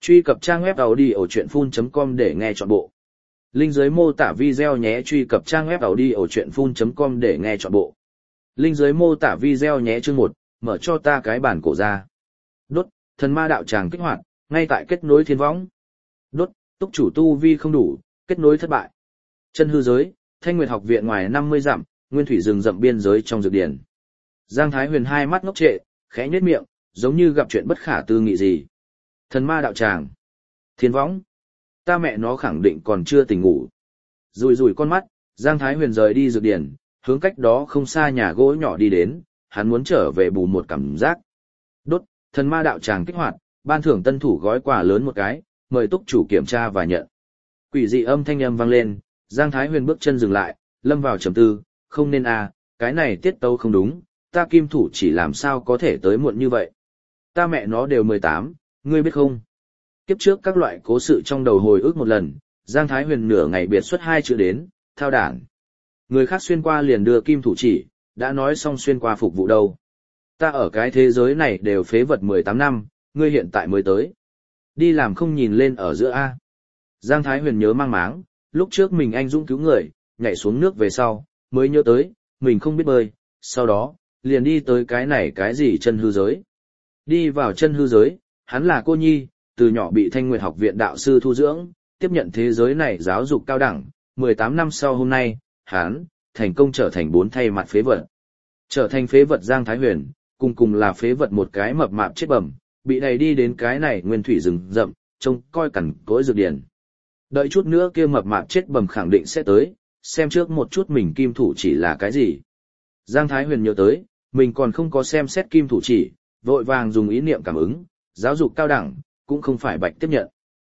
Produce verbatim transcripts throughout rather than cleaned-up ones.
Truy cập trang web audiochuyenphun chấm com để nghe trọn bộ. Link dưới mô tả video nhé. Truy cập trang web audiochuyenphun chấm com để nghe trọn bộ. Link dưới mô tả video nhé. Chương một, mở cho ta cái bản cổ ra. Đốt, thần ma đạo tràng kích hoạt, ngay tại kết nối thiên võng. Đốt, túc chủ tu vi không đủ, kết nối thất bại. Chân hư giới, Thanh Nguyệt học viện ngoài năm mươi dặm, nguyên thủy rừng rậm biên giới trong dược điển. Giang Thái Huyền hai mắt ngốc trệ, khẽ nhếch miệng, giống như gặp chuyện bất khả tư nghị gì. Thần ma đạo tràng, thiên võng, ta mẹ nó khẳng định còn chưa tỉnh ngủ. Rùi rùi con mắt, Giang Thái Huyền rời đi dược điển, hướng cách đó không xa nhà gỗ nhỏ đi đến, hắn muốn trở về bù một cảm giác. Đốt, thần ma đạo tràng kích hoạt, ban thưởng tân thủ gói quà lớn một cái, mời túc chủ kiểm tra và nhận. Quỷ dị âm thanh âm vang lên, Giang Thái Huyền bước chân dừng lại, lâm vào trầm tư, không nên à, cái này tiết tấu không đúng, ta kim thủ chỉ làm sao có thể tới muộn như vậy. Ta mẹ nó đều mười tám, ngươi biết không? Kiếp trước các loại cố sự trong đầu hồi ức một lần, Giang Thái Huyền nửa ngày biệt xuất hai chữ đến, thao đản. Người khác xuyên qua liền đưa kim thủ chỉ, đã nói xong xuyên qua phục vụ đâu. Ta ở cái thế giới này đều phế vật mười tám năm, ngươi hiện tại mới tới. Đi làm không nhìn lên ở giữa A. Giang Thái Huyền nhớ mang máng, lúc trước mình anh dũng cứu người, nhảy xuống nước về sau, mới nhớ tới, mình không biết bơi, sau đó, liền đi tới cái này cái gì chân hư giới. Đi vào chân hư giới, hắn là cô nhi, từ nhỏ bị Thanh Nguyệt học viện đạo sư thu dưỡng, tiếp nhận thế giới này giáo dục cao đẳng, mười tám năm sau hôm nay, hắn, thành công trở thành bốn thay mặt phế vật. Trở thành phế vật Giang Thái Huyền, cùng cùng là phế vật một cái mập mạp chết bẩm, bị đẩy đi đến cái này nguyên thủy rừng rậm, trông coi cẩn cỗi dược điển. Đợi chút nữa kia mập mạp chết bẩm khẳng định sẽ tới, xem trước một chút mình kim thủ chỉ là cái gì. Giang Thái Huyền nhớ tới, mình còn không có xem xét kim thủ chỉ, vội vàng dùng ý niệm cảm ứng, giáo dục cao đẳng, cũng không phải bạch tiếp nhận.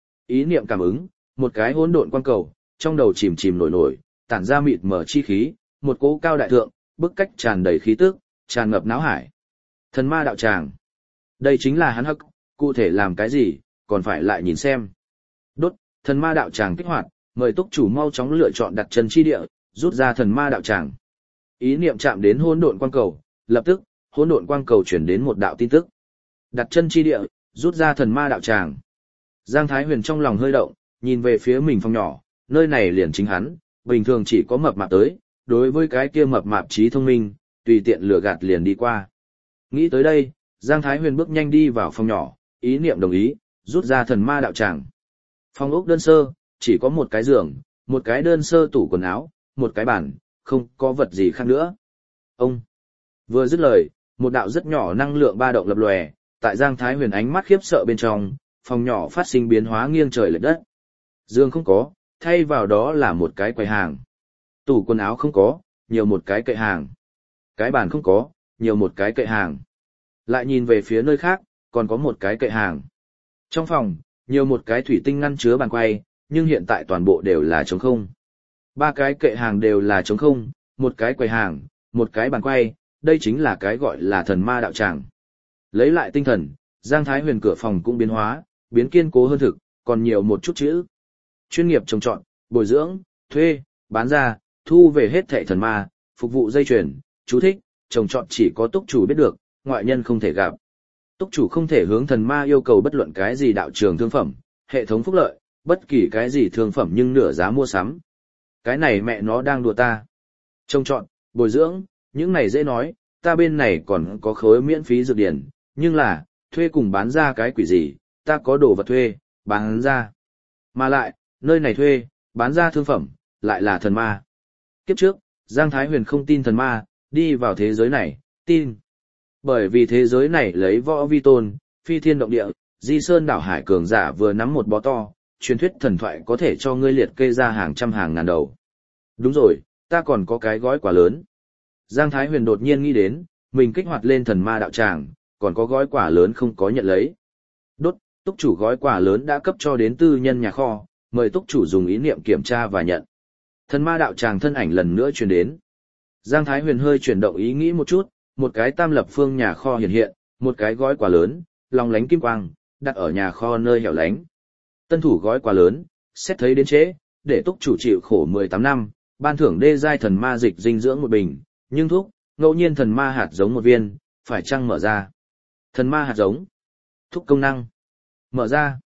Ý niệm cảm ứng, một cái hỗn độn quang cầu, trong đầu chìm chìm nổi nổi, tản ra mịt mờ chi khí, một cỗ cao đại thượng, bức cách tràn đầy khí tức, tràn ngập náo hải. Thần ma đạo tràng. Đây chính là hắn hắc, cụ thể làm cái gì, còn phải lại nhìn xem. Đốt, thần ma đạo tràng kích hoạt, mời túc chủ mau chóng lựa chọn đặt chân chi địa, rút ra thần ma đạo tràng. Ý niệm chạm đến hỗn độn quang cầu, lập tức, hỗn độn quang cầu chuyển đến một đạo tin tức. Đặt chân chi địa, rút ra thần ma đạo tràng. Giang Thái Huyền trong lòng hơi động, nhìn về phía mình phòng nhỏ, nơi này liền chính hắn, bình thường chỉ có mập mạp tới, đối với cái kia mập mạp trí thông minh, tùy tiện lừa gạt liền đi qua. Nghĩ tới đây, Giang Thái Huyền bước nhanh đi vào phòng nhỏ, ý niệm đồng ý, rút ra thần ma đạo tràng. Phòng ốc đơn sơ, chỉ có một cái giường, một cái đơn sơ tủ quần áo, một cái bàn, không có vật gì khác nữa. Ông vừa dứt lời, một đạo rất nhỏ năng lượng ba động lập lòe, tại Giang Thái Huyền ánh mắt khiếp sợ bên trong, phòng nhỏ phát sinh biến hóa nghiêng trời lệch đất. Giường không có, thay vào đó là một cái quầy hàng. Tủ quần áo không có, nhiều một cái kệ hàng. Cái bàn không có, nhiều một cái kệ hàng. Lại nhìn về phía nơi khác, còn có một cái kệ hàng. Trong phòng, nhiều một cái thủy tinh ngăn chứa bàn quay, nhưng hiện tại toàn bộ đều là trống không. Ba cái kệ hàng đều là trống không, một cái quầy hàng, một cái bàn quay, đây chính là cái gọi là thần ma đạo tràng. Lấy lại tinh thần, Giang Thái Huyền cửa phòng cũng biến hóa, biến kiên cố hơn thực, còn nhiều một chút chữ. Chuyên nghiệp trồng trọt, bồi dưỡng, thuê, bán ra, thu về hết thảy thần ma, phục vụ dây chuyền, chú thích, trồng trọt chỉ có túc chủ biết được, ngoại nhân không thể gặp. Túc chủ không thể hướng thần ma yêu cầu bất luận cái gì đạo trường thương phẩm, hệ thống phúc lợi, bất kỳ cái gì thương phẩm nhưng nửa giá mua sắm. Cái này mẹ nó đang đùa ta. Trồng trọt, bồi dưỡng, những này dễ nói, ta bên này còn có khối miễn phí dược điển, nhưng là, thuê cùng bán ra cái quỷ gì, ta có đồ vật thuê, bán ra. Mà lại, nơi này thuê, bán ra thương phẩm, lại là thần ma. Kiếp trước, Giang Thái Huyền không tin thần ma, đi vào thế giới này, tin. Bởi vì thế giới này lấy võ vi tôn, phi thiên động địa, di sơn đảo hải cường giả vừa nắm một bó to, truyền thuyết thần thoại có thể cho ngươi liệt kê ra hàng trăm hàng ngàn đầu. Đúng rồi, ta còn có cái gói quà lớn. Giang Thái Huyền đột nhiên nghĩ đến, mình kích hoạt lên thần ma đạo tràng, còn có gói quà lớn không có nhận lấy. Đốt, túc chủ gói quà lớn đã cấp cho đến tư nhân nhà kho, mời túc chủ dùng ý niệm kiểm tra và nhận. Thần ma đạo tràng thân ảnh lần nữa truyền đến. Giang Thái Huyền hơi chuyển động ý nghĩ một chút, một cái tam lập phương nhà kho hiện hiện, một cái gói quà lớn, long lánh kim quang, đặt ở nhà kho nơi hẻo lánh. Tân thủ gói quà lớn, xét thấy đến trễ, để túc chủ chịu khổ mười tám năm, ban thưởng đê giai thần ma dịch dinh dưỡng một bình, nhưng thuốc, ngẫu nhiên thần ma hạt giống một viên, phải chăng mở ra. Thần ma hạt giống. Thuốc công năng. Mở ra.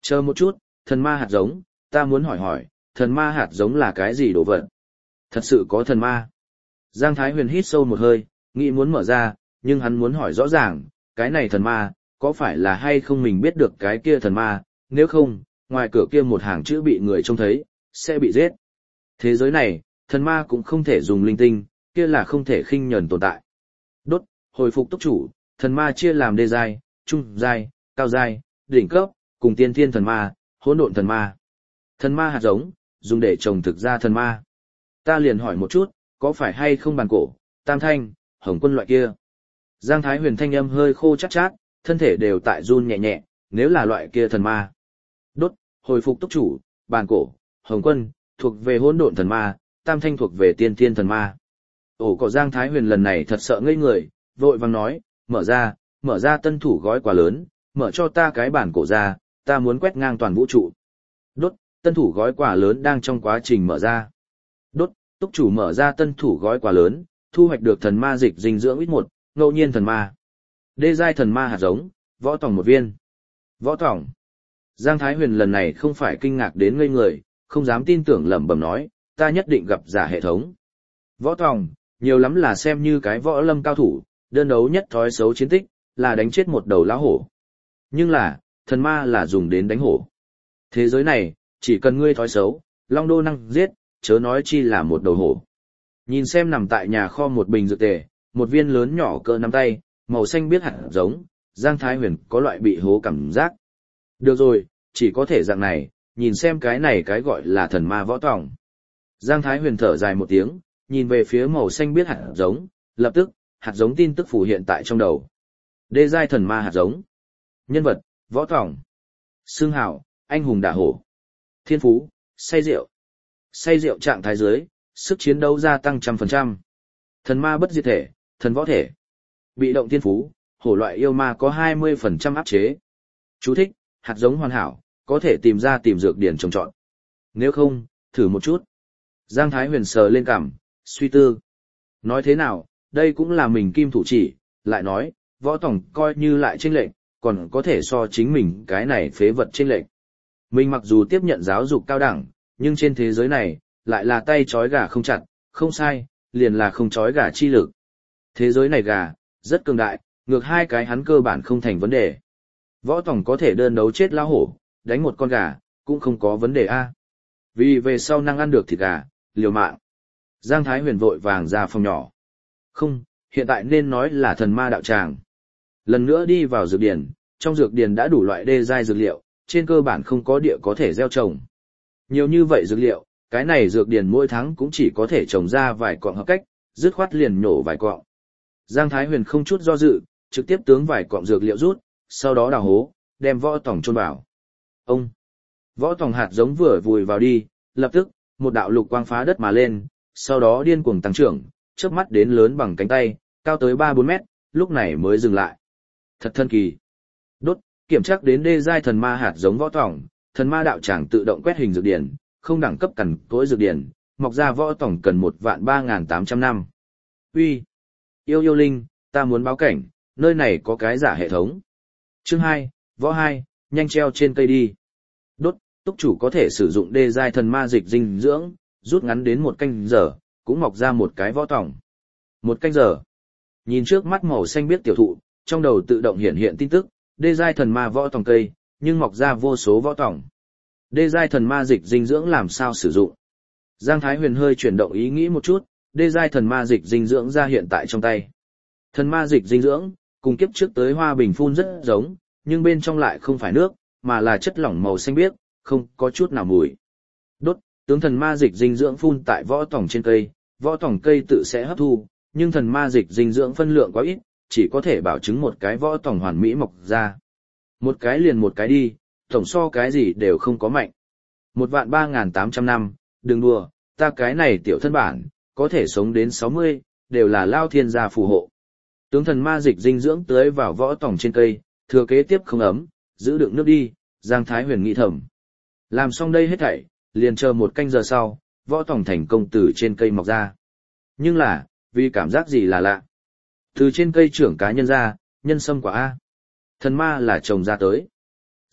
Chờ một chút, thần ma hạt giống, ta muốn hỏi hỏi, thần ma hạt giống là cái gì đồ vật? Thật sự có thần ma? Giang Thái Huyền hít sâu một hơi, nghĩ muốn mở ra, nhưng hắn muốn hỏi rõ ràng, cái này thần ma, có phải là hay không mình biết được cái kia thần ma, nếu không, ngoài cửa kia một hàng chữ bị người trông thấy, sẽ bị giết. Thế giới này, thần ma cũng không thể dùng linh tinh, kia là không thể khinh nhẫn tồn tại. Đốt, hồi phục túc chủ, thần ma chia làm đê giai, trung giai, cao giai, đỉnh cấp, cùng tiên thiên thần ma, hỗn độn thần ma. Thần ma hạt giống, dùng để trồng thực ra thần ma. Ta liền hỏi một chút, có phải hay không bàn cổ, tam thanh, hồng quân loại kia? Giang Thái Huyền thanh âm hơi khô chát chát, thân thể đều tại run nhẹ nhẹ, nếu là loại kia thần ma. Đốt, hồi phục túc chủ, bàn cổ, hồng quân, thuộc về hỗn độn thần ma, tam thanh thuộc về tiên thiên thần ma. Ổ cỏ Giang Thái Huyền lần này thật sợ ngây người, vội vàng nói, mở ra, mở ra tân thủ gói quà lớn, mở cho ta cái bản cổ ra, ta muốn quét ngang toàn vũ trụ. Đốt, tân thủ gói quà lớn đang trong quá trình mở ra. Đốt, túc chủ mở ra tân thủ gói quà lớn, thu hoạch được thần ma dịch dinh dưỡng ít một, ngẫu nhiên thần ma. Đê giai thần ma hạt giống, võ tòng một viên. Võ tòng. Giang Thái Huyền lần này không phải kinh ngạc đến ngây người, không dám tin tưởng lẩm bẩm nói, ta nhất định gặp giả hệ thống. Võ tòng, nhiều lắm là xem như cái võ lâm cao thủ, đơn đấu nhất thói xấu chiến tích, là đánh chết một đầu lão hổ. Nhưng là, thần ma là dùng đến đánh hổ. Thế giới này, chỉ cần ngươi thói xấu, long đô năng giết, chớ nói chi là một đầu hổ. Nhìn xem nằm tại nhà kho một bình dược tề, một viên lớn nhỏ cỡ nắm tay, màu xanh biếc hạt giống, Giang Thái Huyền có loại bị hố cảm giác. Được rồi, chỉ có thể dạng này, nhìn xem cái này cái gọi là thần ma võ tòng. Giang Thái Huyền thở dài một tiếng, nhìn về phía màu xanh biếc hạt giống, lập tức, hạt giống tin tức phủ hiện tại trong đầu. Đê giai thần ma hạt giống. Nhân vật, võ tòng. Xương hào, anh hùng đả hổ. Thiên phú, say rượu. Say rượu trạng thái dưới, sức chiến đấu gia tăng trăm phần trăm. Thần ma bất diệt thể, thần võ thể. Bị động thiên phú, hổ loại yêu ma có hai mươi phần trăm áp chế. Chú thích, hạt giống hoàn hảo, có thể tìm ra tìm dược điển trồng trọt. Nếu không, thử một chút. Giang Thái Huyền sờ lên cằm, suy tư. Nói thế nào, đây cũng là mình kim thủ chỉ, lại nói, võ tổng coi như lại chênh lệch, còn có thể so chính mình cái này phế vật chênh lệch. Mình mặc dù tiếp nhận giáo dục cao đẳng, nhưng trên thế giới này, lại là tay trói gà không chặt, không sai, liền là không trói gà chi lực. Thế giới này gà, rất cường đại, ngược hai cái hắn cơ bản không thành vấn đề. Võ tổng có thể đơn đấu chết lao hổ, đánh một con gà, cũng không có vấn đề a. Vì về sau năng ăn được thịt gà, liều mạng. Giang Thái Huyền vội vàng ra phòng nhỏ. Không, hiện tại nên nói là thần ma đạo tràng. Lần nữa đi vào dược điển, trong dược điển đã đủ loại đê giai dược liệu, trên cơ bản không có địa có thể gieo trồng. Nhiều như vậy dược liệu, cái này dược điển mỗi tháng cũng chỉ có thể trồng ra vài cọng hợp cách, dứt khoát liền nhổ vài cọng. Giang Thái Huyền không chút do dự, trực tiếp tướng vài cọng dược liệu rút, sau đó đào hố, đem võ tòng chôn vào. Ông! Võ tòng hạt giống vừa vùi vào đi, lập tức, một đạo lục quang phá đất mà lên, sau đó điên cuồng tăng trưởng, chớp mắt đến lớn bằng cánh tay, cao tới ba bốn mét, lúc này mới dừng lại. Thật thần kỳ. Đốt, kiểm tra đến đê giai thần ma hạt giống võ tòng, thần ma đạo tràng tự động quét hình dược điển, không đẳng cấp cằn cỗi dược điển, mọc ra võ tòng cần một vạn ba ngàn tám trăm năm. Uy, yêu yêu linh, ta muốn báo cảnh, nơi này có cái giả hệ thống. Chương hai, võ hai, nhanh treo trên cây đi. Đốt, túc chủ có thể sử dụng đê giai thần ma dịch dinh dưỡng, rút ngắn đến một canh giờ, cũng mọc ra một cái võ tòng. Một canh giờ. Nhìn trước mắt màu xanh biếc tiểu thụ, trong đầu tự động hiện hiện tin tức, đê giai thần ma võ tòng cây, nhưng mọc ra vô số võ tòng. Đê giai thần ma dịch dinh dưỡng làm sao sử dụng? Giang Thái Huyền hơi chuyển động ý nghĩ một chút, đê giai thần ma dịch dinh dưỡng ra hiện tại trong tay. Thần ma dịch dinh dưỡng, cùng kiếp trước tới hoa bình phun rất giống, nhưng bên trong lại không phải nước, mà là chất lỏng màu xanh biếc, không có chút nào mùi. Đốt, tướng thần ma dịch dinh dưỡng phun tại võ tòng trên cây, võ tòng cây tự sẽ hấp thu, nhưng thần ma dịch dinh dưỡng phân lượng quá ít, chỉ có thể bảo chứng một cái võ tòng hoàn mỹ mọc ra. Một cái liền một cái đi, tổng so cái gì đều không có mạnh. Một vạn ba ngàn tám trăm năm, đừng đùa, ta cái này tiểu thân bản, có thể sống đến sáu mươi, đều là lao thiên gia phù hộ. Tướng thần ma dịch dinh dưỡng tưới vào võ tòng trên cây, thừa kế tiếp không ấm, giữ đựng nước đi, Giang Thái Huyền nghĩ thầm. Làm xong đây hết thảy, liền chờ một canh giờ sau, võ tòng thành công từ trên cây mọc ra. Nhưng là, vì cảm giác gì là lạ. Từ trên cây trưởng cá nhân ra, nhân sâm quả A. Thần ma là trồng ra tới.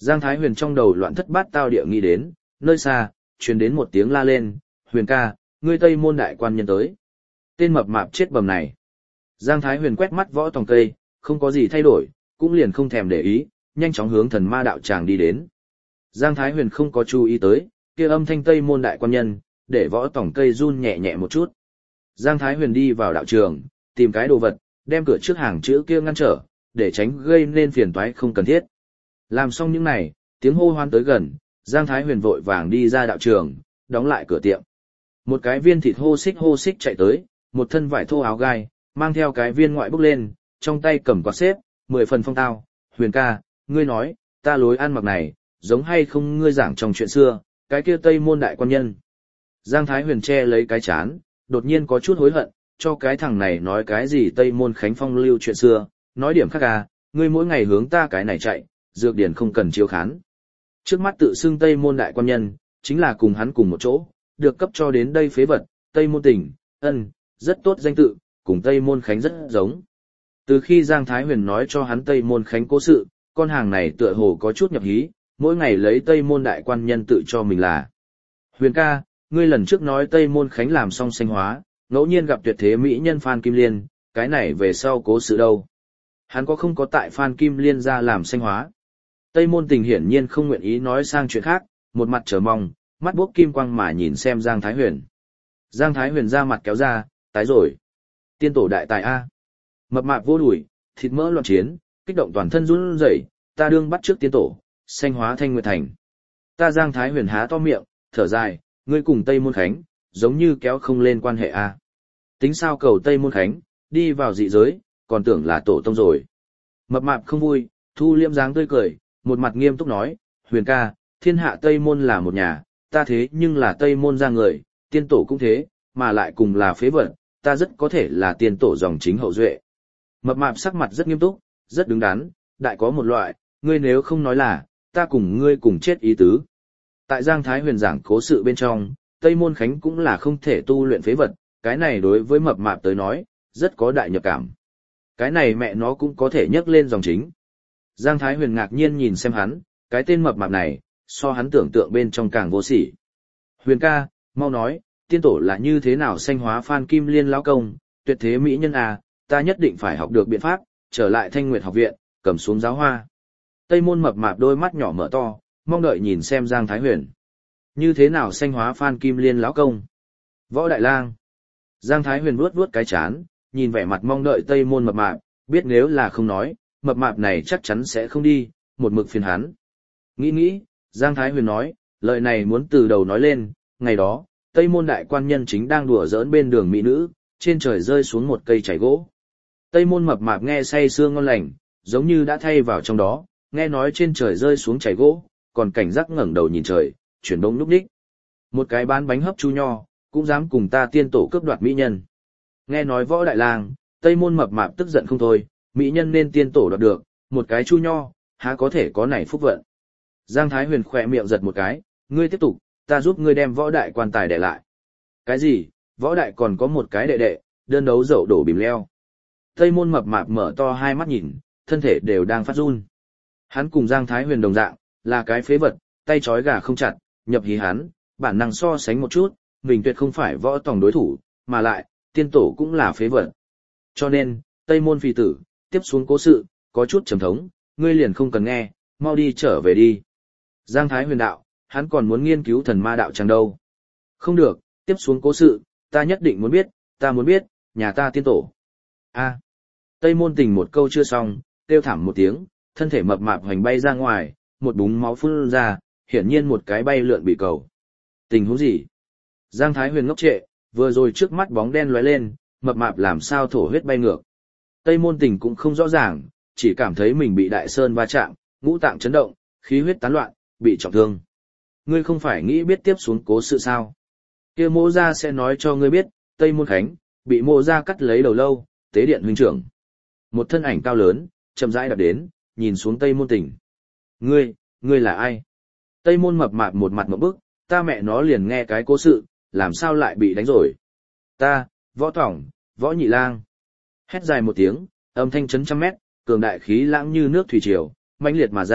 Giang Thái Huyền trong đầu loạn thất bát tao địa nghĩ đến, nơi xa, truyền đến một tiếng la lên, Huyền ca, ngươi Tây Môn đại quan nhân tới. Tên mập mạp chết bầm này. Giang Thái Huyền quét mắt võ tòng cây, không có gì thay đổi, cũng liền không thèm để ý, nhanh chóng hướng thần ma đạo tràng đi đến. Giang Thái Huyền không có chú ý tới, kia âm thanh Tây Môn đại quan nhân, để võ tòng cây run nhẹ nhẹ một chút. Giang Thái Huyền đi vào đạo trường, tìm cái đồ vật, đem cửa trước hàng chữ kia ngăn trở, để tránh gây nên phiền toái không cần thiết. Làm xong những này, tiếng hô hoan tới gần, Giang Thái Huyền vội vàng đi ra đạo trường, đóng lại cửa tiệm. Một cái viên thịt hô xích hô xích chạy tới, một thân vải thô áo gai, mang theo cái viên ngoại bốc lên, trong tay cầm quạt xếp, mười phần phong tao. Huyền ca, ngươi nói, ta lối ăn mặc này, giống hay không ngươi giảng trong chuyện xưa, cái kia Tây Môn đại quan nhân. Giang Thái Huyền che lấy cái chán, đột nhiên có chút hối hận, cho cái thằng này nói cái gì Tây Môn Khánh Phong lưu chuyện xưa, nói điểm khác à, ngươi mỗi ngày hướng ta cái này chạy, dược điển không cần chiếu khán. Trước mắt tự xưng Tây Môn đại quan nhân, chính là cùng hắn cùng một chỗ, được cấp cho đến đây phế vật, Tây Môn Tình, ân, rất tốt danh tự, cùng Tây Môn Khánh rất giống. Từ khi Giang Thái Huyền nói cho hắn Tây Môn Khánh cố sự, con hàng này tựa hồ có chút nhập hí, mỗi ngày lấy Tây Môn đại quan nhân tự cho mình là. Huyền ca, ngươi lần trước nói Tây Môn Khánh làm xong sanh hóa, ngẫu nhiên gặp tuyệt thế mỹ nhân Phan Kim Liên, cái này về sau cố sự đâu? Hắn có không có tại Phan Kim Liên ra làm sanh hóa? Tây Môn Tình hiển nhiên không nguyện ý nói sang chuyện khác, một mặt chờ mong, mắt buốc kim quang mà nhìn xem Giang Thái Huyền. Giang Thái Huyền ra mặt kéo ra, tái rồi. Tiên tổ đại tài A. Mập mạp vô đùi, thịt mỡ loạn chiến, kích động toàn thân run rẩy, ta đương bắt trước tiên tổ, sanh hóa thanh nguyệt thành. Ta Giang Thái Huyền há to miệng, thở dài, ngươi cùng Tây Môn Khánh, giống như kéo không lên quan hệ A. Tính sao cầu Tây Môn Khánh, đi vào dị giới, còn tưởng là tổ tông rồi. Mập mạp không vui, thu liêm dáng tươi cười, một mặt nghiêm túc nói, Huyền ca, thiên hạ Tây Môn là một nhà, ta thế nhưng là Tây Môn ra người, tiên tổ cũng thế, mà lại cùng là phế vật, ta rất có thể là tiên tổ dòng chính hậu duệ. Mập mạp sắc mặt rất nghiêm túc, rất đứng đắn, đại có một loại, ngươi nếu không nói là, ta cùng ngươi cùng chết ý tứ. Tại Giang Thái Huyền giảng cố sự bên trong, Tây Môn Khánh cũng là không thể tu luyện phế vật, cái này đối với mập mạp tới nói, rất có đại nhập cảm. Cái này mẹ nó cũng có thể nhắc lên dòng chính. Giang Thái Huyền ngạc nhiên nhìn xem hắn, cái tên mập mạp này, so hắn tưởng tượng bên trong càng vô sỉ. Huyền ca, mau nói, tiên tổ là như thế nào sanh hóa Phan Kim Liên lão công, tuyệt thế mỹ nhân à, ta nhất định phải học được biện pháp, trở lại Thanh Nguyệt học viện, cầm xuống giáo hoa. Tây Môn mập mạp đôi mắt nhỏ mở to, mong đợi nhìn xem Giang Thái Huyền. Như thế nào sanh hóa Phan Kim Liên lão công? Võ Đại Lang. Giang Thái Huyền vuốt vuốt cái chán, nhìn vẻ mặt mong đợi Tây Môn mập mạp, biết nếu là không nói, mập mạp này chắc chắn sẽ không đi, một mực phiền hắn. Nghĩ nghĩ, Giang Thái Huyền nói, lời này muốn từ đầu nói lên, ngày đó, Tây Môn đại quan nhân chính đang đùa giỡn bên đường mỹ nữ, trên trời rơi xuống một cây chảy gỗ. Tây Môn mập mạp nghe say sưa ngon lành, giống như đã thay vào trong đó, nghe nói trên trời rơi xuống chảy gỗ, còn cảnh giác ngẩng đầu nhìn trời, chuyển động lúc đích. Một cái bán bánh hấp chu nho, cũng dám cùng ta tiên tổ cướp đoạt mỹ nhân. Nghe nói Võ Đại Lang, Tây Môn mập mạp tức giận không thôi, mỹ nhân nên tiên tổ đoạt được, một cái chu nho, há có thể có này phúc vận. Giang Thái Huyền khỏe miệng giật một cái, ngươi tiếp tục, ta giúp ngươi đem Võ Đại quan tài để lại. Cái gì, Võ Đại còn có một cái đệ đệ, đơn đấu dậu đổ bìm leo. Tây Môn mập mạp mở to hai mắt nhìn, thân thể đều đang phát run. Hắn cùng Giang Thái Huyền đồng dạng, là cái phế vật, tay trói gà không chặt, nhập hí hắn, bản năng so sánh một chút, mình tuyệt không phải Võ Tòng đối thủ, mà lại, tiên tổ cũng là phế vật. Cho nên, Tây Môn phi tử, tiếp xuống cố sự, có chút trầm thống, ngươi liền không cần nghe, mau đi trở về đi. Giang Thái Huyền đạo, hắn còn muốn nghiên cứu thần ma đạo chẳng đâu. Không được, tiếp xuống cố sự, ta nhất định muốn biết, ta muốn biết, nhà ta tiên tổ. A. Tây Môn Tình một câu chưa xong, kêu thảm một tiếng, thân thể mập mạp hoành bay ra ngoài, một búng máu phun ra, hiển nhiên một cái bay lượn bị cầu. Tình huống gì? Giang Thái Huyền ngốc trệ, vừa rồi trước mắt bóng đen lóe lên, mập mạp làm sao thổ huyết bay ngược. Tây Môn Tình cũng không rõ ràng, chỉ cảm thấy mình bị đại sơn va chạm, ngũ tạng chấn động, khí huyết tán loạn, bị trọng thương. Ngươi không phải nghĩ biết tiếp xuống cố sự sao? Kia Mộ gia sẽ nói cho ngươi biết, Tây Môn Khánh bị Mộ gia cắt lấy đầu lâu, tế điện huynh trưởng. Một thân ảnh cao lớn, chậm rãi đạp đến, nhìn xuống Tây Môn Tình. Ngươi, ngươi là ai? Tây Môn mập mạp một mặt ngộp bức, ta mẹ nó liền nghe cái cố sự, làm sao lại bị đánh rồi? Ta, Võ Tòng, Võ Nhị Lang. Hét dài một tiếng, âm thanh chấn trăm mét, cường đại khí lãng như nước thủy triều, mãnh liệt mà ra,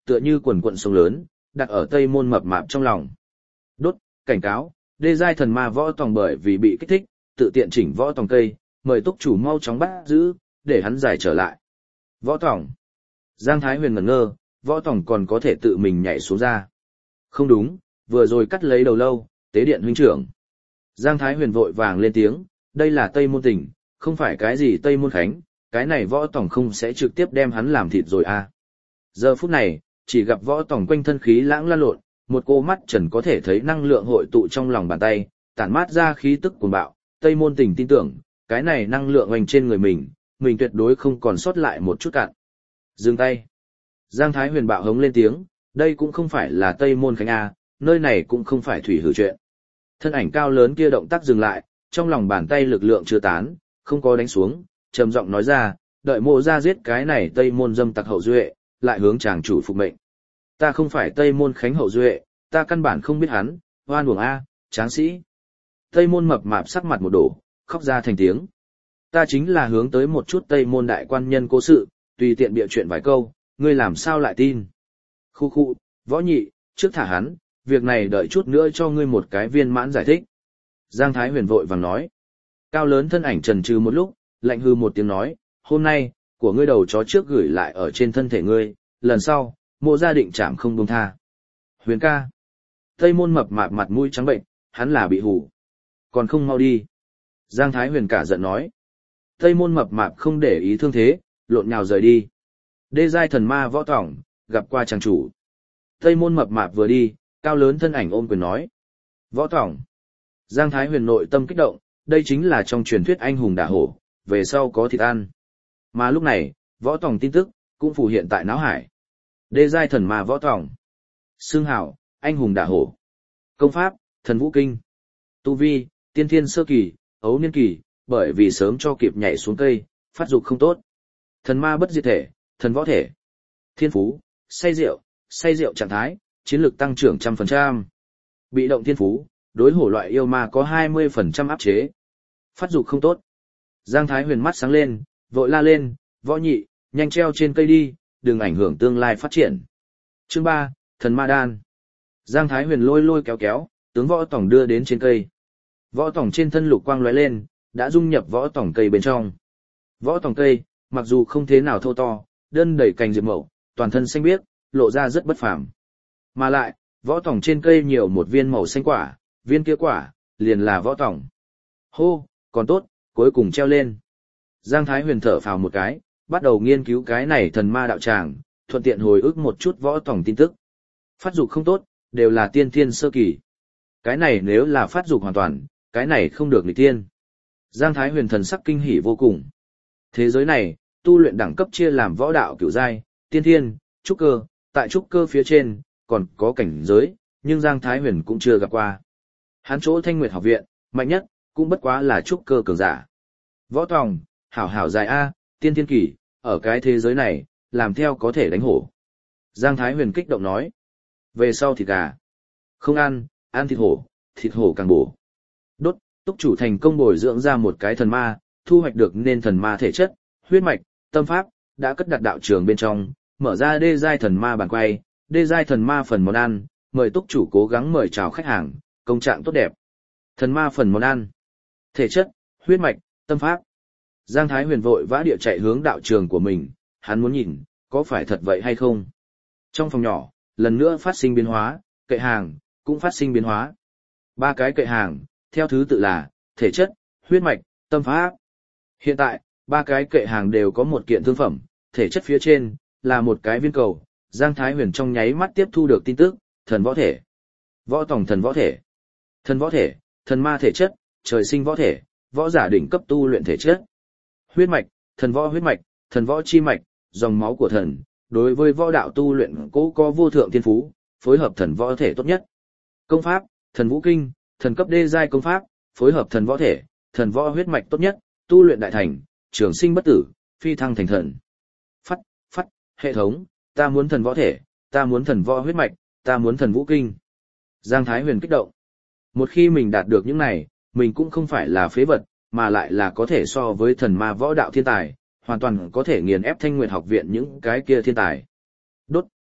tựa như quần quận sông lớn, đặt ở Tây Môn Mập Mạp trong lòng. Đốt, cảnh cáo, đê giai thần ma võ tòng bởi vì bị kích thích, tự tiện chỉnh võ tòng cây, mời túc chủ mau chóng bắt giữ, để hắn giải trở lại. Võ tòng. Giang Thái Huyền ngẩn ngơ, võ tòng còn có thể tự mình nhảy xuống ra. Không đúng, vừa rồi cắt lấy đầu lâu, tế điện huynh trưởng. Giang Thái Huyền vội vàng lên tiếng, đây là Tây Môn Tỉnh, không phải cái gì Tây Môn Khánh, cái này võ tòng không sẽ trực tiếp đem hắn làm thịt rồi à. Giờ phút này, chỉ gặp võ tòng quanh thân khí lãng lan lộn, một cô mắt trần có thể thấy năng lượng hội tụ trong lòng bàn tay, tản mát ra khí tức cuồng bạo. Tây Môn Tỉnh tin tưởng, cái này năng lượng oanh trên người mình, mình tuyệt đối không còn sót lại một chút cạn. Dừng tay. Giang Thái Huyền bạo hống lên tiếng, đây cũng không phải là Tây Môn Khánh A, nơi này cũng không phải thủy hử chuyện. Thân ảnh cao lớn kia động tác dừng lại, trong lòng bàn tay lực lượng chưa tán, không có đánh xuống, trầm giọng nói ra, đợi mộ ra giết cái này Tây Môn dâm tặc hậu duệ, lại hướng chàng chủ phục mệnh. Ta không phải Tây Môn Khánh hậu duệ, ta căn bản không biết hắn, hoan uổng A, tráng sĩ. Tây Môn Mập Mạp sắc mặt một đổ, khóc ra thành tiếng. Ta chính là hướng tới một chút Tây Môn đại quan nhân cố sự, tùy tiện bịa chuyện vài câu, ngươi làm sao lại tin. Khu khu, võ nhị, trước thả hắn, việc này đợi chút nữa cho ngươi một cái viên mãn giải thích. Giang Thái Huyền vội vàng nói. Cao lớn thân ảnh trần trừ một lúc, lạnh hư một tiếng nói, hôm nay, của ngươi đầu chó trước gửi lại ở trên thân thể ngươi, lần sau, mộ gia định chạm không buông tha. Huyền ca. Tây Môn Mập Mạp mặt mũi trắng bệnh, hắn là bị hù. Còn không mau đi. Giang Thái Huyền cả giận nói. Tây Môn Mập Mạp không để ý thương thế, lộn nhào rời đi. Đê giai thần ma võ tỏng, gặp qua chàng chủ. Tây Môn Mập Mạp vừa đi, cao lớn thân ảnh ôm quyền nói. Võ tỏng. Giang Thái Huyền nội tâm kích động, đây chính là trong truyền thuyết anh hùng đả hổ, về sau có thịt ăn. Mà lúc này, võ tỏng tin tức, cũng phù hiện tại não hải. Đê giai thần ma võ tỏng. Xương hảo, anh hùng đả hổ. Công pháp, thần vũ kinh. Tu vi, tiên thiên sơ kỳ, ấu niên kỳ, bởi vì sớm cho kịp nhảy xuống cây, phát dục không tốt. Thần ma bất diệt thể, thần võ thể. Thiên phú, say rượu, say rượu trạng thái, chiến lược tăng trưởng trăm phần trăm. Bị động thiên phú, đối hổ loại yêu ma có hai mươi phần trăm áp chế. Phát dục không tốt. Giang Thái Huyền mắt sáng lên, vội la lên, võ nhị, nhanh treo trên cây đi, đừng ảnh hưởng tương lai phát triển. Chương ba, thần ma đan. Giang Thái Huyền lôi lôi kéo kéo, tướng võ tỏng đưa đến trên cây. Võ tỏng trên thân lục quang lóe lên, đã dung nhập võ tỏng cây bên trong. Võ tỏng cây, mặc dù không thế nào thô to, đơn đầy cành diệp mậu, toàn thân xanh biếc, lộ ra rất bất phàm. Mà lại, võ tỏng trên cây nhiều một viên màu xanh quả, viên kia quả, liền là võ tỏng. Hô, còn tốt, cuối cùng treo lên. Giang Thái Huyền thở phào một cái, bắt đầu nghiên cứu cái này thần ma đạo tràng, thuận tiện hồi ức một chút võ tỏng tin tức. Phát dục không tốt, đều là tiên thiên sơ kỳ. Cái này nếu là phát dục hoàn toàn, cái này không được nghịch tiên. Giang Thái Huyền thần sắc kinh hỉ vô cùng. Thế giới này, tu luyện đẳng cấp chia làm võ đạo cửu giai, tiên thiên, trúc cơ, tại trúc cơ phía trên, còn có cảnh giới, nhưng Giang Thái Huyền cũng chưa gặp qua. Hắn chỗ Thanh Nguyệt học viện, mạnh nhất, cũng bất quá là trúc cơ cường giả. Võ tòng, hảo hảo dài A, tiên thiên kỳ, ở cái thế giới này, làm theo có thể đánh hổ. Giang Thái Huyền kích động nói. Về sau thịt gà. Không ăn, ăn thịt hổ, thịt hổ càng bổ. Đốt, túc chủ thành công bồi dưỡng ra một cái thần ma, thu hoạch được nên thần ma thể chất, huyết mạch, tâm pháp, đã cất đặt đạo trường bên trong, mở ra đê giai thần ma bàn quay, đê giai thần ma phần món ăn, mời túc chủ cố gắng mời chào khách hàng, công trạng tốt đẹp. Thần ma phần món ăn, thể chất, huyết mạch, tâm pháp. Giang Thái Huyền vội vã địa chạy hướng đạo trường của mình, hắn muốn nhìn, có phải thật vậy hay không. Trong phòng nhỏ, lần nữa phát sinh biến hóa, kệ hàng, cũng phát sinh biến hóa. Ba cái kệ hàng, theo thứ tự là, thể chất, huyết mạch, tâm pháp. Hiện tại, ba cái kệ hàng đều có một kiện thương phẩm, thể chất phía trên, là một cái viên cầu. Giang Thái Huyền trong nháy mắt tiếp thu được tin tức, thần võ thể. Võ tòng thần võ thể. Thần võ thể, thần ma thể chất, trời sinh võ thể, võ giả đỉnh cấp tu luyện thể chất. Huyết mạch, thần võ huyết mạch, thần võ chi mạch, dòng máu của thần, đối với võ đạo tu luyện cố có vô thượng thiên phú, phối hợp thần võ thể tốt nhất. Công pháp, thần vũ kinh, thần cấp đê giai công pháp, phối hợp thần võ thể, thần võ huyết mạch tốt nhất, tu luyện đại thành, trường sinh bất tử, phi thăng thành thần. Phát, phát, hệ thống, ta muốn thần võ thể, ta muốn thần võ huyết mạch, ta muốn thần vũ kinh. Giang Thái Huyền kích động. Một khi mình đạt được những này, mình cũng không phải là phế vật, mà lại là có thể so với thần ma võ đạo thiên tài, hoàn toàn có thể nghiền ép Thanh Nguyệt học viện những cái kia thiên tài. Đốt,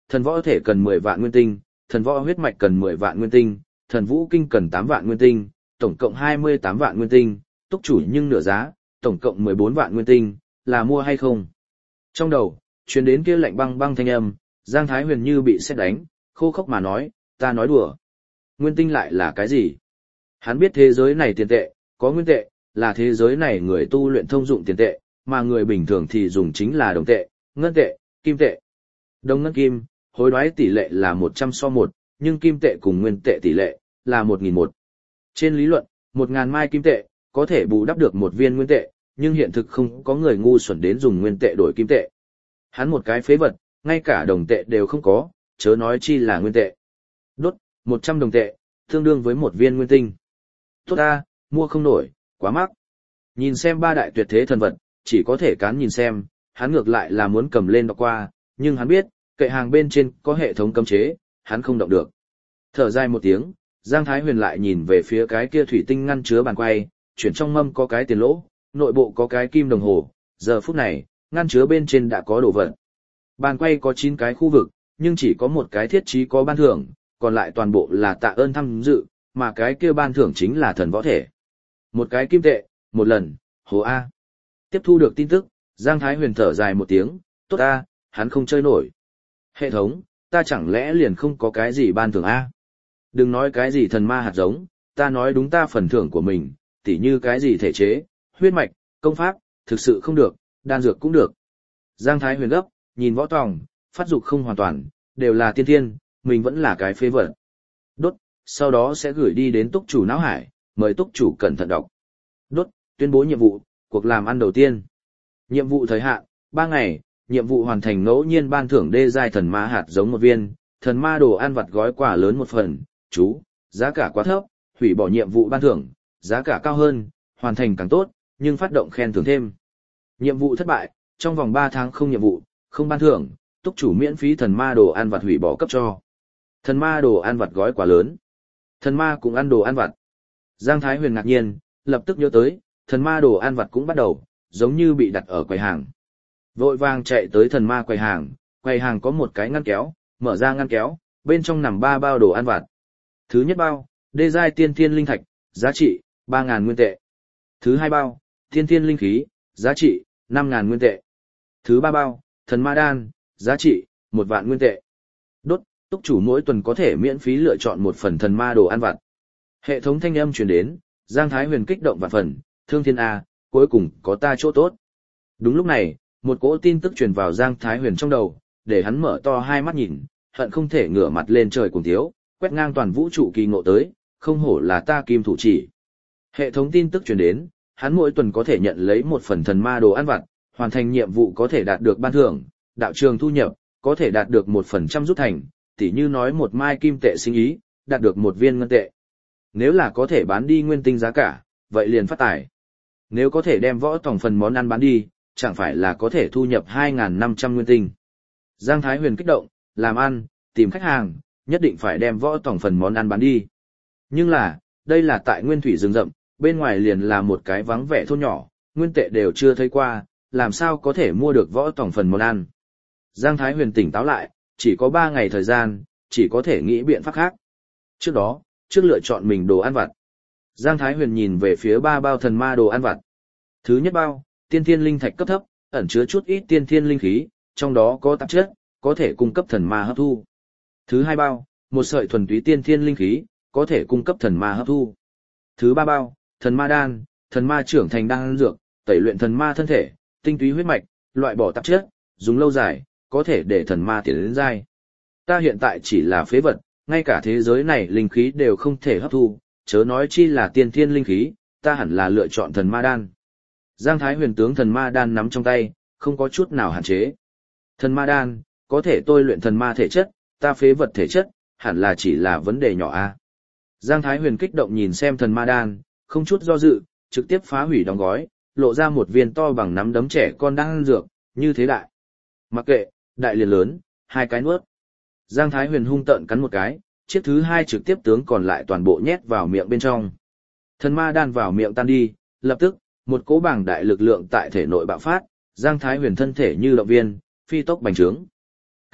thần võ thể cần mười vạn nguyên tinh, thần võ huyết mạch cần mười vạn nguyên tinh, thần vũ kinh cần tám vạn nguyên tinh, tổng cộng hai mươi tám vạn nguyên tinh, túc chủ nhưng nửa giá, tổng cộng mười bốn vạn nguyên tinh, là mua hay không? Trong đầu, truyền đến kia lạnh băng băng thanh âm, Giang Thái Huyền như bị sét đánh, khô khốc mà nói, ta nói đùa. Nguyên tinh lại là cái gì? Hắn biết thế giới này tiền tệ, có nguyên tệ, là thế giới này người tu luyện thông dụng tiền tệ, mà người bình thường thì dùng chính là đồng tệ, ngân tệ, kim tệ. Đồng ngân kim, hối đoái tỷ lệ là một trăm so một, nhưng kim tệ cùng nguyên tệ tỷ lệ là một nghìn một. Trên lý luận, một nghìn mai kim tệ có thể bù đắp được một viên nguyên tệ, nhưng hiện thực không có người ngu xuẩn đến dùng nguyên tệ đổi kim tệ. Hắn một cái phế vật, ngay cả đồng tệ đều không có, chớ nói chi là nguyên tệ. Đốt, một trăm đồng tệ, tương đương với một viên nguyên tinh. Tốt ta, mua không nổi, quá mắc. Nhìn xem ba đại tuyệt thế thần vật, chỉ có thể cán nhìn xem, hắn ngược lại là muốn cầm lên đọc qua, nhưng hắn biết, kệ hàng bên trên có hệ thống cấm chế, hắn không động được. Thở dài một tiếng, Giang Thái Huyền lại nhìn về phía cái kia thủy tinh ngăn chứa bàn quay, chuyển trong mâm có cái tiền lỗ, nội bộ có cái kim đồng hồ, giờ phút này, ngăn chứa bên trên đã có đồ vật. Bàn quay có chín cái khu vực, nhưng chỉ có một cái thiết trí có ban thưởng, còn lại toàn bộ là tạ ơn tham dự, mà cái kia ban thưởng chính là thần võ thể. Một cái kim tệ, một lần, hồ A. Tiếp thu được tin tức, Giang Thái Huyền thở dài một tiếng, tốt A, hắn không chơi nổi. Hệ thống, ta chẳng lẽ liền không có cái gì ban thưởng A? Đừng nói cái gì thần ma hạt giống, ta nói đúng ta phần thưởng của mình, tỉ như cái gì thể chế, huyết mạch, công pháp, thực sự không được, đan dược cũng được. Giang Thái Huyền gấp, nhìn võ tòng, phát dục không hoàn toàn, đều là tiên thiên, mình vẫn là cái phế vật. Đốt, sau đó sẽ gửi đi đến túc chủ não hải, mời túc chủ cẩn thận đọc. Đốt, tuyên bố nhiệm vụ, cuộc làm ăn đầu tiên. Nhiệm vụ thời hạn, ba ngày, nhiệm vụ hoàn thành ngẫu nhiên ban thưởng đê giai thần ma hạt giống một viên, thần ma đồ ăn vặt gói quà lớn một phần, chú, giá cả quá thấp, hủy bỏ nhiệm vụ ban thưởng, giá cả cao hơn, hoàn thành càng tốt, nhưng phát động khen thưởng thêm. Nhiệm vụ thất bại, trong vòng ba tháng không nhiệm vụ, không ban thưởng, túc chủ miễn phí thần ma đồ ăn vặt hủy bỏ cấp cho. Thần ma đồ ăn vặt gói quà lớn. Thần ma cũng ăn đồ ăn vặt. Giang Thái Huyền ngạc nhiên, lập tức nhớ tới, thần ma đồ ăn vặt cũng bắt đầu, giống như bị đặt ở quầy hàng. Vội vàng chạy tới thần ma quầy hàng, quầy hàng có một cái ngăn kéo, mở ra ngăn kéo, bên trong nằm ba bao đồ ăn vặt. Thứ nhất bao, đê giai tiên thiên linh thạch, giá trị ba nghìn nguyên tệ. Thứ hai bao, tiên thiên linh khí, giá trị năm nghìn nguyên tệ. Thứ ba bao, thần ma đan, giá trị một vạn nguyên tệ. Đốt, túc chủ mỗi tuần có thể miễn phí lựa chọn một phần thần ma đồ ăn vặt. Hệ thống thanh âm truyền đến, Giang Thái Huyền kích động vạn phần, thương thiên A, cuối cùng có ta chỗ tốt. Đúng lúc này, một cỗ tin tức truyền vào Giang Thái Huyền trong đầu, để hắn mở to hai mắt nhìn, hận không thể ngửa mặt lên trời cùng thiếu, quét ngang toàn vũ trụ kỳ ngộ tới, không hổ là ta kim thủ chỉ. Hệ thống tin tức truyền đến, hắn mỗi tuần có thể nhận lấy một phần thần ma đồ ăn vặt, hoàn thành nhiệm vụ có thể đạt được ban thưởng, đạo trường thu nhập, có thể đạt được một phần trăm rút thành, tỉ như nói một mai kim tệ sinh ý, đạt được một viên ngân tệ. Nếu là có thể bán đi nguyên tinh giá cả, vậy liền phát tài. Nếu có thể đem võ tòng phần món ăn bán đi, chẳng phải là có thể thu nhập hai nghìn năm trăm nguyên tinh. Giang Thái Huyền kích động, làm ăn, tìm khách hàng, nhất định phải đem võ tòng phần món ăn bán đi. Nhưng là, đây là tại nguyên thủy rừng rậm, bên ngoài liền là một cái vắng vẻ thôn nhỏ, nguyên tệ đều chưa thấy qua, làm sao có thể mua được võ tòng phần món ăn. Giang Thái Huyền tỉnh táo lại, chỉ có ba ngày thời gian, chỉ có thể nghĩ biện pháp khác. Trước đó, trước lựa chọn mình đồ ăn vặt. Giang Thái Huyền nhìn về phía ba bao thần ma đồ ăn vặt. Thứ nhất bao, tiên thiên linh thạch cấp thấp, ẩn chứa chút ít tiên thiên linh khí, trong đó có tạp chất, có thể cung cấp thần ma hấp thu. Thứ hai bao, một sợi thuần túy tiên thiên linh khí, có thể cung cấp thần ma hấp thu. Thứ ba bao, thần ma đan, thần ma trưởng thành đan dược, tẩy luyện thần ma thân thể, tinh túy huyết mạch, loại bỏ tạp chất, dùng lâu dài, có thể để thần ma tiến đến giai. Ta hiện tại chỉ là phế vật, ngay cả thế giới này linh khí đều không thể hấp thu, chớ nói chi là tiên thiên linh khí, ta hẳn là lựa chọn thần ma đan. Giang Thái Huyền tướng thần ma đan nắm trong tay, không có chút nào hạn chế. Thần ma đan, có thể tôi luyện thần ma thể chất, ta phế vật thể chất, hẳn là chỉ là vấn đề nhỏ a. Giang Thái Huyền kích động nhìn xem thần ma đan, không chút do dự, trực tiếp phá hủy đóng gói, lộ ra một viên to bằng nắm đấm trẻ con đang ăn dược, như thế đại. Mặc kệ, đại liền lớn, hai cái nuốt. Giang Thái Huyền hung tợn cắn một cái, chiếc thứ hai trực tiếp tướng còn lại toàn bộ nhét vào miệng bên trong. Thần ma đan vào miệng tan đi, lập tức, một cỗ bảng đại lực lượng tại thể nội bạo phát, Giang Thái Huyền thân thể như động viên, phi tốc bành trướng.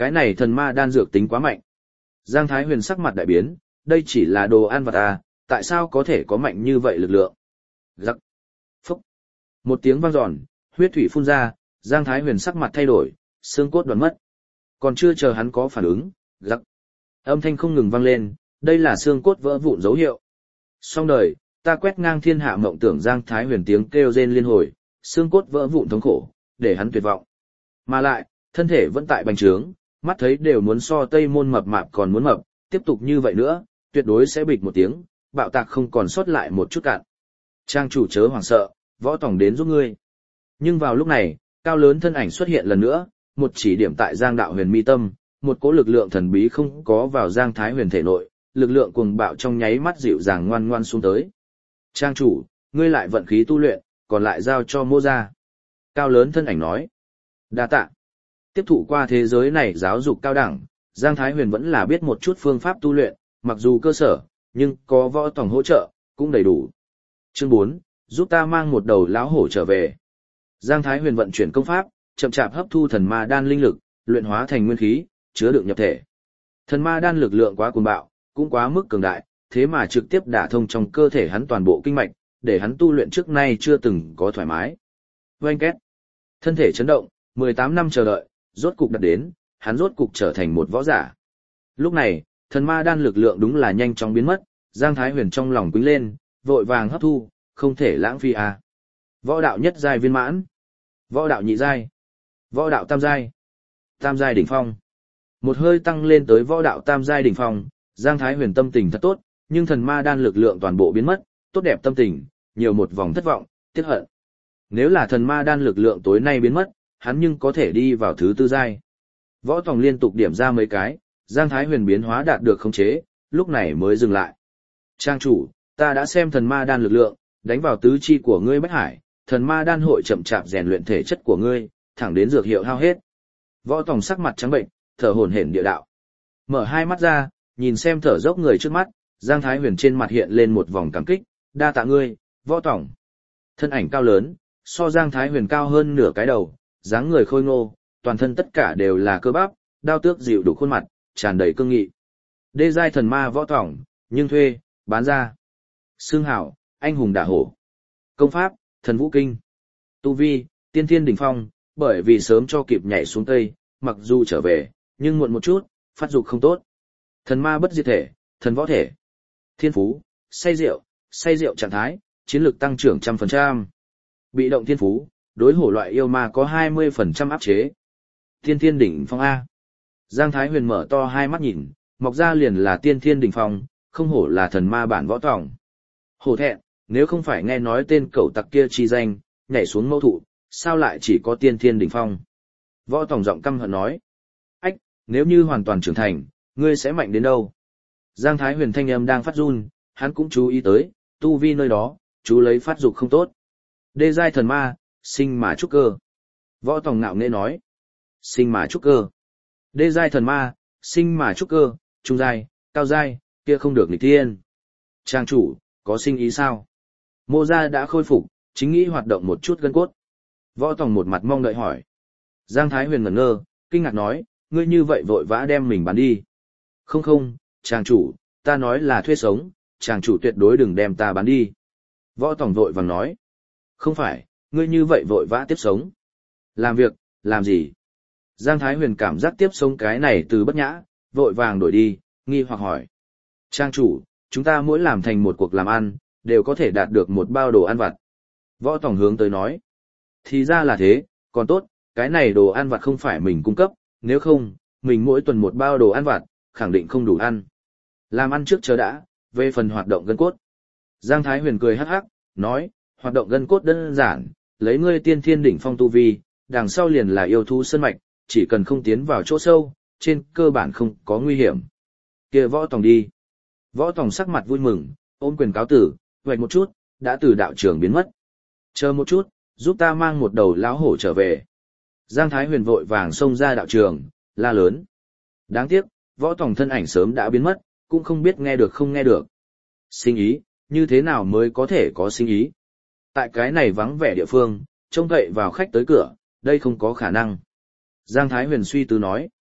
Cái này thần ma đan dược tính quá mạnh. Giang Thái Huyền sắc mặt đại biến, đây chỉ là đồ ăn vặt à, tại sao có thể có mạnh như vậy lực lượng? Giặc. Phúc. Một tiếng vang dọn, huyết thủy phun ra, Giang Thái Huyền sắc mặt thay đổi, xương cốt đoạn mất. Còn chưa chờ hắn có phản ứng, giặc. Âm thanh không ngừng vang lên, đây là xương cốt vỡ vụn dấu hiệu. Xong đời, ta quét ngang thiên hạ mộng tưởng Giang Thái Huyền tiếng kêu rên liên hồi, xương cốt vỡ vụn thống khổ, để hắn tuyệt vọng. Mà lại, thân thể vẫn tại bành trướng, mắt thấy đều muốn so Tây Môn mập mạp còn muốn mập, tiếp tục như vậy nữa, tuyệt đối sẽ bịch một tiếng, bạo tạc không còn sót lại một chút cạn. Trang chủ chớ hoảng sợ, võ tổng đến giúp ngươi. Nhưng vào lúc này, cao lớn thân ảnh xuất hiện lần nữa, một chỉ điểm tại Giang Đạo Huyền mi tâm, một cỗ lực lượng thần bí không có vào Giang Thái Huyền thể nội, lực lượng cuồng bạo trong nháy mắt dịu dàng ngoan ngoan xuống tới. Trang chủ, ngươi lại vận khí tu luyện, còn lại giao cho Mô gia. Cao lớn thân ảnh nói. Đa tạ. Tiếp thụ qua thế giới này giáo dục cao đẳng, Giang Thái Huyền vẫn là biết một chút phương pháp tu luyện, mặc dù cơ sở, nhưng có võ tổng hỗ trợ, cũng đầy đủ. Chương bốn, giúp ta mang một đầu lão hổ trở về. Giang Thái Huyền vận chuyển công pháp, chậm chạp hấp thu thần ma đan linh lực, luyện hóa thành nguyên khí, chứa đựng nhập thể. Thần ma đan lực lượng quá cuồng bạo, cũng quá mức cường đại, thế mà trực tiếp đả thông trong cơ thể hắn toàn bộ kinh mạch, để hắn tu luyện trước nay chưa từng có thoải mái. Oanh két. Thân thể chấn động, mười tám năm chờ đợi, rốt cục đạt đến, hắn rốt cục trở thành một võ giả. Lúc này, thần ma đan lực lượng đúng là nhanh chóng biến mất, Giang Thái Huyền trong lòng quýnh lên, vội vàng hấp thu, không thể lãng phí à. Võ đạo nhất giai viên mãn, võ đạo nhị giai, võ đạo tam giai, tam giai đỉnh phong. Một hơi tăng lên tới võ đạo tam giai đỉnh phong, Giang Thái Huyền tâm tình thật tốt, nhưng thần ma đan lực lượng toàn bộ biến mất, tốt đẹp tâm tình, nhiều một vòng thất vọng, tiếc hận. Nếu là thần ma đan lực lượng tối nay biến mất, hắn nhưng có thể đi vào thứ tư giai. Võ Tòng liên tục điểm ra mấy cái, Giang Thái Huyền biến hóa đạt được khống chế, lúc này mới dừng lại. Trang chủ, ta đã xem thần ma đan lực lượng, đánh vào tứ chi của ngươi Bách Hải, thần ma đan hội chậm chạp rèn luyện thể chất của ngươi, thẳng đến dược hiệu hao hết. Võ Tòng sắc mặt trắng bệnh, thở hổn hển địa đạo. Mở hai mắt ra, nhìn xem thở dốc người trước mắt, Giang Thái Huyền trên mặt hiện lên một vòng cảm kích, đa tạ ngươi, Võ Tòng. Thân ảnh cao lớn, so Giang Thái Huyền cao hơn nửa cái đầu, dáng người khôi ngô, toàn thân tất cả đều là cơ bắp, đao tước dịu đủ khuôn mặt, tràn đầy cương nghị. Đê giai thần ma Võ Tòng, nhưng thuê, bán ra. Xương hảo, anh hùng đả hổ. Công pháp, thần vũ kinh. Tu vi, tiên thiên đỉnh phong, bởi vì sớm cho kịp nhảy xuống Tây, mặc dù trở về, nhưng muộn một chút, phát dục không tốt. Thần ma bất diệt thể, thần võ thể. Thiên phú, say rượu, say rượu trạng thái, chiến lược tăng trưởng trăm phần trăm. Bị động thiên phú, đối hổ loại yêu ma có hai mươi phần trăm áp chế. Tiên thiên đỉnh phong A. Giang Thái Huyền mở to hai mắt nhìn, mọc ra liền là tiên thiên đỉnh phong, không hổ là thần ma bản Võ Tòng. Hổ thẹn, nếu không phải nghe nói tên cẩu tặc kia chi danh, nhảy xuống mâu thụ, sao lại chỉ có tiên thiên đỉnh phong? Võ Tòng giọng căm hận nói. Ách, nếu như hoàn toàn trưởng thành, ngươi sẽ mạnh đến đâu? Giang Thái Huyền thanh âm đang phát run, hắn cũng chú ý tới, tu vi nơi đó, chú lấy phát dục không tốt. Đê giai thần ma, sinh mà trúc cơ. Võ Tòng ngạo nghễ nói. Sinh mà trúc cơ. Đê giai thần ma, sinh mà trúc cơ, trung giai, cao giai, kia không được nghịch thiên. Trang chủ, có sinh ý sao? Mô gia đã khôi phục, chính nghĩ hoạt động một chút gân cốt. Võ Tòng một mặt mong đợi hỏi. Giang Thái Huyền ngẩn ngơ, kinh ngạc nói, ngươi như vậy vội vã đem mình bán đi. Không không, trang chủ, ta nói là thuê sống, trang chủ tuyệt đối đừng đem ta bán đi. Võ Tòng vội vàng nói. Không phải, ngươi như vậy vội vã tiếp sống. Làm việc, làm gì? Giang Thái Huyền cảm giác tiếp sống cái này từ bất nhã, vội vàng đổi đi, nghi hoặc hỏi. Trang chủ, chúng ta mỗi làm thành một cuộc làm ăn, đều có thể đạt được một bao đồ ăn vặt. Võ Tòng hướng tới nói. Thì ra là thế, còn tốt, cái này đồ ăn vặt không phải mình cung cấp, nếu không, mình mỗi tuần một bao đồ ăn vặt, khẳng định không đủ ăn. Làm ăn trước chờ đã, về phần hoạt động gân cốt. Giang Thái Huyền cười hắc hắc, nói, hoạt động gân cốt đơn giản, lấy ngươi tiên thiên đỉnh phong tu vi, đằng sau liền là yêu thú sơn mạch, chỉ cần không tiến vào chỗ sâu, trên cơ bản không có nguy hiểm. Kia Võ Tòng đi. Võ Tòng sắc mặt vui mừng, ôm quyền cáo tử, vạch một chút, đã từ đạo trường biến mất. Chờ một chút, giúp ta mang một đầu lão hổ trở về. Giang Thái Huyền vội vàng xông ra đạo trường, la lớn. Đáng tiếc, Võ Tòng thân ảnh sớm đã biến mất, cũng không biết nghe được không nghe được. Sinh ý, như thế nào mới có thể có sinh ý? Tại cái này vắng vẻ địa phương, trông cậy vào khách tới cửa, đây không có khả năng. Giang Thái Huyền suy tư nói.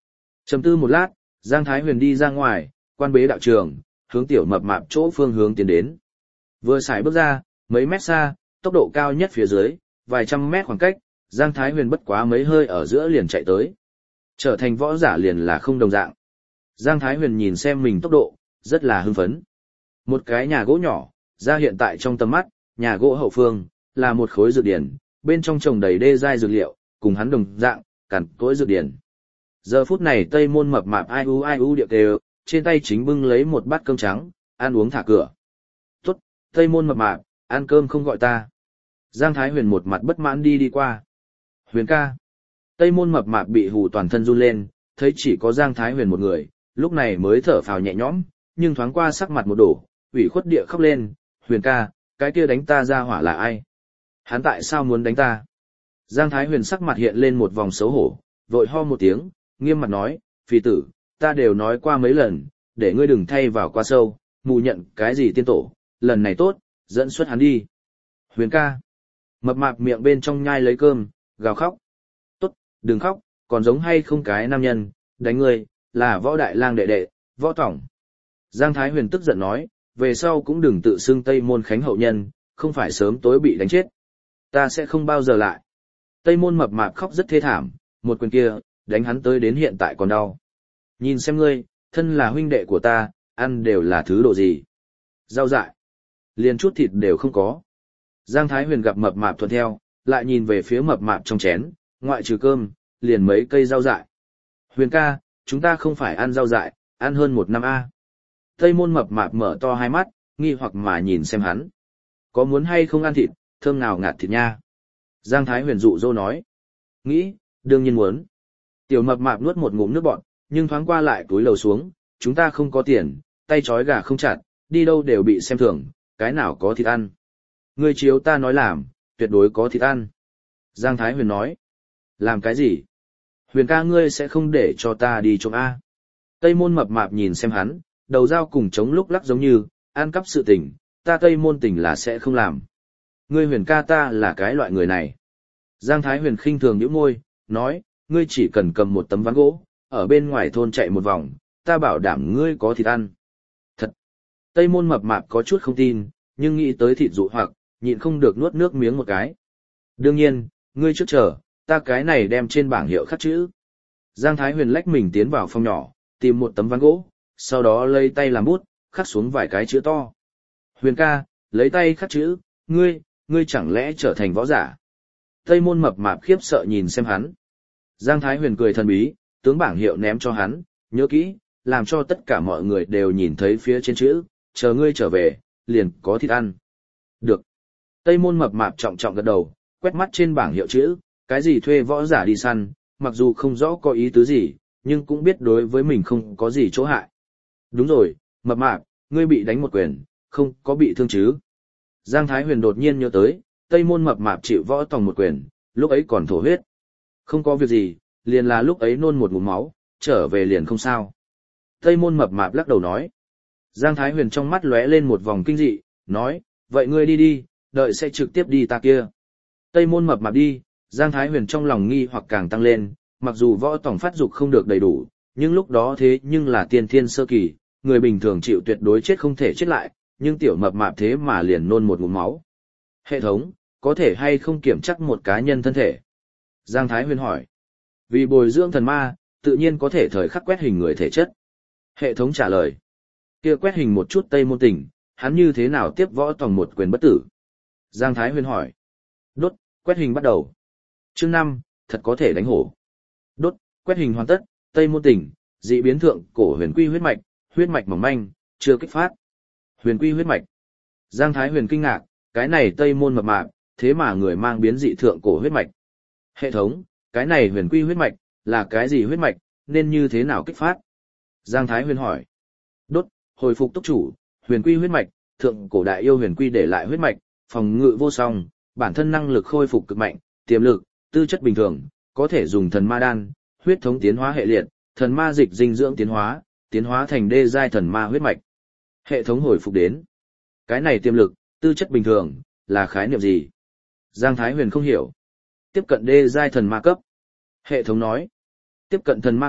Trầm tư một lát, Giang Thái Huyền đi ra ngoài, quan bế đạo trường, hướng tiểu mập mạp chỗ phương hướng tiến đến. Vừa xài bước ra, mấy mét xa, tốc độ cao nhất phía dưới, vài trăm mét khoảng cách, Giang Thái Huyền bất quá mấy hơi ở giữa liền chạy tới. Trở thành võ giả liền là không đồng dạng. Giang Thái Huyền nhìn xem mình tốc độ, rất là hưng phấn. Một cái nhà gỗ nhỏ, ra hiện tại trong tầm mắt, nhà gỗ hậu phương, là một khối dược điển, bên trong trồng đầy đê giai dược liệu, cùng hắn đồng dạng, cằn cỗi dược điển. Giờ phút này Tây Môn mập mạp ai u ai u điệu kêu, trên tay chính bưng lấy một bát cơm trắng, ăn uống thả cửa. Tốt, Tây Môn mập mạp, ăn cơm không gọi ta. Giang Thái Huyền một mặt bất mãn đi đi qua. Huyền ca. Tây Môn mập mạp bị hù toàn thân run lên, thấy chỉ có Giang Thái Huyền một người, lúc này mới thở phào nhẹ nhõm, nhưng thoáng qua sắc mặt một đổ, ủy khuất địa khóc lên, Huyền ca, cái kia đánh ta ra hỏa là ai? Hắn tại sao muốn đánh ta? Giang Thái Huyền sắc mặt hiện lên một vòng xấu hổ, vội ho một tiếng, nghiêm mặt nói, phi tử, ta đều nói qua mấy lần, để ngươi đừng thay vào quá sâu, mù nhận cái gì tiên tổ, lần này tốt, dẫn xuất hắn đi. Huyền ca. Mập mạp miệng bên trong nhai lấy cơm, gào khóc. Tốt, đừng khóc, còn giống hay không cái nam nhân, đánh ngươi, là võ đại lang đệ đệ, võ tổng. Giang Thái Huyền tức giận nói, về sau cũng đừng tự xưng Tây Môn Khánh hậu nhân, không phải sớm tối bị đánh chết. Ta sẽ không bao giờ lại. Tây Môn mập mạp khóc rất thê thảm, một quyền kia, đánh hắn tới đến hiện tại còn đau. Nhìn xem ngươi, thân là huynh đệ của ta, ăn đều là thứ độ gì. Rau dại. Liền chút thịt đều không có. Giang Thái Huyền gặp mập mạp thuận theo, lại nhìn về phía mập mạp trong chén, ngoại trừ cơm, liền mấy cây rau dại. Huyền ca, chúng ta không phải ăn rau dại, ăn hơn một năm a. Tây Môn mập mạp mở to hai mắt, nghi hoặc mà nhìn xem hắn. Có muốn hay không ăn thịt, thơm nào ngạt thịt nha. Giang Thái Huyền dụ dỗ nói. Nghĩ, đương nhiên muốn. Tiểu mập mạp nuốt một ngụm nước bọt, nhưng thoáng qua lại túi lầu xuống, chúng ta không có tiền, tay trói gà không chặt, đi đâu đều bị xem thường, cái nào có thịt ăn. Ngươi chiếu ta nói làm, tuyệt đối có thịt ăn. Giang Thái Huyền nói. Làm cái gì? Huyền ca ngươi sẽ không để cho ta đi trộm A. Tây Môn mập mạp nhìn xem hắn, đầu dao cùng chống lúc lắc giống như, ăn cắp sự tình, ta Tây Môn tình là sẽ không làm. Ngươi Huyền ca ta là cái loại người này. Giang Thái Huyền khinh thường nhíu môi, nói, ngươi chỉ cần cầm một tấm ván gỗ, ở bên ngoài thôn chạy một vòng, ta bảo đảm ngươi có thịt ăn. Thật! Tây Môn mập mạp có chút không tin, nhưng nghĩ tới thịt dụ hoặc, nhịn không được nuốt nước miếng một cái. Đương nhiên, ngươi trước chờ, ta cái này đem trên bảng hiệu khắc chữ. Giang Thái Huyền lách mình tiến vào phòng nhỏ, tìm một tấm ván gỗ, sau đó lấy tay làm bút, khắc xuống vài cái chữ to. Huyền ca, lấy tay khắc chữ, ngươi, ngươi chẳng lẽ trở thành võ giả? Tây Môn mập mạp khiếp sợ nhìn xem hắn. Giang Thái Huyền cười thần bí, tướng bảng hiệu ném cho hắn, nhớ kỹ, làm cho tất cả mọi người đều nhìn thấy phía trên chữ, chờ ngươi trở về, liền có thịt ăn. Được. Tây Môn mập mạp trọng trọng gật đầu, quét mắt trên bảng hiệu chữ, cái gì thuê võ giả đi săn, mặc dù không rõ có ý tứ gì, nhưng cũng biết đối với mình không có gì chỗ hại. Đúng rồi, mập mạp, ngươi bị đánh một quyền, không có bị thương chứ? Giang Thái Huyền đột nhiên nhớ tới, Tây Môn mập mạp chịu võ tòng một quyền, lúc ấy còn thổ huyết. Không có việc gì, liền là lúc ấy nôn một ngụm máu, trở về liền không sao. Tây Môn mập mạp lắc đầu nói. Giang Thái Huyền trong mắt lóe lên một vòng kinh dị, nói, vậy ngươi đi đi, đợi sẽ trực tiếp đi ta kia. Tây Môn mập mạp đi, Giang Thái Huyền trong lòng nghi hoặc càng tăng lên, mặc dù võ tổng phát dục không được đầy đủ, nhưng lúc đó thế nhưng là tiên thiên sơ kỳ, người bình thường chịu tuyệt đối chết không thể chết lại, nhưng tiểu mập mạp thế mà liền nôn một ngụm máu. Hệ thống, có thể hay không kiểm chắc một cá nhân thân thể? Giang Thái Huyền hỏi. Vì bồi dưỡng thần ma, tự nhiên có thể thời khắc quét hình người thể chất. Hệ thống trả lời. Kia quét hình một chút Tây Môn Tình, hắn như thế nào tiếp võ tòng một quyền bất tử? Giang Thái Huyền hỏi. Đốt, quét hình bắt đầu. Chương năm, thật có thể đánh hổ. Đốt, quét hình hoàn tất, Tây Môn Tình, dị biến thượng cổ huyền quy huyết mạch, huyết mạch mỏng manh, chưa kích phát. Huyền quy huyết mạch. Giang Thái Huyền kinh ngạc, cái này Tây Môn mập mạp, thế mà người mang biến dị thượng cổ huyết mạch. Hệ thống, cái này huyền quy huyết mạch, là cái gì huyết mạch, nên như thế nào kích phát? Giang Thái Huyền hỏi. Đốt, hồi phục túc chủ, huyền quy huyết mạch, thượng cổ đại yêu huyền quy để lại huyết mạch, phòng ngự vô song, bản thân năng lực khôi phục cực mạnh, tiềm lực, tư chất bình thường, có thể dùng thần ma đan, huyết thống tiến hóa hệ liệt, thần ma dịch dinh dưỡng tiến hóa, tiến hóa thành đê giai thần ma huyết mạch. Hệ thống hồi phục đến. Cái này tiềm lực, tư chất bình thường, là khái niệm gì? Giang Thái Huyền không hiểu. Tiếp cận đê giai thần ma cấp. Hệ thống nói. Tiếp cận thần ma cấp,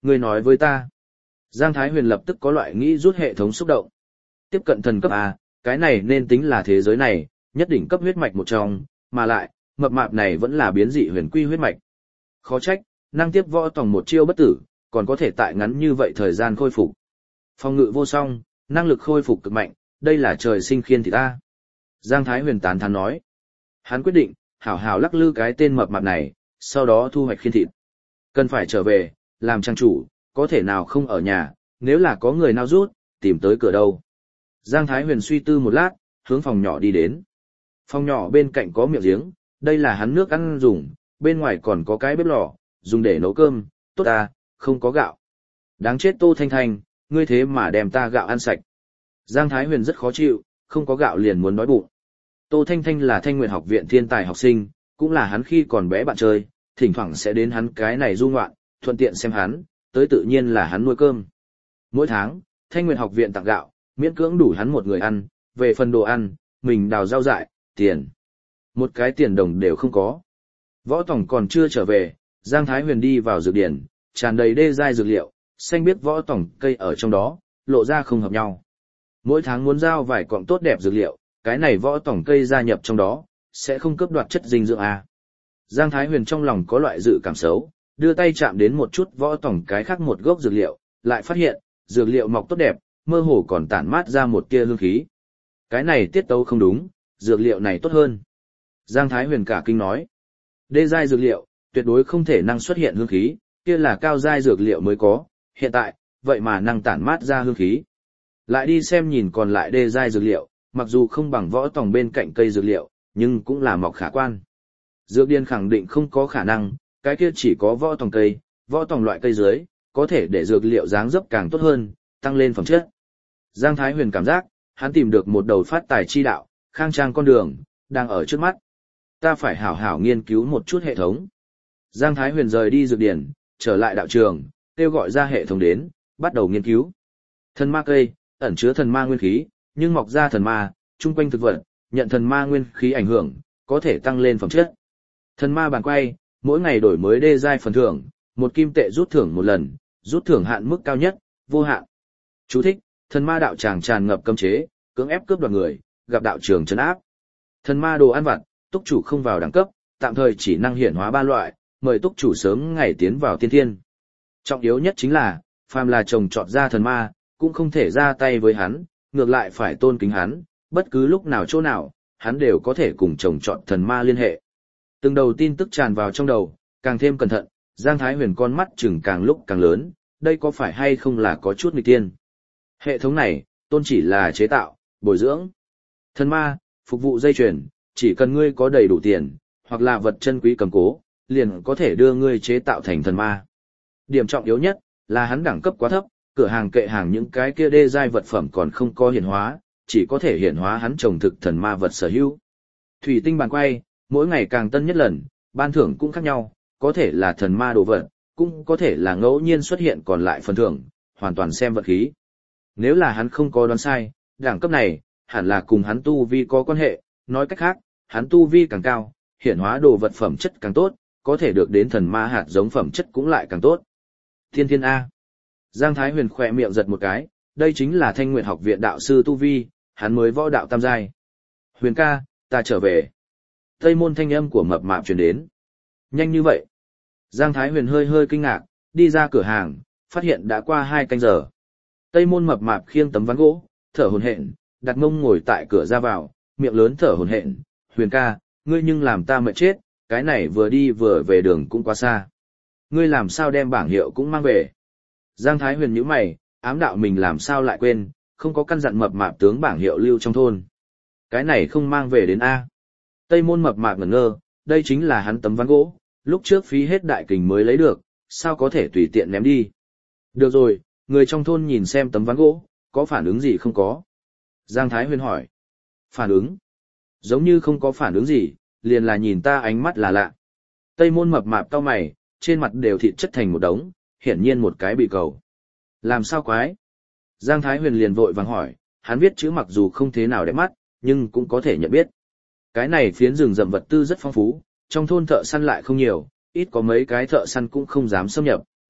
ngươi nói với ta. Giang Thái Huyền lập tức có loại nghĩ rút hệ thống xúc động. Tiếp cận thần cấp A, cái này nên tính là thế giới này, nhất định cấp huyết mạch một trong, mà lại, mập mạp này vẫn là biến dị huyền quy huyết mạch. Khó trách, năng tiếp võ tòng một chiêu bất tử, còn có thể tại ngắn như vậy thời gian khôi phục. Phòng ngự vô song, năng lực khôi phục cực mạnh, đây là trời sinh khiên thì ta. Giang Thái Huyền tán thán nói. Hắn quyết định, hảo hảo lắc lư cái tên mập mạp này, sau đó thu hoạch khiên thịt. Cần phải trở về, làm trang chủ, có thể nào không ở nhà, nếu là có người nào rút, tìm tới cửa đâu. Giang Thái Huyền suy tư một lát, hướng phòng nhỏ đi đến. Phòng nhỏ bên cạnh có miệng giếng, đây là hắn nước ăn dùng, bên ngoài còn có cái bếp lò, dùng để nấu cơm, tốt à, không có gạo. Đáng chết Tô Thanh Thanh, ngươi thế mà đem ta gạo ăn sạch. Giang Thái Huyền rất khó chịu, không có gạo liền muốn đói bụng. Tô Thanh Thanh là Thanh Nguyệt học viện thiên tài học sinh, cũng là hắn khi còn bé bạn chơi, thỉnh thoảng sẽ đến hắn cái này du ngoạn, thuận tiện xem hắn, tới tự nhiên là hắn nuôi cơm. Mỗi tháng, Thanh Nguyệt học viện tặng gạo, miễn cưỡng đủ hắn một người ăn, về phần đồ ăn, mình đào rau dại, tiền. Một cái tiền đồng đều không có. Võ Tòng còn chưa trở về, Giang Thái Huyền đi vào dược điển, tràn đầy đê giai dược liệu, xanh biết Võ Tòng cây ở trong đó, lộ ra không hợp nhau. Mỗi tháng muốn giao vài cọng tốt đẹp dược liệu, cái này Võ Tòng cây gia nhập trong đó, sẽ không cướp đoạt chất dinh dưỡng à. Giang Thái Huyền trong lòng có loại dự cảm xấu, đưa tay chạm đến một chút Võ Tòng cái khác một gốc dược liệu, lại phát hiện, dược liệu mọc tốt đẹp, mơ hồ còn tản mát ra một tia hương khí. Cái này tiết tấu không đúng, dược liệu này tốt hơn. Giang Thái Huyền cả kinh nói, đê giai dược liệu, tuyệt đối không thể năng xuất hiện hương khí, kia là cao giai dược liệu mới có, hiện tại, vậy mà năng tản mát ra hương khí. Lại đi xem nhìn còn lại đê giai dược liệu, mặc dù không bằng Võ Tòng bên cạnh cây dược liệu, nhưng cũng là mọc khả quan. Dược điên khẳng định không có khả năng, cái kia chỉ có Võ Tòng cây, Võ Tòng loại cây dưới, có thể để dược liệu dáng dấp càng tốt hơn, tăng lên phẩm chất. Giang Thái Huyền cảm giác, hắn tìm được một đầu phát tài chi đạo, khang trang con đường, đang ở trước mắt. Ta phải hảo hảo nghiên cứu một chút hệ thống. Giang Thái Huyền rời đi dược điển, trở lại đạo trường, kêu gọi ra hệ thống đến, bắt đầu nghiên cứu. Thần ma cây, ẩn chứa thần ma nguyên khí, nhưng mọc ra thần ma, chung quanh thực vật, nhận thần ma nguyên khí ảnh hưởng, có thể tăng lên phẩm chất. Thần ma bàn quay, mỗi ngày đổi mới đê giai phần thưởng, một kim tệ rút thưởng một lần, rút thưởng hạn mức cao nhất, vô hạn. Chú thích, thần ma đạo tràng tràn ngập cấm chế, cưỡng ép cướp đoạt người, gặp đạo trường trấn áp. Thần ma đồ ăn vặt, túc chủ không vào đẳng cấp, tạm thời chỉ năng hiển hóa ba loại, mời túc chủ sớm ngày tiến vào tiên thiên. Trọng yếu nhất chính là, phàm là trồng trọt ra thần ma, cũng không thể ra tay với hắn, ngược lại phải tôn kính hắn, bất cứ lúc nào chỗ nào, hắn đều có thể cùng trồng trọt thần ma liên hệ. Từng đầu tin tức tràn vào trong đầu, càng thêm cẩn thận, Giang Thái Huyền con mắt chừng càng lúc càng lớn, đây có phải hay không là có chút nghịch tiên. Hệ thống này, tôn chỉ là chế tạo, bồi dưỡng. Thần ma, phục vụ dây chuyền, chỉ cần ngươi có đầy đủ tiền, hoặc là vật chân quý cầm cố, liền có thể đưa ngươi chế tạo thành thần ma. Điểm trọng yếu nhất, là hắn đẳng cấp quá thấp, cửa hàng kệ hàng những cái kia đê giai vật phẩm còn không có hiển hóa, chỉ có thể hiển hóa hắn trồng thực thần ma vật sở hữu. Thủy tinh bàn quay, mỗi ngày càng tân nhất lần, ban thưởng cũng khác nhau, có thể là thần ma đồ vật, cũng có thể là ngẫu nhiên xuất hiện còn lại phần thưởng, hoàn toàn xem vật khí. Nếu là hắn không có đoán sai, đẳng cấp này, hẳn là cùng hắn tu vi có quan hệ, nói cách khác, hắn tu vi càng cao, hiển hóa đồ vật phẩm chất càng tốt, có thể được đến thần ma hạt giống phẩm chất cũng lại càng tốt. Thiên thiên A. Giang Thái Huyền khỏe miệng giật một cái, đây chính là Thanh Nguyệt học viện đạo sư tu vi, hắn mới võ đạo tam giai. Huyền ca, ta trở về. Tây môn thanh âm của mập mạp truyền đến. Nhanh như vậy. Giang Thái Huyền hơi hơi kinh ngạc, đi ra cửa hàng, phát hiện đã qua hai canh giờ. Tây môn mập mạp khiêng tấm ván gỗ, thở hổn hển, đặt mông ngồi tại cửa ra vào, miệng lớn thở hổn hển. Huyền ca, ngươi nhưng làm ta mệt chết, cái này vừa đi vừa về đường cũng quá xa. Ngươi làm sao đem bảng hiệu cũng mang về. Giang Thái Huyền nhíu mày, ám đạo mình làm sao lại quên, không có căn dặn mập mạp tướng bảng hiệu lưu trong thôn. Cái này không mang về đến A. Tây môn mập mạp ngẩn ngơ, đây chính là hắn tấm ván gỗ, lúc trước phí hết đại kình mới lấy được, sao có thể tùy tiện ném đi. Được rồi, người trong thôn nhìn xem tấm ván gỗ, có phản ứng gì không có. Giang Thái Huyền hỏi. Phản ứng? Giống như không có phản ứng gì, liền là nhìn ta ánh mắt là lạ. Tây môn mập mạp cau mày, trên mặt đều thịt chất thành một đống, hiển nhiên một cái bị cầu. Làm sao quái? Giang Thái Huyền liền vội vàng hỏi, hắn viết chữ mặc dù không thế nào đẹp mắt, nhưng cũng có thể nhận biết. Cái này phiến rừng rậm vật tư rất phong phú, trong thôn thợ săn lại không nhiều, ít có mấy cái thợ săn cũng không dám xâm nhập,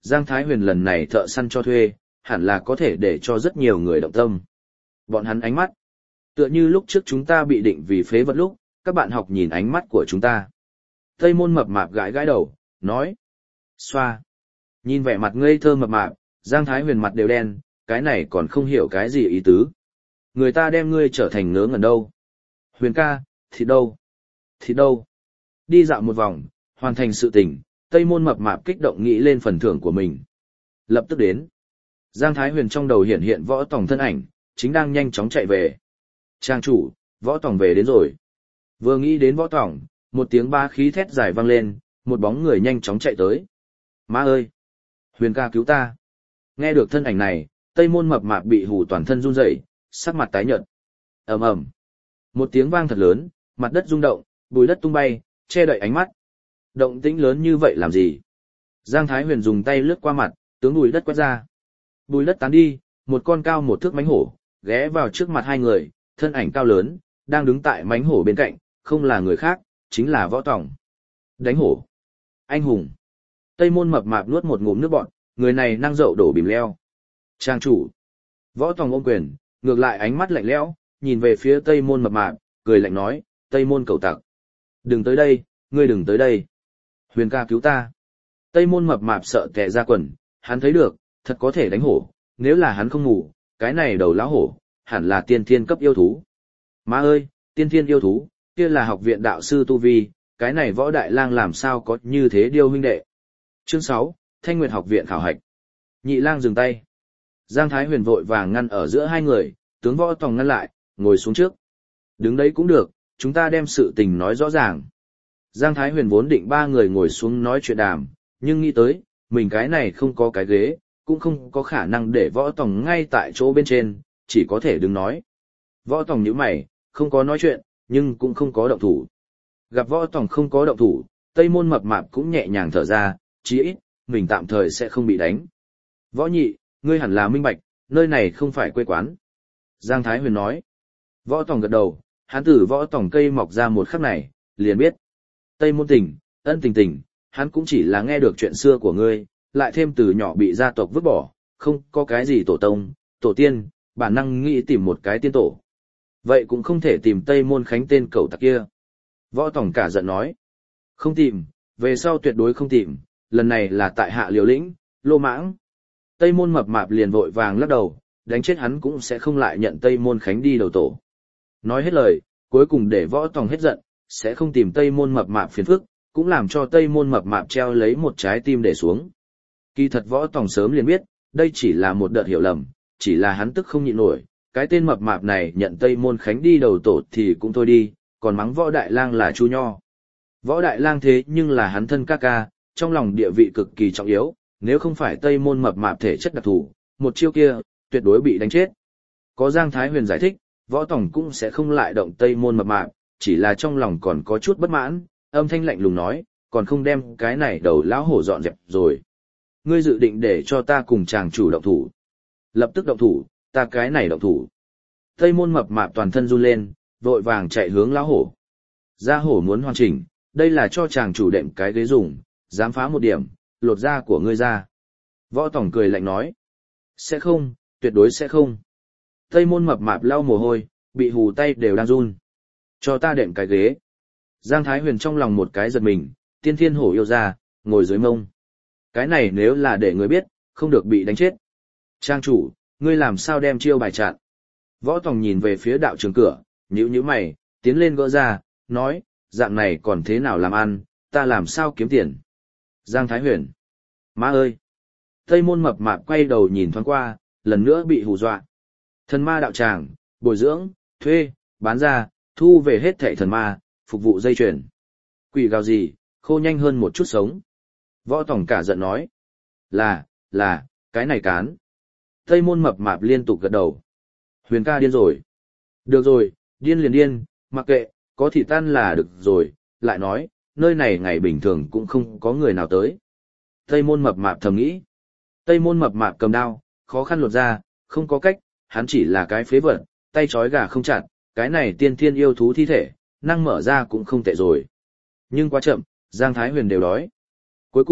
Giang Thái Huyền lần này thợ săn cho thuê, hẳn là có thể để cho rất nhiều người động tâm. Bọn hắn ánh mắt, tựa như lúc trước chúng ta bị định vì phế vật lúc, các bạn học nhìn ánh mắt của chúng ta. Tây Môn mập mạp gãi gãi đầu, nói. Xoa. Nhìn vẻ mặt ngây thơ mập mạp, Giang Thái Huyền mặt đều đen, cái này còn không hiểu cái gì ý tứ. Người ta đem ngươi trở thành ngớ ngẩn đâu. Huyền ca, thì đâu? Thì đâu? Đi dạo một vòng, hoàn thành sự tình, Tây Môn mập mạp kích động nghĩ lên phần thưởng của mình. Lập tức đến. Giang Thái Huyền trong đầu hiện hiện Võ Tòng thân ảnh, chính đang nhanh chóng chạy về. Trang chủ, Võ Tòng về đến rồi. Vừa nghĩ đến Võ Tòng, một tiếng ba khí thét dài vang lên, một bóng người nhanh chóng chạy tới. Má ơi! Huyền ca cứu ta! Nghe được thân ảnh này, Tây Môn mập mạp bị hù toàn thân run rẩy, sắc mặt tái nhợt. Ầm ầm! Một tiếng vang thật lớn, mặt đất rung động, bùi đất tung bay, che đậy ánh mắt. Động tĩnh lớn như vậy làm gì? Giang Thái Huyền dùng tay lướt qua mặt, tướng bùi đất quét ra. Bùi đất tán đi, một con cao một thước mãnh hổ, ghé vào trước mặt hai người, thân ảnh cao lớn, đang đứng tại mãnh hổ bên cạnh, không là người khác, chính là Võ Tòng. Đánh hổ. Anh hùng. Tây Môn mập mạp nuốt một ngụm nước bọt, người này năng dậu đổ bìm leo. Trang chủ. Võ Tòng ôm quyền, ngược lại ánh mắt lạnh lẽo, nhìn về phía Tây Môn mập mạp, cười lạnh nói, Tây Môn cẩu tặc. Đừng tới đây, ngươi đừng tới đây. Huyền ca cứu ta. Tây Môn mập mạp sợ tè ra quần, hắn thấy được, thật có thể đánh hổ, nếu là hắn không ngủ, cái này đầu lão hổ, hẳn là tiên thiên cấp yêu thú. Má ơi, tiên thiên yêu thú, kia là học viện đạo sư Tu Vi, cái này Võ Đại Lang làm sao có như thế điêu huynh đệ. Chương sáu, Thanh Nguyệt học viện khảo hạch. Nhị Lang dừng tay. Giang Thái Huyền vội vàng ngăn ở giữa hai người, tướng Võ Tòng ngăn lại, ngồi xuống trước. Đứng đấy cũng được, chúng ta đem sự tình nói rõ ràng. Giang Thái Huyền vốn định ba người ngồi xuống nói chuyện đàm, nhưng nghĩ tới, mình cái này không có cái ghế, cũng không có khả năng để Võ Tòng ngay tại chỗ bên trên, chỉ có thể đứng nói. Võ Tòng nhíu mày, không có nói chuyện, nhưng cũng không có động thủ. Gặp Võ Tòng không có động thủ, Tây Môn mập mạp cũng nhẹ nhàng thở ra, chí ít, mình tạm thời sẽ không bị đánh. Võ nhị, ngươi hẳn là minh bạch, nơi này không phải quê quán. Giang Thái Huyền nói. Võ Tòng gật đầu, hắn từ Võ Tòng cây mọc ra một khắc này, liền biết. Tây Môn Tình, Ân Tình Tình, hắn cũng chỉ là nghe được chuyện xưa của ngươi, lại thêm từ nhỏ bị gia tộc vứt bỏ, không có cái gì tổ tông, tổ tiên, bản năng nghĩ tìm một cái tiên tổ. Vậy cũng không thể tìm Tây Môn Khánh tên cẩu tặc kia. Võ Tòng cả giận nói. Không tìm, về sau tuyệt đối không tìm, lần này là tại hạ liều lĩnh, lô mãng. Tây Môn mập mạp liền vội vàng lắc đầu, đánh chết hắn cũng sẽ không lại nhận Tây Môn Khánh đi đầu tổ. Nói hết lời, cuối cùng để Võ Tòng hết giận, sẽ không tìm Tây Môn mập mạp phiền phức, cũng làm cho Tây Môn mập mạp treo lấy một trái tim để xuống. Kỳ thật Võ Tòng sớm liền biết, đây chỉ là một đợt hiểu lầm, chỉ là hắn tức không nhịn nổi, cái tên mập mạp này nhận Tây Môn Khánh đi đầu tổ thì cũng thôi đi, còn mắng Võ Đại Lang là Chu Nho. Võ Đại Lang thế nhưng là hắn thân ca ca, trong lòng địa vị cực kỳ trọng yếu, nếu không phải Tây Môn mập mạp thể chất đặc thù, một chiêu kia, tuyệt đối bị đánh chết. Có Giang Thái Huyền giải thích, Võ Tòng cũng sẽ không lại động Tây Môn mập mạp, chỉ là trong lòng còn có chút bất mãn, âm thanh lạnh lùng nói, còn không đem cái này đầu lão hổ dọn dẹp rồi. Ngươi dự định để cho ta cùng chàng chủ động thủ. Lập tức động thủ, ta cái này động thủ. Tây Môn mập mạp toàn thân run lên, vội vàng chạy hướng lão hổ. Da hổ muốn hoàn chỉnh, đây là cho chàng chủ đệm cái ghế dùng, dám phá một điểm, lột da của ngươi ra. Võ Tòng cười lạnh nói. Sẽ không, tuyệt đối sẽ không. Tây Môn mập mạp lau mồ hôi, bị hù tay đều đang run. Cho ta đệm cái ghế. Giang Thái Huyền trong lòng một cái giật mình, tiên thiên hổ yêu ra, ngồi dưới mông. Cái này nếu là để người biết, không được bị đánh chết. Trang chủ, ngươi làm sao đem chiêu bài chặn? Võ Tòng nhìn về phía đạo trường cửa, nhíu nhíu mày, tiến lên gỡ ra, nói, dạng này còn thế nào làm ăn, ta làm sao kiếm tiền? Giang Thái Huyền. Má ơi! Tây Môn mập mạp quay đầu nhìn thoáng qua, lần nữa bị hù dọa. Thần ma đạo tràng, bồi dưỡng, thuê, bán ra, thu về hết thảy thần ma, phục vụ dây chuyền. Quỷ gào gì, khô nhanh hơn một chút sống. Võ Tòng cả giận nói. Là, là, cái này cán. Tây Môn mập mạp liên tục gật đầu. Huyền ca điên rồi. Được rồi, điên liền điên, mặc kệ, có thị tan là được rồi, lại nói, nơi này ngày bình thường cũng không có người nào tới. Tây Môn mập mạp thầm nghĩ. Tây Môn mập mạp cầm đao, khó khăn lột ra, không có cách, hắn chỉ là cái phế vật, tay trói gà không chặt, cái này tiên thiên yêu thú thi thể, năng mở ra cũng không tệ rồi. Nhưng quá chậm, Giang Thái Huyền đều đói. Cuối cùng,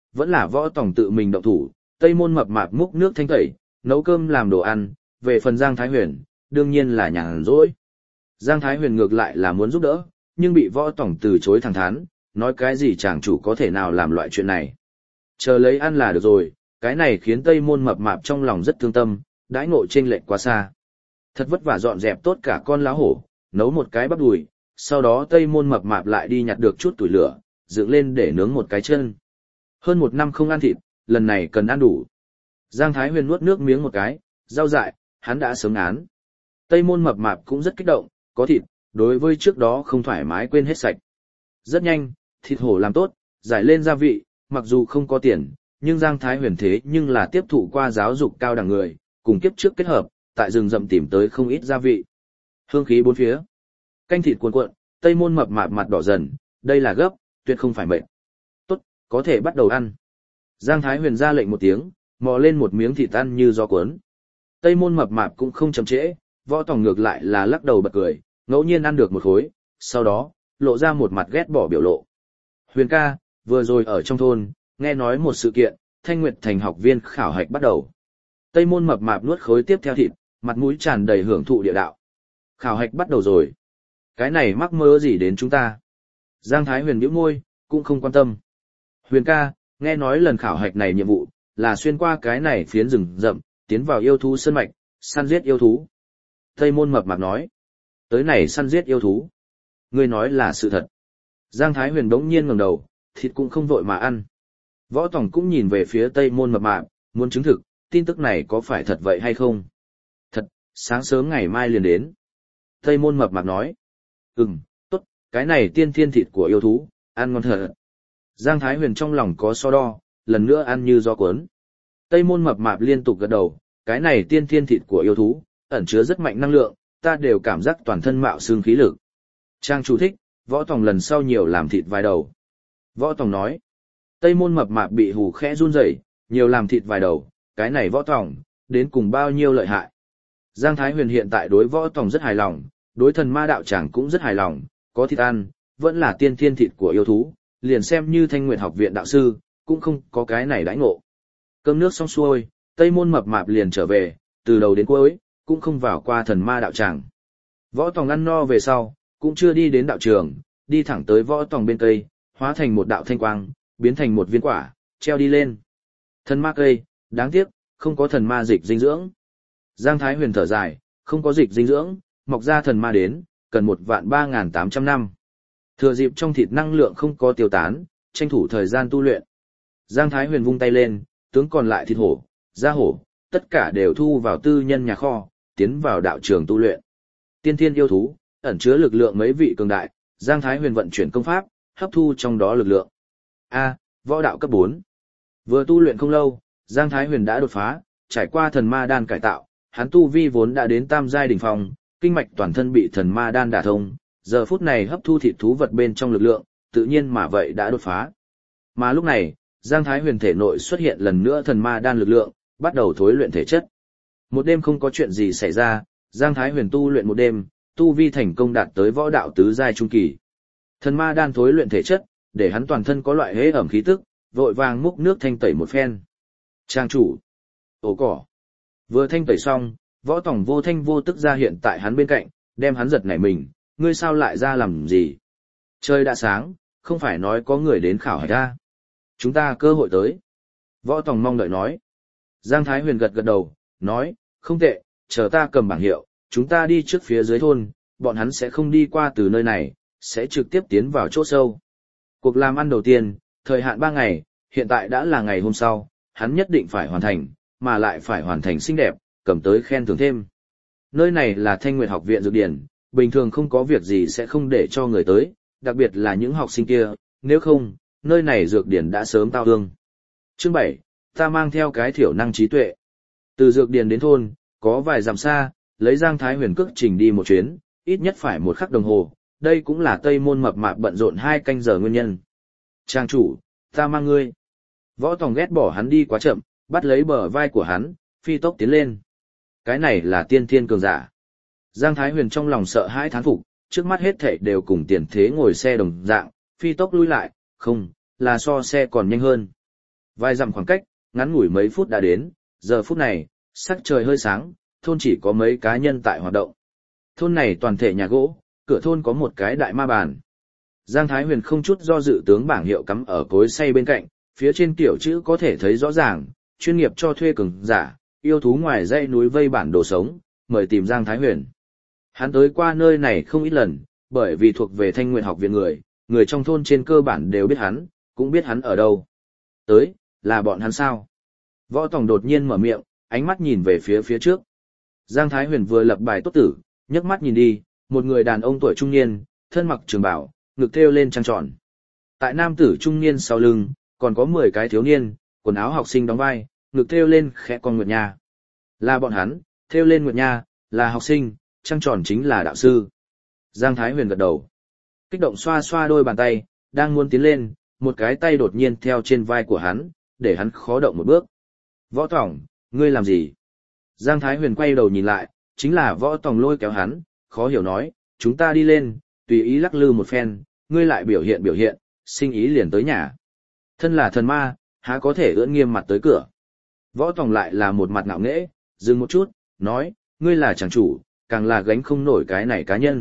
vẫn là Võ Tòng tự mình động thủ, Tây Môn Mập Mạp múc nước thanh tẩy, nấu cơm làm đồ ăn, về phần Giang Thái Huyền, đương nhiên là nhàn rỗi. Giang Thái Huyền ngược lại là muốn giúp đỡ, nhưng bị Võ Tòng từ chối thẳng thắn, nói cái gì chàng chủ có thể nào làm loại chuyện này. Chờ lấy ăn là được rồi, cái này khiến Tây Môn Mập Mạp trong lòng rất thương tâm, đãi ngộ chênh lệch quá xa. Thật vất vả dọn dẹp tốt cả con lá hổ, nấu một cái bắp đùi, sau đó Tây Môn Mập Mạp lại đi nhặt được chút tuổi lửa, dựng lên để nướng một cái chân. Hơn một năm không ăn thịt, lần này cần ăn đủ. Giang Thái Huyền nuốt nước miếng một cái, rau dại, hắn đã sớm án. Tây Môn Mập Mạp cũng rất kích động, có thịt, đối với trước đó không thoải mái quên hết sạch. Rất nhanh, thịt hổ làm tốt, giải lên gia vị, mặc dù không có tiền, nhưng Giang Thái Huyền thế nhưng là tiếp thụ qua giáo dục cao đẳng người, cùng kiếp trước kết hợp, tại rừng rậm tìm tới không ít gia vị. Hương khí bốn phía. Canh thịt cuồn cuộn, Tây Môn Mập Mạp mặt đỏ dần, đây là gấp, tuyệt không phải mệt. Tốt, có thể bắt đầu ăn. Giang Thái Huyền ra lệnh một tiếng, mò lên một miếng thịt ăn như gió cuốn. Tây Môn Mập Mạp cũng không chậm trễ, Võ Tòng ngược lại là lắc đầu bật cười, ngẫu nhiên ăn được một khối, sau đó, lộ ra một mặt ghét bỏ biểu lộ. Huyền ca, vừa rồi ở trong thôn, nghe nói một sự kiện, Thanh Nguyệt Thành học viên khảo hạch bắt đầu. Tây Môn Mập Mạp nuốt khối tiếp theo thịt, mặt mũi tràn đầy hưởng thụ địa đạo. Khảo hạch bắt đầu rồi. Cái này mắc mơ gì đến chúng ta? Giang Thái Huyền nhíu môi, cũng không quan tâm. Huyền ca, nghe nói lần khảo hạch này nhiệm vụ, là xuyên qua cái này phiến rừng rậm, tiến vào yêu thú sơn mạch, săn giết yêu thú. Tây Môn Mập Mạp nói. Tới này săn giết yêu thú. Ngươi nói là sự thật. Giang Thái Huyền đống nhiên ngẩng đầu, thịt cũng không vội mà ăn. Võ Tòng cũng nhìn về phía Tây Môn Mập Mạp, muốn chứng thực, tin tức này có phải thật vậy hay không? Thật, sáng sớm ngày mai liền đến. Tây Môn Mập Mạp nói. Ừm, tốt, cái này tiên thiên thịt của yêu thú, ăn ngon thật. Giang Thái Huyền trong lòng có so đo, lần nữa ăn như gió cuốn. Tây Môn Mập Mạp liên tục gật đầu, cái này tiên thiên thịt của yêu thú, ẩn chứa rất mạnh năng lượng, ta đều cảm giác toàn thân mạo xương khí lực. Trang chủ thích, Võ Tòng lần sau nhiều làm thịt vài đầu. Võ Tòng nói. Tây Môn Mập Mạp bị hù khẽ run rẩy, nhiều làm thịt vài đầu, cái này Võ Tòng, đến cùng bao nhiêu lợi hại. Giang Thái Huyền hiện tại đối Võ Tòng rất hài lòng, đối thần ma đạo tràng cũng rất hài lòng, có thịt ăn, vẫn là tiên thiên thịt của yêu thú, liền xem như Thanh Nguyệt học viện đạo sư, cũng không có cái này đãi ngộ. Cơm nước xong xuôi, Tây Môn Mập Mạp liền trở về, từ đầu đến cuối, cũng không vào qua thần ma đạo tràng. Võ Tòng ăn no về sau, cũng chưa đi đến đạo trường, đi thẳng tới Võ Tòng bên cây, hóa thành một đạo thanh quang, biến thành một viên quả, treo đi lên. Thần ma cây, đáng tiếc, không có thần ma dịch dinh dưỡng. Giang Thái Huyền thở dài, không có dịch dinh dưỡng, mọc ra thần ma đến, cần một vạn ba ngàn tám trăm năm. Thừa dịp trong thịt năng lượng không có tiêu tán, tranh thủ thời gian tu luyện. Giang Thái Huyền vung tay lên, tướng còn lại thịt hổ, da hổ, tất cả đều thu vào tư nhân nhà kho, tiến vào đạo trường tu luyện. Tiên thiên yêu thú, ẩn chứa lực lượng mấy vị cường đại, Giang Thái Huyền vận chuyển công pháp, hấp thu trong đó lực lượng. A, võ đạo cấp bốn. Vừa tu luyện không lâu, Giang Thái Huyền đã đột phá, trải qua thần ma đan cải tạo, hắn tu vi vốn đã đến tam giai đỉnh phong, kinh mạch toàn thân bị thần ma đan đả thông, giờ phút này hấp thu thịt thú vật bên trong lực lượng, tự nhiên mà vậy đã đột phá. Mà lúc này, Giang Thái Huyền thể nội xuất hiện lần nữa thần ma đan lực lượng, bắt đầu thối luyện thể chất. Một đêm không có chuyện gì xảy ra, Giang Thái Huyền tu luyện một đêm, tu vi thành công đạt tới võ đạo tứ giai trung kỳ. Thần ma đan thối luyện thể chất, để hắn toàn thân có loại hế ẩm khí tức, vội vàng múc nước thanh tẩy một phen. Trang chủ, ổ cỏ. Vừa thanh tẩy xong, Võ Tòng vô thanh vô tức ra hiện tại hắn bên cạnh, đem hắn giật nảy mình, ngươi sao lại ra làm gì? Trời đã sáng, không phải nói có người đến khảo hạch ra. Chúng ta cơ hội tới. Võ Tòng mong đợi nói. Giang Thái Huyền gật gật đầu, nói, không tệ, chờ ta cầm bảng hiệu, chúng ta đi trước phía dưới thôn, bọn hắn sẽ không đi qua từ nơi này, sẽ trực tiếp tiến vào chỗ sâu. Cuộc làm ăn đầu tiên, thời hạn ba ngày, hiện tại đã là ngày hôm sau, hắn nhất định phải hoàn thành, mà lại phải hoàn thành xinh đẹp, cầm tới khen thưởng thêm. Nơi này là Thanh Nguyệt học viện dược điển, bình thường không có việc gì sẽ không để cho người tới, đặc biệt là những học sinh kia, nếu không, nơi này dược điển đã sớm tao hương. Chương bảy, ta mang theo cái thiểu năng trí tuệ. Từ dược điển đến thôn, có vài dặm xa, lấy Giang Thái Huyền cước trình đi một chuyến, ít nhất phải một khắc đồng hồ, đây cũng là Tây Môn Mập Mạp bận rộn hai canh giờ nguyên nhân. Trang chủ, ta mang ngươi. Võ Tòng ghét bỏ hắn đi quá chậm, bắt lấy bờ vai của hắn, phi tốc tiến lên. Cái này là tiên thiên cường giả. Giang Thái Huyền trong lòng sợ hãi thán phục, trước mắt hết thảy đều cùng tiền thế ngồi xe đồng dạng, phi tốc lui lại, không, là so xe còn nhanh hơn. Vài dặm khoảng cách, ngắn ngủi mấy phút đã đến, giờ phút này, sắc trời hơi sáng, thôn chỉ có mấy cá nhân tại hoạt động. Thôn này toàn thể nhà gỗ, cửa thôn có một cái đại ma bàn. Giang Thái Huyền không chút do dự tướng bảng hiệu cắm ở cối xay bên cạnh, phía trên kiểu chữ có thể thấy rõ ràng, chuyên nghiệp cho thuê cường giả, yêu thú ngoài dãy núi vây bản đồ sống, mời tìm Giang Thái Huyền. Hắn tới qua nơi này không ít lần, bởi vì thuộc về Thanh Nguyện học viện người, người trong thôn trên cơ bản đều biết hắn, cũng biết hắn ở đâu. Tới, là bọn hắn sao? Võ Tòng đột nhiên mở miệng, ánh mắt nhìn về phía phía trước. Giang Thái Huyền vừa lập bài tốt tử, nhấc mắt nhìn đi, một người đàn ông tuổi trung niên, thân mặc trường bào, ngực thêu lên trăng tròn. Tại nam tử trung niên sau lưng, còn có mười cái thiếu niên, quần áo học sinh đóng vai, ngực thêu lên khẽ con nguyệt nha. Là bọn hắn, thêu lên nguyệt nha, là học sinh, trăng tròn chính là đạo sư. Giang Thái Huyền gật đầu. Kích động xoa xoa đôi bàn tay, đang muốn tiến lên, một cái tay đột nhiên theo trên vai của hắn, để hắn khó động một bước. Võ Tòng, ngươi làm gì? Giang Thái Huyền quay đầu nhìn lại, chính là Võ Tòng lôi kéo hắn, khó hiểu nói, chúng ta đi lên, tùy ý lắc lư một phen, ngươi lại biểu hiện biểu hiện, sinh ý liền tới nhà. Thân là thần ma, há có thể ưỡn nghiêm mặt tới cửa. Võ Tòng lại là một mặt ngạo nghễ, dừng một chút, nói, ngươi là chàng chủ, càng là gánh không nổi cái này cá nhân.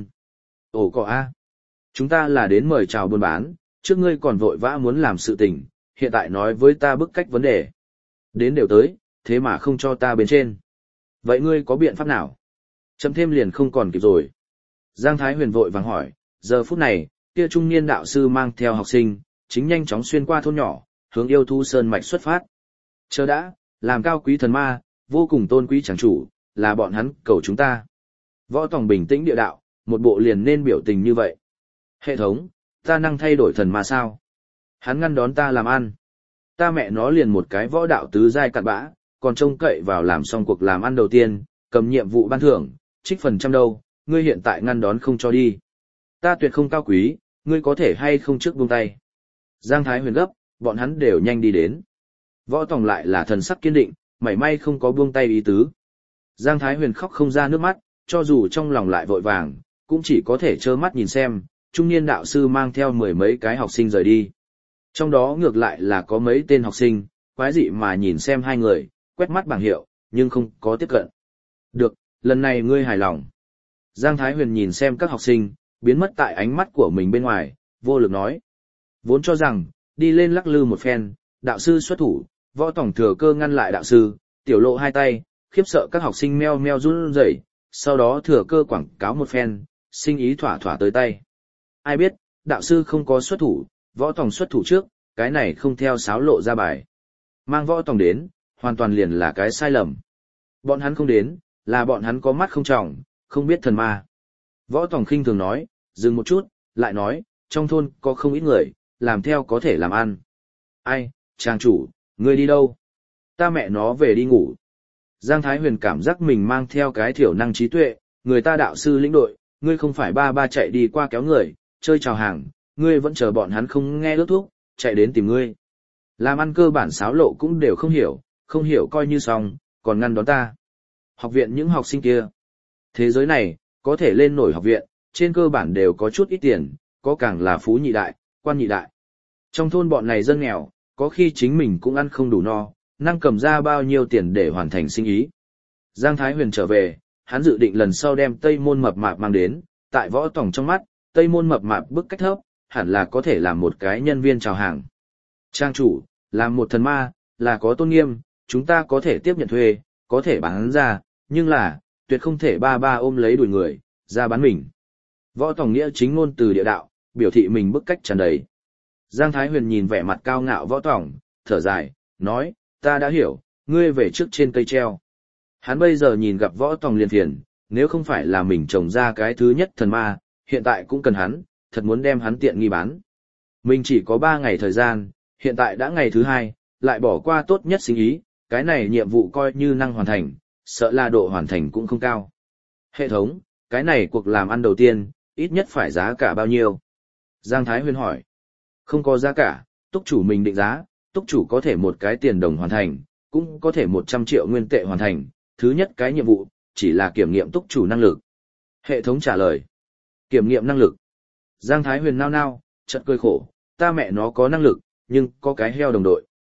Ồ cọ a, chúng ta là đến mời chào buôn bán, trước ngươi còn vội vã muốn làm sự tình, hiện tại nói với ta bức cách vấn đề. Đến đều tới, thế mà không cho ta bên trên. Vậy ngươi có biện pháp nào? Chấm thêm liền không còn kịp rồi. Giang Thái Huyền vội vàng hỏi, giờ phút này, kia trung niên đạo sư mang theo học sinh, chính nhanh chóng xuyên qua thôn nhỏ, hướng yêu thú sơn mạch xuất phát. Chờ đã, làm cao quý thần ma, vô cùng tôn quý chẳng chủ, là bọn hắn cầu chúng ta. Võ Tòng bình tĩnh địa đạo, một bộ liền nên biểu tình như vậy. Hệ thống, ta năng thay đổi thần ma sao? Hắn ngăn đón ta làm ăn. Ta mẹ nó liền một cái võ đạo tứ giai cặn bã, còn trông cậy vào làm xong cuộc làm ăn đầu tiên, cầm nhiệm vụ ban thưởng, trích phần trăm đâu, ngươi hiện tại ngăn đón không cho đi. Ta tuyệt không cao quý, ngươi có thể hay không trước buông tay. Giang Thái Huyền gấp, bọn hắn đều nhanh đi đến. Võ Tòng lại là thần sắc kiên định, mảy may không có buông tay ý tứ. Giang Thái Huyền khóc không ra nước mắt, cho dù trong lòng lại vội vàng, cũng chỉ có thể trơ mắt nhìn xem, trung niên đạo sư mang theo mười mấy cái học sinh rời đi. Trong đó ngược lại là có mấy tên học sinh, quái dị mà nhìn xem hai người, quét mắt bảng hiệu, nhưng không có tiếp cận. Được, lần này ngươi hài lòng. Giang Thái Huyền nhìn xem các học sinh, biến mất tại ánh mắt của mình bên ngoài, vô lực nói. Vốn cho rằng, đi lên lắc lư một phen, đạo sư xuất thủ, Võ Tòng thừa cơ ngăn lại đạo sư, tiểu lộ hai tay, khiếp sợ các học sinh meo meo run rẩy, sau đó thừa cơ quảng cáo một phen, sinh ý thỏa thỏa tới tay. Ai biết, đạo sư không có xuất thủ, Võ Tòng xuất thủ trước, cái này không theo sáo lộ ra bài. Mang Võ Tòng đến, hoàn toàn liền là cái sai lầm. Bọn hắn không đến, là bọn hắn có mắt không trọng, không biết thần ma. Võ Tòng khinh thường nói, dừng một chút, lại nói, trong thôn có không ít người, làm theo có thể làm ăn. Ai, trang chủ, ngươi đi đâu? Ta mẹ nó về đi ngủ. Giang Thái Huyền cảm giác mình mang theo cái thiểu năng trí tuệ, người ta đạo sư lĩnh đội, ngươi không phải ba ba chạy đi qua kéo người, chơi chào hàng, ngươi vẫn chờ bọn hắn không nghe ước thuốc, chạy đến tìm ngươi. Làm ăn cơ bản xáo lộ cũng đều không hiểu, không hiểu coi như xong, còn ngăn đón ta. Học viện những học sinh kia. Thế giới này, có thể lên nổi học viện, trên cơ bản đều có chút ít tiền, có càng là phú nhị đại, quan nhị đại. Trong thôn bọn này dân nghèo, có khi chính mình cũng ăn không đủ no, năng cầm ra bao nhiêu tiền để hoàn thành sinh ý. Giang Thái Huyền trở về, hắn dự định lần sau đem Tây Môn Mập Mạp mang đến, tại Võ Tòng trong mắt, Tây Môn Mập Mạp bức cách thấp, hẳn là có thể làm một cái nhân viên chào hàng. Trang chủ, làm một thần ma, là có tôn nghiêm, chúng ta có thể tiếp nhận thuê, có thể bán ra, nhưng là, tuyệt không thể ba ba ôm lấy đuổi người, ra bán mình. Võ Tòng nghĩa chính ngôn từ địa đạo, biểu thị mình bức cách tràn đầy. Giang Thái Huyền nhìn vẻ mặt cao ngạo Võ Tòng, thở dài, nói, ta đã hiểu, ngươi về trước trên cây treo. Hắn bây giờ nhìn gặp Võ Tòng liền phiền, nếu không phải là mình trồng ra cái thứ nhất thần ma, hiện tại cũng cần hắn, thật muốn đem hắn tiện nghi bán. Mình chỉ có ba ngày thời gian, hiện tại đã ngày thứ hai, lại bỏ qua tốt nhất sinh ý, cái này nhiệm vụ coi như năng hoàn thành, sợ là độ hoàn thành cũng không cao. Hệ thống, cái này cuộc làm ăn đầu tiên, ít nhất phải giá cả bao nhiêu? Giang Thái Huyền hỏi. Không có giá cả, túc chủ mình định giá, túc chủ có thể một cái tiền đồng hoàn thành, cũng có thể một trăm triệu nguyên tệ hoàn thành, thứ nhất cái nhiệm vụ, chỉ là kiểm nghiệm túc chủ năng lực. Hệ thống trả lời. Kiểm nghiệm năng lực. Giang Thái Huyền nao nao, chợt cười khổ, ta mẹ nó có năng lực, nhưng có cái heo đồng đội.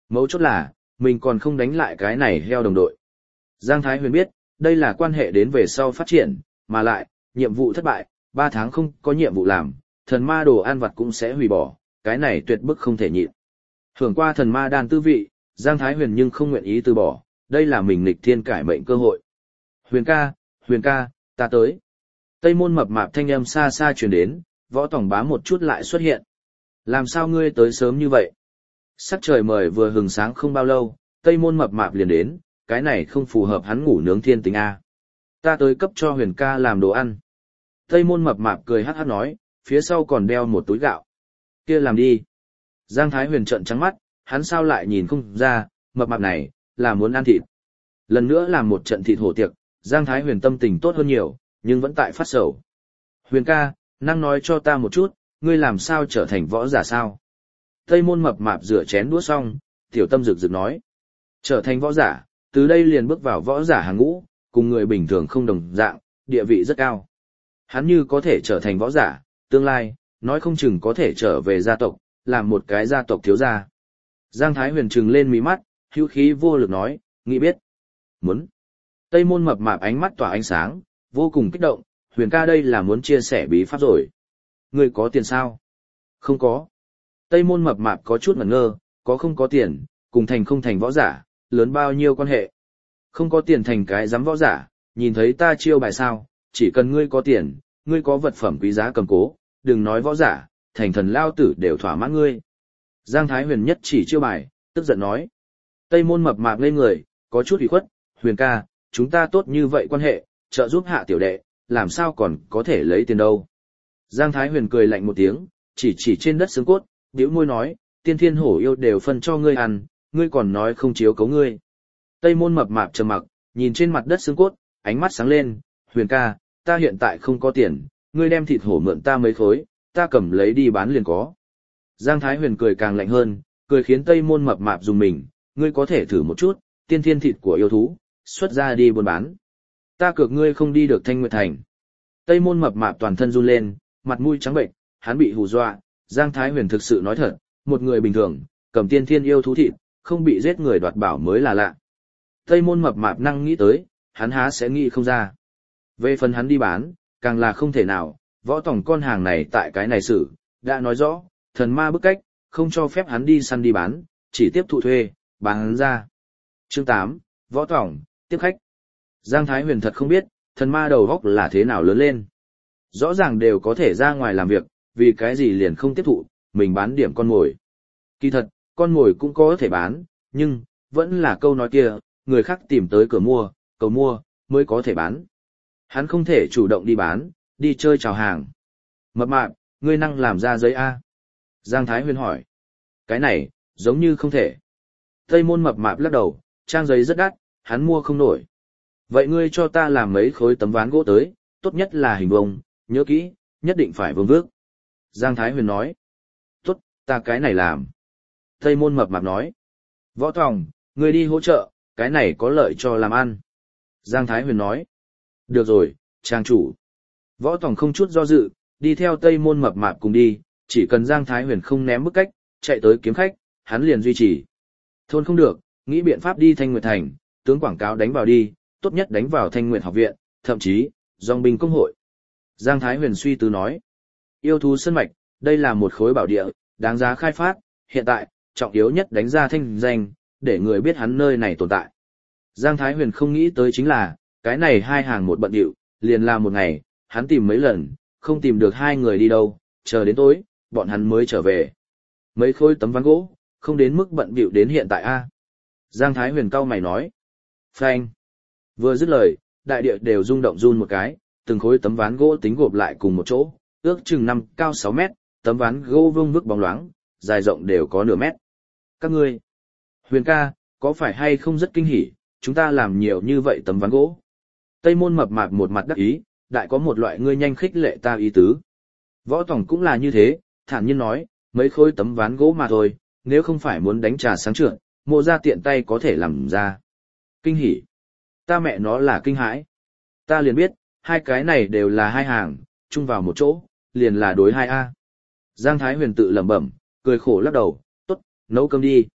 Mấu chốt là, mình còn không đánh lại cái này heo đồng đội. Giang Thái Huyền biết, đây là quan hệ đến về sau phát triển, mà lại, nhiệm vụ thất bại, ba tháng không có nhiệm vụ làm, thần ma đồ ăn vặt cũng sẽ hủy bỏ, cái này tuyệt bức không thể nhịn. Hưởng qua thần ma đan tư vị, Giang Thái Huyền nhưng không nguyện ý từ bỏ, đây là mình nghịch thiên cải mệnh cơ hội. Huyền ca, Huyền ca, ta tới. Tây môn mập mạp thanh âm xa xa truyền đến, Võ Tòng bá một chút lại xuất hiện. Làm sao ngươi tới sớm như vậy? Sắc trời mời vừa hừng sáng không bao lâu, Tây môn mập mạp liền đến, cái này không phù hợp hắn ngủ nướng thiên tính A. Ta tới cấp cho Huyền ca làm đồ ăn. Tây môn mập mạp cười hát hát nói, phía sau còn đeo một túi gạo. Kia làm đi. Giang Thái Huyền trợn trắng mắt, hắn sao lại nhìn không ra, mập mạp này, là muốn ăn thịt. Lần nữa làm một trận thịt hổ tiệc, Giang Thái Huyền tâm tình tốt hơn nhiều, nhưng vẫn tại phát sầu. Huyền ca, năng nói cho ta một chút, ngươi làm sao trở thành võ giả sao? Tây môn mập mạp rửa chén đũa xong, tiểu tâm rực rực nói. Trở thành võ giả, từ đây liền bước vào võ giả hàng ngũ, cùng người bình thường không đồng dạng, địa vị rất cao. Hắn như có thể trở thành võ giả, tương lai, nói không chừng có thể trở về gia tộc, làm một cái gia tộc thiếu gia. Giang Thái Huyền trừng lên mí mắt, hữu khí vô lực nói, nghĩ biết. Muốn. Tây môn mập mạp ánh mắt tỏa ánh sáng, vô cùng kích động, Huyền ca đây là muốn chia sẻ bí pháp rồi. Ngươi có tiền sao? Không có. Tây môn mập mạp có chút ngẩn ngơ, có không có tiền, cùng thành không thành võ giả, lớn bao nhiêu quan hệ. Không có tiền thành cái dám võ giả, nhìn thấy ta chiêu bài sao, chỉ cần ngươi có tiền, ngươi có vật phẩm quý giá cầm cố, đừng nói võ giả, thành thần lao tử đều thỏa mãn ngươi. Giang Thái Huyền nhất chỉ chiêu bài, tức giận nói. Tây môn mập mạp lên người, có chút ủy khuất, Huyền ca, chúng ta tốt như vậy quan hệ, trợ giúp hạ tiểu đệ, làm sao còn có thể lấy tiền đâu. Giang Thái Huyền cười lạnh một tiếng, chỉ chỉ trên đất xương cốt, bĩu môi nói, tiên thiên hổ yêu đều phân cho ngươi ăn, ngươi còn nói không chiếu cấu ngươi. Tây môn mập mạp trầm mặc, nhìn trên mặt đất xương cốt, ánh mắt sáng lên, Huyền ca, ta hiện tại không có tiền, ngươi đem thịt hổ mượn ta mấy khối, ta cầm lấy đi bán liền có. Giang Thái Huyền cười càng lạnh hơn, cười khiến Tây môn mập mạp dùng mình, ngươi có thể thử một chút, tiên thiên thịt của yêu thú, xuất ra đi buôn bán. Ta cược ngươi không đi được Thanh Nguyệt Thành. Tây môn mập mạp toàn thân run lên, mặt mũi trắng bệnh, hắn bị hù dọa, Giang Thái Huyền thực sự nói thật, một người bình thường, cầm tiên thiên yêu thú thịt, không bị giết người đoạt bảo mới là lạ. Tây môn mập mạp năng nghĩ tới, hắn há sẽ nghĩ không ra. Về phần hắn đi bán, càng là không thể nào, võ tổng con hàng này tại cái này xử, đã nói rõ, thần ma bức cách, không cho phép hắn đi săn đi bán, chỉ tiếp thụ thuê, bán hắn ra. Chương tám, Võ tổng, tiếp khách. Giang Thái Huyền thật không biết, thần ma đầu góc là thế nào lớn lên. Rõ ràng đều có thể ra ngoài làm việc, vì cái gì liền không tiếp thụ, mình bán điểm con mồi. Kỳ thật, con mồi cũng có thể bán, nhưng, vẫn là câu nói kia, người khác tìm tới cửa mua, cầu mua, mới có thể bán. Hắn không thể chủ động đi bán, đi chơi chào hàng. Mập mạp, ngươi năng làm ra giấy A. Giang Thái Huyền hỏi. Cái này, giống như không thể. Tây môn mập mạp lắc đầu, trang giấy rất đắt, hắn mua không nổi. Vậy ngươi cho ta làm mấy khối tấm ván gỗ tới, tốt nhất là hình vuông, nhớ kỹ, nhất định phải vương vước. Giang Thái Huyền nói. Tốt, ta cái này làm. Tây môn mập mạp nói. Võ Tòng, ngươi đi hỗ trợ, cái này có lợi cho làm ăn. Giang Thái Huyền nói. Được rồi, trang chủ. Võ Tòng không chút do dự, đi theo Tây môn mập mạp cùng đi, chỉ cần Giang Thái Huyền không ném bức cách, chạy tới kiếm khách, hắn liền duy trì. Thôn không được, nghĩ biện pháp đi Thanh Nguyệt Thành, tướng quảng cáo đánh vào đi, tốt nhất đánh vào Thanh Nguyệt học viện, thậm chí, dòng binh công hội. Giang Thái Huyền suy tư nói. Yêu thú sân mạch, đây là một khối bảo địa, đáng giá khai phát, hiện tại, trọng yếu nhất đánh ra thanh danh, để người biết hắn nơi này tồn tại. Giang Thái Huyền không nghĩ tới chính là, cái này hai hàng một bận điệu, liền là một ngày, hắn tìm mấy lần, không tìm được hai người đi đâu, chờ đến tối, bọn hắn mới trở về. Mấy khối tấm ván gỗ, không đến mức bận bịu đến hiện tại a. Giang Thái Huyền cau mày nói. Phanh. Vừa dứt lời, đại địa đều rung động run một cái, từng khối tấm ván gỗ tính gộp lại cùng một chỗ, ước chừng năm cao sáu mét, tấm ván gỗ vương vức bóng loáng, dài rộng đều có nửa mét. Các ngươi, Huyền ca, có phải hay không rất kinh hỉ, chúng ta làm nhiều như vậy tấm ván gỗ. Tây môn mập mạp một mặt đắc ý, đại có một loại ngươi nhanh khích lệ ta ý tứ. Võ Tòng cũng là như thế, thản nhiên nói, mấy khối tấm ván gỗ mà thôi, nếu không phải muốn đánh trà sáng trượt, mộ ra tiện tay có thể làm ra. Kinh hỉ. Ta mẹ nó là kinh hãi. Ta liền biết, hai cái này đều là hai hàng, chung vào một chỗ, liền là đối hai A. Giang Thái Huyền tự lẩm bẩm, cười khổ lắc đầu, tốt, nấu cơm đi.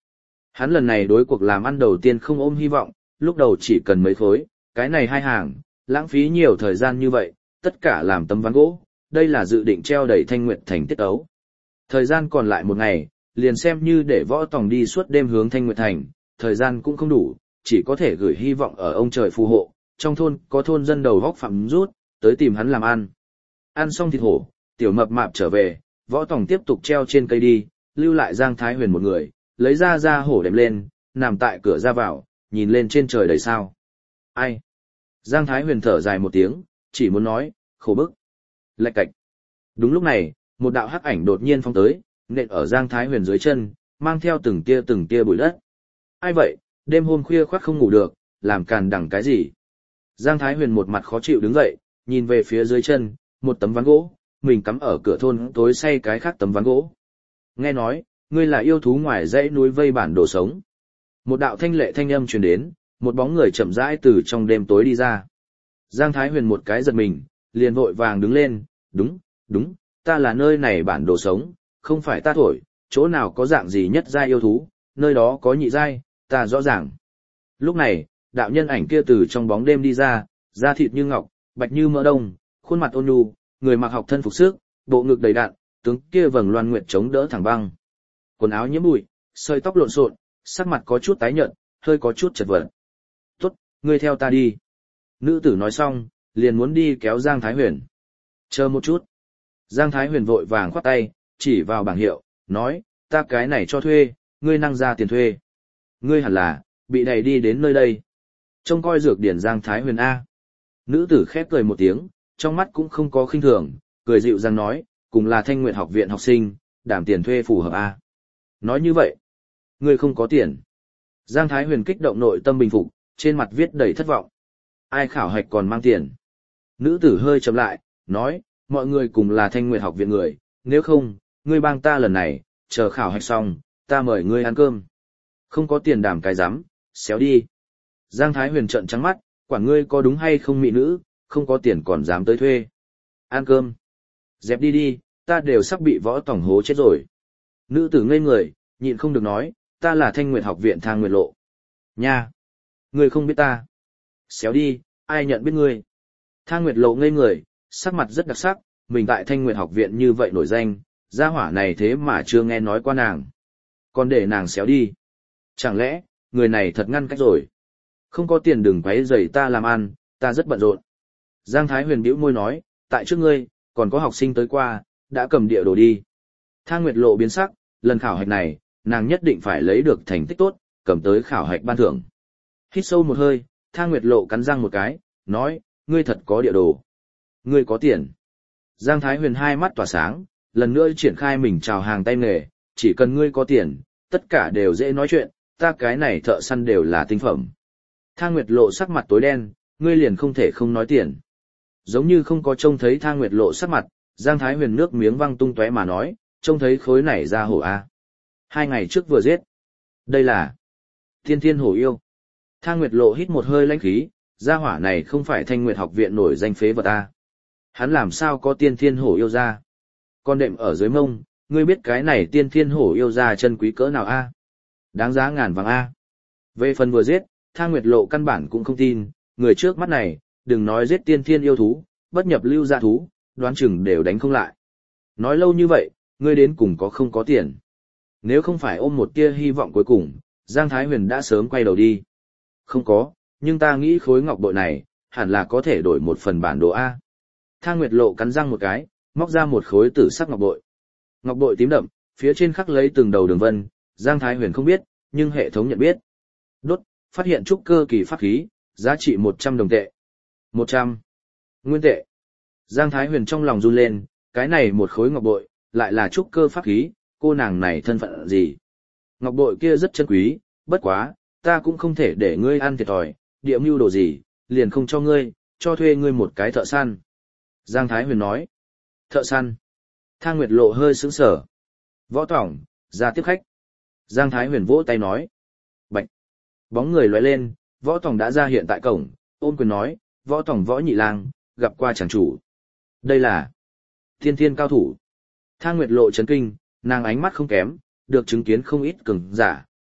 Hắn lần này đối cuộc làm ăn đầu tiên không ôm hy vọng, lúc đầu chỉ cần mấy khối, cái này hai hàng, lãng phí nhiều thời gian như vậy, tất cả làm tấm ván gỗ, đây là dự định treo đẩy Thanh Nguyệt Thành tiết ấu. Thời gian còn lại một ngày, liền xem như để Võ Tòng đi suốt đêm hướng Thanh Nguyệt Thành, thời gian cũng không đủ, chỉ có thể gửi hy vọng ở ông trời phù hộ, trong thôn có thôn dân đầu góc phạm rút, tới tìm hắn làm ăn. Ăn xong thịt hổ, tiểu mập mạp trở về, Võ Tòng tiếp tục treo trên cây đi, lưu lại Giang Thái Huyền một người, lấy ra ra hổ đệm lên, nằm tại cửa ra vào, nhìn lên trên trời đầy sao. Ai? Giang Thái Huyền thở dài một tiếng, chỉ muốn nói, khổ bức. Lạch cạch. Đúng lúc này, một đạo hắc ảnh đột nhiên phong tới, nện ở Giang Thái Huyền dưới chân, mang theo từng tia từng tia bụi đất. Ai vậy, đêm hôm khuya khoắt không ngủ được, làm càn đằng cái gì? Giang Thái Huyền một mặt khó chịu đứng dậy, nhìn về phía dưới chân, một tấm ván gỗ, mình cắm ở cửa thôn tối say cái khác tấm ván gỗ. Nghe nói, ngươi là yêu thú ngoài dãy núi vây bản đồ sống. Một đạo thanh lệ thanh âm truyền đến, một bóng người chậm rãi từ trong đêm tối đi ra. Giang Thái Huyền một cái giật mình, liền vội vàng đứng lên, đúng, đúng, ta là nơi này bản đồ sống, không phải ta thổi, chỗ nào có dạng gì nhất giai yêu thú, nơi đó có nhị giai, ta rõ ràng. Lúc này, đạo nhân ảnh kia từ trong bóng đêm đi ra, da thịt như ngọc, bạch như mỡ đông, khuôn mặt ôn nhu, người mặc học thân phục sức, bộ ngực đầy đặn, tướng kia vầng loan nguyệt chống đỡ thẳng băng. Quần áo nhiễm bụi, sợi tóc lộn xộn, sắc mặt có chút tái nhợt, hơi có chút chật vật. "Tốt, ngươi theo ta đi." Nữ tử nói xong, liền muốn đi kéo Giang Thái Huyền. "Chờ một chút." Giang Thái Huyền vội vàng khoát tay, chỉ vào bảng hiệu, nói, "Ta cái này cho thuê, ngươi năng ra tiền thuê. Ngươi hẳn là bị đẩy đi đến nơi đây." Trông coi dược điển Giang Thái Huyền a. Nữ tử khép cười một tiếng, trong mắt cũng không có khinh thường, cười dịu dàng nói, "Cùng là Thanh Nguyệt học viện học sinh, đảm tiền thuê phù hợp a." Nói như vậy, ngươi không có tiền. Giang Thái Huyền kích động nội tâm bình phục, trên mặt viết đầy thất vọng. Ai khảo hạch còn mang tiền? Nữ tử hơi chậm lại, nói, mọi người cùng là Thanh Nguyệt học viện người, nếu không, ngươi bang ta lần này, chờ khảo hạch xong, ta mời ngươi ăn cơm. Không có tiền đảm cái rắm, xéo đi. Giang Thái Huyền trợn trắng mắt, quản ngươi có đúng hay không mỹ nữ, không có tiền còn dám tới thuê. Ăn cơm. Dẹp đi đi, ta đều sắp bị Võ Tòng hố chết rồi. Nữ tử ngây người, nhịn không được nói, ta là Thanh Nguyệt học viện Thang Nguyệt Lộ. Nha! Ngươi không biết ta. Xéo đi, ai nhận biết ngươi. Thang Nguyệt Lộ ngây người, sắc mặt rất đặc sắc, mình tại Thanh Nguyệt học viện như vậy nổi danh, gia hỏa này thế mà chưa nghe nói qua nàng. Còn để nàng xéo đi. Chẳng lẽ, người này thật ngăn cách rồi. Không có tiền đừng quấy rầy ta làm ăn, ta rất bận rộn. Giang Thái Huyền bĩu môi nói, tại trước ngươi, còn có học sinh tới qua, đã cầm địa đồ đi. Thang Nguyệt Lộ biến sắc, lần khảo hạch này, nàng nhất định phải lấy được thành tích tốt, cầm tới khảo hạch ban thưởng. Hít sâu một hơi, Thang Nguyệt Lộ cắn răng một cái, nói, ngươi thật có địa đồ. Ngươi có tiền. Giang Thái Huyền hai mắt tỏa sáng, lần nữa triển khai mình chào hàng tay nghề, chỉ cần ngươi có tiền, tất cả đều dễ nói chuyện, ta cái này thợ săn đều là tinh phẩm. Thang Nguyệt Lộ sắc mặt tối đen, ngươi liền không thể không nói tiền. Giống như không có trông thấy Thang Nguyệt Lộ sắc mặt, Giang Thái Huyền nước miếng văng tung tóe mà nói, trông thấy khối này ra hổ a. Hai ngày trước vừa giết. Đây là Thiên Thiên hổ yêu. Thang Nguyệt Lộ hít một hơi lãnh khí, gia hỏa này không phải Thanh Nguyệt học viện nổi danh phế vật a. Hắn làm sao có Tiên Thiên hổ yêu ra? Con đệm ở dưới mông, ngươi biết cái này Tiên Thiên hổ yêu ra chân quý cỡ nào a? Đáng giá ngàn vàng a. Về phần vừa giết, Thang Nguyệt Lộ căn bản cũng không tin, người trước mắt này, đừng nói giết Tiên Thiên yêu thú, bất nhập lưu gia thú, đoán chừng đều đánh không lại. Nói lâu như vậy, ngươi đến cùng có không có tiền? Nếu không phải ôm một tia hy vọng cuối cùng, Giang Thái Huyền đã sớm quay đầu đi. Không có, nhưng ta nghĩ khối ngọc bội này, hẳn là có thể đổi một phần bản đồ A. Thang Nguyệt Lộ cắn răng một cái, móc ra một khối tử sắc ngọc bội. Ngọc bội tím đậm, phía trên khắc lấy từng đầu đường vân, Giang Thái Huyền không biết, nhưng hệ thống nhận biết. Đốt, phát hiện trúc cơ kỳ pháp khí, giá trị một trăm đồng tệ. một trăm nguyên tệ. Giang Thái Huyền trong lòng run lên, cái này một khối ngọc bội, lại là trúc cơ pháp khí, cô nàng này thân phận gì? Ngọc bội kia rất chân quý, bất quá, ta cũng không thể để ngươi ăn thiệt thòi, địa mưu đồ gì, liền không cho ngươi, cho thuê ngươi một cái thợ săn. Giang Thái Huyền nói. Thợ săn. Thang Nguyệt Lộ hơi sững sờ. Võ Tòng, ra tiếp khách. Giang Thái Huyền vỗ tay nói. Bạch. Bóng người lóe lên, Võ Tòng đã ra hiện tại cổng, ôm quyền nói, Võ Tòng Võ Nhị Lang, gặp qua chàng chủ. Đây là Thiên Thiên cao thủ. Thang Nguyệt Lộ chấn kinh, nàng ánh mắt không kém, được chứng kiến không ít cường giả,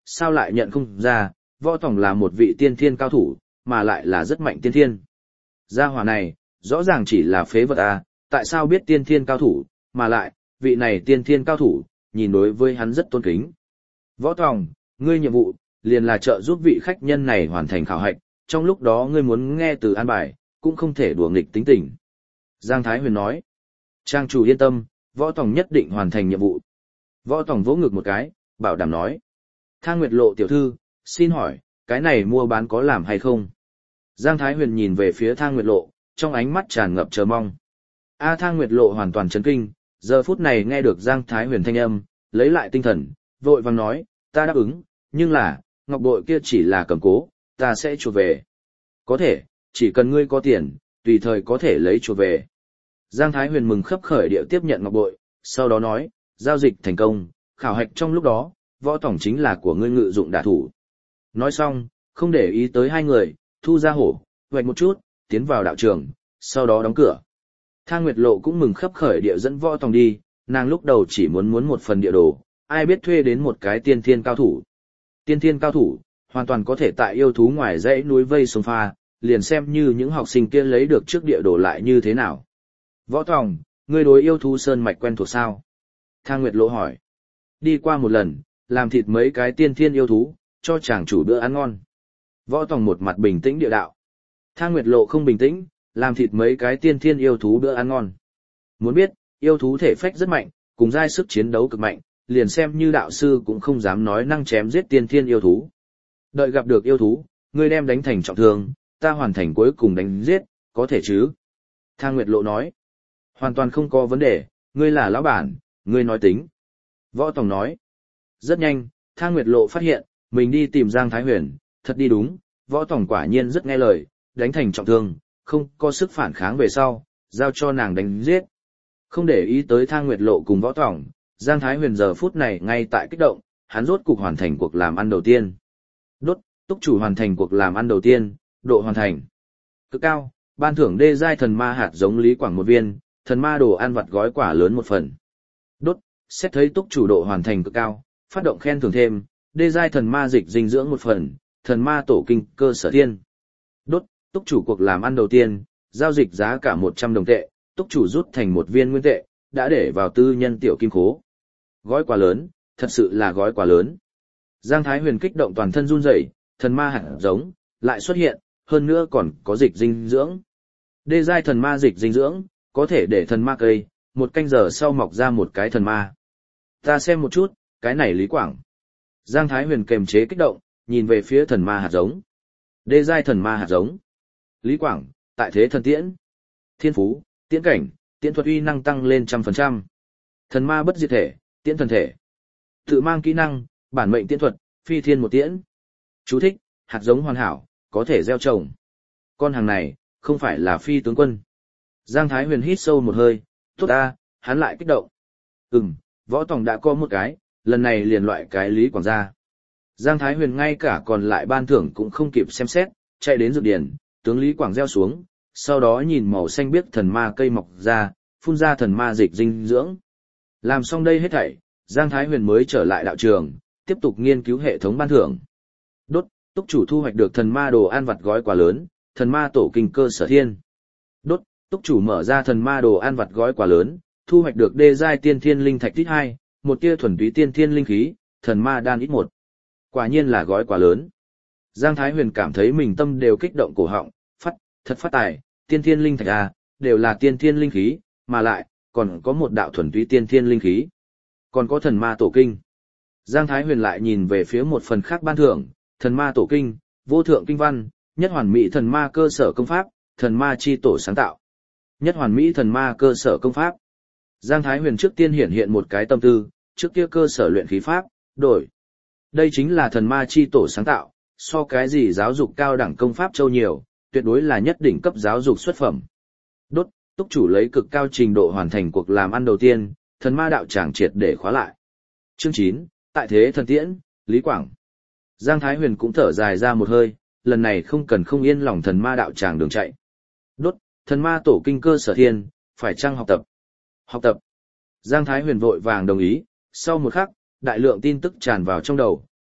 sao lại nhận không ra, Võ Tòng là một vị tiên thiên cao thủ, mà lại là rất mạnh tiên thiên. Gia hỏa này, rõ ràng chỉ là phế vật à, tại sao biết tiên thiên cao thủ, mà lại, vị này tiên thiên cao thủ, nhìn đối với hắn rất tôn kính. Võ Tòng, ngươi nhiệm vụ, liền là trợ giúp vị khách nhân này hoàn thành khảo hạch, trong lúc đó ngươi muốn nghe từ an bài, cũng không thể đùa nghịch tính tình. Giang Thái Huyền nói, trang chủ yên tâm, Võ Tòng nhất định hoàn thành nhiệm vụ. Võ Tòng vỗ ngực một cái, bảo đảm nói. Thang Nguyệt Lộ tiểu thư, xin hỏi, cái này mua bán có làm hay không? Giang Thái Huyền nhìn về phía Thang Nguyệt Lộ, trong ánh mắt tràn ngập chờ mong. A Thang Nguyệt Lộ hoàn toàn chấn kinh, giờ phút này nghe được Giang Thái Huyền thanh âm, lấy lại tinh thần, vội vàng nói, ta đáp ứng, nhưng là, ngọc bội kia chỉ là cầm cố, ta sẽ chuộc về. Có thể, chỉ cần ngươi có tiền, tùy thời có thể lấy chuộc về. Giang Thái Huyền mừng khấp khởi điệu tiếp nhận ngọc bội, sau đó nói, giao dịch thành công, khảo hạch trong lúc đó, Võ Tổng chính là của ngươi ngự dụng đả thủ. Nói xong, không để ý tới hai người, thu ra hổ, hoạch một chút, tiến vào đạo trường, sau đó đóng cửa. Thang Nguyệt Lộ cũng mừng khấp khởi địa dẫn Võ Tòng đi, nàng lúc đầu chỉ muốn muốn một phần địa đồ, ai biết thuê đến một cái tiên thiên cao thủ. Tiên thiên cao thủ, hoàn toàn có thể tại yêu thú ngoài dãy núi vây sông pha, liền xem như những học sinh kia lấy được trước địa đồ lại như thế nào. Võ Tòng, ngươi đối yêu thú sơn mạch quen thuộc sao? Thang Nguyệt Lộ hỏi. Đi qua một lần, làm thịt mấy cái tiên thiên yêu thú, cho chàng chủ bữa ăn ngon. Võ Tòng một mặt bình tĩnh địa đạo. Thang Nguyệt Lộ không bình tĩnh, làm thịt mấy cái tiên thiên yêu thú bữa ăn ngon. Muốn biết, yêu thú thể phách rất mạnh, cùng giai sức chiến đấu cực mạnh, liền xem như đạo sư cũng không dám nói năng chém giết tiên thiên yêu thú. Đợi gặp được yêu thú, ngươi đem đánh thành trọng thương, ta hoàn thành cuối cùng đánh giết, có thể chứ? Thang Nguyệt Lộ nói. Hoàn toàn không có vấn đề, ngươi là lão bản, ngươi nói tính. Võ Tòng nói. Rất nhanh, Thang Nguyệt Lộ phát hiện, mình đi tìm Giang Thái Huyền, thật đi đúng, Võ Tòng quả nhiên rất nghe lời, đánh thành trọng thương, không có sức phản kháng về sau, giao cho nàng đánh giết. Không để ý tới Thang Nguyệt Lộ cùng Võ Tòng, Giang Thái Huyền giờ phút này ngay tại kích động, hắn rốt cục hoàn thành cuộc làm ăn đầu tiên. Đốt, túc chủ hoàn thành cuộc làm ăn đầu tiên, độ hoàn thành cực cao, ban thưởng đê giai thần ma hạt giống Lý Quảng một viên, thần ma đồ ăn vặt gói quả lớn một phần. Đốt, xét thấy túc chủ độ hoàn thành cực cao, phát động khen thưởng thêm, đê giai thần ma dịch dinh dưỡng một phần, thần ma tổ kinh cơ sở thiên. Đốt, túc chủ cuộc làm ăn đầu tiên, giao dịch giá cả một trăm đồng tệ, túc chủ rút thành một viên nguyên tệ, đã để vào tư nhân tiểu kim khố. Gói quà lớn, thật sự là gói quà lớn. Giang Thái Huyền kích động toàn thân run rẩy, thần ma hạt giống lại xuất hiện, hơn nữa còn có dịch dinh dưỡng. Đê giai thần ma dịch dinh dưỡng, có thể để thần ma cây, một canh giờ sau mọc ra một cái thần ma. Ta xem một chút, cái này Lý Quảng. Giang Thái Huyền kềm chế kích động, nhìn về phía thần ma hạt giống. Đê giai thần ma hạt giống. Lý Quảng, tại thế thần tiễn. Thiên phú, tiễn cảnh, tiễn thuật uy năng tăng lên trăm phần trăm. Thần ma bất diệt thể, tiễn thần thể. Tự mang kỹ năng, bản mệnh tiễn thuật, phi thiên một tiễn. Chú thích, hạt giống hoàn hảo, có thể gieo trồng. Con hàng này, không phải là phi tướng quân. Giang Thái Huyền hít sâu một hơi, tốt ta, hắn lại kích động. Ừm, Võ Tòng đã có một cái, lần này liền loại cái Lý Quảng ra. Giang Thái Huyền ngay cả còn lại ban thưởng cũng không kịp xem xét, chạy đến dược điển, tướng Lý Quảng gieo xuống, sau đó nhìn màu xanh biếc thần ma cây mọc ra, phun ra thần ma dịch dinh dưỡng. Làm xong đây hết thảy, Giang Thái Huyền mới trở lại đạo trường, tiếp tục nghiên cứu hệ thống ban thưởng. Đốt, túc chủ thu hoạch được thần ma đồ ăn vặt gói quà lớn, thần ma tổ kinh cơ sở thiên. Đốt, túc chủ mở ra thần ma đồ ăn vặt gói quà lớn, thu hoạch được đê giai tiên thiên linh thạch ít hai, một tia thuần túy tiên thiên linh khí, thần ma đan ít một. Quả nhiên là gói quà lớn. Giang Thái Huyền cảm thấy mình tâm đều kích động cổ họng, phát, thật phát tài, tiên thiên linh thạch à, đều là tiên thiên linh khí, mà lại, còn có một đạo thuần túy tiên thiên linh khí. Còn có thần ma tổ kinh. Giang Thái Huyền lại nhìn về phía một phần khác ban thưởng, thần ma tổ kinh, vô thượng kinh văn, nhất hoàn mỹ thần ma cơ sở công pháp, thần ma chi tổ sáng tạo. Nhất hoàn mỹ thần ma cơ sở công pháp. Giang Thái Huyền trước tiên hiển hiện một cái tâm tư, trước kia cơ sở luyện khí pháp, đổi. Đây chính là thần ma chi tổ sáng tạo, so cái gì giáo dục cao đẳng công pháp châu nhiều, tuyệt đối là nhất đỉnh cấp giáo dục xuất phẩm. Đốt, túc chủ lấy cực cao trình độ hoàn thành cuộc làm ăn đầu tiên, thần ma đạo tràng triệt để khóa lại. Chương chín, tại thế thần tiễn, Lý Quảng. Giang Thái Huyền cũng thở dài ra một hơi, lần này không cần không yên lòng thần ma đạo tràng đường chạy. Đốt, thần ma tổ kinh cơ sở thiên, phải chăng học tập? Học tập. Giang Thái Huyền vội vàng đồng ý, sau một khắc, đại lượng tin tức tràn vào trong đầu,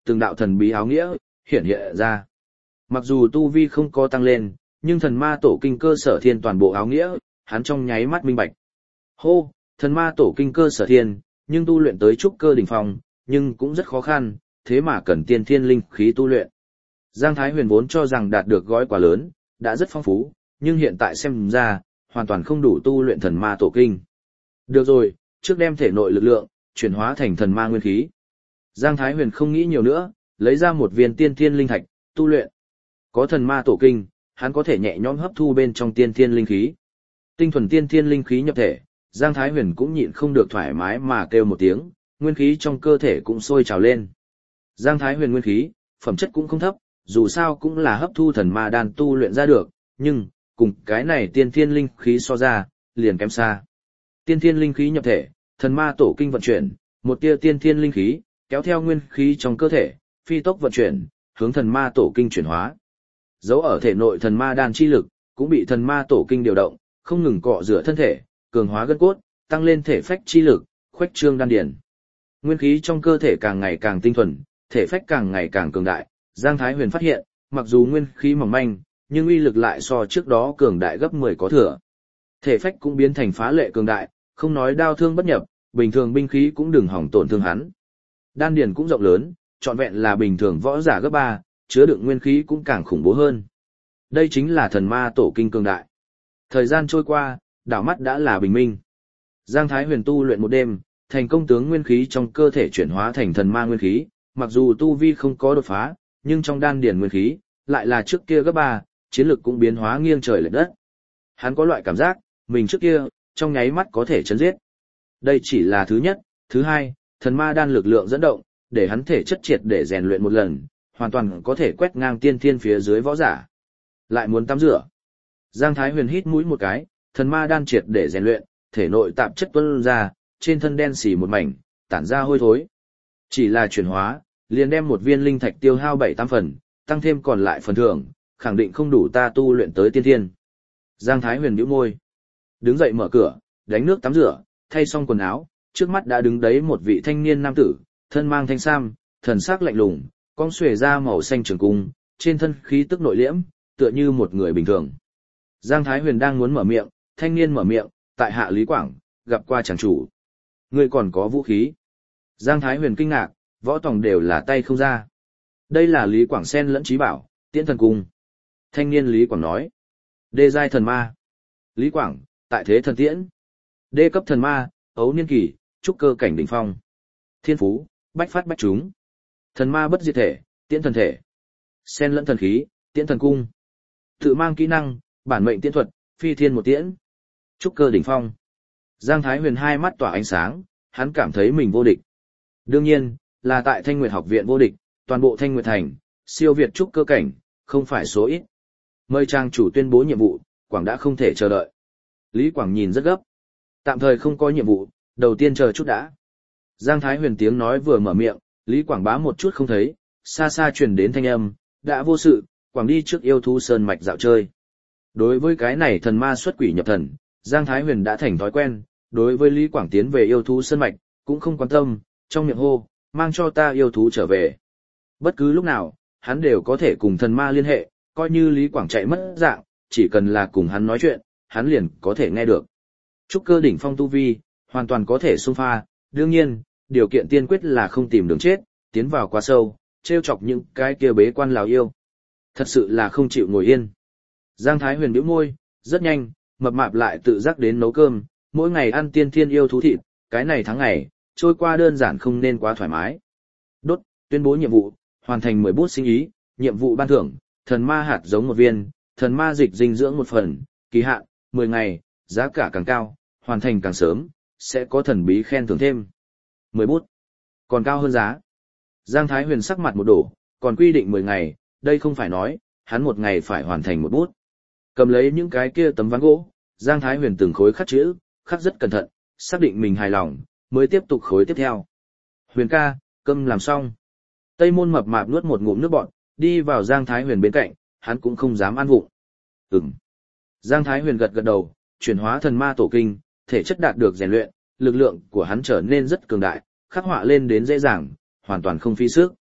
từng đạo thần bí áo nghĩa, hiện hiện ra. Mặc dù tu vi không có tăng lên, nhưng thần ma tổ kinh cơ sở thiên toàn bộ áo nghĩa, hắn trong nháy mắt minh bạch. Hô, thần ma tổ kinh cơ sở thiên, nhưng tu luyện tới trúc cơ đỉnh phong, nhưng cũng rất khó khăn, thế mà cần tiên thiên linh khí tu luyện. Giang Thái Huyền vốn cho rằng đạt được gói quà lớn, đã rất phong phú, nhưng hiện tại xem ra, hoàn toàn không đủ tu luyện thần ma tổ kinh. Được rồi, trước đem thể nội lực lượng, chuyển hóa thành thần ma nguyên khí. Giang Thái Huyền không nghĩ nhiều nữa, lấy ra một viên tiên thiên linh thạch, tu luyện. Có thần ma tổ kinh, hắn có thể nhẹ nhõm hấp thu bên trong tiên thiên linh khí. Tinh thuần tiên thiên linh khí nhập thể, Giang Thái Huyền cũng nhịn không được thoải mái mà kêu một tiếng, nguyên khí trong cơ thể cũng sôi trào lên. Giang Thái Huyền nguyên khí, phẩm chất cũng không thấp, dù sao cũng là hấp thu thần ma đan tu luyện ra được, nhưng, cùng cái này tiên thiên linh khí so ra, liền kém xa. Tiên thiên linh khí nhập thể, thần ma tổ kinh vận chuyển, một tia tiên thiên linh khí, kéo theo nguyên khí trong cơ thể, phi tốc vận chuyển, hướng thần ma tổ kinh chuyển hóa. Dấu ở thể nội thần ma đan chi lực, cũng bị thần ma tổ kinh điều động, không ngừng cọ rửa thân thể, cường hóa gân cốt, tăng lên thể phách chi lực, khuếch trương đan điển. Nguyên khí trong cơ thể càng ngày càng tinh thuần, thể phách càng ngày càng cường đại, Giang Thái Huyền phát hiện, mặc dù nguyên khí mỏng manh, nhưng uy lực lại so trước đó cường đại gấp mười có thừa. Thể phách cũng biến thành phá lệ cường đại, không nói đao thương bất nhập, bình thường binh khí cũng đừng hỏng tổn thương hắn. Đan điền cũng rộng lớn, trọn vẹn là bình thường võ giả gấp ba, chứa đựng nguyên khí cũng càng khủng bố hơn. Đây chính là thần ma tổ kinh cường đại. Thời gian trôi qua, đảo mắt đã là bình minh. Giang Thái Huyền tu luyện một đêm, thành công tướng nguyên khí trong cơ thể chuyển hóa thành thần ma nguyên khí, mặc dù tu vi không có đột phá, nhưng trong đan điền nguyên khí lại là trước kia gấp ba, chiến lực cũng biến hóa nghiêng trời lệch đất. Hắn có loại cảm giác, mình trước kia, trong nháy mắt có thể chấn giết. Đây chỉ là thứ nhất, thứ hai, thần ma đan lực lượng dẫn động, để hắn thể chất triệt để rèn luyện một lần, hoàn toàn có thể quét ngang tiên thiên phía dưới võ giả. Lại muốn tắm rửa. Giang Thái Huyền hít mũi một cái, thần ma đan triệt để rèn luyện, thể nội tạp chất tuôn ra, trên thân đen xì một mảnh, tản ra hôi thối. Chỉ là chuyển hóa, liền đem một viên linh thạch tiêu hao bảy tám phần, tăng thêm còn lại phần thưởng, khẳng định không đủ ta tu luyện tới tiên thiên. Giang Thái Huyền nhíu môi, đứng dậy mở cửa, đánh nước tắm rửa, thay xong quần áo, trước mắt đã đứng đấy một vị thanh niên nam tử, thân mang thanh sam, thần sắc lạnh lùng, cong xuề ra màu xanh trường cung, trên thân khí tức nội liễm, tựa như một người bình thường. Giang Thái Huyền đang muốn mở miệng, thanh niên mở miệng, tại hạ Lý Quảng, gặp qua chàng chủ. Ngươi còn có vũ khí. Giang Thái Huyền kinh ngạc, võ tòng đều là tay không ra. Đây là Lý Quảng sen lẫn trí bảo, tiễn thần cung. Thanh niên Lý Quảng nói. Đê giai thần ma. Lý Quảng, tại thế thần tiễn. Đê cấp thần ma, ấu niên kỳ, trúc cơ cảnh đỉnh phong. Thiên phú, bách phát bách trúng. Thần ma bất diệt thể, tiễn thần thể. Sen lẫn thần khí, tiễn thần cung. Tự mang kỹ năng, bản mệnh tiễn thuật, phi thiên một tiễn. Trúc cơ đỉnh phong. Giang Thái Huyền hai mắt tỏa ánh sáng, hắn cảm thấy mình vô địch. Đương nhiên, là tại Thanh Nguyệt học viện vô địch, toàn bộ Thanh Nguyệt thành, siêu việt trúc cơ cảnh, không phải số ít. Mời trang chủ tuyên bố nhiệm vụ, Quảng đã không thể chờ đợi. Lý Quảng nhìn rất gấp. Tạm thời không có nhiệm vụ, đầu tiên chờ chút đã. Giang Thái Huyền tiếng nói vừa mở miệng, Lý Quảng bá một chút không thấy, xa xa truyền đến thanh âm, đã vô sự, Quảng đi trước yêu thú sơn mạch dạo chơi. Đối với cái này thần ma xuất quỷ nhập thần, Giang Thái Huyền đã thành thói quen, đối với Lý Quảng tiến về yêu thú sơn mạch, cũng không quan tâm, trong miệng hô, mang cho ta yêu thú trở về. Bất cứ lúc nào, hắn đều có thể cùng thần ma liên hệ, coi như Lý Quảng chạy mất dạng, chỉ cần là cùng hắn nói chuyện, hắn liền có thể nghe được. Trúc cơ đỉnh phong tu vi, hoàn toàn có thể xung pha, đương nhiên, điều kiện tiên quyết là không tìm đường chết, tiến vào quá sâu, trêu chọc những cái kia bế quan lào yêu. Thật sự là không chịu ngồi yên. Giang Thái Huyền bĩu môi, rất nhanh, mập mạp lại tự giác đến nấu cơm, mỗi ngày ăn tiên thiên yêu thú thịt, cái này tháng ngày, trôi qua đơn giản không nên quá thoải mái. Đốt, tuyên bố nhiệm vụ, hoàn thành mười bút sinh ý, nhiệm vụ ban thưởng, thần ma hạt giống một viên, thần ma dịch dinh dưỡng một phần, kỳ hạn, mười ngày, giá cả càng cao, hoàn thành càng sớm, sẽ có thần bí khen thưởng thêm. mười bút, còn cao hơn giá. Giang Thái Huyền sắc mặt một đổ, còn quy định mười ngày, đây không phải nói, hắn một ngày phải hoàn thành một bút. Cầm lấy những cái kia tấm ván gỗ, Giang Thái Huyền từng khối khắc chữ, khắc rất cẩn thận, xác định mình hài lòng, mới tiếp tục khối tiếp theo. Huyền ca, cơm làm xong. Tây Môn mập mạp nuốt một ngụm nước bọt, đi vào Giang Thái Huyền bên cạnh, hắn cũng không dám ăn vụng. Ừm. Giang Thái Huyền gật gật đầu, chuyển hóa thần ma tổ kinh, thể chất đạt được rèn luyện, lực lượng của hắn trở nên rất cường đại, khắc họa lên đến dễ dàng, hoàn toàn không phí sức.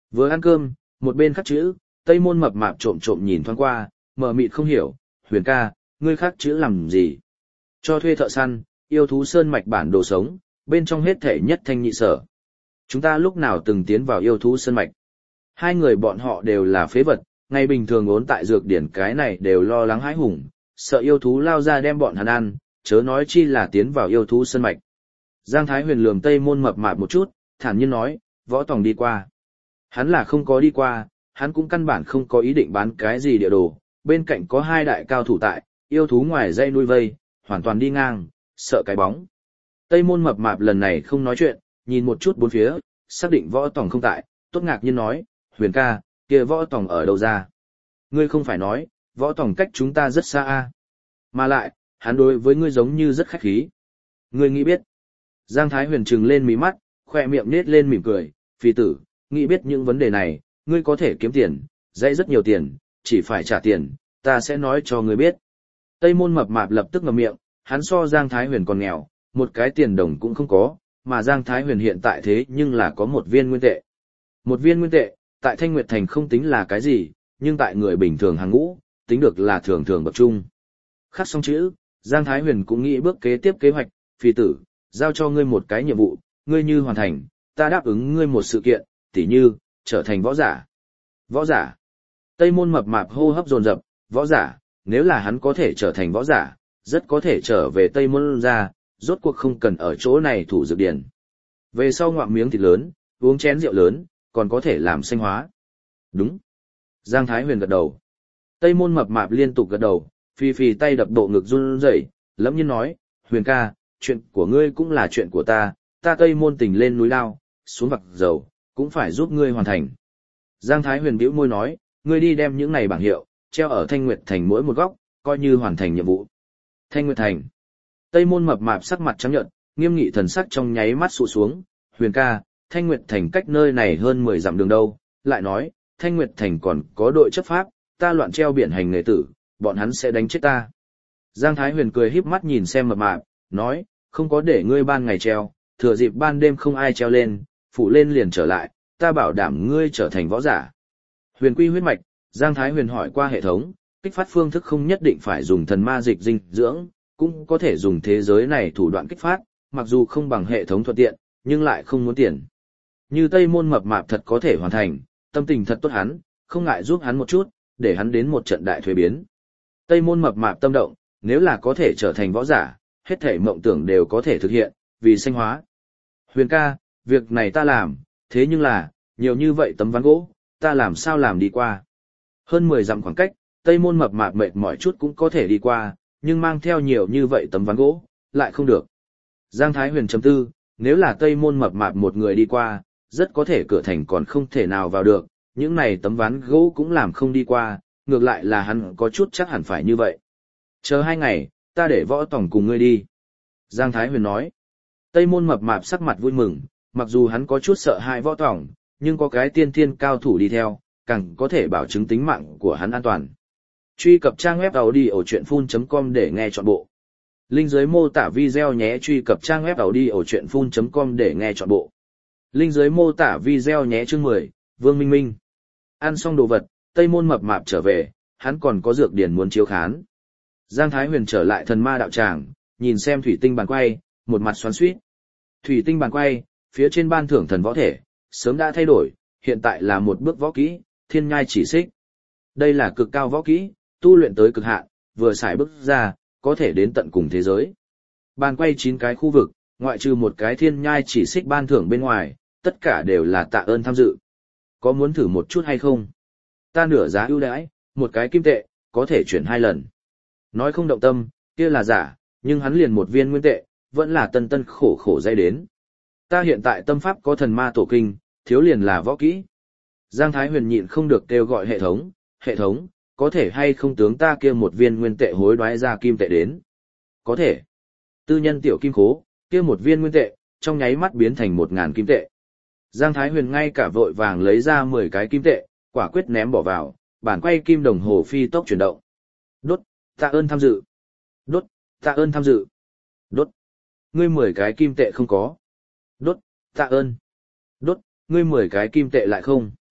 Vừa ăn cơm, một bên khắc chữ, Tây Môn Mập Mạp trộm trộm nhìn thoáng qua, mờ mịt không hiểu, Huyền ca, ngươi khắc chữ làm gì? Cho thuê thợ săn, yêu thú sơn mạch bản đồ sống, bên trong hết thể nhất thanh nhị sở. Chúng ta lúc nào từng tiến vào yêu thú sơn mạch? Hai người bọn họ đều là phế vật, ngày bình thường ốn tại dược điển cái này đều lo lắng hãi hùng, sợ yêu thú lao ra đem bọn hắn ăn, chớ nói chi là tiến vào yêu thú sơn mạch. Giang Thái Huyền lườm Tây Môn Mập Mạp một chút, thản nhiên nói, Võ Tòng đi qua. Hắn là không có đi qua, hắn cũng căn bản không có ý định bán cái gì địa đồ, bên cạnh có hai đại cao thủ tại, yêu thú ngoài dây nuôi vây, hoàn toàn đi ngang, sợ cái bóng. Tây Môn Mập Mạp lần này không nói chuyện, nhìn một chút bốn phía, xác định Võ Tòng không tại, tốt ngạc nhiên nói, Huyền ca, kia Võ Tòng ở đâu ra? Ngươi không phải nói, Võ Tòng cách chúng ta rất xa à? Mà lại, hắn đối với ngươi giống như rất khách khí. Ngươi nghĩ biết. Giang Thái Huyền trừng lên mí mắt, khoe miệng nết lên mỉm cười, phi tử, nghĩ biết những vấn đề này, ngươi có thể kiếm tiền, dạy rất nhiều tiền, chỉ phải trả tiền, ta sẽ nói cho ngươi biết. Tây Môn Mập Mạp lập tức ngậm miệng, hắn so Giang Thái Huyền còn nghèo, một cái tiền đồng cũng không có, mà Giang Thái Huyền hiện tại thế nhưng là có một viên nguyên tệ. Một viên nguyên tệ, tại Thanh Nguyệt Thành không tính là cái gì, nhưng tại người bình thường hàng ngũ, tính được là thường thường bậc trung. Khắc xong chữ, Giang Thái Huyền cũng nghĩ bước kế tiếp kế hoạch, phi tử, giao cho ngươi một cái nhiệm vụ, ngươi như hoàn thành, ta đáp ứng ngươi một sự kiện, tỉ như, trở thành võ giả. Võ giả. Tây Môn Mập Mạp hô hấp dồn dập, võ giả, nếu là hắn có thể trở thành võ giả, rất có thể trở về Tây Môn ra, rốt cuộc không cần ở chỗ này thủ dược điển. Về sau ngoạm miếng thịt lớn, uống chén rượu lớn, còn có thể làm xanh hóa. Đúng. Giang Thái Huyền gật đầu. Tây Môn Mập Mạp liên tục gật đầu, phi phi tay đập bộ ngực run rẩy, lẫm nhiên nói, Huyền ca, chuyện của ngươi cũng là chuyện của ta, ta Tây Môn Tình lên núi lao, xuống vực dầu, cũng phải giúp ngươi hoàn thành. Giang Thái Huyền bĩu môi nói, ngươi đi đem những này bảng hiệu, treo ở Thanh Nguyệt Thành mỗi một góc, coi như hoàn thành nhiệm vụ. Thanh Nguyệt Thành. Tây Môn Mập Mạp sắc mặt trắng nhợt, nghiêm nghị thần sắc trong nháy mắt sụ xuống, Huyền ca, Thanh Nguyệt Thành cách nơi này hơn mười dặm đường đâu, lại nói, Thanh Nguyệt Thành còn có đội chấp pháp, ta loạn treo biển hành nghề tử, bọn hắn sẽ đánh chết ta. Giang Thái Huyền cười híp mắt nhìn xem Mập Mạp, nói, không có để ngươi ban ngày treo, thừa dịp ban đêm không ai treo lên, phủ lên liền trở lại, ta bảo đảm ngươi trở thành võ giả. Huyền quy huyết mạch, Giang Thái Huyền hỏi qua hệ thống, kích phát phương thức không nhất định phải dùng thần ma dịch dinh dưỡng, cũng có thể dùng thế giới này thủ đoạn kích phát, mặc dù không bằng hệ thống thuận tiện, nhưng lại không muốn tiền. Như Tây Môn Mập Mạp thật có thể hoàn thành, tâm tình thật tốt hắn, không ngại giúp hắn một chút, để hắn đến một trận đại thuế biến. Tây Môn Mập Mạp tâm động, nếu là có thể trở thành võ giả, hết thảy mộng tưởng đều có thể thực hiện, vì sanh hóa. Huyền ca, việc này ta làm, thế nhưng là, nhiều như vậy tấm ván gỗ, ta làm sao làm đi qua. Hơn mười dặm khoảng cách, Tây Môn Mập Mạp mệt mỏi chút cũng có thể đi qua, nhưng mang theo nhiều như vậy tấm ván gỗ, lại không được. Giang Thái Huyền chấm tư, nếu là Tây Môn Mập Mạp một người đi qua, rất có thể cửa thành còn không thể nào vào được, những này tấm ván gỗ cũng làm không đi qua, ngược lại là hắn có chút chắc hẳn phải như vậy. Chờ hai ngày, ta để Võ Tòng cùng ngươi đi. Giang Thái Huyền nói. Tây Môn Mập Mạp sắc mặt vui mừng, mặc dù hắn có chút sợ hãi Võ Tòng, nhưng có cái tiên thiên cao thủ đi theo, càng có thể bảo chứng tính mạng của hắn an toàn. Truy cập trang web audiochuyenphun chấm com để nghe trọn bộ. Link dưới mô tả video nhé. Truy cập trang web audiochuyenphun chấm com để nghe trọn bộ. Link dưới mô tả video nhé. Chương mười, Vương Minh Minh. Ăn xong đồ vật, Tây Môn Mập Mạp trở về, hắn còn có dược điển muốn chiếu khán. Giang Thái Huyền trở lại thần ma đạo tràng, nhìn xem thủy tinh bàn quay, một mặt xoắn xuýt. Thủy tinh bàn quay, phía trên ban thưởng thần võ thể, sớm đã thay đổi, hiện tại là một bước võ kỹ, thiên nhai chỉ xích. Đây là cực cao võ kỹ, tu luyện tới cực hạn, vừa xài bước ra, có thể đến tận cùng thế giới. Bàn quay chín cái khu vực, ngoại trừ một cái thiên nhai chỉ xích ban thưởng bên ngoài, tất cả đều là tạ ơn tham dự. Có muốn thử một chút hay không? Ta nửa giá ưu đãi, một cái kim tệ, có thể chuyển hai lần. Nói không động tâm, kia là giả, nhưng hắn liền một viên nguyên tệ, vẫn là tân tân khổ khổ dây đến. Ta hiện tại tâm pháp có thần ma tổ kinh, thiếu liền là võ kỹ. Giang Thái Huyền nhịn không được kêu gọi hệ thống, hệ thống, có thể hay không tướng ta kia một viên nguyên tệ hối đoái ra kim tệ đến? Có thể. Tư nhân tiểu kim khố, kia một viên nguyên tệ, trong nháy mắt biến thành một ngàn kim tệ. Giang Thái Huyền ngay cả vội vàng lấy ra mười cái kim tệ, quả quyết ném bỏ vào, bản quay kim đồng hồ phi tốc chuyển động. Đốt, tạ ơn tham dự. Đốt, tạ ơn tham dự. Đốt, ngươi mười cái kim tệ không có. Đốt, tạ ơn. Đốt, ngươi mười cái kim tệ lại không.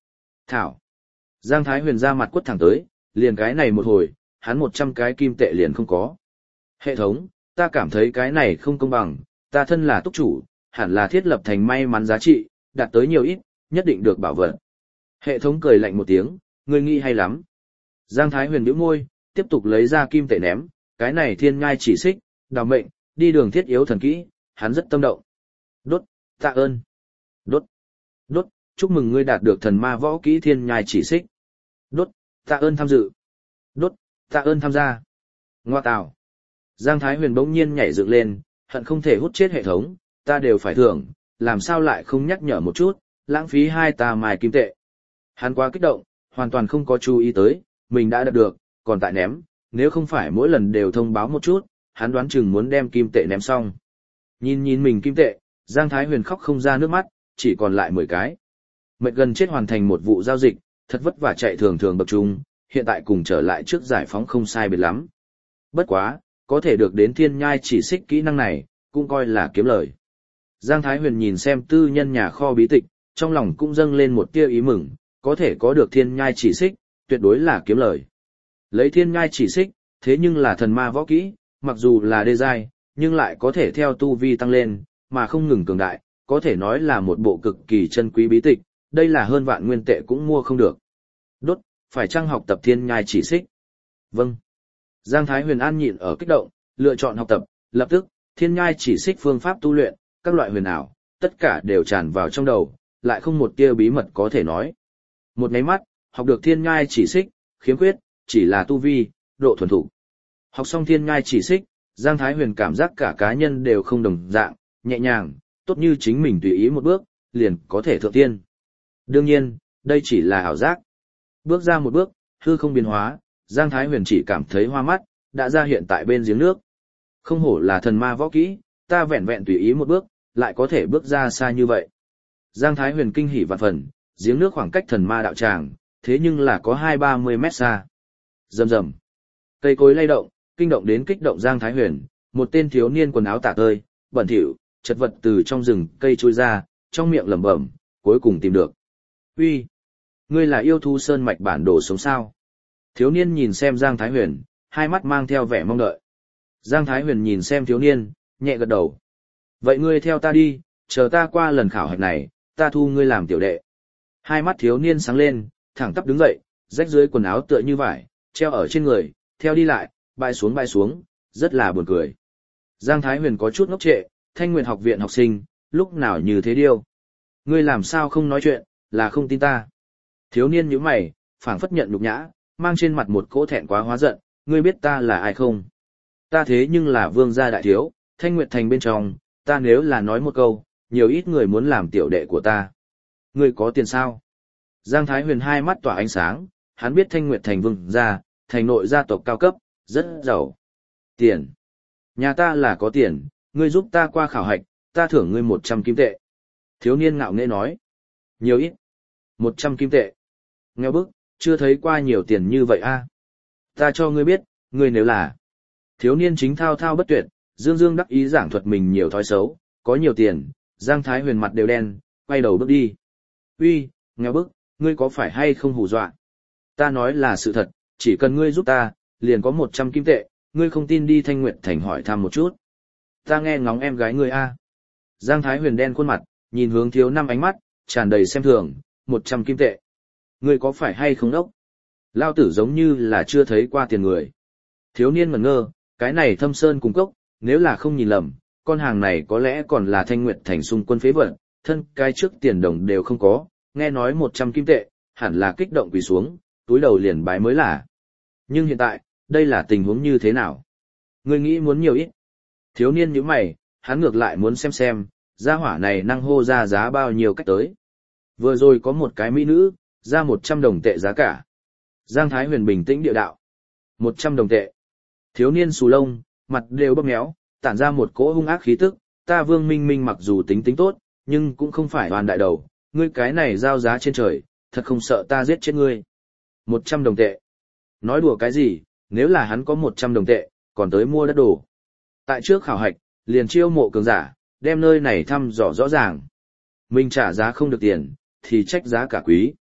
Thảo. Giang Thái Huyền ra mặt quất thẳng tới, liền cái này một hồi, hắn một trăm cái kim tệ liền không có. Hệ thống, ta cảm thấy cái này không công bằng, ta thân là túc chủ, hẳn là thiết lập thành may mắn giá trị, đạt tới nhiều ít, nhất định được bảo vật. Hệ thống cười lạnh một tiếng, ngươi nghĩ hay lắm. Giang Thái Huyền bĩu môi, tiếp tục lấy ra kim tệ ném, cái này thiên ngai chỉ xích, đào mệnh, đi đường thiết yếu thần kỹ, hắn rất tâm động. Đốt, tạ ơn. Đốt, đốt, chúc mừng ngươi đạt được thần ma võ kỹ thiên nhai chỉ xích. Đốt, tạ ơn tham dự. Đốt, tạ ơn tham gia. Ngoa tào. Giang Thái Huyền bỗng nhiên nhảy dựng lên, hận không thể hút chết hệ thống, ta đều phải thưởng, làm sao lại không nhắc nhở một chút, lãng phí hai tà mài kim tệ. Hắn quá kích động, hoàn toàn không có chú ý tới, mình đã đạt được, còn tại ném, nếu không phải mỗi lần đều thông báo một chút, hắn đoán chừng muốn đem kim tệ ném xong. Nhìn nhìn mình kim tệ, Giang Thái Huyền khóc không ra nước mắt, chỉ còn lại mười cái. Mệt gần chết hoàn thành một vụ giao dịch, thật vất vả chạy thường thường bậc trung, hiện tại cùng trở lại trước giải phóng không sai biệt lắm. Bất quá, có thể được đến thiên nhai chỉ xích kỹ năng này, cũng coi là kiếm lời. Giang Thái Huyền nhìn xem tư nhân nhà kho bí tịch, trong lòng cũng dâng lên một tia ý mừng, có thể có được thiên nhai chỉ xích, tuyệt đối là kiếm lời. Lấy thiên nhai chỉ xích, thế nhưng là thần ma võ kỹ, mặc dù là đê giai, nhưng lại có thể theo tu vi tăng lên, mà không ngừng cường đại, có thể nói là một bộ cực kỳ chân quý bí tịch, đây là hơn vạn nguyên tệ cũng mua không được. Đốt, phải chăng học tập thiên nhai chỉ xích? Vâng. Giang Thái Huyền an nhịn ở kích động, lựa chọn học tập, lập tức, thiên nhai chỉ xích phương pháp tu luyện, các loại huyền ảo, tất cả đều tràn vào trong đầu, lại không một tia bí mật có thể nói. Một cái mắt, học được thiên nhai chỉ xích, khiếm khuyết, chỉ là tu vi, độ thuần thục. Học xong thiên nhai chỉ xích, Giang Thái Huyền cảm giác cả cá nhân đều không đồng dạng, nhẹ nhàng, tốt như chính mình tùy ý một bước, liền có thể thượng tiên. Đương nhiên, đây chỉ là ảo giác. Bước ra một bước, hư không biến hóa, Giang Thái Huyền chỉ cảm thấy hoa mắt, đã ra hiện tại bên giếng nước. Không hổ là thần ma võ kỹ, ta vẹn vẹn tùy ý một bước, lại có thể bước ra xa như vậy. Giang Thái Huyền kinh hỉ vạn phần, giếng nước khoảng cách thần ma đạo tràng, thế nhưng là có hai ba mươi mét xa. Rầm rầm. Cây cối lay động, kinh động đến kích động Giang Thái Huyền, một tên thiếu niên quần áo tả tơi, bẩn thỉu, chật vật từ trong rừng cây trôi ra, trong miệng lẩm bẩm, cuối cùng tìm được. Uy, ngươi là yêu thú sơn mạch bản đồ sống sao? Thiếu niên nhìn xem Giang Thái Huyền, hai mắt mang theo vẻ mong đợi. Giang Thái Huyền nhìn xem thiếu niên, nhẹ gật đầu. Vậy ngươi theo ta đi, chờ ta qua lần khảo hạch này, ta thu ngươi làm tiểu đệ. Hai mắt thiếu niên sáng lên, thẳng tắp đứng dậy, rách dưới quần áo tựa như vải, treo ở trên người, theo đi lại, bay xuống bay xuống, rất là buồn cười. Giang Thái Huyền có chút ngốc trệ, Thanh Nguyệt học viện học sinh, lúc nào như thế điêu. Ngươi làm sao không nói chuyện, là không tin ta. Thiếu niên nhíu mày, phảng phất nhận nhục nhã, mang trên mặt một cỗ thẹn quá hóa giận, ngươi biết ta là ai không? Ta thế nhưng là vương gia đại thiếu, Thanh Nguyệt thành bên trong, ta nếu là nói một câu, nhiều ít người muốn làm tiểu đệ của ta. Ngươi có tiền sao? Giang Thái Huyền hai mắt tỏa ánh sáng, hắn biết Thanh Nguyệt thành vương gia, thành nội gia tộc cao cấp, rất giàu. Tiền. Nhà ta là có tiền, ngươi giúp ta qua khảo hạch, ta thưởng ngươi một trăm kim tệ. Thiếu niên ngạo nghễ nói. Nhiều ít. Một trăm kim tệ. Nghe bức, chưa thấy qua nhiều tiền như vậy a. Ta cho ngươi biết, ngươi nếu là. Thiếu niên chính thao thao bất tuyệt, dương dương đắc ý giảng thuật mình nhiều thói xấu, có nhiều tiền, Giang Thái Huyền mặt đều đen, quay đầu bước đi. Uy, nghe bức, ngươi có phải hay không hù dọa? Ta nói là sự thật, chỉ cần ngươi giúp ta, liền có một trăm kim tệ, ngươi không tin đi Thanh Nguyệt thành hỏi thăm một chút. Ta nghe ngóng em gái ngươi a. Giang Thái Huyền đen khuôn mặt, nhìn hướng thiếu năm ánh mắt, tràn đầy xem thường, một trăm kim tệ. Ngươi có phải hay không đốc? Lao tử giống như là chưa thấy qua tiền người. Thiếu niên ngẩn ngơ, cái này thâm sơn cung cốc, nếu là không nhìn lầm, con hàng này có lẽ còn là Thanh Nguyệt thành xung quân phế vật, thân cái trước tiền đồng đều không có, nghe nói một trăm kim tệ, hẳn là kích động quỳ xuống, túi đầu liền bái mới là. Nhưng hiện tại, đây là tình huống như thế nào? Ngươi nghĩ muốn nhiều ít? Thiếu niên nhíu mày, hắn ngược lại muốn xem xem, gia hỏa này năng hô ra giá bao nhiêu cách tới. Vừa rồi có một cái mỹ nữ, ra một trăm đồng tệ giá cả. Giang Thái Huyền bình tĩnh địa đạo. một trăm đồng tệ. Thiếu niên xù lông, mặt đều bóp méo, tản ra một cỗ hung ác khí tức, ta Vương Minh Minh mặc dù tính tính tốt, nhưng cũng không phải hoàn đại đầu, ngươi cái này giao giá trên trời, thật không sợ ta giết chết ngươi. một trăm đồng tệ. Nói đùa cái gì, nếu là hắn có một trăm đồng tệ, còn tới mua đất đồ. Tại trước khảo hạch, liền chiêu mộ cường giả, đem nơi này thăm dò rõ ràng. Mình trả giá không được tiền, thì trách giá cả quý.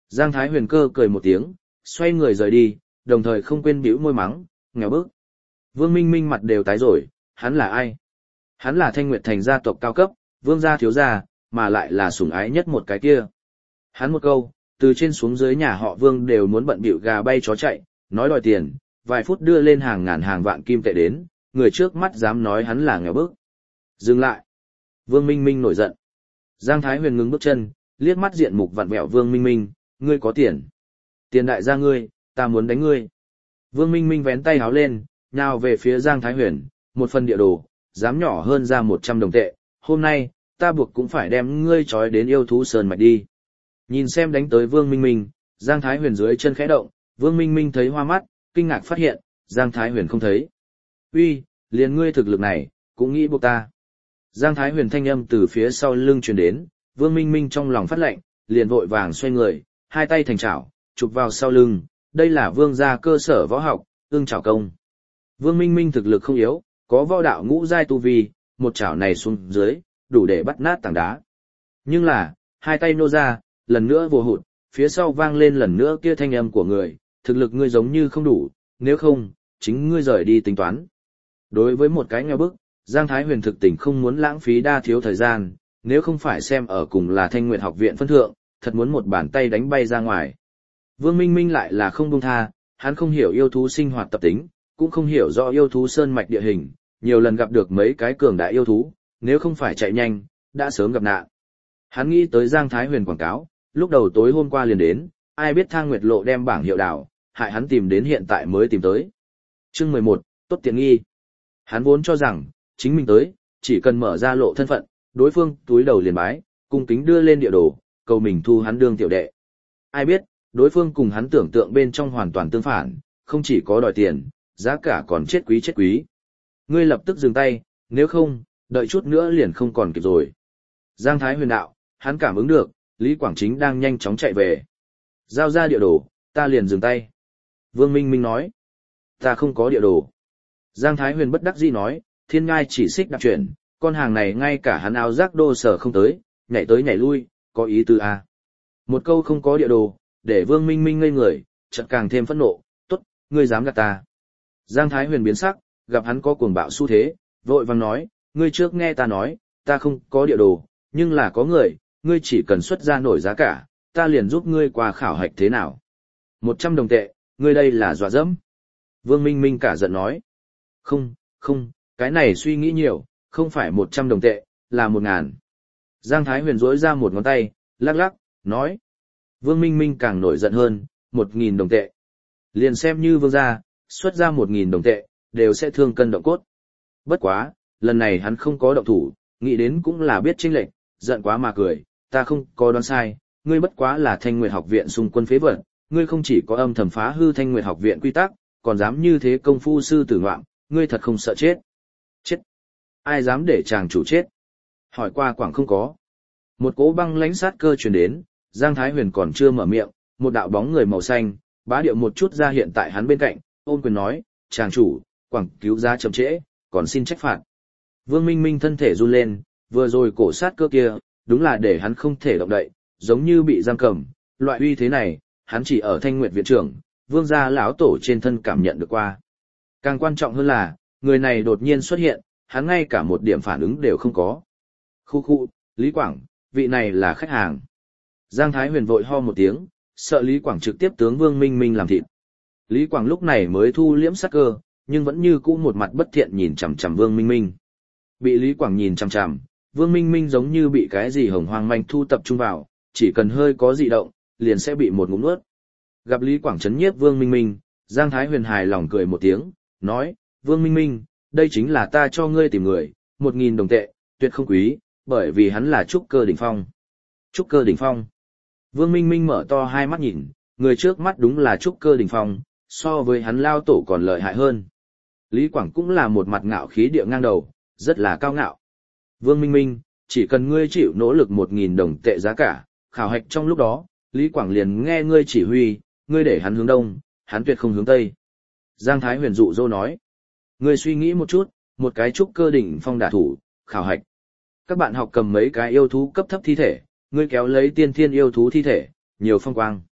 Giang Thái Huyền cơ cười một tiếng, xoay người rời đi, đồng thời không quên bĩu môi mắng, nghèo bức. Vương Minh Minh mặt đều tái rồi, hắn là ai? Hắn là Thanh Nguyệt Thành gia tộc cao cấp, vương gia thiếu gia, mà lại là sủng ái nhất một cái kia. Hắn một câu, từ trên xuống dưới nhà họ Vương đều muốn bận bịu gà bay chó chạy, nói đòi tiền, vài phút đưa lên hàng ngàn hàng vạn kim tệ đến, người trước mắt dám nói hắn là nghèo bức. Dừng lại. Vương Minh Minh nổi giận. Giang Thái Huyền ngừng bước chân, liếc mắt diện mục vặn vẹo Vương Minh Minh, ngươi có tiền. Tiền đại gia ngươi, ta muốn đánh ngươi. Vương Minh Minh vén tay háo lên, nhào về phía Giang Thái Huyền, một phần địa đồ, dám nhỏ hơn ra một trăm đồng tệ, hôm nay, ta buộc cũng phải đem ngươi trói đến yêu thú sơn mạch đi. Nhìn xem đánh tới Vương Minh Minh, Giang Thái Huyền dưới chân khẽ động, Vương Minh Minh thấy hoa mắt, kinh ngạc phát hiện, Giang Thái Huyền không thấy. Uy, liền ngươi thực lực này, cũng nghĩ buộc ta. Giang Thái Huyền thanh âm từ phía sau lưng truyền đến, Vương Minh Minh trong lòng phát lệnh, liền vội vàng xoay người, hai tay thành chảo, chụp vào sau lưng, đây là vương gia cơ sở võ học, ương chảo công. Vương Minh Minh thực lực không yếu, có võ đạo ngũ giai tu vi, một chảo này xuống dưới, đủ để bắt nát tảng đá. Nhưng là, hai tay nô ra, lần nữa vô hụt, phía sau vang lên lần nữa kia thanh âm của người, thực lực ngươi giống như không đủ, nếu không, chính ngươi rời đi tính toán. Đối với một cái nghèo bức, Giang Thái Huyền thực tình không muốn lãng phí đa thiếu thời gian, nếu không phải xem ở cùng là Thanh Nguyệt học viện phân thượng, thật muốn một bàn tay đánh bay ra ngoài. Vương Minh Minh lại là không buông tha, hắn không hiểu yêu thú sinh hoạt tập tính, cũng không hiểu rõ yêu thú sơn mạch địa hình, nhiều lần gặp được mấy cái cường đại yêu thú, nếu không phải chạy nhanh, đã sớm gặp nạn. Hắn nghĩ tới Giang Thái Huyền quảng cáo, lúc đầu tối hôm qua liền đến, ai biết Thang Nguyệt Lộ đem bảng hiệu đảo, hại hắn tìm đến hiện tại mới tìm tới. Chương mười một, tốt tiện nghi. Hắn vốn cho rằng, chính mình tới, chỉ cần mở ra lộ thân phận, đối phương túi đầu liền bái, cung kính đưa lên địa đồ, cầu mình thu hắn đương tiểu đệ. Ai biết, đối phương cùng hắn tưởng tượng bên trong hoàn toàn tương phản, không chỉ có đòi tiền, giá cả còn chết quý chết quý. Ngươi lập tức dừng tay, nếu không, đợi chút nữa liền không còn kịp rồi. Giang Thái Huyền đạo, hắn cảm ứng được, Lý Quảng Chính đang nhanh chóng chạy về. Giao ra địa đồ, ta liền dừng tay. Vương Minh Minh nói, ta không có địa đồ. Giang Thái Huyền bất đắc dĩ nói, thiên ngai chỉ xích đạp chuyển, con hàng này ngay cả hắn áo giác đô sở không tới, nhảy tới nhảy lui, có ý tư à. Một câu không có địa đồ, để Vương Minh Minh ngây người, chợt càng thêm phẫn nộ, tốt, ngươi dám gạt ta. Giang Thái Huyền biến sắc, gặp hắn có cuồng bạo xu thế, vội vàng nói, ngươi trước nghe ta nói, ta không có địa đồ, nhưng là có người, ngươi chỉ cần xuất ra nổi giá cả, ta liền giúp ngươi qua khảo hạch thế nào. Một trăm đồng tệ, ngươi đây là dọa dẫm. Vương Minh Minh cả giận nói, không, không, cái này suy nghĩ nhiều, không phải một trăm đồng tệ, là một ngàn. Giang Thái Huyền rỗi ra một ngón tay, lắc lắc, nói. Vương Minh Minh càng nổi giận hơn, một nghìn đồng tệ. Liền xem như vương gia, xuất ra một nghìn đồng tệ, đều sẽ thương cân động cốt. Bất quá, lần này hắn không có động thủ, nghĩ đến cũng là biết chênh lệch, giận quá mà cười, ta không có đoán sai, ngươi bất quá là Thanh Nguyệt học viện xung quân phế vật, ngươi không chỉ có âm thầm phá hư Thanh Nguyệt học viện quy tắc, còn dám như thế công phu sư tử ngoạm, ngươi thật không sợ chết. Chết. Ai dám để chàng chủ chết? Hỏi qua quảng không có. Một cỗ băng lãnh sát cơ truyền đến, Giang Thái Huyền còn chưa mở miệng, một đạo bóng người màu xanh, bá điệu một chút ra hiện tại hắn bên cạnh, ôm quyền nói, chàng chủ, quảng cứu giá chậm trễ, còn xin trách phạt. Vương Minh Minh thân thể run lên, vừa rồi cổ sát cơ kia, đúng là để hắn không thể động đậy, giống như bị giam cầm, loại uy thế này, hắn chỉ ở Thanh Nguyệt viện trưởng, vương gia lão tổ trên thân cảm nhận được qua. Càng quan trọng hơn là, người này đột nhiên xuất hiện, hắn ngay cả một điểm phản ứng đều không có. Khu khu, Lý Quảng, vị này là khách hàng. Giang Thái Huyền vội ho một tiếng, sợ Lý Quảng trực tiếp tướng Vương Minh Minh làm thịt. Lý Quảng lúc này mới thu liễm sắc cơ, nhưng vẫn như cũ một mặt bất thiện nhìn chằm chằm Vương Minh Minh. Bị Lý Quảng nhìn chằm chằm, Vương Minh Minh giống như bị cái gì hồng hoang manh thu tập trung vào, chỉ cần hơi có dị động, liền sẽ bị một ngụm nuốt. Gặp Lý Quảng chấn nhiếp Vương Minh Minh, Giang Thái Huyền hài lòng cười một tiếng, nói, Vương Minh Minh, đây chính là ta cho ngươi tìm người, một nghìn đồng tệ, tuyệt không quý, bởi vì hắn là trúc cơ đỉnh phong. Trúc cơ đỉnh phong. Vương Minh Minh mở to hai mắt nhìn, người trước mắt đúng là trúc cơ đỉnh phong, so với hắn lao tổ còn lợi hại hơn. Lý Quảng cũng là một mặt ngạo khí địa ngang đầu, rất là cao ngạo. Vương Minh Minh, chỉ cần ngươi chịu nỗ lực một nghìn đồng tệ giá cả, khảo hạch trong lúc đó, Lý Quảng liền nghe ngươi chỉ huy, ngươi để hắn hướng đông, hắn tuyệt không hướng tây. Giang Thái Huyền dụ dỗ nói, ngươi suy nghĩ một chút, một cái trúc cơ đỉnh phong đả thủ, khảo hạch. Các bạn học cầm mấy cái yêu thú cấp thấp thi thể, ngươi kéo lấy tiên thiên yêu thú thi thể, nhiều phong quang.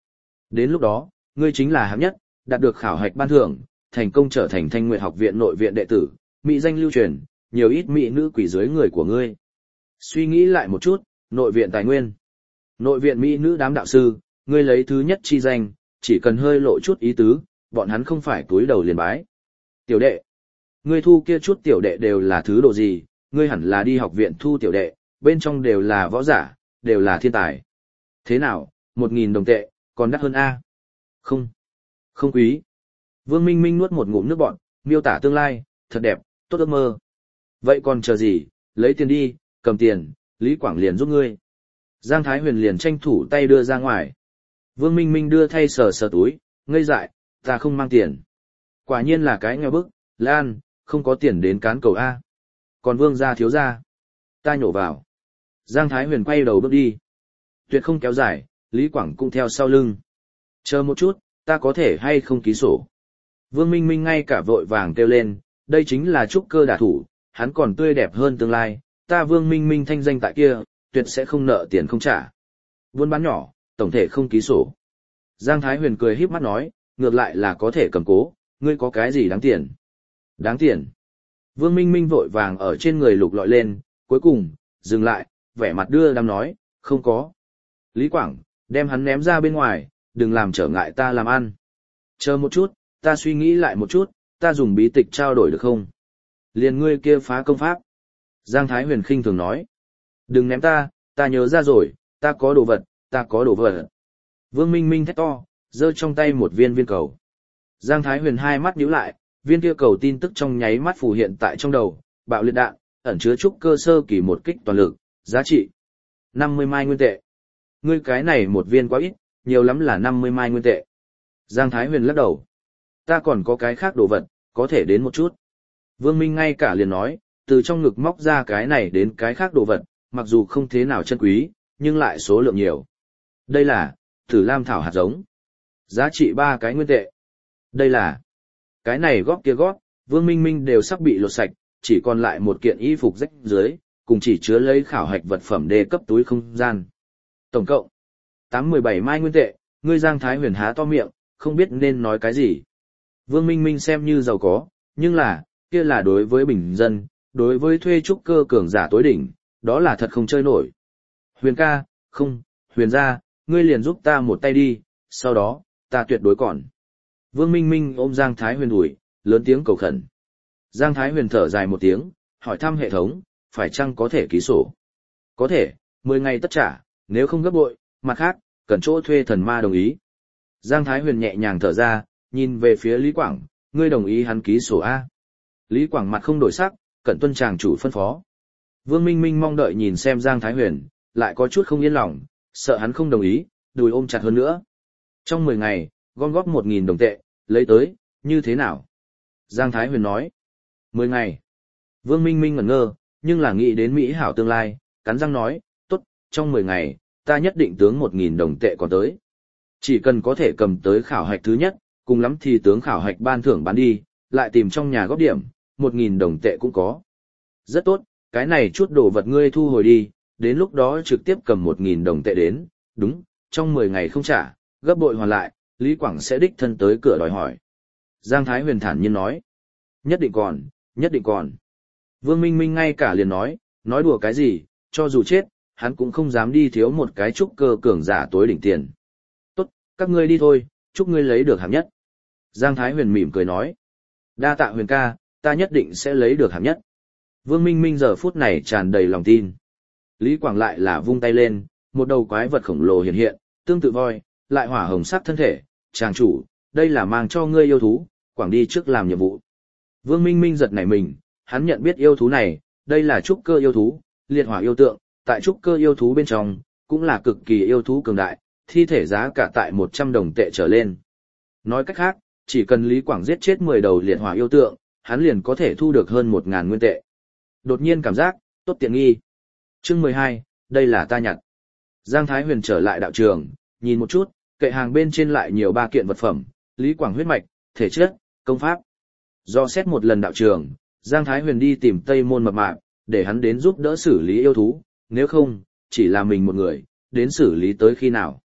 Đến lúc đó, ngươi chính là hạng nhất, đạt được khảo hạch ban thưởng, thành công trở thành Thanh Nguyệt học viện nội viện đệ tử, mỹ danh lưu truyền, nhiều ít mỹ nữ quỷ dưới người của ngươi. Suy nghĩ lại một chút, nội viện tài nguyên. Nội viện mỹ nữ đám đạo sư, ngươi lấy thứ nhất chi danh, chỉ cần hơi lộ chút ý tứ, bọn hắn không phải túi đầu liền bái. Tiểu đệ, ngươi thu kia chút tiểu đệ đều là thứ độ gì, ngươi hẳn là đi học viện thu tiểu đệ, bên trong đều là võ giả, đều là thiên tài. Thế nào, một nghìn đồng tệ, còn đắt hơn A? Không, không quý. Vương Minh Minh nuốt một ngụm nước bọt, miêu tả tương lai, thật đẹp, tốt ước mơ. Vậy còn chờ gì, lấy tiền đi, cầm tiền, Lý Quảng liền giúp ngươi. Giang Thái Huyền liền tranh thủ tay đưa ra ngoài. Vương Minh Minh đưa thay sờ sờ túi, ngây dại, ta không mang tiền. Quả nhiên là cái nghèo bức, Lan, không có tiền đến cán cầu A. Còn Vương gia thiếu gia, ta nhổ vào. Giang Thái Huyền quay đầu bước đi. Tuyệt không kéo dài, Lý Quảng cũng theo sau lưng. Chờ một chút, ta có thể hay không ký sổ. Vương Minh Minh ngay cả vội vàng kêu lên, đây chính là trúc cơ đả thủ, hắn còn tươi đẹp hơn tương lai, ta Vương Minh Minh thanh danh tại kia, tuyệt sẽ không nợ tiền không trả. Buôn bán nhỏ, tổng thể không ký sổ. Giang Thái Huyền cười híp mắt nói, ngược lại là có thể cầm cố, ngươi có cái gì đáng tiền? Đáng tiền. Vương Minh Minh vội vàng ở trên người lục lọi lên, cuối cùng, dừng lại, vẻ mặt đưa đám nói, không có. Lý Quảng, đem hắn ném ra bên ngoài, đừng làm trở ngại ta làm ăn. Chờ một chút, ta suy nghĩ lại một chút, ta dùng bí tịch trao đổi được không? Liền ngươi kia phá công pháp. Giang Thái Huyền khinh thường nói. Đừng ném ta, ta nhớ ra rồi, ta có đồ vật, ta có đồ vật. Vương Minh Minh thét to, giơ trong tay một viên viên cầu. Giang Thái Huyền hai mắt nhíu lại, viên kia cầu tin tức trong nháy mắt phù hiện tại trong đầu, bạo liệt đạn, ẩn chứa trúc cơ sơ kỳ một kích toàn lực, giá trị năm mươi mai nguyên tệ. Ngươi cái này một viên quá ít, nhiều lắm là năm mươi mai nguyên tệ. Giang Thái Huyền lắc đầu. Ta còn có cái khác đồ vật, có thể đến một chút. Vương Minh ngay cả liền nói, từ trong ngực móc ra cái này đến cái khác đồ vật, mặc dù không thế nào chân quý, nhưng lại số lượng nhiều. Đây là Tử Lam thảo hạt giống, giá trị ba cái nguyên tệ. Đây là cái này góp kia góp, Vương Minh Minh đều sắp bị lột sạch, chỉ còn lại một kiện y phục rách dưới, cùng chỉ chứa lấy khảo hạch vật phẩm đề cấp túi không gian. Tổng cộng tám mươi bảy mai nguyên tệ, ngươi Giang Thái Huyền há to miệng, không biết nên nói cái gì. Vương Minh Minh xem như giàu có, nhưng là, kia là đối với bình dân, đối với thuê trúc cơ cường giả tối đỉnh, đó là thật không chơi nổi. Huyền ca, không, Huyền gia, ngươi liền giúp ta một tay đi, sau đó, ta tuyệt đối còn. Vương Minh Minh ôm Giang Thái Huyền ủi, lớn tiếng cầu khẩn. Giang Thái Huyền thở dài một tiếng, hỏi thăm hệ thống, phải chăng có thể ký sổ? Có thể, mười ngày tất trả, nếu không gấp bội, mặt khác, cần chỗ thuê thần ma đồng ý. Giang Thái Huyền nhẹ nhàng thở ra, nhìn về phía Lý Quảng, ngươi đồng ý hắn ký sổ A. Lý Quảng mặt không đổi sắc, cẩn tuân chàng chủ phân phó. Vương Minh Minh mong đợi nhìn xem Giang Thái Huyền, lại có chút không yên lòng, sợ hắn không đồng ý, đùi ôm chặt hơn nữa. Trong mười ngày, gom góp một nghìn đồng tệ, lấy tới, như thế nào? Giang Thái Huyền nói. Mười ngày. Vương Minh Minh ngẩn ngơ, nhưng là nghĩ đến Mỹ hảo tương lai, cắn răng nói, tốt, trong mười ngày, ta nhất định tướng một nghìn đồng tệ còn tới. Chỉ cần có thể cầm tới khảo hạch thứ nhất, cùng lắm thì tướng khảo hạch ban thưởng bán đi, lại tìm trong nhà góp điểm, một nghìn đồng tệ cũng có. Rất tốt, cái này chút đồ vật ngươi thu hồi đi, đến lúc đó trực tiếp cầm một nghìn đồng tệ đến, đúng, trong mười ngày không trả, gấp bội hoàn lại, Lý Quảng sẽ đích thân tới cửa đòi hỏi. Giang Thái Huyền thản nhiên nói, nhất định còn, nhất định còn. Vương Minh Minh ngay cả liền nói, nói đùa cái gì, cho dù chết, hắn cũng không dám đi thiếu một cái trúc cơ cường giả tối đỉnh tiền. Tốt, các ngươi đi thôi, chúc ngươi lấy được hạng nhất. Giang Thái Huyền mỉm cười nói, đa tạ Huyền ca, ta nhất định sẽ lấy được hạng nhất. Vương Minh Minh giờ phút này tràn đầy lòng tin. Lý Quảng lại là vung tay lên, một đầu quái vật khổng lồ hiện hiện, tương tự voi, lại hỏa hồng sắc thân thể, chàng chủ, đây là mang cho ngươi yêu thú, Quảng đi trước làm nhiệm vụ. Vương Minh Minh giật nảy mình, hắn nhận biết yêu thú này, đây là trúc cơ yêu thú, liệt hỏa yêu tượng, tại trúc cơ yêu thú bên trong, cũng là cực kỳ yêu thú cường đại, thi thể giá cả tại một trăm đồng tệ trở lên. Nói cách khác, chỉ cần Lý Quảng giết chết mười đầu liệt hỏa yêu tượng, hắn liền có thể thu được hơn một nghìn nguyên tệ. Đột nhiên cảm giác, tốt tiện nghi. Chương mười hai, đây là ta nhặt. Giang Thái Huyền trở lại đạo trường, nhìn một chút, kệ hàng bên trên lại nhiều ba kiện vật phẩm, Lý Quảng huyết mạch, thể chất, công pháp. Do xét một lần đạo trường, Giang Thái Huyền đi tìm Tây Môn Mập Mạp, để hắn đến giúp đỡ xử lý yêu thú, nếu không, chỉ là mình một người, đến xử lý tới khi nào.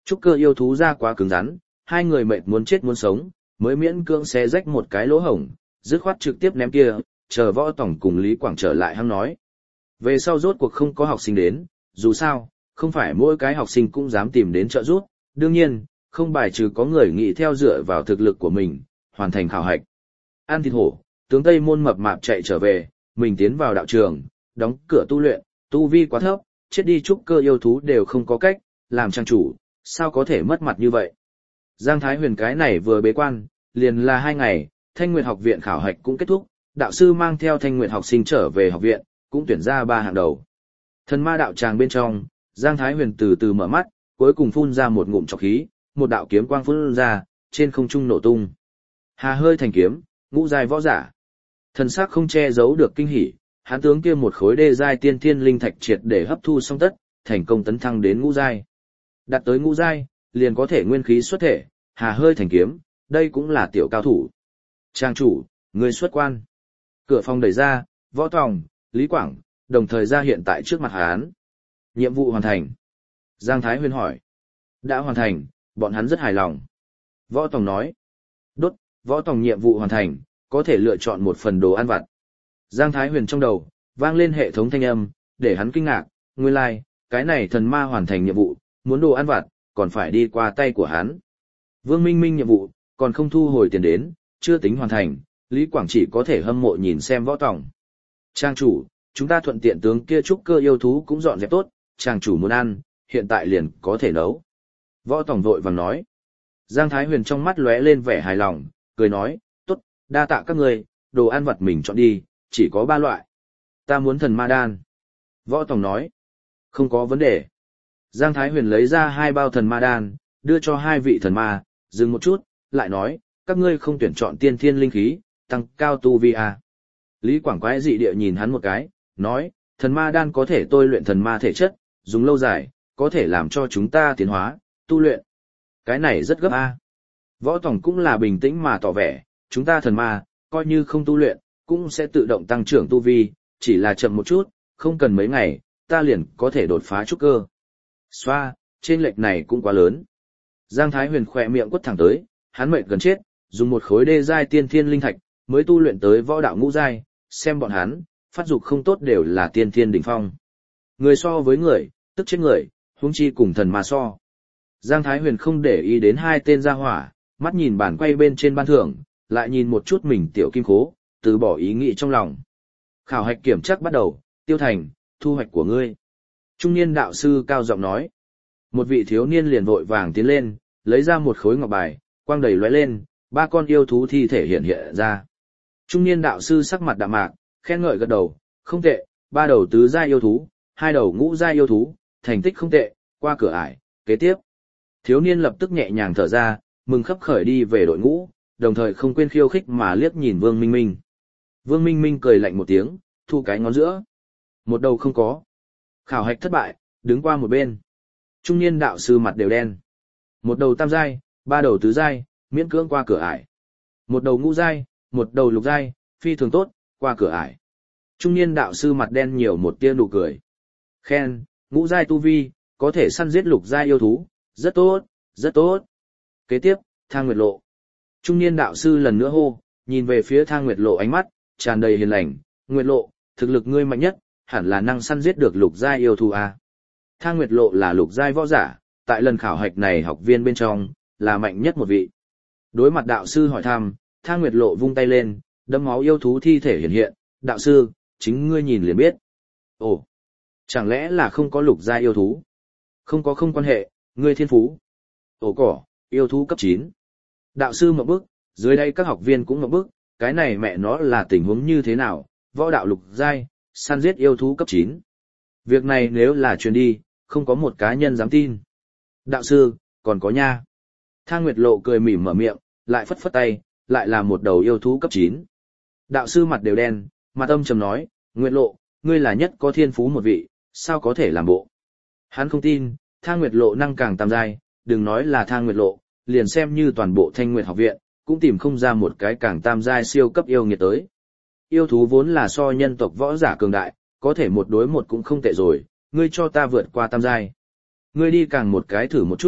Trúc cơ yêu thú ra quá cứng rắn, hai người mệt muốn chết muốn sống, mới miễn cưỡng xé rách một cái lỗ hổng, dứt khoát trực tiếp ném kia, chờ Võ Tổng cùng Lý Quảng trở lại hăng nói. Về sau rốt cuộc không có học sinh đến, dù sao, không phải mỗi cái học sinh cũng dám tìm đến trợ giúp, đương nhiên, không bài trừ có người nghĩ theo dựa vào thực lực của mình, hoàn thành khảo hạch. An thịt hổ, tướng Tây Môn mập mạp chạy trở về, mình tiến vào đạo trường, đóng cửa tu luyện, tu vi quá thấp, chết đi trúc cơ yêu thú đều không có cách, làm trang chủ, sao có thể mất mặt như vậy. Giang Thái Huyền cái này vừa bế quan, liền là hai ngày, Thanh Nguyệt học viện khảo hạch cũng kết thúc, đạo sư mang theo Thanh Nguyệt học sinh trở về học viện, cũng tuyển ra ba hạng đầu. Thần ma đạo tràng bên trong, Giang Thái Huyền từ từ mở mắt, cuối cùng phun ra một ngụm trọc khí, một đạo kiếm quang phun ra, trên không trung nổ tung. Hà hơi thành kiếm, ngũ giai võ giả. Thần sắc không che giấu được kinh hỉ, hán tướng kia một khối đê giai tiên thiên linh thạch triệt để hấp thu xong tất, thành công tấn thăng đến ngũ giai. Đạt tới ngũ giai, liền có thể nguyên khí xuất thể, hà hơi thành kiếm, đây cũng là tiểu cao thủ. Trang chủ, người xuất quan. Cửa phòng đẩy ra, Võ Tòng, Lý Quảng, đồng thời ra hiện tại trước mặt hán. Nhiệm vụ hoàn thành. Giang Thái Huyền hỏi. Đã hoàn thành, bọn hắn rất hài lòng. Võ Tòng nói. Đốt, Võ Tòng nhiệm vụ hoàn thành, có thể lựa chọn một phần đồ ăn vặt. Giang Thái Huyền trong đầu, vang lên hệ thống thanh âm, để hắn kinh ngạc, nguyên lai, like, cái này thần ma hoàn thành nhiệm vụ, muốn đồ ăn vặt, còn phải đi qua tay của hắn. Vương Minh Minh nhiệm vụ, còn không thu hồi tiền đến, chưa tính hoàn thành, Lý Quảng chỉ có thể hâm mộ nhìn xem Võ Tòng. Trang chủ, chúng ta thuận tiện tướng kia trúc cơ yêu thú cũng dọn dẹp tốt, trang chủ muốn ăn, hiện tại liền có thể nấu. Võ Tòng vội vàng nói. Giang Thái Huyền trong mắt lóe lên vẻ hài lòng, cười nói, tốt, đa tạ các người, đồ ăn vặt mình chọn đi, chỉ có ba loại. Ta muốn thần ma đan. Võ Tòng nói. Không có vấn đề. Giang Thái Huyền lấy ra hai bao thần ma đan, đưa cho hai vị thần ma, dừng một chút, lại nói, các ngươi không tuyển chọn tiên thiên linh khí, tăng cao tu vi à. Lý Quảng quái dị địa nhìn hắn một cái, nói, thần ma đan có thể tôi luyện thần ma thể chất, dùng lâu dài, có thể làm cho chúng ta tiến hóa, tu luyện. Cái này rất gấp a. Võ Tòng cũng là bình tĩnh mà tỏ vẻ, chúng ta thần ma, coi như không tu luyện, cũng sẽ tự động tăng trưởng tu vi, chỉ là chậm một chút, không cần mấy ngày, ta liền có thể đột phá trúc cơ. Xoa, trên lệch này cũng quá lớn. Giang Thái Huyền khỏe miệng quất thẳng tới, hắn mệt gần chết, dùng một khối đê giai tiên thiên linh thạch, mới tu luyện tới võ đạo ngũ giai, xem bọn hắn, phát dục không tốt đều là tiên thiên đỉnh phong. Người so với người, tức chết người, huống chi cùng thần ma so. Giang Thái Huyền không để ý đến hai tên gia hỏa, mắt nhìn bản quay bên trên ban thưởng, lại nhìn một chút mình tiểu kim khố, từ bỏ ý nghĩ trong lòng. Khảo hạch kiểm chắc bắt đầu, Tiêu Thành, thu hoạch của ngươi. Trung niên đạo sư cao giọng nói. Một vị thiếu niên liền vội vàng tiến lên, lấy ra một khối ngọc bài, quang đầy lóe lên, ba con yêu thú thi thể hiện hiện ra. Trung niên đạo sư sắc mặt đạm mạc, khen ngợi gật đầu, không tệ, ba đầu tứ giai yêu thú, hai đầu ngũ giai yêu thú, thành tích không tệ, qua cửa ải, kế tiếp. Thiếu niên lập tức nhẹ nhàng thở ra, mừng khấp khởi đi về đội ngũ, đồng thời không quên khiêu khích mà liếc nhìn Vương Minh Minh. Vương Minh Minh cười lạnh một tiếng, thu cái ngón giữa. Một đầu không có. Khảo hạch thất bại, đứng qua một bên. Trung niên đạo sư mặt đều đen. Một đầu tam giai, ba đầu tứ giai, miễn cưỡng qua cửa ải. Một đầu ngũ giai, một đầu lục giai, phi thường tốt, qua cửa ải. Trung niên đạo sư mặt đen nhiều một tia nụ cười. Khen, ngũ giai tu vi, có thể săn giết lục giai yêu thú, rất tốt, rất tốt. Kế tiếp, Thang Nguyệt Lộ. Trung niên đạo sư lần nữa hô, nhìn về phía Thang Nguyệt Lộ ánh mắt tràn đầy hiền lành, Nguyệt Lộ, thực lực ngươi mạnh nhất, hẳn là năng săn giết được lục giai yêu thú a. Thang Nguyệt Lộ là lục giai võ giả, tại lần khảo hạch này học viên bên trong là mạnh nhất một vị. Đối mặt đạo sư hỏi thăm, Thang Nguyệt Lộ vung tay lên, đấm máu yêu thú thi thể hiện hiện, đạo sư, chính ngươi nhìn liền biết. Ồ, chẳng lẽ là không có lục giai yêu thú? Không có không quan hệ, ngươi thiên phú. Ồ cỏ, yêu thú cấp chín. Đạo sư một bước, dưới đây các học viên cũng một bước, cái này mẹ nó là tình huống như thế nào, võ đạo lục giai, săn giết yêu thú cấp chín. Việc này nếu là truyền đi, không có một cá nhân dám tin. Đạo sư, còn có nha. Thang Nguyệt Lộ cười mỉm mở miệng, lại phất phất tay, lại là một đầu yêu thú cấp chín. Đạo sư mặt đều đen, mặt âm trầm nói, Nguyệt Lộ, ngươi là nhất có thiên phú một vị, sao có thể làm bộ. Hắn không tin, Thang Nguyệt Lộ năng càng tam giai, đừng nói là Thang Nguyệt Lộ, liền xem như toàn bộ Thanh Nguyệt học viện, cũng tìm không ra một cái càng tam giai siêu cấp yêu nghiệt tới. Yêu thú vốn là so nhân tộc võ giả cường đại, có thể một đối một cũng không tệ rồi, ngươi cho ta vượt qua tam giai. Ngươi đi càng một cái thử một chút,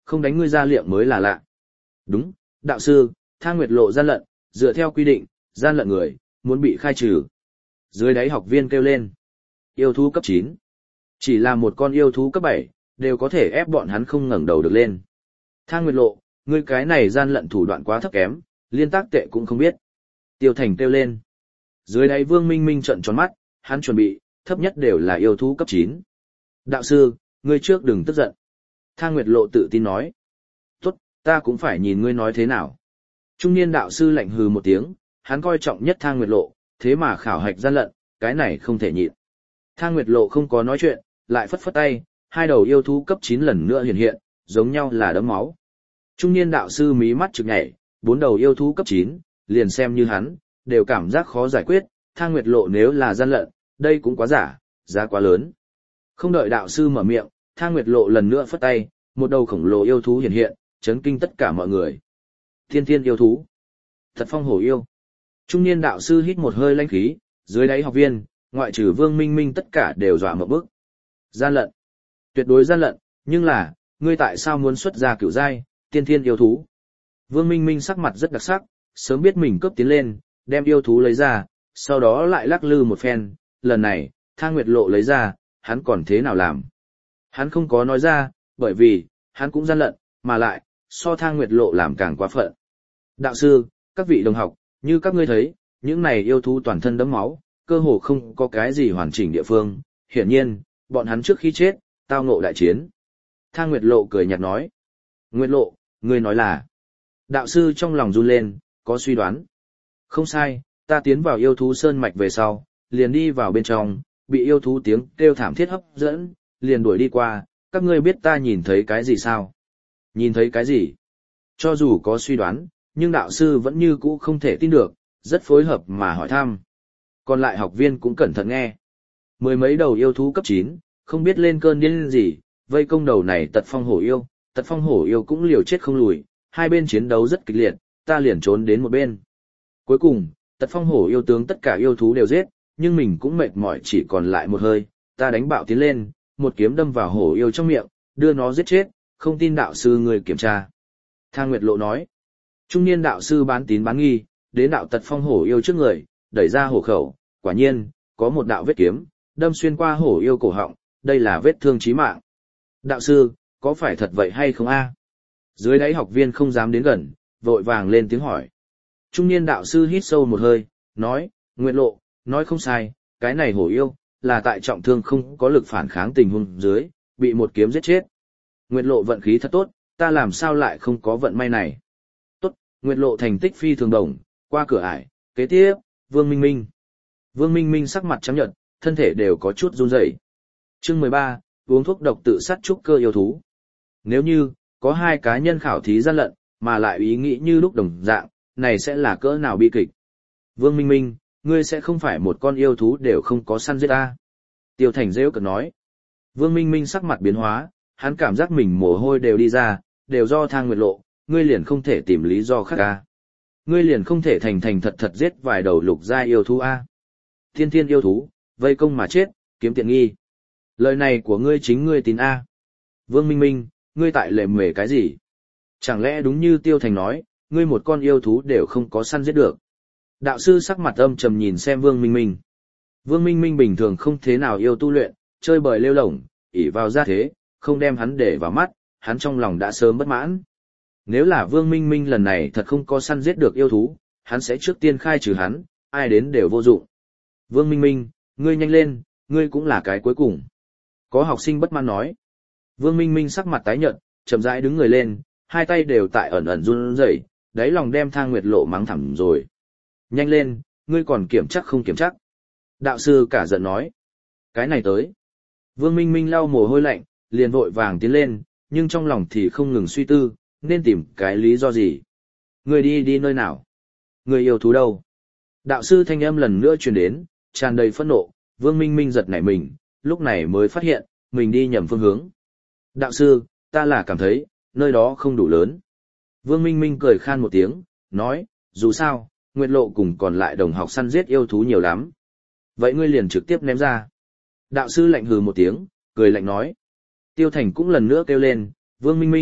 không đánh ngươi ra liệng mới là lạ. Đúng, đạo sư, Thang Nguyệt Lộ gian lận, dựa theo quy định, gian lận người, muốn bị khai trừ. Dưới đáy học viên kêu lên. Yêu thú cấp chín. Chỉ là một con yêu thú cấp bảy, đều có thể ép bọn hắn không ngẩng đầu được lên. Thang Nguyệt Lộ, ngươi cái này gian lận thủ đoạn quá thấp kém, liên tác tệ cũng không biết. Tiêu Thành kêu lên. Dưới đáy Vương Minh Minh trợn tròn mắt, hắn chuẩn bị, thấp nhất đều là yêu thú cấp chín. Đạo sư, ngươi trước đừng tức giận. Thang Nguyệt Lộ tự tin nói. Tốt, ta cũng phải nhìn ngươi nói thế nào. Trung niên đạo sư lạnh hừ một tiếng, hắn coi trọng nhất Thang Nguyệt Lộ, thế mà khảo hạch gian lận, cái này không thể nhịn. Thang Nguyệt Lộ không có nói chuyện, lại phất phất tay, hai đầu yêu thú cấp chín lần nữa hiện hiện, giống nhau là đấm máu. Trung niên đạo sư mí mắt trực nhảy, bốn đầu yêu thú cấp chín, liền xem như hắn, đều cảm giác khó giải quyết, Thang Nguyệt Lộ nếu là gian lận, đây cũng quá giả, giá quá lớn. Không đợi đạo sư mở miệng, Thang Nguyệt Lộ lần nữa phất tay, một đầu khổng lồ yêu thú hiện hiện, chấn kinh tất cả mọi người. Thiên thiên yêu thú. Thật phong hổ yêu. Trung niên đạo sư hít một hơi lãnh khí, dưới đáy học viên, ngoại trừ Vương Minh Minh tất cả đều dọa một bước. Gian lận. Tuyệt đối gian lận, nhưng là, ngươi tại sao muốn xuất ra cửu giai, tiên thiên yêu thú? Vương Minh Minh sắc mặt rất đặc sắc, sớm biết mình cướp tiến lên, đem yêu thú lấy ra, sau đó lại lắc lư một phen, lần này, Thang Nguyệt Lộ lấy ra, hắn còn thế nào làm? Hắn không có nói ra, bởi vì, hắn cũng gian lận, mà lại, so Thang Nguyệt Lộ làm càng quá phận. Đạo sư, các vị đồng học, như các ngươi thấy, những này yêu thú toàn thân đẫm máu, cơ hồ không có cái gì hoàn chỉnh địa phương, hiển nhiên, bọn hắn trước khi chết, tao ngộ đại chiến. Thang Nguyệt Lộ cười nhạt nói. Nguyệt Lộ, ngươi nói là. Đạo sư trong lòng run lên, có suy đoán. Không sai, ta tiến vào yêu thú sơn mạch về sau, liền đi vào bên trong, bị yêu thú tiếng kêu thảm thiết hấp dẫn, liền đuổi đi qua, các ngươi biết ta nhìn thấy cái gì sao? Nhìn thấy cái gì? Cho dù có suy đoán, nhưng đạo sư vẫn như cũ không thể tin được, rất phối hợp mà hỏi thăm. Còn lại học viên cũng cẩn thận nghe. Mười mấy đầu yêu thú cấp chín, không biết lên cơn điên gì, vây công đầu này tật phong hổ yêu, tật phong hổ yêu cũng liều chết không lùi, hai bên chiến đấu rất kịch liệt, ta liền trốn đến một bên. Cuối cùng, tật phong hổ yêu tướng tất cả yêu thú đều giết, nhưng mình cũng mệt mỏi chỉ còn lại một hơi, ta đánh bạo tiến lên, một kiếm đâm vào hổ yêu trong miệng, đưa nó giết chết, không tin đạo sư người kiểm tra. Thang Nguyệt Lộ nói, trung niên đạo sư bán tín bán nghi, đến đạo tật phong hổ yêu trước người, đẩy ra hổ khẩu, quả nhiên, có một đạo vết kiếm, đâm xuyên qua hổ yêu cổ họng, đây là vết thương chí mạng. Đạo sư, có phải thật vậy hay không a? Dưới đáy học viên không dám đến gần, vội vàng lên tiếng hỏi. Trung niên đạo sư hít sâu một hơi, nói, Nguyệt Lộ, nói không sai, cái này hổ yêu, là tại trọng thương không có lực phản kháng tình huống dưới, bị một kiếm giết chết. Nguyệt Lộ vận khí thật tốt, ta làm sao lại không có vận may này. Tốt, Nguyệt Lộ thành tích phi thường đồng, qua cửa ải, kế tiếp, Vương Minh Minh. Vương Minh Minh sắc mặt trắng nhợt, thân thể đều có chút run rẩy. Chương mười ba, uống thuốc độc tự sát trúc cơ yêu thú. Nếu như, có hai cá nhân khảo thí gian lận, mà lại ý nghĩ như lúc đồng dạng, này sẽ là cỡ nào bi kịch. Vương Minh Minh, ngươi sẽ không phải một con yêu thú đều không có săn giết ta. Tiêu Thành rêu cực nói. Vương Minh Minh sắc mặt biến hóa, hắn cảm giác mình mồ hôi đều đi ra, đều do Thang Nguyệt Lộ, ngươi liền không thể tìm lý do khác a. Ngươi liền không thể thành thành thật thật giết vài đầu lục gia yêu thú a. Thiên thiên yêu thú, vây công mà chết, kiếm tiện nghi. Lời này của ngươi chính ngươi tin a. Vương Minh Minh, ngươi tại lệ mề cái gì? Chẳng lẽ đúng như Tiêu Thành nói, ngươi một con yêu thú đều không có săn giết được? Đạo sư sắc mặt âm trầm nhìn xem Vương Minh Minh. Vương Minh Minh bình thường không thế nào yêu tu luyện, chơi bời lêu lổng, ỷ vào gia thế, không đem hắn để vào mắt, hắn trong lòng đã sớm bất mãn. Nếu là Vương Minh Minh lần này thật không có săn giết được yêu thú, hắn sẽ trước tiên khai trừ hắn, ai đến đều vô dụng. Vương Minh Minh, ngươi nhanh lên, ngươi cũng là cái cuối cùng. Có học sinh bất mãn nói. Vương Minh Minh sắc mặt tái nhợt, chậm rãi đứng người lên, hai tay đều tại ẩn ẩn run rẩy, đáy lòng đem Thang Nguyệt Lộ mắng thẳng rồi. Nhanh lên, ngươi còn kiểm chắc không kiểm chắc. Đạo sư cả giận nói. Cái này tới. Vương Minh Minh lau mồ hôi lạnh, liền vội vàng tiến lên, nhưng trong lòng thì không ngừng suy tư, nên tìm cái lý do gì. Ngươi đi đi nơi nào? Ngươi yêu thú đâu? Đạo sư thanh âm lần nữa truyền đến, tràn đầy phẫn nộ, Vương Minh Minh giật nảy mình, lúc này mới phát hiện, mình đi nhầm phương hướng. Đạo sư, ta là cảm thấy, nơi đó không đủ lớn. Vương Minh Minh cười khan một tiếng, nói, dù sao, Nguyệt Lộ cùng còn lại đồng học săn giết yêu thú nhiều lắm. Vậy ngươi liền trực tiếp ném ra. Đạo sư lạnh hừ một tiếng, cười lạnh nói. Tiêu Thành cũng lần nữa kêu lên, Vương Minh Minh,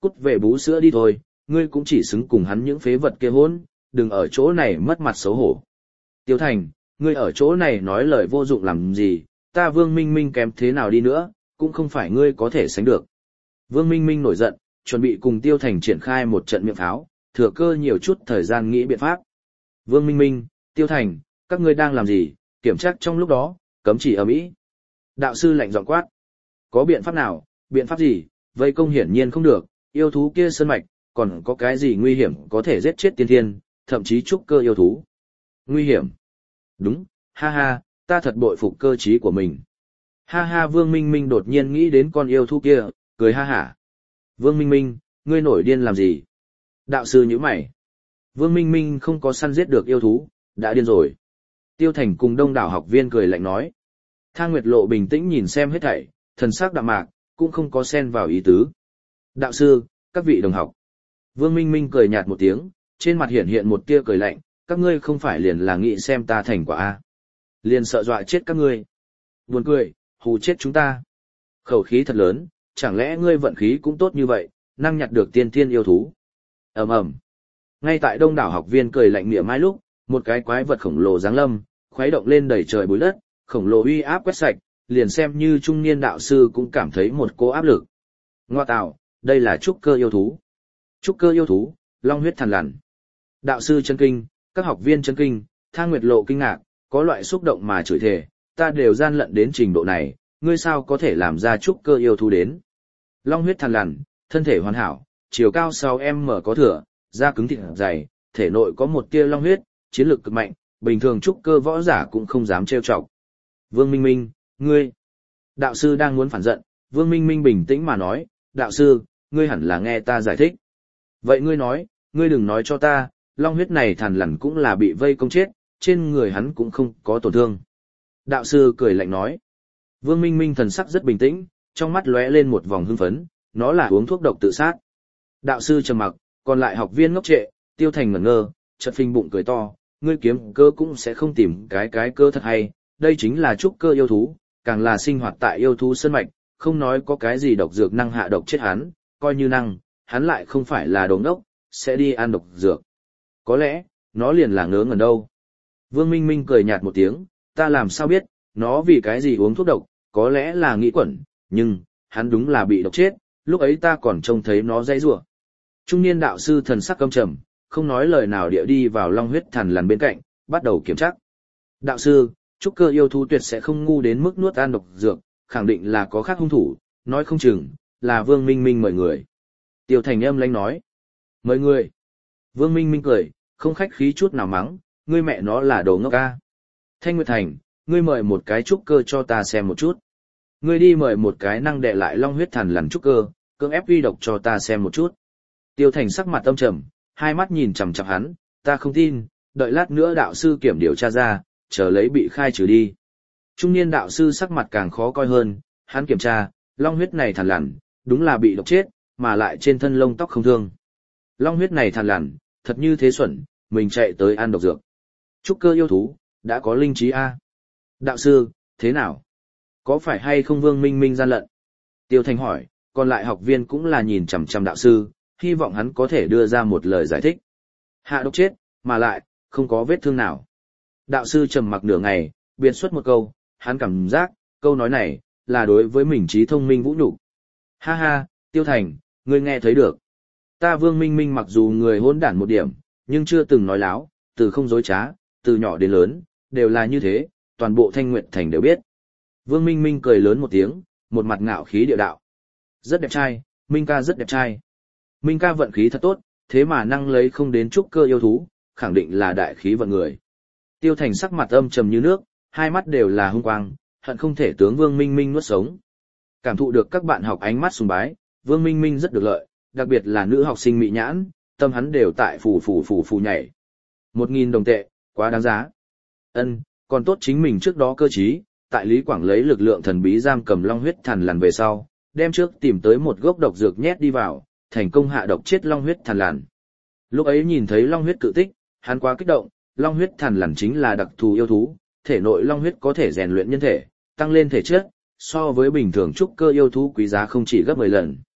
cút về bú sữa đi thôi, ngươi cũng chỉ xứng cùng hắn những phế vật kia hỗn, đừng ở chỗ này mất mặt xấu hổ. Tiêu Thành, ngươi ở chỗ này nói lời vô dụng làm gì, ta Vương Minh Minh kém thế nào đi nữa, cũng không phải ngươi có thể sánh được. Vương Minh Minh nổi giận, chuẩn bị cùng Tiêu Thành triển khai một trận miệng pháo, thừa cơ nhiều chút thời gian nghĩ biện pháp. Vương Minh Minh, Tiêu Thành, các ngươi đang làm gì, kiểm tra trong lúc đó, cấm chỉ ầm ĩ. Đạo sư lạnh giọng quát. Có biện pháp nào, biện pháp gì, vây công hiển nhiên không được, yêu thú kia sơn mạch, còn có cái gì nguy hiểm có thể giết chết tiên thiên, thậm chí trúc cơ yêu thú. Nguy hiểm. Đúng, ha ha, ta thật bội phục cơ trí của mình. Ha ha Vương Minh Minh đột nhiên nghĩ đến con yêu thú kia, cười ha hả. Vương Minh Minh, ngươi nổi điên làm gì? Đạo sư nhíu mày. Vương Minh Minh không có săn giết được yêu thú, đã điên rồi. Tiêu Thành cùng đông đảo học viên cười lạnh nói. Thang Nguyệt Lộ bình tĩnh nhìn xem hết thảy, thần sắc đạm mạc, cũng không có xen vào ý tứ. Đạo sư, các vị đồng học. Vương Minh Minh cười nhạt một tiếng, trên mặt hiện hiện một tia cười lạnh, các ngươi không phải liền là nghĩ xem ta thành quả a? Liền sợ dọa chết các ngươi. Buồn cười, hù chết chúng ta. Khẩu khí thật lớn, chẳng lẽ ngươi vận khí cũng tốt như vậy, năng nhặt được tiên thiên yêu thú. Ầm ầm. Ngay tại đông đảo học viên cười lạnh mỉa mai lúc, một cái quái vật khổng lồ giáng lâm, khuấy động lên đầy trời bụi đất, khổng lồ uy áp quét sạch, liền xem như trung niên đạo sư cũng cảm thấy một cỗ áp lực. Ngoa tạo, đây là trúc cơ yêu thú. Trúc cơ yêu thú, long huyết thần lằn. Đạo sư chân kinh, các học viên chân kinh, Thang Nguyệt Lộ kinh ngạc, có loại xúc động mà chửi thề, ta đều gian lận đến trình độ này, ngươi sao có thể làm ra trúc cơ yêu thú đến. Long huyết thần lằn, thân thể hoàn hảo, chiều cao sáu em mở có thừa, da cứng thịt dày, thể nội có một tia long huyết, chiến lược cực mạnh, bình thường trúc cơ võ giả cũng không dám trêu chọc. Vương Minh Minh, ngươi. Đạo sư đang muốn phản giận, Vương Minh Minh bình tĩnh mà nói, đạo sư, ngươi hẳn là nghe ta giải thích. Vậy ngươi nói, ngươi đừng nói cho ta, long huyết này thằn lằn cũng là bị vây công chết, trên người hắn cũng không có tổn thương. Đạo sư cười lạnh nói. Vương Minh Minh thần sắc rất bình tĩnh, trong mắt lóe lên một vòng hưng phấn, nó là uống thuốc độc tự sát. Đạo sư trầm mặc, còn lại học viên ngốc trệ, Tiêu Thành ngẩn ngơ, chợt phình bụng cười to, ngươi kiếm cơ cũng sẽ không tìm cái cái cơ thật hay, đây chính là trúc cơ yêu thú, càng là sinh hoạt tại yêu thú sơn mạch, không nói có cái gì độc dược năng hạ độc chết hắn, coi như năng, hắn lại không phải là đồ ngốc, sẽ đi ăn độc dược. Có lẽ, nó liền là ngớ ngẩn đâu. Vương Minh Minh cười nhạt một tiếng, ta làm sao biết, nó vì cái gì uống thuốc độc, có lẽ là nghĩ quẩn, nhưng, hắn đúng là bị độc chết, lúc ấy ta còn trông thấy nó dãy rủa. Trung niên đạo sư thần sắc căm trầm, không nói lời nào địa đi vào long huyết thằn lằn bên cạnh, bắt đầu kiểm tra. Đạo sư, trúc cơ yêu thú tuyệt sẽ không ngu đến mức nuốt ăn độc dược, khẳng định là có khác hung thủ, nói không chừng, là Vương Minh Minh mời người. Tiêu Thành âm lãnh nói. Mời người. Vương Minh Minh cười, không khách khí chút nào mắng, ngươi mẹ nó là đồ ngốc ca. Thanh Nguyệt Thành, ngươi mời một cái trúc cơ cho ta xem một chút. Ngươi đi mời một cái năng đệ lại long huyết thằn lằn trúc cơ, cưỡng ép uy độc cho ta xem một chút. Tiêu Thành sắc mặt âm trầm, hai mắt nhìn chằm chằm hắn, ta không tin, đợi lát nữa đạo sư kiểm điều tra ra, chờ lấy bị khai trừ đi. Trung niên đạo sư sắc mặt càng khó coi hơn, hắn kiểm tra, long huyết này thằn lằn, đúng là bị độc chết, mà lại trên thân lông tóc không thương. Long huyết này thằn lằn, thật như thế xuẩn, mình chạy tới ăn độc dược. Trúc cơ yêu thú, đã có linh trí A. Đạo sư, thế nào? Có phải hay không Vương Minh Minh gian lận? Tiêu Thành hỏi, còn lại học viên cũng là nhìn chằm chằm đạo sư, hy vọng hắn có thể đưa ra một lời giải thích. Hạ độc chết, mà lại, không có vết thương nào. Đạo sư trầm mặc nửa ngày, biên xuất một câu, hắn cảm giác, câu nói này, là đối với mình trí thông minh vũ nhục. Ha ha, Tiêu Thành, ngươi nghe thấy được. Ta Vương Minh Minh mặc dù người hỗn đản một điểm, nhưng chưa từng nói láo, từ không dối trá, từ nhỏ đến lớn, đều là như thế, toàn bộ Thanh Nguyệt Thành đều biết. Vương Minh Minh cười lớn một tiếng, một mặt ngạo khí điệu đạo. Rất đẹp trai, Minh ca rất đẹp trai. Minh ca vận khí thật tốt, thế mà năng lấy không đến trúc cơ yêu thú, khẳng định là đại khí vận người. Tiêu Thành sắc mặt âm trầm như nước, hai mắt đều là hung quang, hận không thể tướng Vương Minh Minh nuốt sống. Cảm thụ được các bạn học ánh mắt sùng bái, Vương Minh Minh rất được lợi, đặc biệt là nữ học sinh mị nhãn, tâm hắn đều tại phù phù phù phù nhảy. Một nghìn đồng tệ, quá đáng giá. Ân, còn tốt chính mình trước đó cơ trí, tại Lý Quảng lấy lực lượng thần bí giam cầm long huyết thằn lằn về sau, đem trước tìm tới một gốc độc dược nhét đi vào, thành công hạ độc chết long huyết thằn lằn. Lúc ấy nhìn thấy long huyết cự tích, hắn quá kích động, long huyết thằn lằn chính là đặc thù yêu thú, thể nội long huyết có thể rèn luyện nhân thể, tăng lên thể chất, so với bình thường trúc cơ yêu thú quý giá không chỉ gấp mười lần.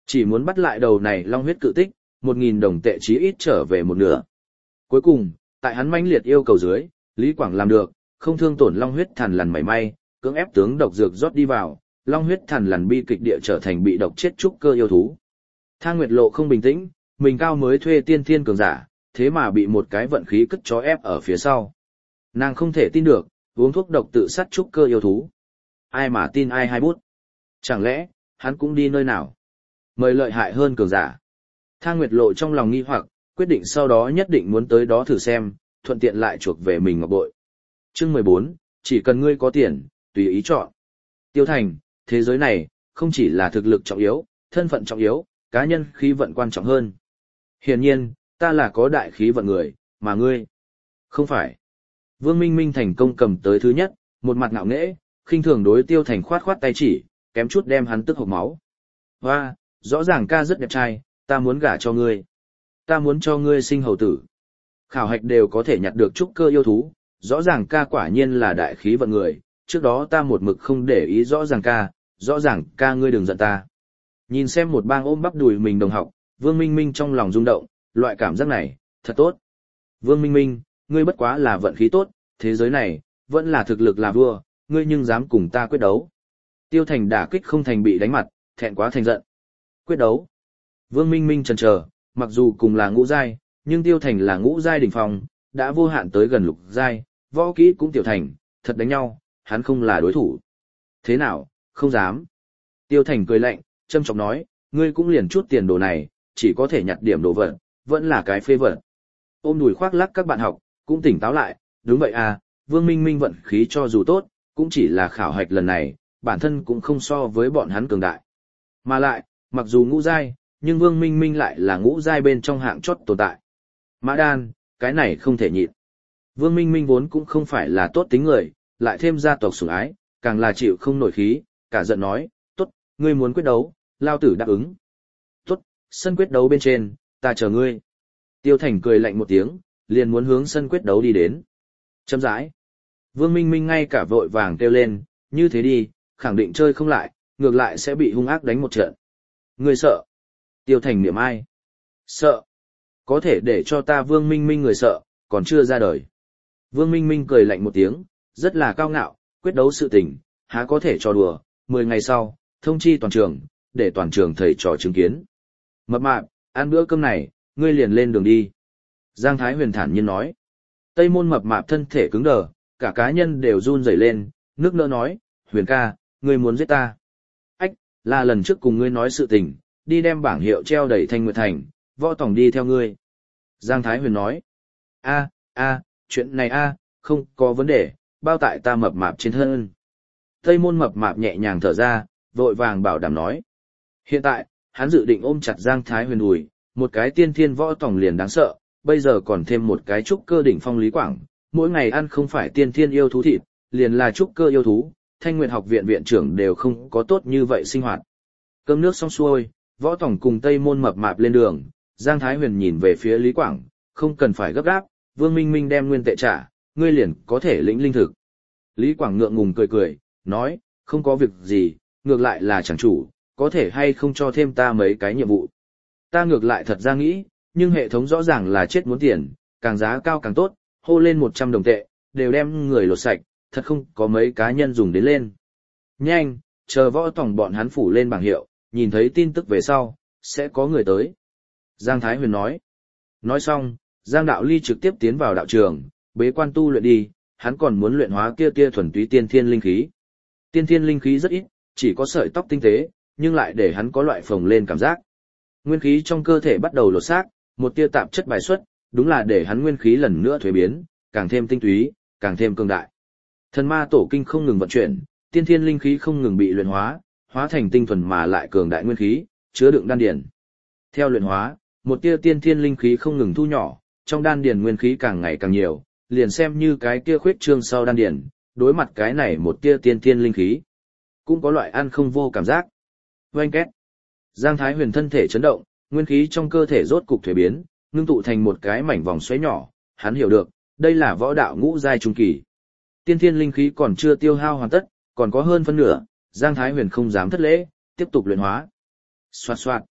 Chỉ muốn bắt lại đầu này long huyết cự tích, một nghìn đồng tệ chí ít trở về một nửa. Cuối cùng, tại hắn mãnh liệt yêu cầu dưới, Lý Quảng làm được, không thương tổn long huyết thằn lằn mảy may, cưỡng ép tướng độc dược rót đi vào, long huyết thằn lằn bi kịch địa trở thành bị độc chết trúc cơ yêu thú. Thang Nguyệt Lộ không bình tĩnh, mình cao mới thuê tiên thiên cường giả, thế mà bị một cái vận khí cất chó ép ở phía sau. Nàng không thể tin được, uống thuốc độc tự sát trúc cơ yêu thú. Ai mà tin ai hai bút. Chẳng lẽ, hắn cũng đi nơi nào? Mời lợi hại hơn cường giả. Thang Nguyệt Lộ trong lòng nghi hoặc, quyết định sau đó nhất định muốn tới đó thử xem, thuận tiện lại chuộc về mình ngọc bội. Chương mười bốn, chỉ cần ngươi có tiền, tùy ý chọn. Tiêu Thành, thế giới này, không chỉ là thực lực trọng yếu, thân phận trọng yếu, cá nhân khí vận quan trọng hơn. Hiển nhiên, ta là có đại khí vận người, mà ngươi, không phải. Vương Minh Minh thành công cầm tới thứ nhất, một mặt ngạo nghễ, khinh thường đối Tiêu Thành khoát khoát tay chỉ, kém chút đem hắn tức hộc máu. Hoa, rõ ràng ca rất đẹp trai, ta muốn gả cho ngươi. Ta muốn cho ngươi sinh hầu tử. Khảo hạch đều có thể nhặt được trúc cơ yêu thú, rõ ràng ca quả nhiên là đại khí vận người, trước đó ta một mực không để ý rõ ràng ca, rõ ràng ca ngươi đừng giận ta. Nhìn xem một bang ôm bắp đùi mình đồng học, Vương Minh Minh trong lòng rung động, loại cảm giác này, thật tốt. Vương Minh Minh, ngươi bất quá là vận khí tốt, thế giới này, vẫn là thực lực là vua, ngươi nhưng dám cùng ta quyết đấu. Tiêu Thành đả kích không thành bị đánh mặt, thẹn quá thành giận. Quyết đấu. Vương Minh Minh chần chờ, mặc dù cùng là ngũ giai, nhưng Tiêu Thành là ngũ giai đỉnh phong, đã vô hạn tới gần lục giai, võ kỹ cũng tiểu thành, thật đánh nhau, hắn không là đối thủ. Thế nào, không dám. Tiêu Thành cười lạnh, châm chọc nói, ngươi cũng liền chút tiền đồ này, chỉ có thể nhặt điểm đồ vật, vẫn là cái phê vật. Ôm đùi khoác lắc các bạn học, cũng tỉnh táo lại, đúng vậy à, Vương Minh Minh vận khí cho dù tốt, cũng chỉ là khảo hạch lần này, bản thân cũng không so với bọn hắn cường đại. Mà lại, mặc dù ngũ giai, nhưng Vương Minh Minh lại là ngũ giai bên trong hạng chót tồn tại. Mã Đan, cái này không thể nhịn. Vương Minh Minh vốn cũng không phải là tốt tính người, lại thêm gia tộc sủng ái, càng là chịu không nổi khí, cả giận nói, tốt, ngươi muốn quyết đấu, lao tử đáp ứng. Tốt, sân quyết đấu bên trên, ta chờ ngươi. Tiêu Thành cười lạnh một tiếng, liền muốn hướng sân quyết đấu đi đến. Chấm rãi. Vương Minh Minh ngay cả vội vàng kêu lên, như thế đi, khẳng định chơi không lại, ngược lại sẽ bị hung ác đánh một trận. Ngươi sợ. Tiêu Thành niệm ai? Sợ. Có thể để cho ta Vương Minh Minh người sợ, còn chưa ra đời. Vương Minh Minh cười lạnh một tiếng, rất là cao ngạo, quyết đấu sự tình, há có thể trò đùa, mười ngày sau, thông chi toàn trường, để toàn trường thầy trò chứng kiến. Mập mạp, ăn bữa cơm này, ngươi liền lên đường đi. Giang Thái Huyền thản nhiên nói. Tây Môn mập mạp thân thể cứng đờ, cả cá nhân đều run rẩy lên, nước nỡ nói, Huyền ca, ngươi muốn giết ta. Ách, là lần trước cùng ngươi nói sự tình, đi đem bảng hiệu treo đầy Thanh Nguyệt Thành, võ tổng đi theo ngươi. Giang Thái Huyền nói. A, a, chuyện này a, không có vấn đề, bao tại ta mập mạp trên thân. Tây Môn mập mạp nhẹ nhàng thở ra, vội vàng bảo đảm nói. Hiện tại, hắn dự định ôm chặt Giang Thái Huyền đùi, một cái tiên thiên võ tổng liền đáng sợ, bây giờ còn thêm một cái trúc cơ đỉnh phong Lý Quảng, mỗi ngày ăn không phải tiên thiên yêu thú thịt, liền là trúc cơ yêu thú, Thanh Nguyệt học viện viện trưởng đều không có tốt như vậy sinh hoạt. Cơm nước xong xuôi, võ tổng cùng Tây Môn mập mạp lên đường, Giang Thái Huyền nhìn về phía Lý Quảng, không cần phải gấp gáp, Vương Minh Minh đem nguyên tệ trả, ngươi liền có thể lĩnh linh thực. Lý Quảng ngượng ngùng cười cười, nói, không có việc gì, ngược lại là chẳng chủ, có thể hay không cho thêm ta mấy cái nhiệm vụ. Ta ngược lại thật ra nghĩ, nhưng hệ thống rõ ràng là chết muốn tiền, càng giá cao càng tốt, hô lên một trăm đồng tệ, đều đem người lột sạch, thật không có mấy cá nhân dùng đến lên. Nhanh, chờ võ tổng bọn hắn phủ lên bảng hiệu, nhìn thấy tin tức về sau, sẽ có người tới. Giang Thái Huyền nói. Nói xong, Giang Đạo Ly trực tiếp tiến vào đạo trường, bế quan tu luyện đi, hắn còn muốn luyện hóa kia tia thuần túy tiên thiên linh khí. Tiên thiên linh khí rất ít, chỉ có sợi tóc tinh tế, nhưng lại để hắn có loại phồng lên cảm giác. Nguyên khí trong cơ thể bắt đầu lột xác, một tia tạp chất bài xuất, đúng là để hắn nguyên khí lần nữa thuế biến, càng thêm tinh túy, càng thêm cường đại. Thần ma tổ kinh không ngừng vận chuyển, tiên thiên linh khí không ngừng bị luyện hóa, hóa thành tinh thuần mà lại cường đại nguyên khí, chứa đựng đan điển. Theo luyện hóa, một tia tiên thiên linh khí không ngừng thu nhỏ, trong đan điển nguyên khí càng ngày càng nhiều, liền xem như cái kia khuyết trương sau đan điển, đối mặt cái này một tia tiên thiên linh khí, cũng có loại ăn không vô cảm giác. Oanh két. Giang Thái Huyền thân thể chấn động, nguyên khí trong cơ thể rốt cục thuế biến, ngưng tụ thành một cái mảnh vòng xoáy nhỏ, hắn hiểu được, đây là võ đạo ngũ giai trung kỳ. Tiên thiên linh khí còn chưa tiêu hao hoàn tất, còn có hơn phân nửa, Giang Thái Huyền không dám thất lễ, tiếp tục luyện hóa. Xoạt xoạt,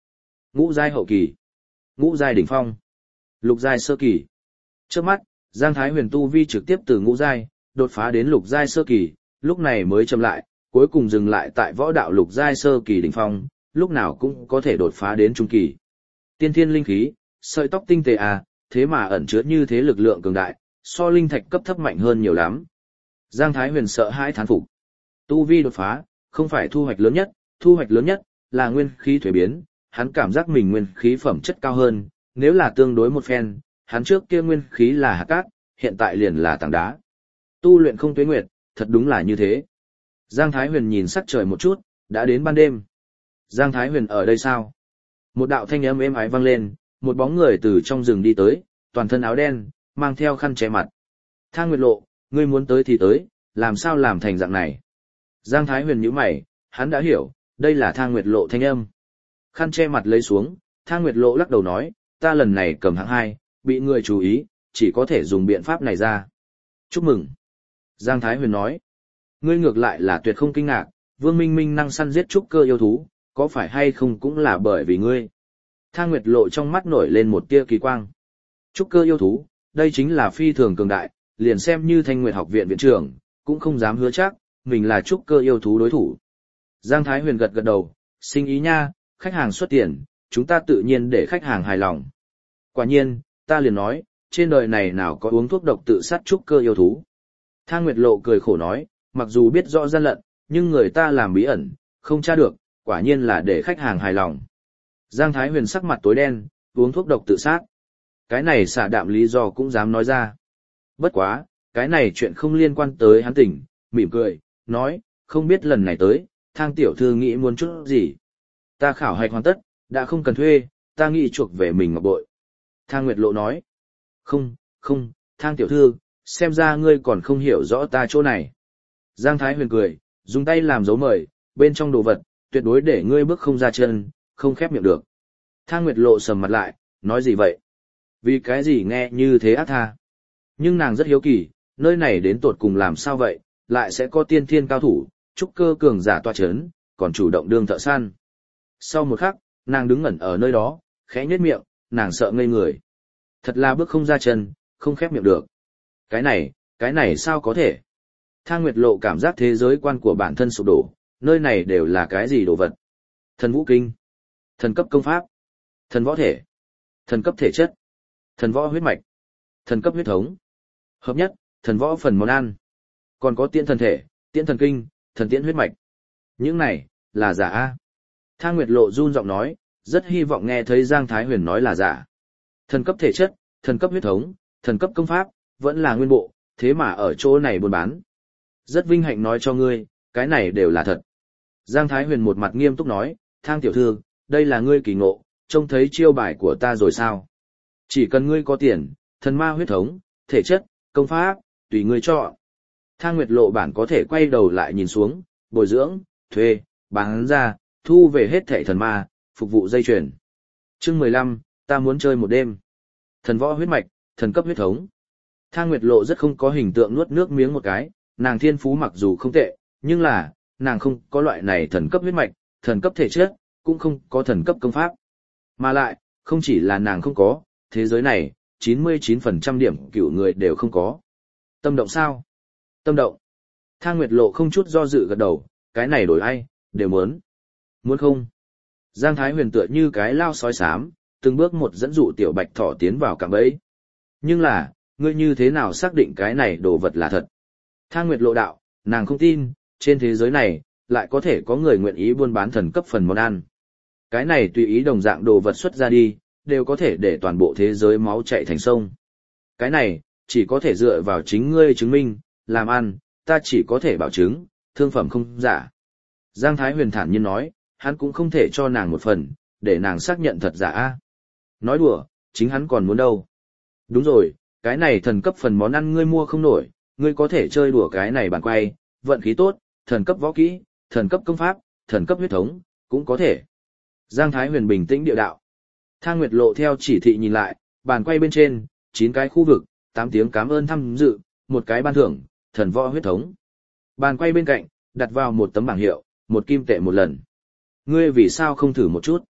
Ngũ giai hậu kỳ, ngũ giai đỉnh phong, lục giai sơ kỳ. Trước mắt, Giang Thái Huyền tu vi trực tiếp từ ngũ giai đột phá đến lục giai sơ kỳ, lúc này mới chậm lại, cuối cùng dừng lại tại võ đạo lục giai sơ kỳ đỉnh phong, lúc nào cũng có thể đột phá đến trung kỳ. Tiên thiên linh khí, sợi tóc tinh tế à, thế mà ẩn chứa như thế lực lượng cường đại, so linh thạch cấp thấp mạnh hơn nhiều lắm. Giang Thái Huyền sợ hãi thán phục. Tu vi đột phá, không phải thu hoạch lớn nhất, thu hoạch lớn nhất là nguyên khí thuế biến, hắn cảm giác mình nguyên khí phẩm chất cao hơn, nếu là tương đối một phen, hắn trước kia nguyên khí là hạt cát, hiện tại liền là tảng đá. Tu luyện không tuế nguyệt, thật đúng là như thế. Giang Thái Huyền nhìn sắc trời một chút, đã đến ban đêm. Giang Thái Huyền ở đây sao? Một đạo thanh âm êm ái vang lên, một bóng người từ trong rừng đi tới, toàn thân áo đen, mang theo khăn che mặt. Thang Nguyệt Lộ, ngươi muốn tới thì tới, làm sao làm thành dạng này? Giang Thái Huyền nhíu mày, hắn đã hiểu, đây là Thang Nguyệt Lộ thanh âm. Khăn che mặt lấy xuống, Thang Nguyệt Lộ lắc đầu nói, ta lần này cầm hạng hai, bị người chú ý, chỉ có thể dùng biện pháp này ra. Chúc mừng. Giang Thái Huyền nói, ngươi ngược lại là tuyệt không kinh ngạc, Vương Minh Minh năng săn giết trúc cơ yêu thú, có phải hay không cũng là bởi vì ngươi. Thang Nguyệt Lộ trong mắt nổi lên một tia kỳ quang. Trúc cơ yêu thú, đây chính là phi thường cường đại, liền xem như Thanh Nguyệt học viện viện trưởng, cũng không dám hứa chắc, mình là trúc cơ yêu thú đối thủ. Giang Thái Huyền gật gật đầu, sinh ý nha, khách hàng xuất tiền, chúng ta tự nhiên để khách hàng hài lòng. Quả nhiên, ta liền nói, trên đời này nào có uống thuốc độc tự sát trúc cơ yêu thú. Thang Nguyệt Lộ cười khổ nói, mặc dù biết rõ gian lận, nhưng người ta làm bí ẩn, không tra được, quả nhiên là để khách hàng hài lòng. Giang Thái Huyền sắc mặt tối đen, uống thuốc độc tự sát. Cái này xả đạm lý do cũng dám nói ra. Bất quá, cái này chuyện không liên quan tới hắn tỉnh, mỉm cười, nói, không biết lần này tới, Thang tiểu thư nghĩ muốn chút gì. Ta khảo hạch hoàn tất, đã không cần thuê, ta nghĩ chuộc về mình ngọc bội. Thang Nguyệt Lộ nói, không, không, Thang tiểu thư, xem ra ngươi còn không hiểu rõ ta chỗ này. Giang Thái Huyền cười, dùng tay làm dấu mời, bên trong đồ vật, tuyệt đối để ngươi bước không ra chân, không khép miệng được. Thang Nguyệt Lộ sầm mặt lại, nói gì vậy? Vì cái gì nghe như thế ác tha? Nhưng nàng rất hiếu kỳ, nơi này đến tột cùng làm sao vậy, lại sẽ có tiên thiên cao thủ, trúc cơ cường giả toa chấn, còn chủ động đương thợ săn. Sau một khắc, nàng đứng ngẩn ở nơi đó, khẽ nhếch miệng, nàng sợ ngây người. Thật là bước không ra chân, không khép miệng được. Cái này, cái này sao có thể? Thang Nguyệt Lộ cảm giác thế giới quan của bản thân sụp đổ, nơi này đều là cái gì đồ vật? Thần vũ kinh, thần cấp công pháp, thần võ thể, thần cấp thể chất, thần võ huyết mạch, thần cấp huyết thống, hợp nhất, thần võ phần món ăn, còn có tiễn thần thể, tiễn thần kinh, thần tiễn huyết mạch. Những này, là giả a. Thang Nguyệt Lộ run giọng nói, rất hy vọng nghe thấy Giang Thái Huyền nói là giả. Thần cấp thể chất, thần cấp huyết thống, thần cấp công pháp, vẫn là nguyên bộ, thế mà ở chỗ này buôn bán. Rất vinh hạnh nói cho ngươi, cái này đều là thật. Giang Thái Huyền một mặt nghiêm túc nói, Thang tiểu thư, đây là ngươi kỳ ngộ, trông thấy chiêu bài của ta rồi sao? Chỉ cần ngươi có tiền, thần ma huyết thống, thể chất, công pháp, tùy ngươi chọn. Thang Nguyệt Lộ bản có thể quay đầu lại nhìn xuống, bồi dưỡng, thuê, bán ra, thu về hết thảy thần ma, phục vụ dây chuyền. Chương mười lăm, ta muốn chơi một đêm. Thần võ huyết mạch, thần cấp huyết thống. Thang Nguyệt Lộ rất không có hình tượng nuốt nước miếng một cái, nàng thiên phú mặc dù không tệ, nhưng là, nàng không có loại này thần cấp huyết mạch, thần cấp thể chất, cũng không có thần cấp công pháp. Mà lại, không chỉ là nàng không có, thế giới này, chín mươi chín phần trăm điểm cửu người đều không có. Tâm động sao? Tâm động. Thang Nguyệt Lộ không chút do dự gật đầu, cái này đổi ai, đều muốn. Muốn không? Giang Thái Huyền tựa như cái lao sói xám, từng bước một dẫn dụ tiểu bạch thỏ tiến vào cạm bẫy. Nhưng là, ngươi như thế nào xác định cái này đồ vật là thật? Thang Nguyệt Lộ đạo, nàng không tin, trên thế giới này, lại có thể có người nguyện ý buôn bán thần cấp phần món ăn. Cái này tùy ý đồng dạng đồ vật xuất ra đi, đều có thể để toàn bộ thế giới máu chạy thành sông. Cái này, chỉ có thể dựa vào chính ngươi chứng minh, làm ăn, ta chỉ có thể bảo chứng, thương phẩm không giả. Giang Thái Huyền thản nhiên nói, hắn cũng không thể cho nàng một phần, để nàng xác nhận thật giả a. Nói đùa, chính hắn còn muốn đâu. Đúng rồi, cái này thần cấp phần món ăn ngươi mua không nổi, ngươi có thể chơi đùa cái này bàn quay, vận khí tốt, thần cấp võ kỹ, thần cấp công pháp, thần cấp huyết thống, cũng có thể. Giang Thái Huyền bình tĩnh địa đạo. Thang Nguyệt Lộ theo chỉ thị nhìn lại, bàn quay bên trên, chín cái khu vực, tám tiếng cảm ơn tham dự, một cái ban thưởng, thần võ huyết thống. Bàn quay bên cạnh, đặt vào một tấm bảng hiệu, một kim tệ một lần. Ngươi vì sao không thử một chút?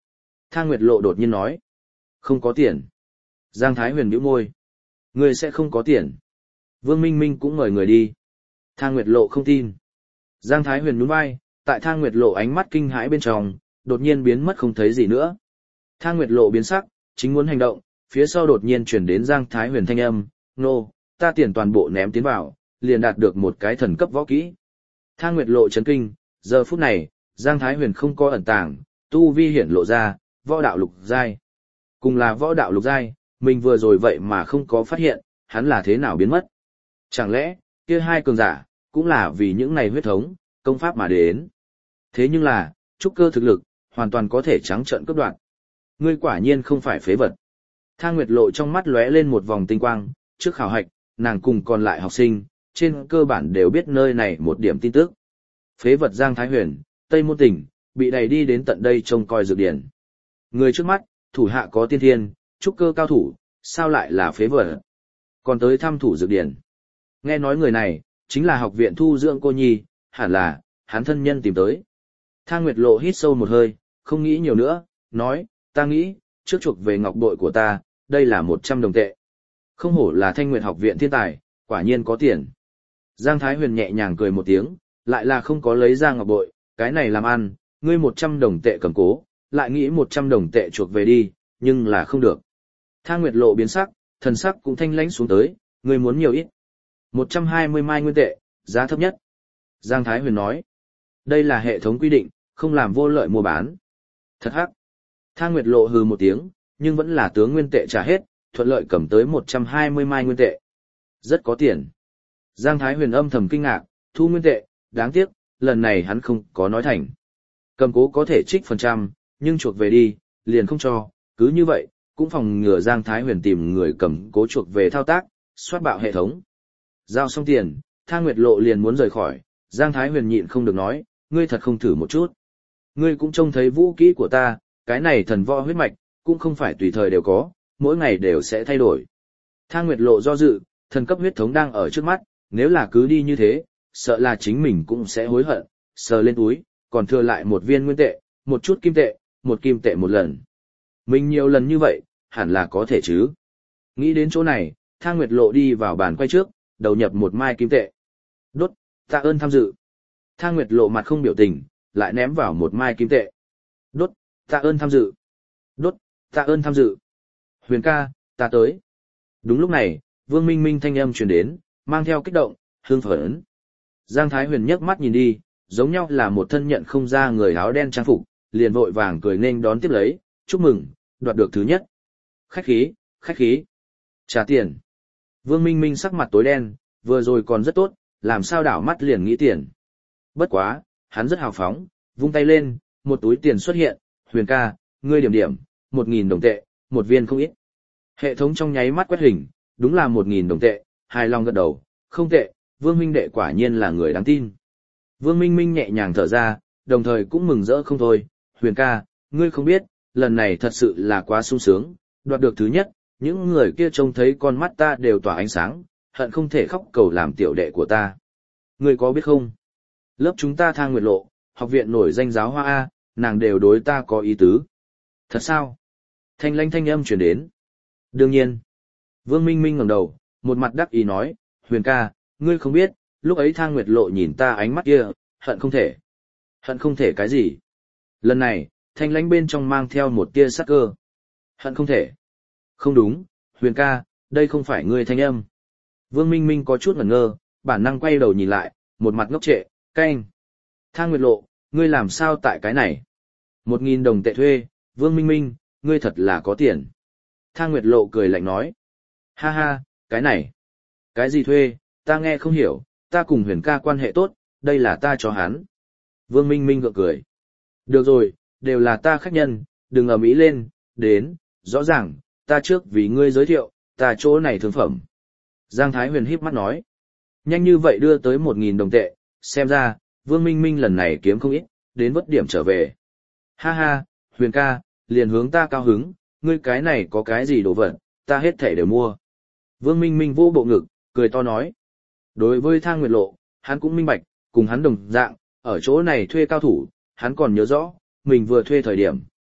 Thang Nguyệt Lộ đột nhiên nói. Không có tiền. Giang Thái Huyền bĩu môi. Ngươi sẽ không có tiền. Vương Minh Minh cũng mời người đi. Thang Nguyệt Lộ không tin. Giang Thái Huyền nhún vai, tại Thang Nguyệt Lộ ánh mắt kinh hãi bên trong, đột nhiên biến mất không thấy gì nữa. Thang Nguyệt Lộ biến sắc, chính muốn hành động, phía sau đột nhiên chuyển đến Giang Thái Huyền thanh âm, nô, ta tiền toàn bộ ném tiến vào, liền đạt được một cái thần cấp võ kỹ. Thang Nguyệt Lộ chấn kinh, giờ phút này, Giang Thái Huyền không có ẩn tàng, tu vi hiển lộ ra, võ đạo lục giai. Cùng là võ đạo lục giai, mình vừa rồi vậy mà không có phát hiện, hắn là thế nào biến mất. Chẳng lẽ, kia hai cường giả, cũng là vì những này huyết thống, công pháp mà đến. Thế nhưng là, trúc cơ thực lực, hoàn toàn có thể trắng trợn cướp đoạt. Ngươi quả nhiên không phải phế vật. Thang Nguyệt Lộ trong mắt lóe lên một vòng tinh quang, trước khảo hạch, nàng cùng còn lại học sinh, trên cơ bản đều biết nơi này một điểm tin tức. Phế vật Giang Thái Huyền, Tây Môn Tỉnh, bị đẩy đi đến tận đây trông coi dược điển. Người trước mắt, thủ hạ có tiên thiên, trúc cơ cao thủ, sao lại là phế vật? Còn tới thăm thủ dược điển. Nghe nói người này, chính là học viện thu dưỡng cô nhi, hẳn là, hắn thân nhân tìm tới. Thang Nguyệt Lộ hít sâu một hơi, không nghĩ nhiều nữa, nói, ta nghĩ, trước chuộc về ngọc bội của ta, đây là một trăm đồng tệ. Không hổ là Thanh Nguyệt học viện thiên tài, quả nhiên có tiền. Giang Thái Huyền nhẹ nhàng cười một tiếng, lại là không có lấy ra ngọc bội, cái này làm ăn, ngươi một trăm đồng tệ cầm cố, lại nghĩ một trăm đồng tệ chuộc về đi, nhưng là không được. Thang Nguyệt Lộ biến sắc, thần sắc cũng thanh lãnh xuống tới, ngươi muốn nhiều ít. một trăm hai mươi mai nguyên tệ, giá thấp nhất. Giang Thái Huyền nói, đây là hệ thống quy định, không làm vô lợi mua bán. Thật hắc. Thang Nguyệt Lộ hừ một tiếng, nhưng vẫn là tướng nguyên tệ trả hết, thuận lợi cầm tới một trăm hai mươi mai nguyên tệ. Rất có tiền. Giang Thái Huyền âm thầm kinh ngạc, thu nguyên tệ, đáng tiếc, lần này hắn không có nói thành. Cầm cố có thể trích phần trăm, nhưng chuộc về đi, liền không cho, cứ như vậy, cũng phòng ngừa Giang Thái Huyền tìm người cầm cố chuộc về thao tác, soát bạo hệ thống. Giao xong tiền, Thang Nguyệt Lộ liền muốn rời khỏi, Giang Thái Huyền nhịn không được nói, ngươi thật không thử một chút. Ngươi cũng trông thấy vũ kỹ của ta, cái này thần võ huyết mạch, cũng không phải tùy thời đều có, mỗi ngày đều sẽ thay đổi. Thang Nguyệt Lộ do dự, thần cấp huyết thống đang ở trước mắt, nếu là cứ đi như thế, sợ là chính mình cũng sẽ hối hận, sờ lên túi, còn thừa lại một viên nguyên tệ, một chút kim tệ, một kim tệ một lần. Mình nhiều lần như vậy, hẳn là có thể chứ. Nghĩ đến chỗ này, Thang Nguyệt Lộ đi vào bàn quay trước, đầu nhập một mai kim tệ. Đốt, tạ ơn tham dự. Thang Nguyệt Lộ mặt không biểu tình, lại ném vào một mai kim tệ. Đốt, tạ ơn tham dự. Đốt, tạ ơn tham dự. Huyền ca, ta tới. Đúng lúc này, Vương Minh Minh thanh âm truyền đến, mang theo kích động, hương phấn. Giang Thái Huyền nhấc mắt nhìn đi, giống nhau là một thân nhận không ra người áo đen trang phục, liền vội vàng cười nên đón tiếp lấy, chúc mừng, đoạt được thứ nhất. Khách khí, khách khí. Trả tiền. Vương Minh Minh sắc mặt tối đen, vừa rồi còn rất tốt, làm sao đảo mắt liền nghĩ tiền. Bất quá, hắn rất hào phóng, vung tay lên, một túi tiền xuất hiện, Huyền ca, ngươi điểm điểm, một nghìn đồng tệ, một viên không ít. Hệ thống trong nháy mắt quét hình, đúng là một nghìn đồng tệ, hài lòng gật đầu, không tệ, Vương Minh đệ quả nhiên là người đáng tin. Vương Minh Minh nhẹ nhàng thở ra, đồng thời cũng mừng rỡ không thôi, Huyền ca, ngươi không biết, lần này thật sự là quá sung sướng, đoạt được thứ nhất, những người kia trông thấy con mắt ta đều tỏa ánh sáng, hận không thể khóc cầu làm tiểu đệ của ta. Ngươi có biết không? Lớp chúng ta Thang Nguyệt Lộ, học viện nổi danh giáo hoa A, nàng đều đối ta có ý tứ. Thật sao? Thanh lãnh thanh âm truyền đến. Đương nhiên. Vương Minh Minh ngẩng đầu, một mặt đắc ý nói, Huyền ca, ngươi không biết, lúc ấy Thang Nguyệt Lộ nhìn ta ánh mắt kia, hận không thể. Hận không thể cái gì? Lần này, thanh lãnh bên trong mang theo một tia sắc cơ. Hận không thể. Không đúng, Huyền ca, đây không phải ngươi thanh âm. Vương Minh Minh có chút ngẩn ngơ, bản năng quay đầu nhìn lại, một mặt ngốc trệ, canh. Thang Nguyệt Lộ, ngươi làm sao tại cái này? Một nghìn đồng tệ thuê, Vương Minh Minh, ngươi thật là có tiền. Thang Nguyệt Lộ cười lạnh nói. Ha ha, cái này. Cái gì thuê, ta nghe không hiểu, ta cùng Huyền ca quan hệ tốt, đây là ta cho hắn. Vương Minh Minh gượng cười. Được rồi, đều là ta khách nhân, đừng ầm ĩ lên, đến, rõ ràng, ta trước vì ngươi giới thiệu, ta chỗ này thương phẩm. Giang Thái Huyền híp mắt nói. Nhanh như vậy đưa tới một nghìn đồng tệ, xem ra, Vương Minh Minh lần này kiếm không ít, đến vất điểm trở về. Ha ha, Huyền ca, liền hướng ta cao hứng, ngươi cái này có cái gì đồ vật, ta hết thể đều mua. Vương Minh Minh vô bộ ngực, cười to nói. Đối với Thang Nguyệt Lộ, hắn cũng minh bạch, cùng hắn đồng dạng, ở chỗ này thuê cao thủ, hắn còn nhớ rõ, mình vừa thuê thời điểm,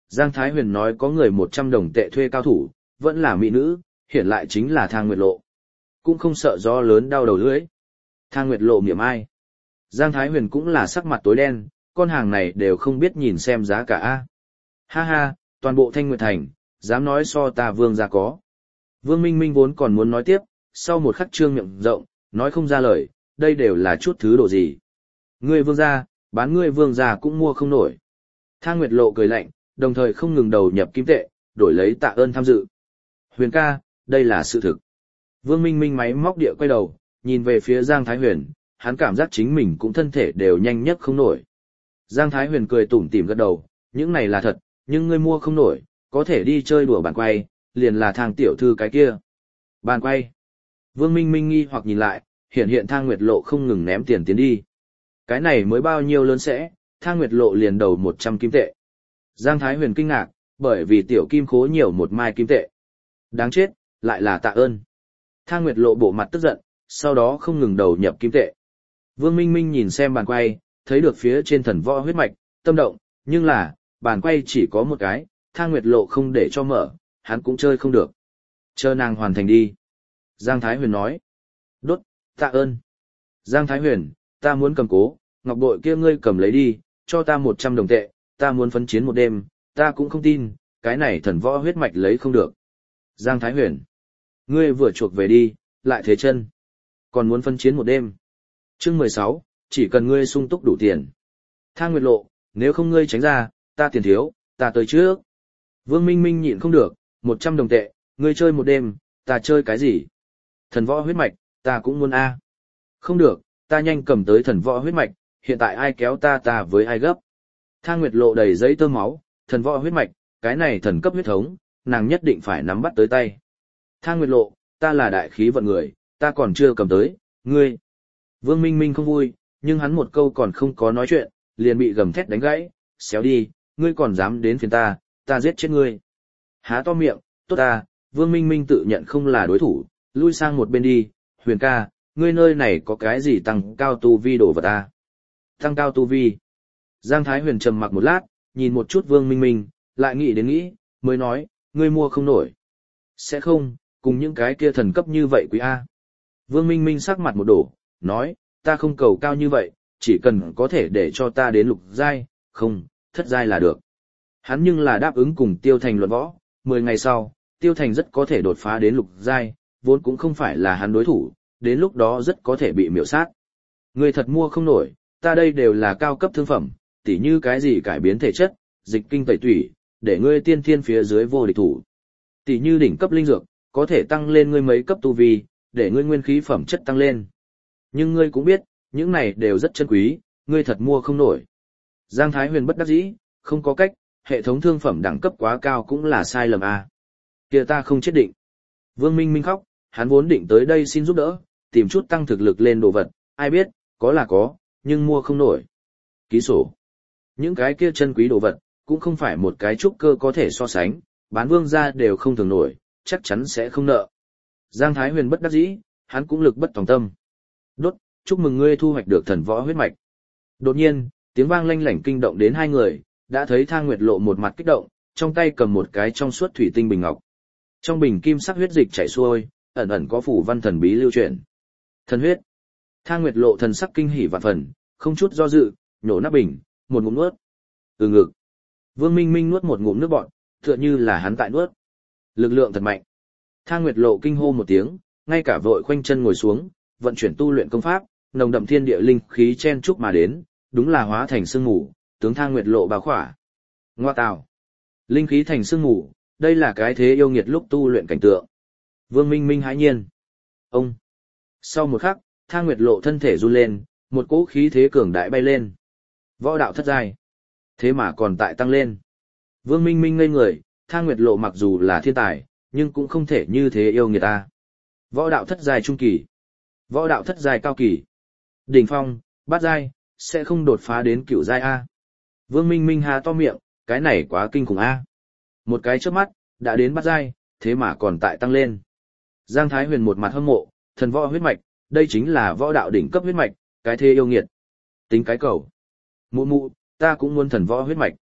Giang Thái Huyền nói có người một trăm đồng tệ thuê cao thủ, vẫn là mỹ nữ, hiện lại chính là Thang Nguyệt Lộ. Cũng không sợ gió lớn đau đầu lưỡi. Thang Nguyệt Lộ mỉa mai. Giang Thái Huyền cũng là sắc mặt tối đen, con hàng này đều không biết nhìn xem giá cả a. Ha ha, toàn bộ Thanh Nguyệt Thành, dám nói so ta Vương gia có. Vương Minh Minh vốn còn muốn nói tiếp, sau một khắc trương miệng rộng, nói không ra lời, đây đều là chút thứ đồ gì. Ngươi Vương gia, bán ngươi Vương gia cũng mua không nổi. Thang Nguyệt Lộ cười lạnh, đồng thời không ngừng đầu nhập kim tệ, đổi lấy tạ ơn tham dự. Huyền ca, đây là sự thực. Vương Minh Minh máy móc địa quay đầu, nhìn về phía Giang Thái Huyền, hắn cảm giác chính mình cũng thân thể đều nhanh nhất không nổi. Giang Thái Huyền cười tủm tỉm gật đầu, những này là thật, nhưng ngươi mua không nổi, có thể đi chơi đùa bàn quay, liền là Thang tiểu thư cái kia. Bàn quay. Vương Minh Minh nghi hoặc nhìn lại, hiện hiện Thang Nguyệt Lộ không ngừng ném tiền tiến đi. Cái này mới bao nhiêu lớn sẽ, Thang Nguyệt Lộ liền đầu một trăm kim tệ. Giang Thái Huyền kinh ngạc, bởi vì tiểu kim khố nhiều một mai kim tệ. Đáng chết, lại là tạ ơn. Thang Nguyệt Lộ bộ mặt tức giận, sau đó không ngừng đầu nhập kim tệ. Vương Minh Minh nhìn xem bàn quay, thấy được phía trên thần võ huyết mạch, tâm động, nhưng là, bàn quay chỉ có một cái, Thang Nguyệt Lộ không để cho mở, hắn cũng chơi không được. Chờ nàng hoàn thành đi. Giang Thái Huyền nói. Đốt, tạ ơn. Giang Thái Huyền, ta muốn cầm cố, ngọc bội kia ngươi cầm lấy đi, cho ta một trăm đồng tệ, ta muốn phấn chiến một đêm, ta cũng không tin, cái này thần võ huyết mạch lấy không được. Giang Thái Huyền, ngươi vừa chuộc về đi, lại thế chân. Còn muốn phấn chiến một đêm. Chương mười sáu, chỉ cần ngươi sung túc đủ tiền. Thang Nguyệt Lộ, nếu không ngươi tránh ra, ta tiền thiếu, ta tới trước. Vương Minh Minh nhịn không được, một trăm đồng tệ, ngươi chơi một đêm, ta chơi cái gì? Thần võ huyết mạch, ta cũng muốn A. Không được, ta nhanh cầm tới thần võ huyết mạch, hiện tại ai kéo ta ta với ai gấp. Thang Nguyệt Lộ đầy giấy tơ máu, thần võ huyết mạch, cái này thần cấp huyết thống, nàng nhất định phải nắm bắt tới tay. Thang Nguyệt Lộ, ta là đại khí vận người, ta còn chưa cầm tới, ngươi. Vương Minh Minh không vui, nhưng hắn một câu còn không có nói chuyện, liền bị gầm thét đánh gãy, xéo đi, ngươi còn dám đến phiền ta, ta giết chết ngươi. Há to miệng, tốt ta, Vương Minh Minh tự nhận không là đối thủ, lui sang một bên đi, Huyền ca, ngươi nơi này có cái gì tăng cao tu vi đổ vào ta. Tăng cao tu vi. Giang Thái Huyền trầm mặc một lát, nhìn một chút Vương Minh Minh, lại nghĩ đến nghĩ, mới nói, ngươi mua không nổi. Sẽ không, cùng những cái kia thần cấp như vậy quý A. Vương Minh Minh sắc mặt một đổ, nói, ta không cầu cao như vậy, chỉ cần có thể để cho ta đến lục giai, không, thất giai là được. Hắn nhưng là đáp ứng cùng Tiêu Thành luận võ, mười ngày sau, Tiêu Thành rất có thể đột phá đến lục giai, vốn cũng không phải là hắn đối thủ, đến lúc đó rất có thể bị miểu sát. Người thật mua không nổi, ta đây đều là cao cấp thương phẩm, tỉ như cái gì cải biến thể chất, dịch kinh tẩy tủy, để ngươi tiên thiên phía dưới vô địch thủ. Tỉ như đỉnh cấp linh dược, có thể tăng lên ngươi mấy cấp tu vi, để ngươi nguyên khí phẩm chất tăng lên. Nhưng ngươi cũng biết, những này đều rất chân quý, ngươi thật mua không nổi. Giang Thái Huyền bất đắc dĩ, không có cách, hệ thống thương phẩm đẳng cấp quá cao cũng là sai lầm à. Kia ta không chết định. Vương Minh Minh khóc, hắn vốn định tới đây xin giúp đỡ, tìm chút tăng thực lực lên đồ vật, ai biết, có là có, nhưng mua không nổi. Ký sổ. Những cái kia chân quý đồ vật, cũng không phải một cái trúc cơ có thể so sánh, bán vương ra đều không thường nổi, chắc chắn sẽ không nợ. Giang Thái Huyền bất đắc dĩ, hắn cũng lực bất tòng tâm. Đốt, chúc mừng ngươi thu hoạch được thần võ huyết mạch. Đột nhiên, tiếng vang lanh lảnh kinh động đến hai người, đã thấy Thang Nguyệt Lộ một mặt kích động, trong tay cầm một cái trong suốt thủy tinh bình ngọc. Trong bình kim sắc huyết dịch chảy xuôi, ẩn ẩn có phủ văn thần bí lưu truyền. Thần huyết. Thang Nguyệt Lộ thần sắc kinh hỉ vạn phần, không chút do dự, nhổ nắp bình, một ngụm nuốt. Từ ngực. Vương Minh Minh nuốt một ngụm nước bọt, tựa như là hắn tại nuốt. Lực lượng thật mạnh. Thang Nguyệt Lộ kinh hô một tiếng, ngay cả vội khoanh chân ngồi xuống, vận chuyển tu luyện công pháp, nồng đậm thiên địa linh khí chen chúc mà đến, đúng là hóa thành sương mù, tướng Thang Nguyệt Lộ bao khỏa. Ngoa tào. Linh khí thành sương mù, đây là cái thế yêu nghiệt lúc tu luyện cảnh tượng. Vương Minh Minh hãi nhiên. Ông. Sau một khắc, Thang Nguyệt Lộ thân thể run lên, một cỗ khí thế cường đại bay lên. Võ đạo thất giai. Thế mà còn tại tăng lên. Vương Minh Minh ngây người, Thang Nguyệt Lộ mặc dù là thiên tài, nhưng cũng không thể như thế yêu người ta. Võ đạo thất giai trung kỳ. Võ đạo thất giai cao kỳ. Đỉnh phong, bát giai, sẽ không đột phá đến cửu giai A. Vương Minh Minh há to miệng, cái này quá kinh khủng A. Một cái chớp mắt, đã đến bát giai, thế mà còn tại tăng lên. Giang Thái Huyền một mặt hâm mộ, thần võ huyết mạch, đây chính là võ đạo đỉnh cấp huyết mạch, cái thế yêu nghiệt. Tính cái cầu. Mụ mụ, ta cũng muốn thần võ huyết mạch.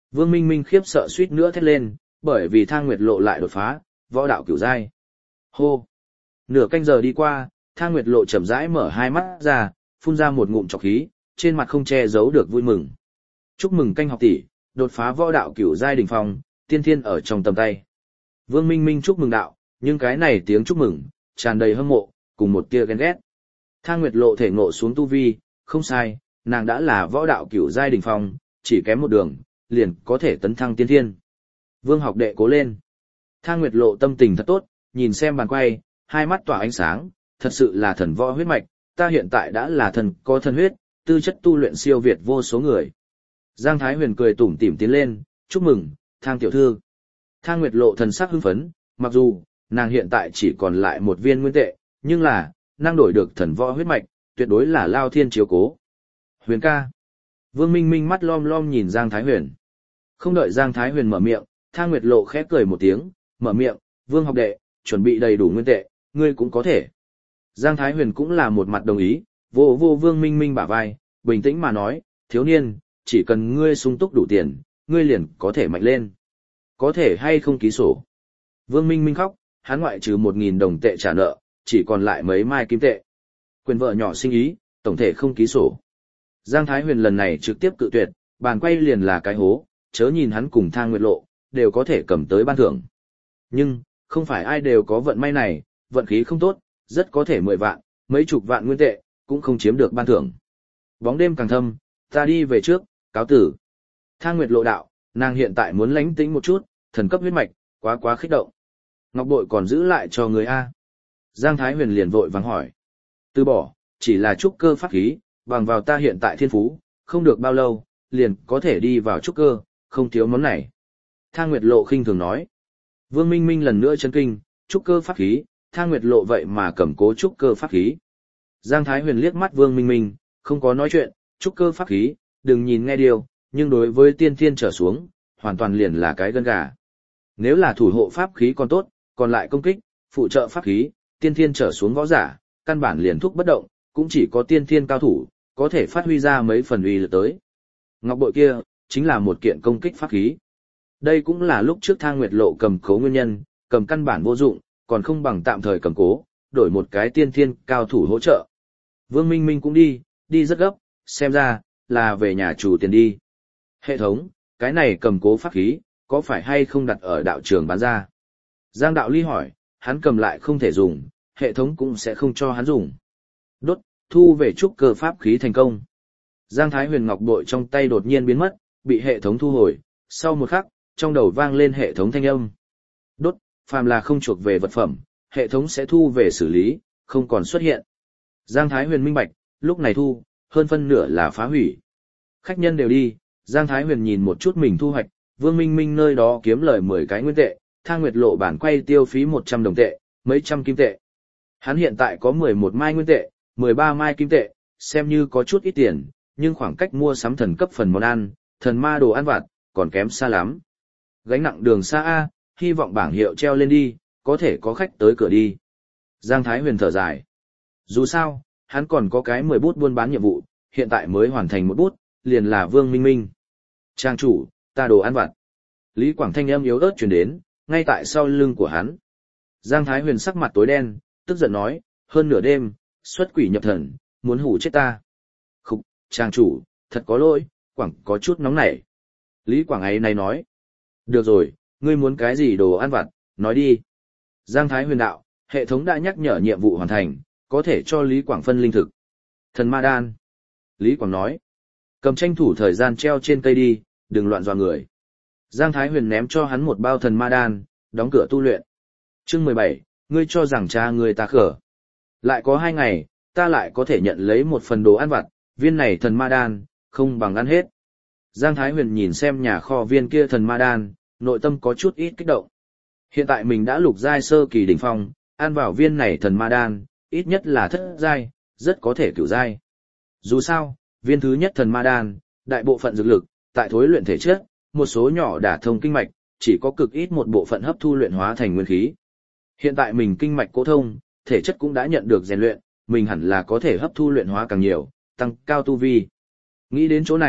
Vương Minh Minh khiếp sợ suýt nữa thét lên, bởi vì Thang Nguyệt Lộ lại đột phá, võ đạo cửu giai. Hô! Nửa canh giờ đi qua, Thang Nguyệt Lộ chậm rãi mở hai mắt ra, phun ra một ngụm trọc khí, trên mặt không che giấu được vui mừng. Chúc mừng canh học tỷ, đột phá võ đạo cửu giai đỉnh phong, tiên thiên ở trong tầm tay. Vương Minh Minh chúc mừng đạo, nhưng cái này tiếng chúc mừng, tràn đầy hâm mộ, cùng một tia ghen ghét. Thang Nguyệt Lộ thể ngộ xuống tu vi, không sai, nàng đã là võ đạo cửu giai đỉnh phong, chỉ kém một đường, liền có thể tấn thăng tiên thiên. Vương học đệ cố lên. Thang Nguyệt Lộ tâm tình thật tốt, nhìn xem bàn quay, hai mắt tỏa ánh sáng, thật sự là thần võ huyết mạch, ta hiện tại đã là thần có thần huyết, tư chất tu luyện siêu việt vô số người. Giang Thái Huyền cười tủm tỉm tiến lên, chúc mừng, Thang tiểu thư. Thang Nguyệt Lộ thần sắc hưng phấn, mặc dù, nàng hiện tại chỉ còn lại một viên nguyên tệ, nhưng là, năng đổi được thần võ huyết mạch, tuyệt đối là lao thiên chiếu cố. Huyền ca. Vương Minh Minh mắt lom lom nhìn Giang Thái Huyền. Không đợi Giang Thái Huyền mở miệng, Thang Nguyệt Lộ khẽ cười một tiếng, mở miệng, Vương học đệ, chuẩn bị đầy đủ nguyên tệ, ngươi cũng có thể. Giang Thái Huyền cũng là một mặt đồng ý, vô vô Vương Minh Minh bả vai, bình tĩnh mà nói, thiếu niên, chỉ cần ngươi sung túc đủ tiền, ngươi liền có thể mạnh lên. Có thể hay không ký sổ. Vương Minh Minh khóc, hắn ngoại trừ một nghìn đồng tệ trả nợ, chỉ còn lại mấy mai kim tệ. Quyền vợ nhỏ sinh ý, tổng thể không ký sổ. Giang Thái Huyền lần này trực tiếp cự tuyệt, bàn quay liền là cái hố, chớ nhìn hắn cùng Thang Nguyệt Lộ, đều có thể cầm tới ban thưởng. Nhưng, không phải ai đều có vận may này, vận khí không tốt, rất có thể mười vạn, mấy chục vạn nguyên tệ, cũng không chiếm được ban thưởng. Bóng đêm càng thâm, ta đi về trước, cáo tử. Thang Nguyệt Lộ đạo, nàng hiện tại muốn lánh tĩnh một chút, thần cấp huyết mạch, quá quá khích động. Ngọc bội còn giữ lại cho người A. Giang Thái Huyền liền vội vàng hỏi. Từ bỏ, chỉ là trúc cơ pháp khí, bằng vào ta hiện tại thiên phú, không được bao lâu, liền có thể đi vào trúc cơ, không thiếu món này. Thang Nguyệt Lộ khinh thường nói. Vương Minh Minh lần nữa chấn kinh, trúc cơ pháp khí, Thang Nguyệt Lộ vậy mà cầm cố trúc cơ pháp khí. Giang Thái Huyền liếc mắt Vương Minh Minh, không có nói chuyện, trúc cơ pháp khí, đừng nhìn nghe điều, nhưng đối với tiên thiên trở xuống, hoàn toàn liền là cái gân gà. Nếu là thủ hộ pháp khí còn tốt, còn lại công kích, phụ trợ pháp khí, tiên thiên trở xuống võ giả, căn bản liền thúc bất động, cũng chỉ có tiên thiên cao thủ, có thể phát huy ra mấy phần uy lực tới. Ngọc bội kia, chính là một kiện công kích pháp khí. Đây cũng là lúc trước Thang Nguyệt Lộ cầm cố nguyên nhân, cầm căn bản vô dụng, còn không bằng tạm thời cầm cố, đổi một cái tiên thiên cao thủ hỗ trợ. Vương Minh Minh cũng đi, đi rất gấp, xem ra, là về nhà chủ tiền đi. Hệ thống, cái này cầm cố pháp khí, có phải hay không đặt ở đạo trường bán ra? Giang Đạo Ly hỏi, hắn cầm lại không thể dùng, hệ thống cũng sẽ không cho hắn dùng. Đốt, thu về trúc cơ pháp khí thành công. Giang Thái Huyền ngọc bội trong tay đột nhiên biến mất, bị hệ thống thu hồi, sau một khắc, trong đầu vang lên hệ thống thanh âm. Đốt, phàm là không chuộc về vật phẩm, hệ thống sẽ thu về xử lý, không còn xuất hiện. Giang Thái Huyền minh bạch, lúc này thu, hơn phân nửa là phá hủy. Khách nhân đều đi, Giang Thái Huyền nhìn một chút mình thu hoạch, Vương Minh Minh nơi đó kiếm lời mười cái nguyên tệ, Thang Nguyệt Lộ bản quay tiêu phí một trăm đồng tệ, mấy trăm kim tệ. Hắn hiện tại có mười một mai nguyên tệ, mười ba mai kim tệ, xem như có chút ít tiền, nhưng khoảng cách mua sắm thần cấp phần món ăn, thần ma đồ ăn vặt, còn kém xa lắm. Gánh nặng đường xa A, hy vọng bảng hiệu treo lên đi, có thể có khách tới cửa đi. Giang Thái Huyền thở dài. Dù sao, hắn còn có cái mười bút buôn bán nhiệm vụ, hiện tại mới hoàn thành một bút, liền là Vương Minh Minh. Trang chủ, ta đồ ăn vặt. Lý Quảng thanh âm yếu ớt truyền đến, ngay tại sau lưng của hắn. Giang Thái Huyền sắc mặt tối đen, tức giận nói, hơn nửa đêm, xuất quỷ nhập thần, muốn hủ chết ta. Khục, trang chủ, thật có lỗi, Quảng có chút nóng nảy. Lý Quảng ấy này nói. Được rồi, ngươi muốn cái gì đồ ăn vặt, nói đi. Giang Thái Huyền đạo, hệ thống đã nhắc nhở nhiệm vụ hoàn thành, có thể cho Lý Quảng phân linh thực. Thần ma đan. Lý Quảng nói. Cầm tranh thủ thời gian treo trên cây đi, đừng loạn dọa người. Giang Thái Huyền ném cho hắn một bao thần ma đan, đóng cửa tu luyện. Chương mười bảy, ngươi cho rằng cha ngươi ta khở. Lại có hai ngày, ta lại có thể nhận lấy một phần đồ ăn vặt, viên này thần ma đan, không bằng ăn hết. Giang Thái Huyền nhìn xem nhà kho viên kia thần ma đan, nội tâm có chút ít kích động. Hiện tại mình đã lục giai sơ kỳ đỉnh phong, ăn vào viên này thần ma đan, ít nhất là thất giai, rất có thể cửu giai. Dù sao, viên thứ nhất thần ma đan, đại bộ phận dược lực, tại thối luyện thể chất, một số nhỏ đả thông kinh mạch, chỉ có cực ít một bộ phận hấp thu luyện hóa thành nguyên khí. Hiện tại mình kinh mạch cố thông, thể chất cũng đã nhận được rèn luyện, mình hẳn là có thể hấp thu luyện hóa càng nhiều, tăng cao tu vi. Nghĩ đến chỗ này,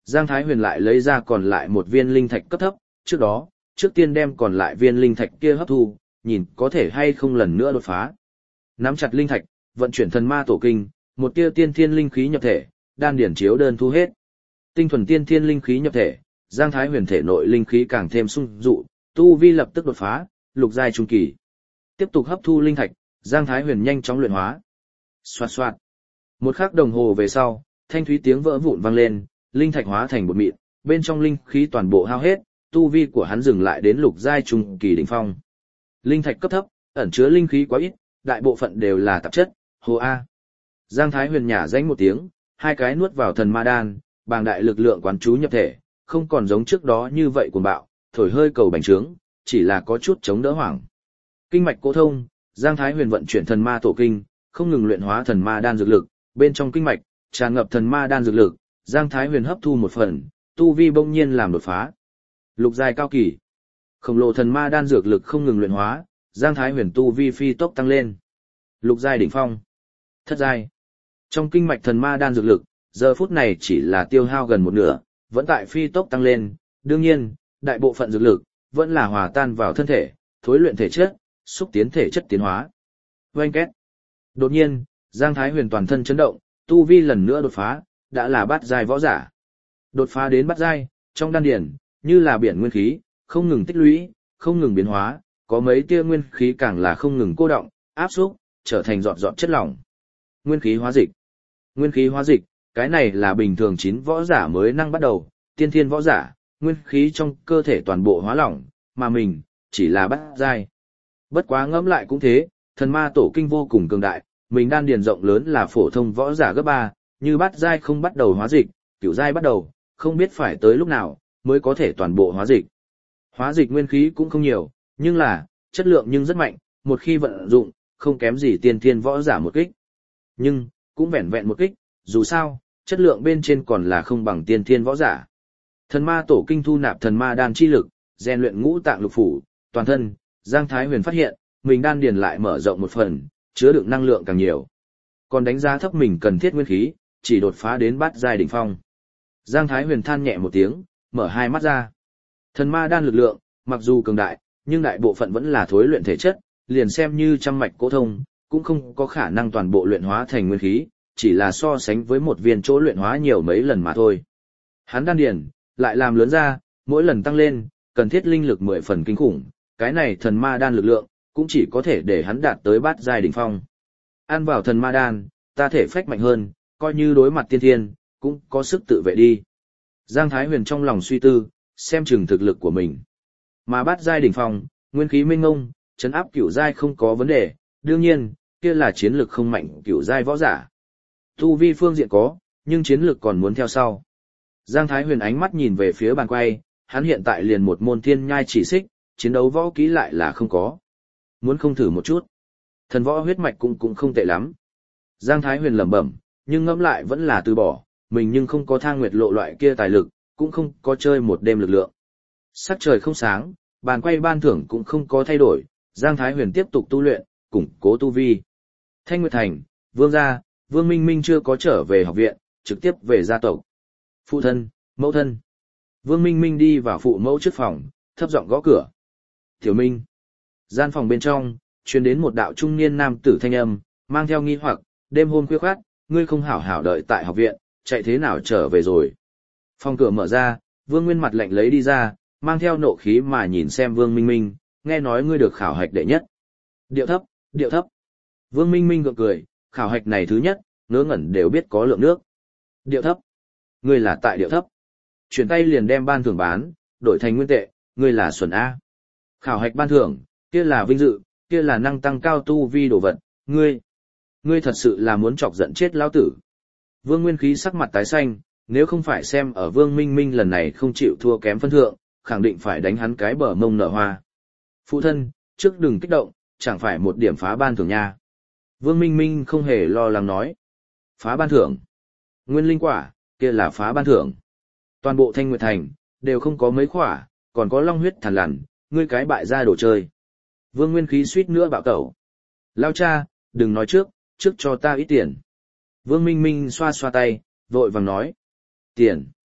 Giang Thái Huyền lại lấy ra còn lại một viên linh thạch cấp thấp, trước đó, trước tiên đem còn lại viên linh thạch kia hấp thu, nhìn có thể hay không lần nữa đột phá. Nắm chặt linh thạch, vận chuyển thần ma tổ kinh, một tia tiên thiên linh khí nhập thể, đan điển chiếu đơn thu hết. Tinh thuần tiên thiên linh khí nhập thể, Giang Thái Huyền thể nội linh khí càng thêm sung dụ, tu vi lập tức đột phá, lục giai trung kỳ. Tiếp tục hấp thu linh thạch, Giang Thái Huyền nhanh chóng luyện hóa. Xoạt xoạt. Một khắc đồng hồ về sau, thanh thúy tiếng vỡ vụn vang lên, linh thạch hóa thành bột mịn, bên trong linh khí toàn bộ hao hết, tu vi của hắn dừng lại đến lục giai trung kỳ đỉnh phong. Linh thạch cấp thấp, ẩn chứa linh khí quá ít, đại bộ phận đều là tạp chất, hồ a. Giang Thái Huyền nhả danh một tiếng, hai cái nuốt vào thần ma đan, bàng đại lực lượng quán chú nhập thể, không còn giống trước đó như vậy cuồng bạo, thổi hơi cầu bành trướng, chỉ là có chút chống đỡ hoảng. Kinh mạch cổ thông, Giang Thái Huyền vận chuyển thần ma tổ kinh, không ngừng luyện hóa thần ma đan dược lực, bên trong kinh mạch tràn ngập thần ma đan dược lực, Giang Thái Huyền hấp thu một phần, tu vi bỗng nhiên làm đột phá. Lục giai cao kỳ. Khổng lồ thần ma đan dược lực không ngừng luyện hóa, Giang Thái Huyền tu vi phi tốc tăng lên. Lục giai đỉnh phong. Thất giai. Trong kinh mạch thần ma đan dược lực, giờ phút này chỉ là tiêu hao gần một nửa, vẫn tại phi tốc tăng lên, đương nhiên, đại bộ phận dược lực vẫn là hòa tan vào thân thể, thối luyện thể chất, xúc tiến thể chất tiến hóa. Oanh két. Đột nhiên, Giang Thái Huyền toàn thân chấn động, tu vi lần nữa đột phá, đã là bát giai võ giả. Đột phá đến bát giai, trong đan điển, như là biển nguyên khí, không ngừng tích lũy, không ngừng biến hóa, có mấy tia nguyên khí càng là không ngừng cô động, áp xúc, trở thành giọt giọt chất lỏng. Nguyên khí hóa dịch. Nguyên khí hóa dịch, cái này là bình thường chín võ giả mới năng bắt đầu, tiên thiên võ giả, nguyên khí trong cơ thể toàn bộ hóa lỏng, mà mình, chỉ là bát giai. Bất quá ngẫm lại cũng thế, thần ma tổ kinh vô cùng cường đại, mình đan điền rộng lớn là phổ thông võ giả gấp ba, như bát giai không bắt đầu hóa dịch, cửu giai bắt đầu, không biết phải tới lúc nào mới có thể toàn bộ hóa dịch. Hóa dịch nguyên khí cũng không nhiều, nhưng là chất lượng nhưng rất mạnh, một khi vận dụng, không kém gì tiên thiên võ giả một kích. Nhưng cũng vẹn vẹn một kích, dù sao, chất lượng bên trên còn là không bằng tiên thiên võ giả. Thần ma tổ kinh thu nạp thần ma đan chi lực, rèn luyện ngũ tạng lục phủ, toàn thân, Giang Thái Huyền phát hiện, mình đan điền lại mở rộng một phần, chứa đựng năng lượng càng nhiều. Còn đánh giá thấp mình cần thiết nguyên khí, chỉ đột phá đến bát giai đỉnh phong. Giang Thái Huyền than nhẹ một tiếng, mở hai mắt ra. Thần ma đan lực lượng, mặc dù cường đại, nhưng đại bộ phận vẫn là thối luyện thể chất, liền xem như trăm mạch cổ thông, cũng không có khả năng toàn bộ luyện hóa thành nguyên khí, chỉ là so sánh với một viên chỗ luyện hóa nhiều mấy lần mà thôi. Hắn đan điền lại làm lớn ra, mỗi lần tăng lên, cần thiết linh lực mười phần kinh khủng, cái này thần ma đan lực lượng, cũng chỉ có thể để hắn đạt tới bát giai đỉnh phong. Ăn vào thần ma đan, ta thể phách mạnh hơn, coi như đối mặt tiên thiên, cũng có sức tự vệ đi. Giang Thái Huyền trong lòng suy tư, xem chừng thực lực của mình. Mà bát giai đỉnh phong, nguyên khí minh ngông, trấn áp cửu giai không có vấn đề, đương nhiên, kia là chiến lực không mạnh cửu giai võ giả. Tu vi phương diện có, nhưng chiến lực còn muốn theo sau. Giang Thái Huyền ánh mắt nhìn về phía bàn quay, hắn hiện tại liền một môn thiên nhai chỉ xích, chiến đấu võ kỹ lại là không có. Muốn không thử một chút. Thần võ huyết mạch cũng cũng không tệ lắm. Giang Thái Huyền lẩm bẩm, nhưng ngẫm lại vẫn là từ bỏ, mình nhưng không có thang nguyệt lộ loại kia tài lực, cũng không có chơi một đêm lực lượng. Sắc trời không sáng, bàn quay ban thưởng cũng không có thay đổi, Giang Thái Huyền tiếp tục tu luyện, củng cố tu vi. Thanh Nguyệt Thành, Vương gia, Vương Minh Minh chưa có trở về học viện, trực tiếp về gia tộc. Phụ thân, mẫu thân. Vương Minh Minh đi vào phụ mẫu trước phòng, thấp giọng gõ cửa. Tiểu Minh. Gian phòng bên trong, truyền đến một đạo trung niên nam tử thanh âm, mang theo nghi hoặc, đêm hôm khuya khoắt, ngươi không hảo hảo đợi tại học viện, chạy thế nào trở về rồi. Phòng cửa mở ra, Vương Nguyên mặt lạnh lấy đi ra, mang theo nộ khí mà nhìn xem Vương Minh Minh, nghe nói ngươi được khảo hạch đệ nhất. Điệu thấp, điệu thấp. Vương Minh Minh gượng cười, khảo hạch này thứ nhất, ngớ ngẩn đều biết có lượng nước. Điệu thấp. Ngươi là tại điệu thấp. Chuyển tay liền đem ban thưởng bán, đổi thành nguyên tệ, ngươi là xuẩn A. Khảo hạch ban thưởng, kia là vinh dự, kia là năng tăng cao tu vi đồ vật, ngươi. Ngươi thật sự là muốn chọc giận chết lão tử. Vương Nguyên Khí sắc mặt tái xanh, nếu không phải xem ở Vương Minh Minh lần này không chịu thua kém phân thượng, khẳng định phải đánh hắn cái bờ mông nở hoa. Phụ thân, trước đừng kích động, chẳng phải một điểm phá ban thưởng nha. Vương Minh Minh không hề lo lắng nói. Phá ban thưởng. Nguyên linh quả, kia là phá ban thưởng. Toàn bộ Thanh Nguyệt Thành, đều không có mấy quả, còn có long huyết thằn lằn, ngươi cái bại gia đồ chơi. Vương Nguyên Khí suýt nữa bạo tẩu. Lao cha, đừng nói trước, trước cho ta ít tiền. Vương Minh Minh xoa xoa tay, vội vàng nói. Tiền.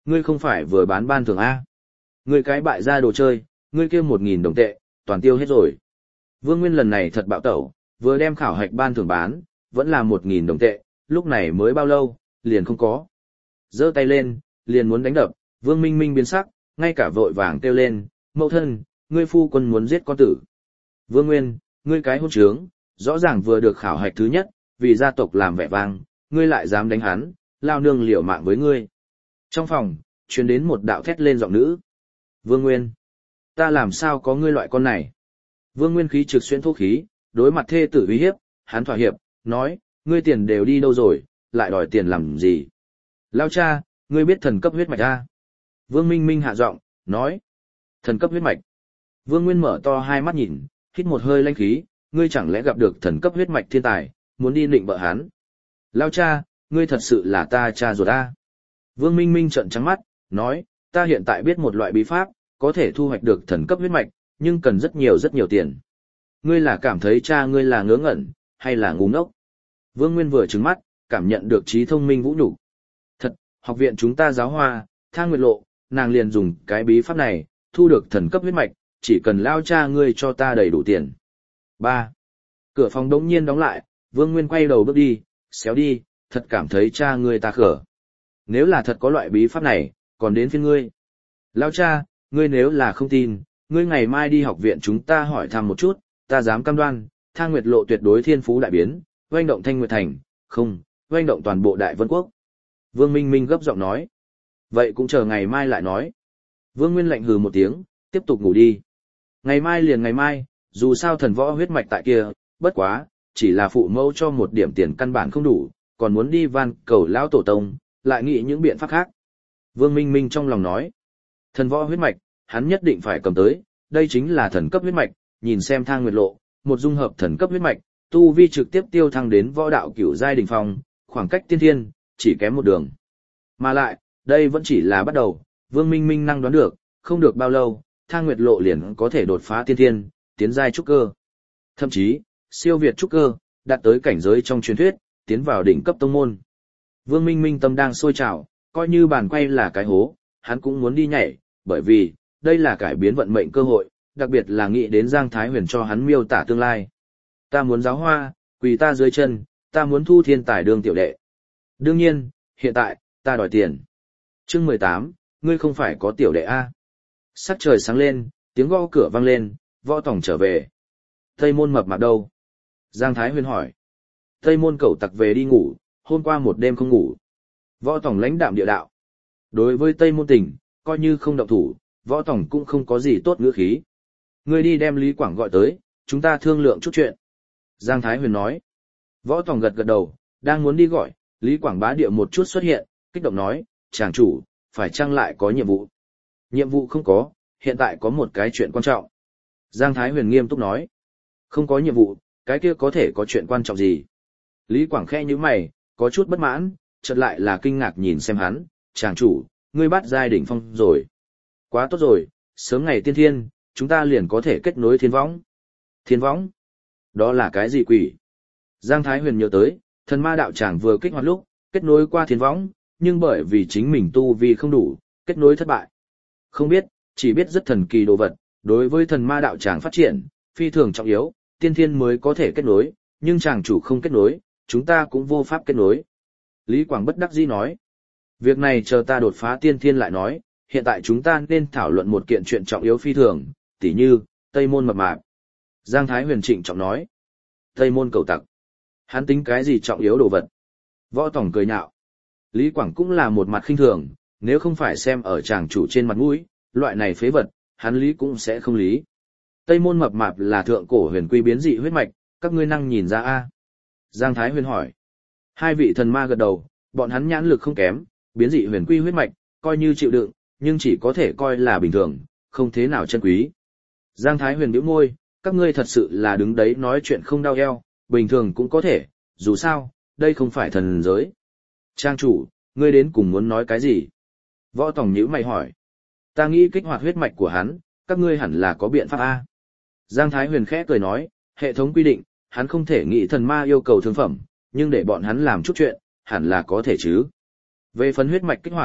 Ngươi không phải vừa bán ban thường A. Ngươi cái bại ra đồ chơi, ngươi kia một nghìn đồng tệ, toàn tiêu hết rồi. Vương Nguyên lần này thật bạo tẩu, vừa đem khảo hạch ban thường bán, vẫn là một nghìn đồng tệ, lúc này mới bao lâu, liền không có. Giơ tay lên, liền muốn đánh đập, Vương Minh Minh biến sắc, ngay cả vội vàng kêu lên, mẫu thân, ngươi phu quân muốn giết con tử. Vương Nguyên, ngươi cái hôn trướng, rõ ràng vừa được khảo hạch thứ nhất, vì gia tộc làm vẻ vang, ngươi lại dám đánh hắn, lao nương liều mạng với ngươi. Trong phòng, truyền đến một đạo thét lên giọng nữ. Vương Nguyên, ta làm sao có ngươi loại con này? Vương Nguyên khí trực xuyên thô khí, đối mặt thê tử uy hiếp, hắn thỏa hiệp, nói, ngươi tiền đều đi đâu rồi, lại đòi tiền làm gì? Lao cha, ngươi biết thần cấp huyết mạch a? Vương Minh Minh hạ giọng, nói, thần cấp huyết mạch. Vương Nguyên mở to hai mắt nhìn, hít một hơi lanh khí, ngươi chẳng lẽ gặp được thần cấp huyết mạch thiên tài, muốn đi định bợ hắn? Lao cha, ngươi thật sự là ta cha ruột a? Vương Minh Minh trợn trắng mắt, nói, ta hiện tại biết một loại bí pháp, có thể thu hoạch được thần cấp huyết mạch, nhưng cần rất nhiều rất nhiều tiền. Ngươi là cảm thấy cha ngươi là ngớ ngẩn, hay là ngu ngốc? Vương Nguyên vừa trừng mắt, cảm nhận được trí thông minh vũ nhục. Thật, học viện chúng ta giáo hoa, Thang Nguyệt Lộ, nàng liền dùng cái bí pháp này, thu được thần cấp huyết mạch, chỉ cần lao cha ngươi cho ta đầy đủ tiền. ba. Cửa phòng đống nhiên đóng lại, Vương Nguyên quay đầu bước đi, xéo đi, thật cảm thấy cha ngươi ta khở. Nếu là thật có loại bí pháp này, còn đến phiên ngươi. Lao cha, ngươi nếu là không tin, ngươi ngày mai đi học viện chúng ta hỏi thăm một chút, ta dám cam đoan, Thang Nguyệt Lộ tuyệt đối thiên phú đại biến, oanh động Thanh Nguyệt Thành, không, oanh động toàn bộ Đại Vân Quốc. Vương Minh Minh gấp giọng nói. Vậy cũng chờ ngày mai lại nói. Vương Nguyên lạnh hừ một tiếng, tiếp tục ngủ đi. Ngày mai liền ngày mai, dù sao thần võ huyết mạch tại kia, bất quá, chỉ là phụ mẫu cho một điểm tiền căn bản không đủ, còn muốn đi van cầu lão tổ tông, lại nghĩ những biện pháp khác. Vương Minh Minh trong lòng nói. Thần võ huyết mạch, hắn nhất định phải cầm tới, đây chính là thần cấp huyết mạch, nhìn xem Thang Nguyệt Lộ, một dung hợp thần cấp huyết mạch, tu vi trực tiếp tiêu thăng đến võ đạo cửu giai đỉnh phong, khoảng cách tiên thiên, chỉ kém một đường. Mà lại, đây vẫn chỉ là bắt đầu, Vương Minh Minh năng đoán được, không được bao lâu, Thang Nguyệt Lộ liền có thể đột phá tiên thiên, tiến giai trúc cơ. Thậm chí, siêu việt trúc cơ, đạt tới cảnh giới trong truyền thuyết, tiến vào đỉnh cấp tông môn. Vương Minh Minh tâm đang sôi trào, coi như bàn quay là cái hố, hắn cũng muốn đi nhảy, bởi vì, đây là cải biến vận mệnh cơ hội, đặc biệt là nghĩ đến Giang Thái Huyền cho hắn miêu tả tương lai. Ta muốn giáo hoa, quỳ ta dưới chân, ta muốn thu thiên tài đương tiểu đệ. Đương nhiên, hiện tại, ta đòi tiền. Chương mười tám, ngươi không phải có tiểu đệ A. Sắc trời sáng lên, tiếng gõ cửa vang lên, Võ Tổng trở về. Tây Môn mập mạp đâu? Giang Thái Huyền hỏi. Tây Môn cẩu tặc về đi ngủ, hôm qua một đêm không ngủ. Võ Tổng lãnh đạm địa đạo. Đối với Tây Môn Tình, coi như không động thủ, Võ Tổng cũng không có gì tốt ngữ khí. Ngươi đi đem Lý Quảng gọi tới, chúng ta thương lượng chút chuyện. Giang Thái Huyền nói. Võ Tổng gật gật đầu, đang muốn đi gọi, Lý Quảng bá địa một chút xuất hiện, kích động nói, chàng chủ, phải chăng lại có nhiệm vụ? Nhiệm vụ không có, hiện tại có một cái chuyện quan trọng. Giang Thái Huyền nghiêm túc nói. Không có nhiệm vụ, cái kia có thể có chuyện quan trọng gì? Lý Quảng khẽ nhíu mày, có chút bất mãn, chợt lại là kinh ngạc nhìn xem hắn, chàng chủ, ngươi bắt giai đỉnh phong rồi. Quá tốt rồi, sớm ngày tiên thiên, chúng ta liền có thể kết nối thiên võng. Thiên võng? Đó là cái gì quỷ? Giang Thái Huyền nhớ tới, thần ma đạo tràng vừa kích hoạt lúc, kết nối qua thiên võng, nhưng bởi vì chính mình tu vi không đủ, kết nối thất bại. Không biết, chỉ biết rất thần kỳ đồ vật, đối với thần ma đạo tràng phát triển, phi thường trọng yếu, tiên thiên mới có thể kết nối, nhưng tràng chủ không kết nối, chúng ta cũng vô pháp kết nối. Lý Quảng bất đắc dĩ nói, việc này chờ ta đột phá tiên thiên lại nói, hiện tại chúng ta nên thảo luận một kiện chuyện trọng yếu phi thường, tỉ như, Tây Môn mập mạp. Giang Thái Huyền trịnh trọng nói, Tây Môn cầu tặc. Hắn tính cái gì trọng yếu đồ vật? Võ Tổng cười nhạo. Lý Quảng cũng là một mặt khinh thường, nếu không phải xem ở chàng chủ trên mặt mũi, loại này phế vật, hắn lý cũng sẽ không lý. Tây Môn mập mạp là thượng cổ huyền quy biến dị huyết mạch, các ngươi năng nhìn ra a? Giang Thái Huyền hỏi. Hai vị thần ma gật đầu, bọn hắn nhãn lực không kém, biến dị huyền quy huyết mạch, coi như chịu đựng, nhưng chỉ có thể coi là bình thường, không thế nào chân quý. Giang Thái Huyền bĩu môi, các ngươi thật sự là đứng đấy nói chuyện không đau eo, bình thường cũng có thể, dù sao, đây không phải thần giới. Trang chủ, ngươi đến cùng muốn nói cái gì? Võ Tổng nhíu mày hỏi. Ta nghĩ kích hoạt huyết mạch của hắn, các ngươi hẳn là có biện pháp A. Giang Thái Huyền khẽ cười nói, hệ thống quy định, hắn không thể nghĩ thần ma yêu cầu thương phẩm, nhưng để bọn hắn làm chút chuyện, hẳn là có thể chứ. Về phần huyết mạch kích hoạt,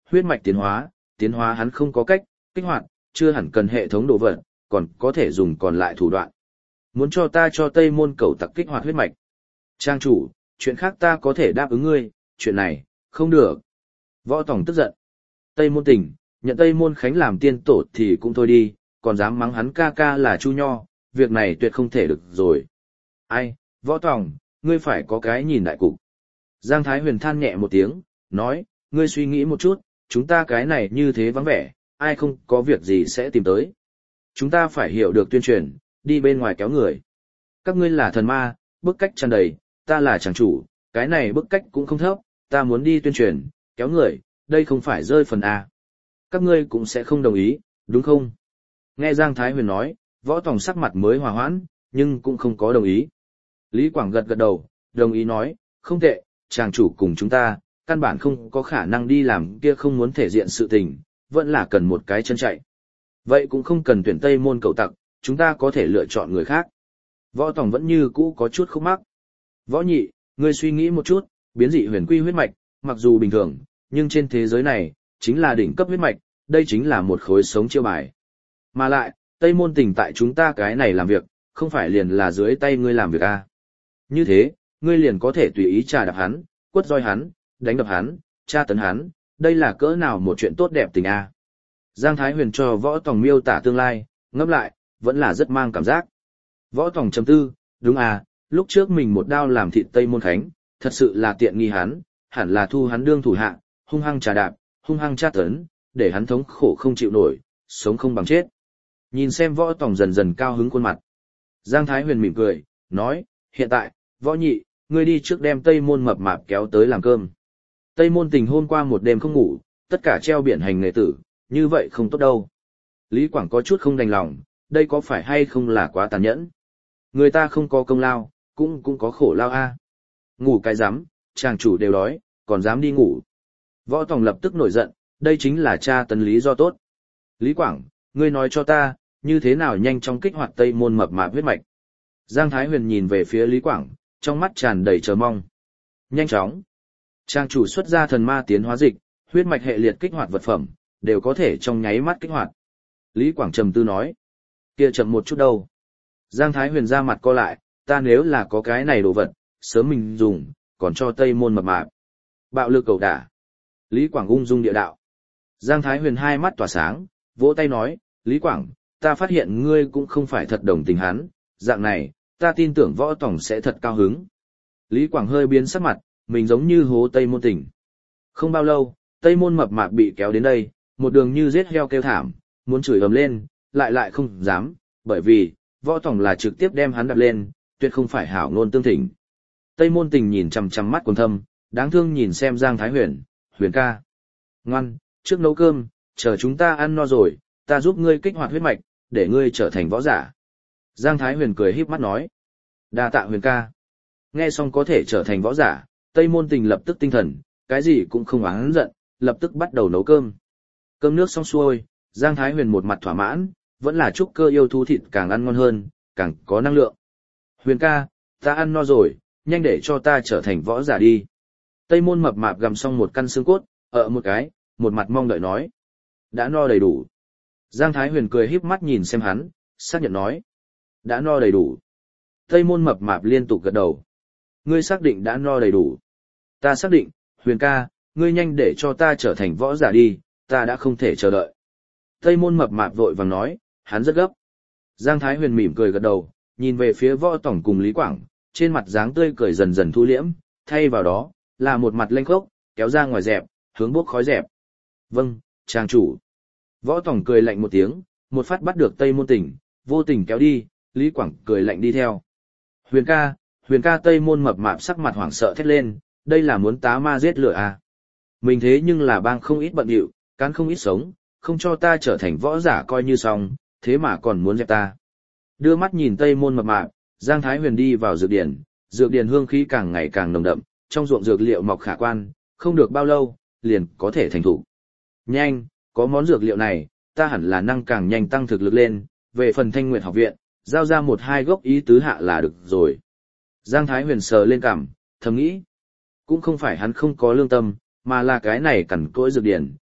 huyết mạch tiến hóa, tiến hóa hắn không có cách, kích hoạt, chưa hẳn cần hệ thống đồ vật, còn có thể dùng còn lại thủ đoạn. Muốn cho ta cho Tây Môn Cẩu Tặc kích hoạt huyết mạch. Trang chủ, chuyện khác ta có thể đáp ứng ngươi, chuyện này, không được. Võ Tòng tức giận. Tây Môn Tình, nhận Tây Môn Khánh làm tiên tổ thì cũng thôi đi, còn dám mắng hắn ca ca là Chu Nho, việc này tuyệt không thể được rồi. Ai, Võ Tòng, ngươi phải có cái nhìn đại cục. Giang Thái Huyền than nhẹ một tiếng, nói, ngươi suy nghĩ một chút, chúng ta cái này như thế vắng vẻ, ai không có việc gì sẽ tìm tới. Chúng ta phải hiểu được tuyên truyền, đi bên ngoài kéo người. Các ngươi là thần ma, bức cách tràn đầy, ta là chàng chủ, cái này bức cách cũng không thấp, ta muốn đi tuyên truyền, kéo người, đây không phải rơi phần A. Các ngươi cũng sẽ không đồng ý, đúng không? Nghe Giang Thái Huyền nói, Võ Tòng sắc mặt mới hòa hoãn, nhưng cũng không có đồng ý. Lý Quảng gật gật đầu, đồng ý nói, không tệ, chàng chủ cùng chúng ta, căn bản không có khả năng đi làm kia không muốn thể diện sự tình, vẫn là cần một cái chân chạy. Vậy cũng không cần tuyển Tây Môn Cẩu Tặc, chúng ta có thể lựa chọn người khác. Võ Tòng vẫn như cũ có chút khúc mắc. Võ Nhị, ngươi suy nghĩ một chút, biến dị huyền quy huyết mạch, mặc dù bình thường, nhưng trên thế giới này, chính là đỉnh cấp huyết mạch, đây chính là một khối sống chiêu bài. Mà lại, Tây Môn Tình tại chúng ta cái này làm việc, không phải liền là dưới tay ngươi làm việc à. Như thế, ngươi liền có thể tùy ý trà đạp hắn, quất roi hắn, đánh đập hắn, tra tấn hắn, đây là cỡ nào một chuyện tốt đẹp tình à. Giang Thái Huyền cho Võ Tòng miêu tả tương lai, ngẫm lại, vẫn là rất mang cảm giác. Võ Tòng chấm tư, đúng à, lúc trước mình một đao làm thịt Tây Môn Khánh, thật sự là tiện nghi hắn, hẳn là thu hắn đương thủ hạ, hung hăng trà đạp, hung hăng tra tấn, để hắn thống khổ không chịu nổi, sống không bằng chết. Nhìn xem Võ Tòng dần dần cao hứng khuôn mặt. Giang Thái Huyền mỉm cười, nói, hiện tại, Võ Nhị, ngươi đi trước đem Tây Môn Mập Mạp kéo tới làm cơm. Tây Môn Tình hôm qua một đêm không ngủ, tất cả treo biển hành nghề tử, như vậy không tốt đâu. Lý Quảng có chút không đành lòng, đây có phải hay không là quá tàn nhẫn. Người ta không có công lao, cũng cũng có khổ lao a. Ngủ cái rắm, chàng chủ đều đói, còn dám đi ngủ. Võ Tòng lập tức nổi giận, đây chính là tra tấn lý do tốt. Lý Quảng, ngươi nói cho ta, như thế nào nhanh chóng kích hoạt Tây Môn Mập Mạp huyết mạch. Giang Thái Huyền nhìn về phía Lý Quảng, trong mắt tràn đầy chờ mong. Nhanh chóng. Trang chủ xuất ra thần ma tiến hóa dịch, huyết mạch hệ liệt kích hoạt vật phẩm, đều có thể trong nháy mắt kích hoạt. Lý Quảng trầm tư nói. Kia chậm một chút đâu. Giang Thái Huyền ra mặt co lại, ta nếu là có cái này đồ vật, sớm mình dùng, còn cho Tây Môn Mập Mạp. Bạo lực cầu đả. Lý Quảng ung dung địa đạo. Giang Thái Huyền hai mắt tỏa sáng, vỗ tay nói, Lý Quảng, ta phát hiện ngươi cũng không phải thật đồng tình hắn, dạng này, ta tin tưởng Võ Tòng sẽ thật cao hứng. Lý Quảng hơi biến sắc mặt, mình giống như hố Tây Môn Tình. Không bao lâu, Tây Môn Mập Mạp bị kéo đến đây, một đường như giết heo kêu thảm, muốn chửi ầm lên, lại lại không dám, bởi vì, Võ Tòng là trực tiếp đem hắn đập lên, tuyệt không phải hảo ngôn tương thỉnh. Tây Môn Tình nhìn chằm chằm mắt quần thâm, đáng thương nhìn xem Giang Thái Huyền, Huyền ca. Ngoan, trước nấu cơm, chờ chúng ta ăn no rồi, ta giúp ngươi kích hoạt huyết mạch, để ngươi trở thành võ giả. Giang Thái Huyền cười híp mắt nói. Đa tạ Huyền ca. Nghe xong có thể trở thành võ giả, Tây Môn Tình lập tức tinh thần, cái gì cũng không oán giận, lập tức bắt đầu nấu cơm. Cơm nước xong xuôi, Giang Thái Huyền một mặt thỏa mãn, vẫn là trúc cơ yêu thú thịt càng ăn ngon hơn, càng có năng lượng. Huyền ca, ta ăn no rồi, nhanh để cho ta trở thành võ giả đi. Tây Môn Mập Mạp gặm xong một căn xương cốt, ở một cái, một mặt mong đợi nói. Đã no đầy đủ. Giang Thái Huyền cười híp mắt nhìn xem hắn, xác nhận nói. Đã no đầy đủ. Tây Môn Mập Mạp liên tục gật đầu. Ngươi xác định đã no đầy đủ. Ta xác định, Huyền ca, ngươi nhanh để cho ta trở thành võ giả đi, ta đã không thể chờ đợi. Tây Môn Mập Mạp vội vàng nói, hắn rất gấp. Giang Thái Huyền mỉm cười gật đầu, nhìn về phía Võ Tổng cùng Lý Quảng, trên mặt dáng tươi cười dần dần thu liễm, thay vào đó, là một mặt lênh khốc, kéo ra ngoài dẹp, hướng bốc khói dẹp. Vâng, trang chủ. Võ Tổng cười lạnh một tiếng, một phát bắt được Tây Môn Tình, vô tình kéo đi, Lý Quảng cười lạnh đi theo. Huyền ca, Huyền ca. Tây Môn Mập Mạp sắc mặt hoảng sợ thét lên, đây là muốn tá ma giết lửa à. Mình thế nhưng là bang không ít bận điệu, cán không ít sống, không cho ta trở thành võ giả coi như xong, thế mà còn muốn dẹp ta. Đưa mắt nhìn Tây Môn Mập Mạp, Giang Thái Huyền đi vào dược điển, dược điển hương khí càng ngày càng nồng đậm, trong ruộng dược liệu mọc khả quan, không được bao lâu, liền có thể thành thủ. Nhanh, có món dược liệu này, ta hẳn là năng càng nhanh tăng thực lực lên, về phần Thanh Nguyệt học viện, giao ra một hai gốc ý tứ hạ là được rồi. Giang Thái Huyền sờ lên cằm, thầm nghĩ, cũng không phải hắn không có lương tâm, mà là cái này cẩn cỗi dược điển,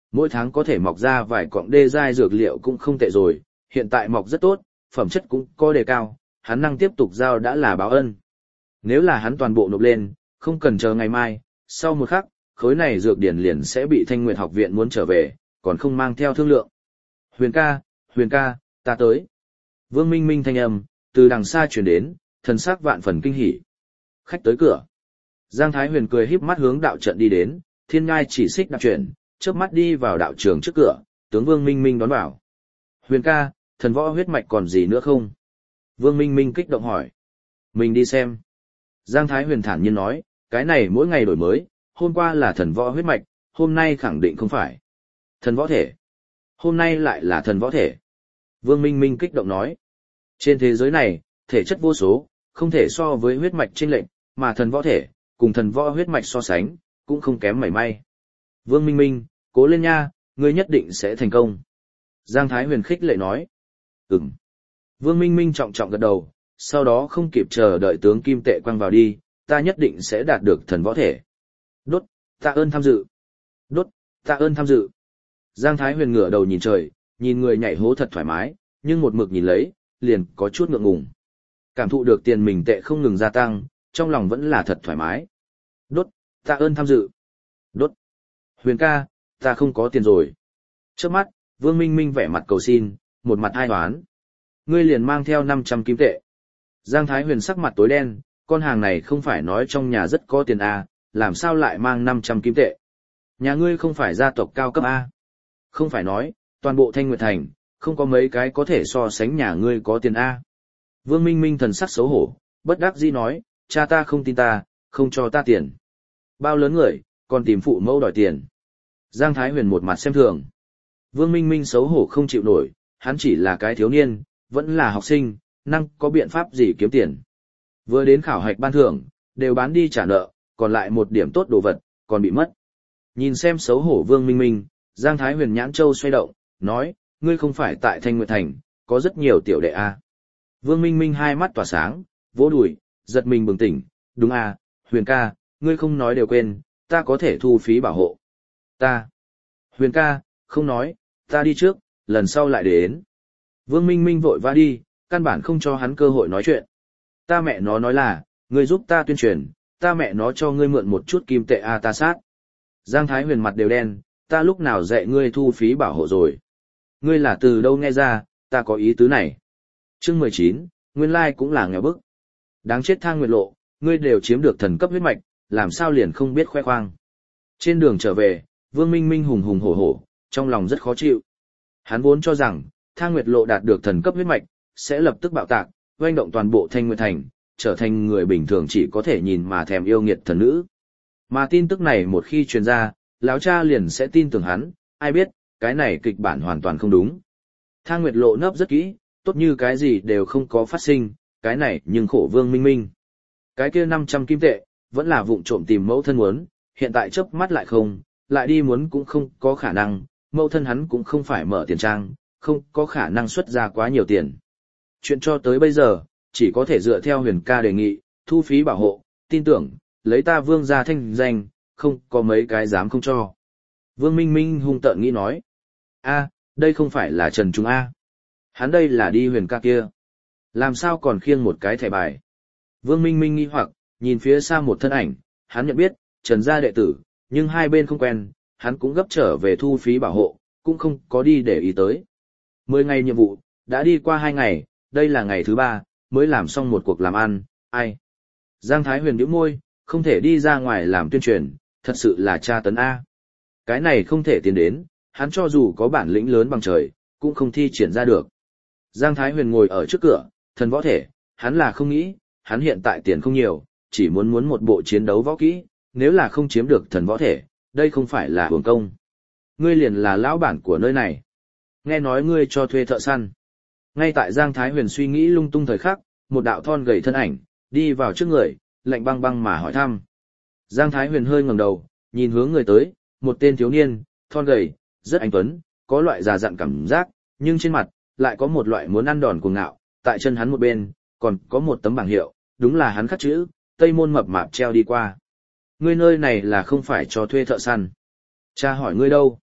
Mỗi tháng có thể mọc ra vài cọng đê giai dược liệu cũng không tệ rồi, hiện tại mọc rất tốt, phẩm chất cũng có đề cao, hắn năng tiếp tục giao đã là báo ân. Nếu là hắn toàn bộ nộp lên, không cần chờ ngày mai, sau một khắc, khối này dược điển liền sẽ bị Thanh Nguyệt học viện muốn trở về, còn không mang theo thương lượng. Huyền ca, Huyền ca, ta tới. Vương Minh Minh thanh âm, từ đằng xa truyền đến, thần sắc vạn phần kinh hỉ. Khách tới cửa. Giang Thái Huyền cười híp mắt hướng đạo trận đi đến, thiên ngai chỉ xích đạp chuyển, chớp mắt đi vào đạo trường trước cửa, tướng Vương Minh Minh đón vào. Huyền ca, thần võ huyết mạch còn gì nữa không? Vương Minh Minh kích động hỏi. Mình đi xem. Giang Thái Huyền thản nhiên nói, cái này mỗi ngày đổi mới, hôm qua là thần võ huyết mạch, hôm nay khẳng định không phải. Thần võ thể. Hôm nay lại là thần võ thể. Vương Minh Minh kích động nói. Trên thế giới này, thể chất vô số, không thể so với huyết mạch chênh lệch, mà thần võ thể, cùng thần võ huyết mạch so sánh, cũng không kém mảy may. Vương Minh Minh, cố lên nha, ngươi nhất định sẽ thành công. Giang Thái Huyền khích lệ nói. Ừm. Vương Minh Minh trọng trọng gật đầu, sau đó không kịp chờ đợi tướng kim tệ quăng vào đi, ta nhất định sẽ đạt được thần võ thể. Đốt, tạ ơn tham dự. Đốt, tạ ơn tham dự. Giang Thái Huyền ngửa đầu nhìn trời, nhìn người nhảy hố thật thoải mái, nhưng một mực nhìn lấy, liền có chút ngượng ngùng. Cảm thụ được tiền mình tệ không ngừng gia tăng, trong lòng vẫn là thật thoải mái. Đốt, tạ ơn tham dự. Đốt. Huyền ca, ta không có tiền rồi. Trước mắt, Vương Minh Minh vẻ mặt cầu xin, một mặt ai hoán. Ngươi liền mang theo năm trăm kim tệ. Giang Thái Huyền sắc mặt tối đen, con hàng này không phải nói trong nhà rất có tiền à, làm sao lại mang năm trăm kim tệ. Nhà ngươi không phải gia tộc cao cấp à. Không phải nói, toàn bộ Thanh Nguyệt Thành, không có mấy cái có thể so sánh nhà ngươi có tiền à. Vương Minh Minh thần sắc xấu hổ, bất đắc dĩ nói, cha ta không tin ta, không cho ta tiền. Bao lớn người, còn tìm phụ mẫu đòi tiền. Giang Thái Huyền một mặt xem thường. Vương Minh Minh xấu hổ không chịu nổi, hắn chỉ là cái thiếu niên, vẫn là học sinh, năng có biện pháp gì kiếm tiền. Vừa đến khảo hạch ban thưởng, đều bán đi trả nợ, còn lại một điểm tốt đồ vật, còn bị mất. Nhìn xem xấu hổ Vương Minh Minh, Giang Thái Huyền nhãn châu xoay động, nói, ngươi không phải tại Thanh Nguyệt Thành, có rất nhiều tiểu đệ à. Vương Minh Minh hai mắt tỏa sáng, vỗ đùi, giật mình bừng tỉnh, đúng à, Huyền ca, ngươi không nói đều quên, ta có thể thu phí bảo hộ. Ta. Huyền ca, không nói, ta đi trước, lần sau lại đến. Vương Minh Minh vội vã đi, căn bản không cho hắn cơ hội nói chuyện. Ta mẹ nó nói là, ngươi giúp ta tuyên truyền, ta mẹ nó cho ngươi mượn một chút kim tệ a ta sát. Giang Thái Huyền mặt đều đen, ta lúc nào dạy ngươi thu phí bảo hộ rồi. Ngươi là từ đâu nghe ra, ta có ý tứ này. Chương mười chín, nguyên lai cũng là nghèo bức. Đáng chết Thang Nguyệt Lộ, ngươi đều chiếm được thần cấp huyết mạch, làm sao liền không biết khoe khoang. Trên đường trở về, Vương Minh Minh hùng hùng hổ hổ, trong lòng rất khó chịu. Hắn vốn cho rằng, Thang Nguyệt Lộ đạt được thần cấp huyết mạch, sẽ lập tức bạo tạc, oanh động toàn bộ Thanh Nguyệt Thành, trở thành người bình thường chỉ có thể nhìn mà thèm yêu nghiệt thần nữ. Mà tin tức này một khi truyền ra, lão cha liền sẽ tin tưởng hắn, ai biết, cái này kịch bản hoàn toàn không đúng. Thang Nguyệt Lộ nấp rất kỹ, tốt như cái gì đều không có phát sinh, cái này nhưng khổ Vương Minh Minh. Cái kia năm trăm kim tệ, vẫn là vụng trộm tìm mẫu thân muốn, hiện tại chớp mắt lại không, lại đi muốn cũng không có khả năng, mẫu thân hắn cũng không phải mở tiền trang, không có khả năng xuất ra quá nhiều tiền. Chuyện cho tới bây giờ, chỉ có thể dựa theo Huyền ca đề nghị, thu phí bảo hộ, tin tưởng, lấy ta Vương gia thanh danh, không có mấy cái dám không cho. Vương Minh Minh hung tợn nghĩ nói, a, đây không phải là Trần Trung A. Hắn đây là đi Huyền ca kia. Làm sao còn khiêng một cái thẻ bài. Vương Minh Minh nghi hoặc, nhìn phía xa một thân ảnh, hắn nhận biết, Trần gia đệ tử, nhưng hai bên không quen, hắn cũng gấp trở về thu phí bảo hộ, cũng không có đi để ý tới. Mười ngày nhiệm vụ, đã đi qua hai ngày, đây là ngày thứ ba, mới làm xong một cuộc làm ăn, ai. Giang Thái Huyền nhíu môi, không thể đi ra ngoài làm tuyên truyền, thật sự là tra tấn A. Cái này không thể tiến đến, hắn cho dù có bản lĩnh lớn bằng trời, cũng không thi triển ra được. Giang Thái Huyền ngồi ở trước cửa, thần võ thể, hắn là không nghĩ, hắn hiện tại tiền không nhiều, chỉ muốn muốn một bộ chiến đấu võ kỹ, nếu là không chiếm được thần võ thể, đây không phải là hưởng công. Ngươi liền là lão bản của nơi này. Nghe nói ngươi cho thuê thợ săn. Ngay tại Giang Thái Huyền suy nghĩ lung tung thời khắc, một đạo thon gầy thân ảnh, đi vào trước người, lạnh băng băng mà hỏi thăm. Giang Thái Huyền hơi ngẩng đầu, nhìn hướng người tới, một tên thiếu niên, thon gầy, rất anh tuấn, có loại già dặn cảm giác, nhưng trên mặt, lại có một loại muốn ăn đòn cuồng ngạo, tại chân hắn một bên, còn có một tấm bảng hiệu, đúng là hắn khắc chữ, Tây Môn mập mạp treo đi qua. Ngươi nơi này là không phải cho thuê thợ săn. Cha hỏi ngươi đâu?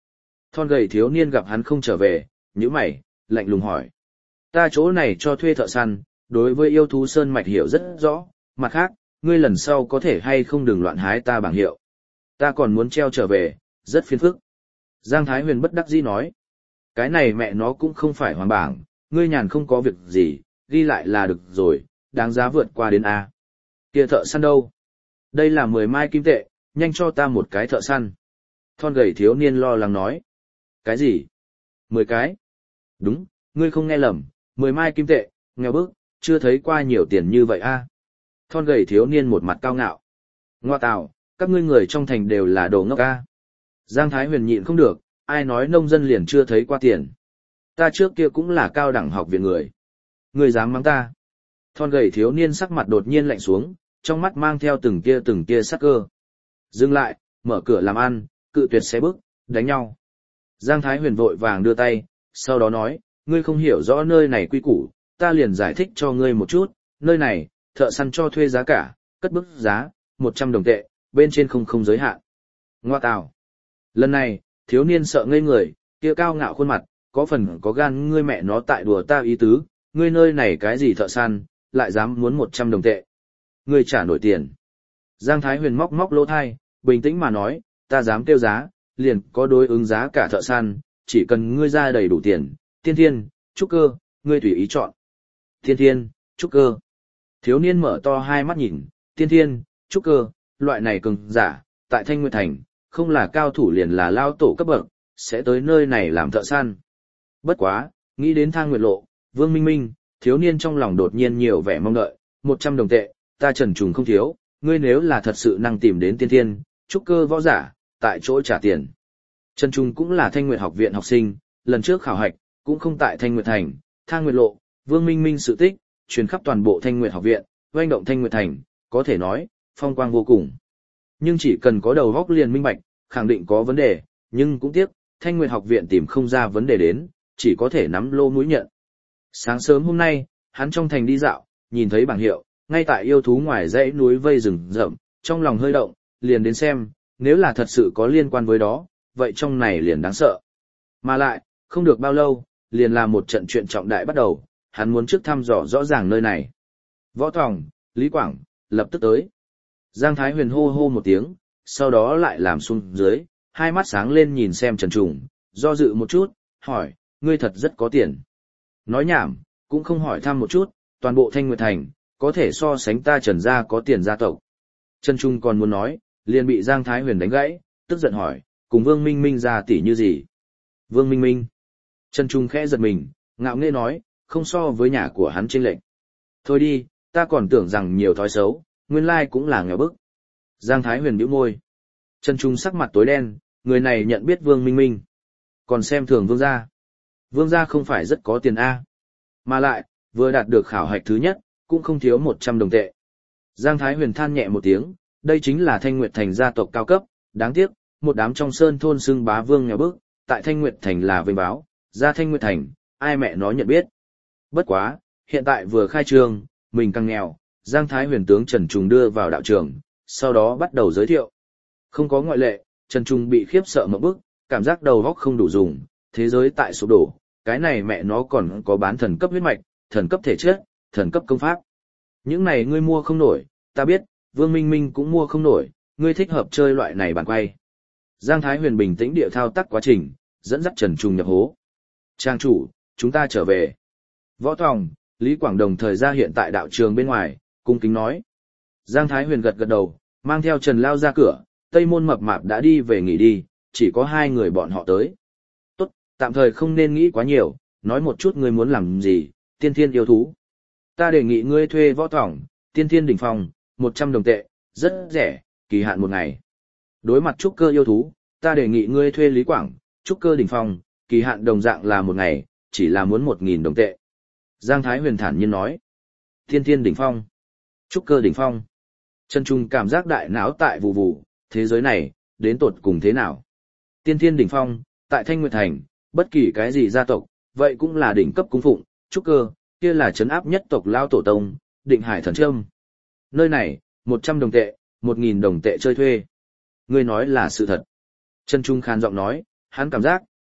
Thon gầy thiếu niên gặp hắn không trở về, nhíu mày, lạnh lùng hỏi. Ta chỗ này cho thuê thợ săn, đối với yêu thú sơn mạch hiểu rất rõ, mặt khác, ngươi lần sau có thể hay không đừng loạn hái ta bảng hiệu. Ta còn muốn treo trở về, rất phiền phức. Giang Thái Huyền bất đắc dĩ nói. Cái này mẹ nó cũng không phải hoàng bảng, ngươi nhàn không có việc gì, ghi lại là được rồi, đáng giá vượt qua đến A. Kia thợ săn đâu? Đây là mười mai kim tệ, nhanh cho ta một cái thợ săn. Thon gầy thiếu niên lo lắng nói. Cái gì? Mười cái? Đúng, ngươi không nghe lầm, mười mai kim tệ, nghèo bức, chưa thấy qua nhiều tiền như vậy a. Thon gầy thiếu niên một mặt cao ngạo. Ngoa tào, các ngươi người trong thành đều là đồ ngốc a. Giang Thái Huyền nhịn không được, ai nói nông dân liền chưa thấy qua tiền. Ta trước kia cũng là cao đẳng học viện người. Ngươi dám mắng ta. Thon gầy thiếu niên sắc mặt đột nhiên lạnh xuống, trong mắt mang theo từng tia từng tia sắc cơ. Dừng lại, mở cửa làm ăn, cự tuyệt xé bước, đánh nhau. Giang Thái Huyền vội vàng đưa tay, sau đó nói, ngươi không hiểu rõ nơi này quy củ, ta liền giải thích cho ngươi một chút, nơi này, thợ săn cho thuê giá cả, cất bức giá, một trăm đồng tệ, bên trên không không giới hạn. Ngoa tào. Lần này, thiếu niên sợ ngây người, kia cao ngạo khuôn mặt, có phần có gan ngươi mẹ nó tại đùa ta ý tứ, ngươi nơi này cái gì thợ săn, lại dám muốn một trăm đồng tệ. Ngươi trả nổi tiền. Giang Thái Huyền móc móc lỗ thai, bình tĩnh mà nói, ta dám kêu giá, liền có đối ứng giá cả thợ săn, chỉ cần ngươi ra đầy đủ tiền, tiên thiên, trúc cơ, ngươi tùy ý chọn. Tiên thiên, trúc cơ. Thiếu niên mở to hai mắt nhìn, tiên thiên, trúc cơ, loại này cường giả, tại Thanh Nguyệt Thành, không là cao thủ liền là lao tổ cấp bậc, sẽ tới nơi này làm thợ săn. Bất quá, nghĩ đến Thang Nguyệt Lộ, Vương Minh Minh, thiếu niên trong lòng đột nhiên nhiều vẻ mong đợi, một trăm đồng tệ, ta trần trùng không thiếu, ngươi nếu là thật sự năng tìm đến tiên thiên, trúc cơ võ giả, tại chỗ trả tiền. Trần Trung cũng là Thanh Nguyệt học viện học sinh, lần trước khảo hạch, cũng không tại Thanh Nguyệt Thành, Thang Nguyệt Lộ, Vương Minh Minh sự tích, truyền khắp toàn bộ Thanh Nguyệt học viện, oanh động Thanh Nguyệt Thành, có thể nói, phong quang vô cùng. Nhưng chỉ cần có đầu góc liền minh bạch, khẳng định có vấn đề, nhưng cũng tiếc, Thanh Nguyệt học viện tìm không ra vấn đề đến, chỉ có thể nắm lô mũi nhận. Sáng sớm hôm nay, hắn trong thành đi dạo, nhìn thấy bảng hiệu, ngay tại yêu thú ngoài dãy núi vây rừng rậm, trong lòng hơi động, liền đến xem, nếu là thật sự có liên quan với đó, vậy trong này liền đáng sợ. Mà lại, không được bao lâu, liền là một trận chuyện trọng đại bắt đầu, hắn muốn trước thăm dò rõ ràng nơi này. Võ Tòng, Lý Quảng, lập tức tới. Giang Thái Huyền hô hô một tiếng, sau đó lại làm xuống dưới, hai mắt sáng lên nhìn xem Trần Trùng, do dự một chút, hỏi, ngươi thật rất có tiền. Nói nhảm, cũng không hỏi thăm một chút, toàn bộ Thanh Nguyệt Thành, có thể so sánh ta Trần gia có tiền gia tộc. Trần Trung còn muốn nói, liền bị Giang Thái Huyền đánh gãy, tức giận hỏi, cùng Vương Minh Minh ra tỷ như gì? Vương Minh Minh. Trần Trung khẽ giật mình, ngạo nghễ nói, không so với nhà của hắn chênh lệch. Thôi đi, ta còn tưởng rằng nhiều thói xấu, nguyên lai cũng là nghèo bức. Giang Thái Huyền bĩu môi. Trần Trung sắc mặt tối đen, người này nhận biết Vương Minh Minh. Còn xem thường Vương gia. Vương gia không phải rất có tiền A. Mà lại, vừa đạt được khảo hạch thứ nhất, cũng không thiếu một trăm đồng tệ. Giang Thái Huyền than nhẹ một tiếng, đây chính là Thanh Nguyệt Thành gia tộc cao cấp, đáng tiếc, một đám trong sơn thôn xưng bá vương nghèo bức, tại Thanh Nguyệt Thành là vinh báo, ra Thanh Nguyệt Thành, ai mẹ nó nhận biết. Bất quá, hiện tại vừa khai trương, mình càng nghèo, Giang Thái Huyền tướng Trần Trùng đưa vào đạo trường, sau đó bắt đầu giới thiệu. Không có ngoại lệ, Trần Trùng bị khiếp sợ một bức, cảm giác đầu óc không đủ dùng, thế giới tại sụp đổ, cái này mẹ nó còn có bán thần cấp huyết mạch, thần cấp thể chất, thần cấp công pháp. Những này ngươi mua không nổi, ta biết, Vương Minh Minh cũng mua không nổi, ngươi thích hợp chơi loại này bàn quay. Giang Thái Huyền bình tĩnh địa thao tác quá trình, dẫn dắt Trần Trùng nhập hố. Trang chủ, chúng ta trở về. Võ Tòng, Lý Quảng đồng thời ra hiện tại đạo trường bên ngoài, cung kính nói. Giang Thái Huyền gật gật đầu, mang theo Trần Lao ra cửa, Tây Môn Mập Mạp đã đi về nghỉ đi, chỉ có hai người bọn họ tới. Tốt, tạm thời không nên nghĩ quá nhiều, nói một chút ngươi muốn làm gì, tiên thiên yêu thú. Ta đề nghị ngươi thuê Võ Tòng, tiên thiên đỉnh phong, một trăm đồng tệ, rất rẻ, kỳ hạn một ngày. Đối mặt trúc cơ yêu thú, ta đề nghị ngươi thuê Lý Quảng, trúc cơ đỉnh phong, kỳ hạn đồng dạng là một ngày, chỉ là muốn một nghìn đồng tệ. Giang Thái Huyền thản nhiên nói. Tiên thiên đỉnh phong, trúc cơ đỉnh phong. Trần Trung cảm giác đại não tại vụ vụ, thế giới này, đến tột cùng thế nào? Tiên thiên đỉnh phong, tại Thanh Nguyệt Thành, bất kỳ cái gì gia tộc, vậy cũng là đỉnh cấp cung phụng, trúc cơ, kia là trấn áp nhất tộc Lao Tổ Tông, Định Hải Thần Trâm. Nơi này, một trăm đồng tệ, một nghìn đồng tệ chơi thuê. Ngươi nói là sự thật. Trần Trung khàn giọng nói, hắn cảm giác,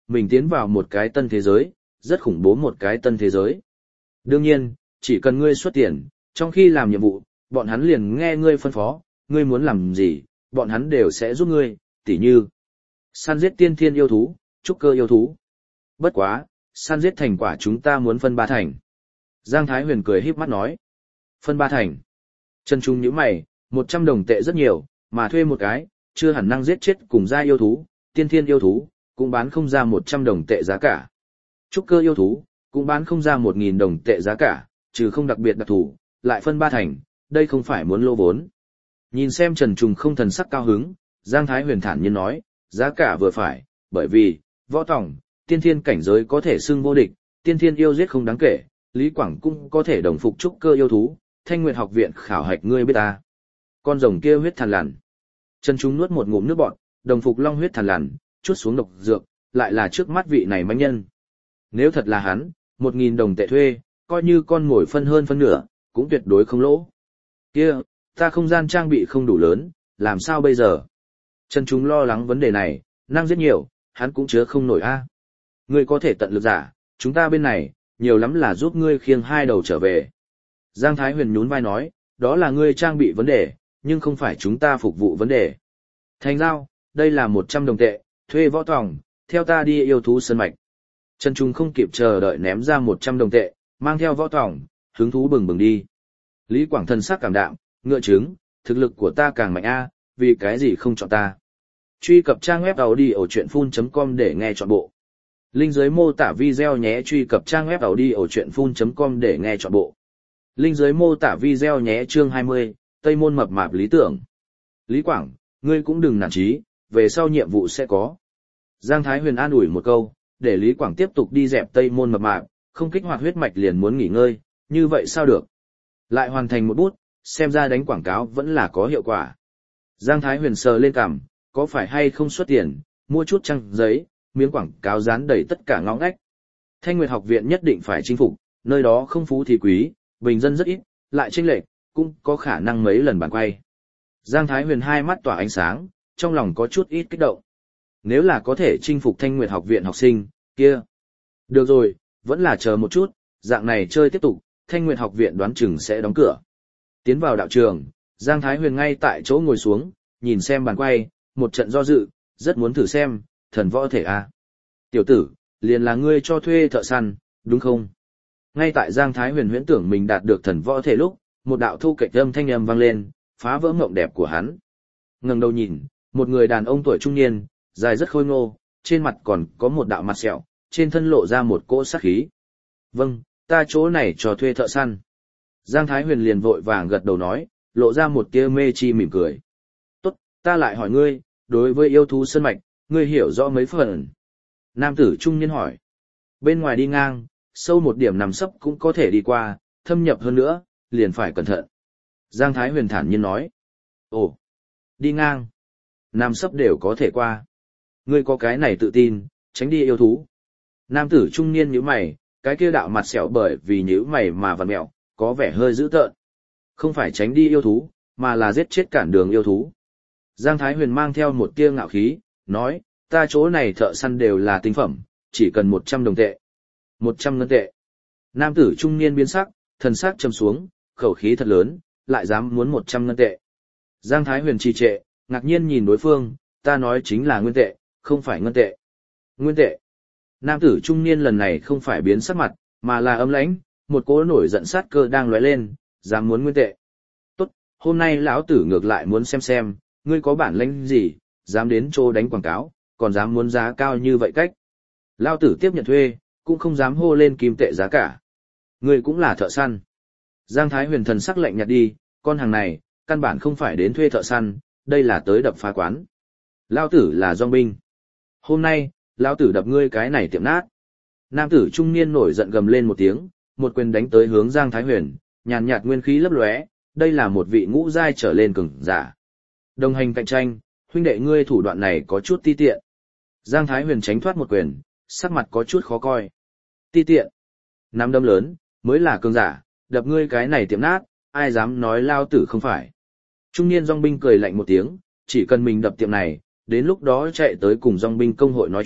mình tiến vào một cái tân thế giới, rất khủng bố một cái tân thế giới. Đương nhiên, chỉ cần ngươi xuất tiền, trong khi làm nhiệm vụ, bọn hắn liền nghe ngươi phân phó, ngươi muốn làm gì, bọn hắn đều sẽ giúp ngươi, tỉ như săn giết tiên thiên yêu thú, trúc cơ yêu thú. Bất quá, săn giết thành quả chúng ta muốn phân ba thành. Giang Thái Huyền cười híp mắt nói. Phân ba thành. Trần Trung nhíu mày, một trăm đồng tệ rất nhiều, mà thuê một cái, chưa hẳn năng giết chết cùng gia yêu thú, tiên thiên yêu thú, cũng bán không ra một trăm đồng tệ giá cả. Trúc cơ yêu thú, cũng bán không ra một nghìn đồng tệ giá cả, trừ không đặc biệt đặc thù, lại phân ba thành, đây không phải muốn lô vốn. Nhìn xem Trần Trung không thần sắc cao hứng, Giang Thái Huyền thản nhiên nói, giá cả vừa phải, bởi vì, võ tòng, tiên thiên cảnh giới có thể xưng vô địch, tiên thiên yêu giết không đáng kể, Lý Quảng cũng có thể đồng phục trúc cơ yêu thú, Thanh Nguyệt học viện khảo hạch ngươi biết ta. Con rồng kia huyết thần lằn. Trần Trung nuốt một ngụm nước bọt, đồng phục long huyết thần lằn, chuốt xuống độc dược, lại là trước mắt vị này mãnh nhân. Nếu thật là hắn, một nghìn đồng tệ thuê, coi như con ngồi phân hơn phân nửa, cũng tuyệt đối không lỗ. Kia, ta không gian trang bị không đủ lớn, làm sao bây giờ? Trần Trung lo lắng vấn đề này, năng rất nhiều, hắn cũng chứa không nổi a. Ngươi có thể tận lực giả, chúng ta bên này, nhiều lắm là giúp ngươi khiêng hai đầu trở về. Giang Thái Huyền nhún vai nói, đó là ngươi trang bị vấn đề, nhưng không phải chúng ta phục vụ vấn đề. Thành giao, đây là một trăm đồng tệ, thuê võ tòng, theo ta đi yêu thú sơn mạch. Trần Trung không kịp chờ đợi ném ra một trăm đồng tệ, mang theo võ tòng, hứng thú bừng bừng đi. Lý Quảng thần sắc cảm đạm, ngựa chứng, thực lực của ta càng mạnh a, vì cái gì không chọn ta. Truy cập trang web audiochuyenphun chấm com để nghe trọn bộ. Link dưới mô tả video nhé. Truy cập trang web audiochuyenphun chấm com để nghe trọn bộ. Link dưới mô tả video nhé. Chương hai mươi, Tây Môn mập mạp lý tưởng. Lý Quảng, ngươi cũng đừng nản chí, về sau nhiệm vụ sẽ có. Giang Thái Huyền an ủi một câu, để Lý Quảng tiếp tục đi dẹp Tây Môn mập mạp, không kích hoạt huyết mạch liền muốn nghỉ ngơi, như vậy sao được. Lại hoàn thành một bút, xem ra đánh quảng cáo vẫn là có hiệu quả. Giang Thái Huyền sờ lên cằm, có phải hay không xuất tiền, mua chút trang giấy, miếng quảng cáo dán đầy tất cả ngõ ngách. Thanh Nguyệt học viện nhất định phải chinh phục, nơi đó không phú thì quý, bình dân rất ít, lại chênh lệch, cũng có khả năng mấy lần bàn quay. Giang Thái Huyền hai mắt tỏa ánh sáng, trong lòng có chút ít kích động. Nếu là có thể chinh phục Thanh Nguyệt học viện học sinh, kia. Được rồi, vẫn là chờ một chút, dạng này chơi tiếp tục, Thanh Nguyệt học viện đoán chừng sẽ đóng cửa. Tiến vào đạo trường, Giang Thái Huyền ngay tại chỗ ngồi xuống, nhìn xem bàn quay, một trận do dự, rất muốn thử xem, thần võ thể a. Tiểu tử, liền là ngươi cho thuê thợ săn, đúng không? Ngay tại Giang Thái Huyền huyễn tưởng mình đạt được thần võ thể lúc, một đạo thu kịch âm thanh âm vang lên, phá vỡ mộng đẹp của hắn. Ngẩng đầu nhìn, một người đàn ông tuổi trung niên, dài rất khôi ngô, trên mặt còn có một đạo mặt sẹo, trên thân lộ ra một cỗ sát khí. Vâng, ta chỗ này cho thuê thợ săn. Giang Thái Huyền liền vội vàng gật đầu nói, lộ ra một tia mê chi mỉm cười. Tốt, ta lại hỏi ngươi, đối với yêu thú sơn mạch, ngươi hiểu rõ mấy phần? Nam tử trung niên hỏi. Bên ngoài đi ngang, sâu một điểm nằm sấp cũng có thể đi qua, thâm nhập hơn nữa, liền phải cẩn thận. Giang Thái Huyền thản nhiên nói. Ồ, đi ngang, nằm sấp đều có thể qua. Ngươi có cái này tự tin, tránh đi yêu thú. Nam tử trung niên nhíu mày, cái kia đạo mặt sẹo bởi vì nhíu mày mà vặn mẹo, có vẻ hơi dữ tợn. Không phải tránh đi yêu thú, mà là giết chết cản đường yêu thú. Giang Thái Huyền mang theo một tia ngạo khí, nói, ta chỗ này thợ săn đều là tinh phẩm, chỉ cần một trăm đồng tệ. một trăm ngân tệ. Nam tử trung niên biến sắc, thần sắc trầm xuống, khẩu khí thật lớn, lại dám muốn một trăm ngân tệ. Giang Thái Huyền trì trệ, ngạc nhiên nhìn đối phương, ta nói chính là nguyên tệ, không phải ngân tệ. Nguyên tệ. Nam tử trung niên lần này không phải biến sắc mặt, mà là âm lãnh, một cỗ nổi giận sát cơ đang lóe lên, dám muốn nguyên tệ. Tốt, hôm nay lão tử ngược lại muốn xem xem, ngươi có bản lĩnh gì, dám đến chỗ đánh quảng cáo, còn dám muốn giá cao như vậy cách. Lão tử tiếp nhận thuê, cũng không dám hô lên kim tệ giá cả. Ngươi cũng là thợ săn. Giang Thái Huyền thần sắc lạnh nhạt đi, con hàng này, căn bản không phải đến thuê thợ săn, đây là tới đập phá quán. Lão tử là dòng binh. Hôm nay, lão tử đập ngươi cái này tiệm nát. Nam tử trung niên nổi giận gầm lên một tiếng, một quyền đánh tới hướng Giang Thái Huyền, nhàn nhạt nguyên khí lấp lóe, đây là một vị ngũ giai trở lên cường giả. Đồng hành cạnh tranh, huynh đệ ngươi thủ đoạn này có chút ti tiện. Giang Thái Huyền tránh thoát một quyền, sắc mặt có chút khó coi. Ti tiện, nắm đấm lớn, mới là cường giả, đập ngươi cái này tiệm nát, ai dám nói lao tử không phải. Trung niên dòng binh cười lạnh một tiếng, chỉ cần mình đập tiệm này, đến lúc đó chạy tới cùng dòng binh công hội nói chuyện,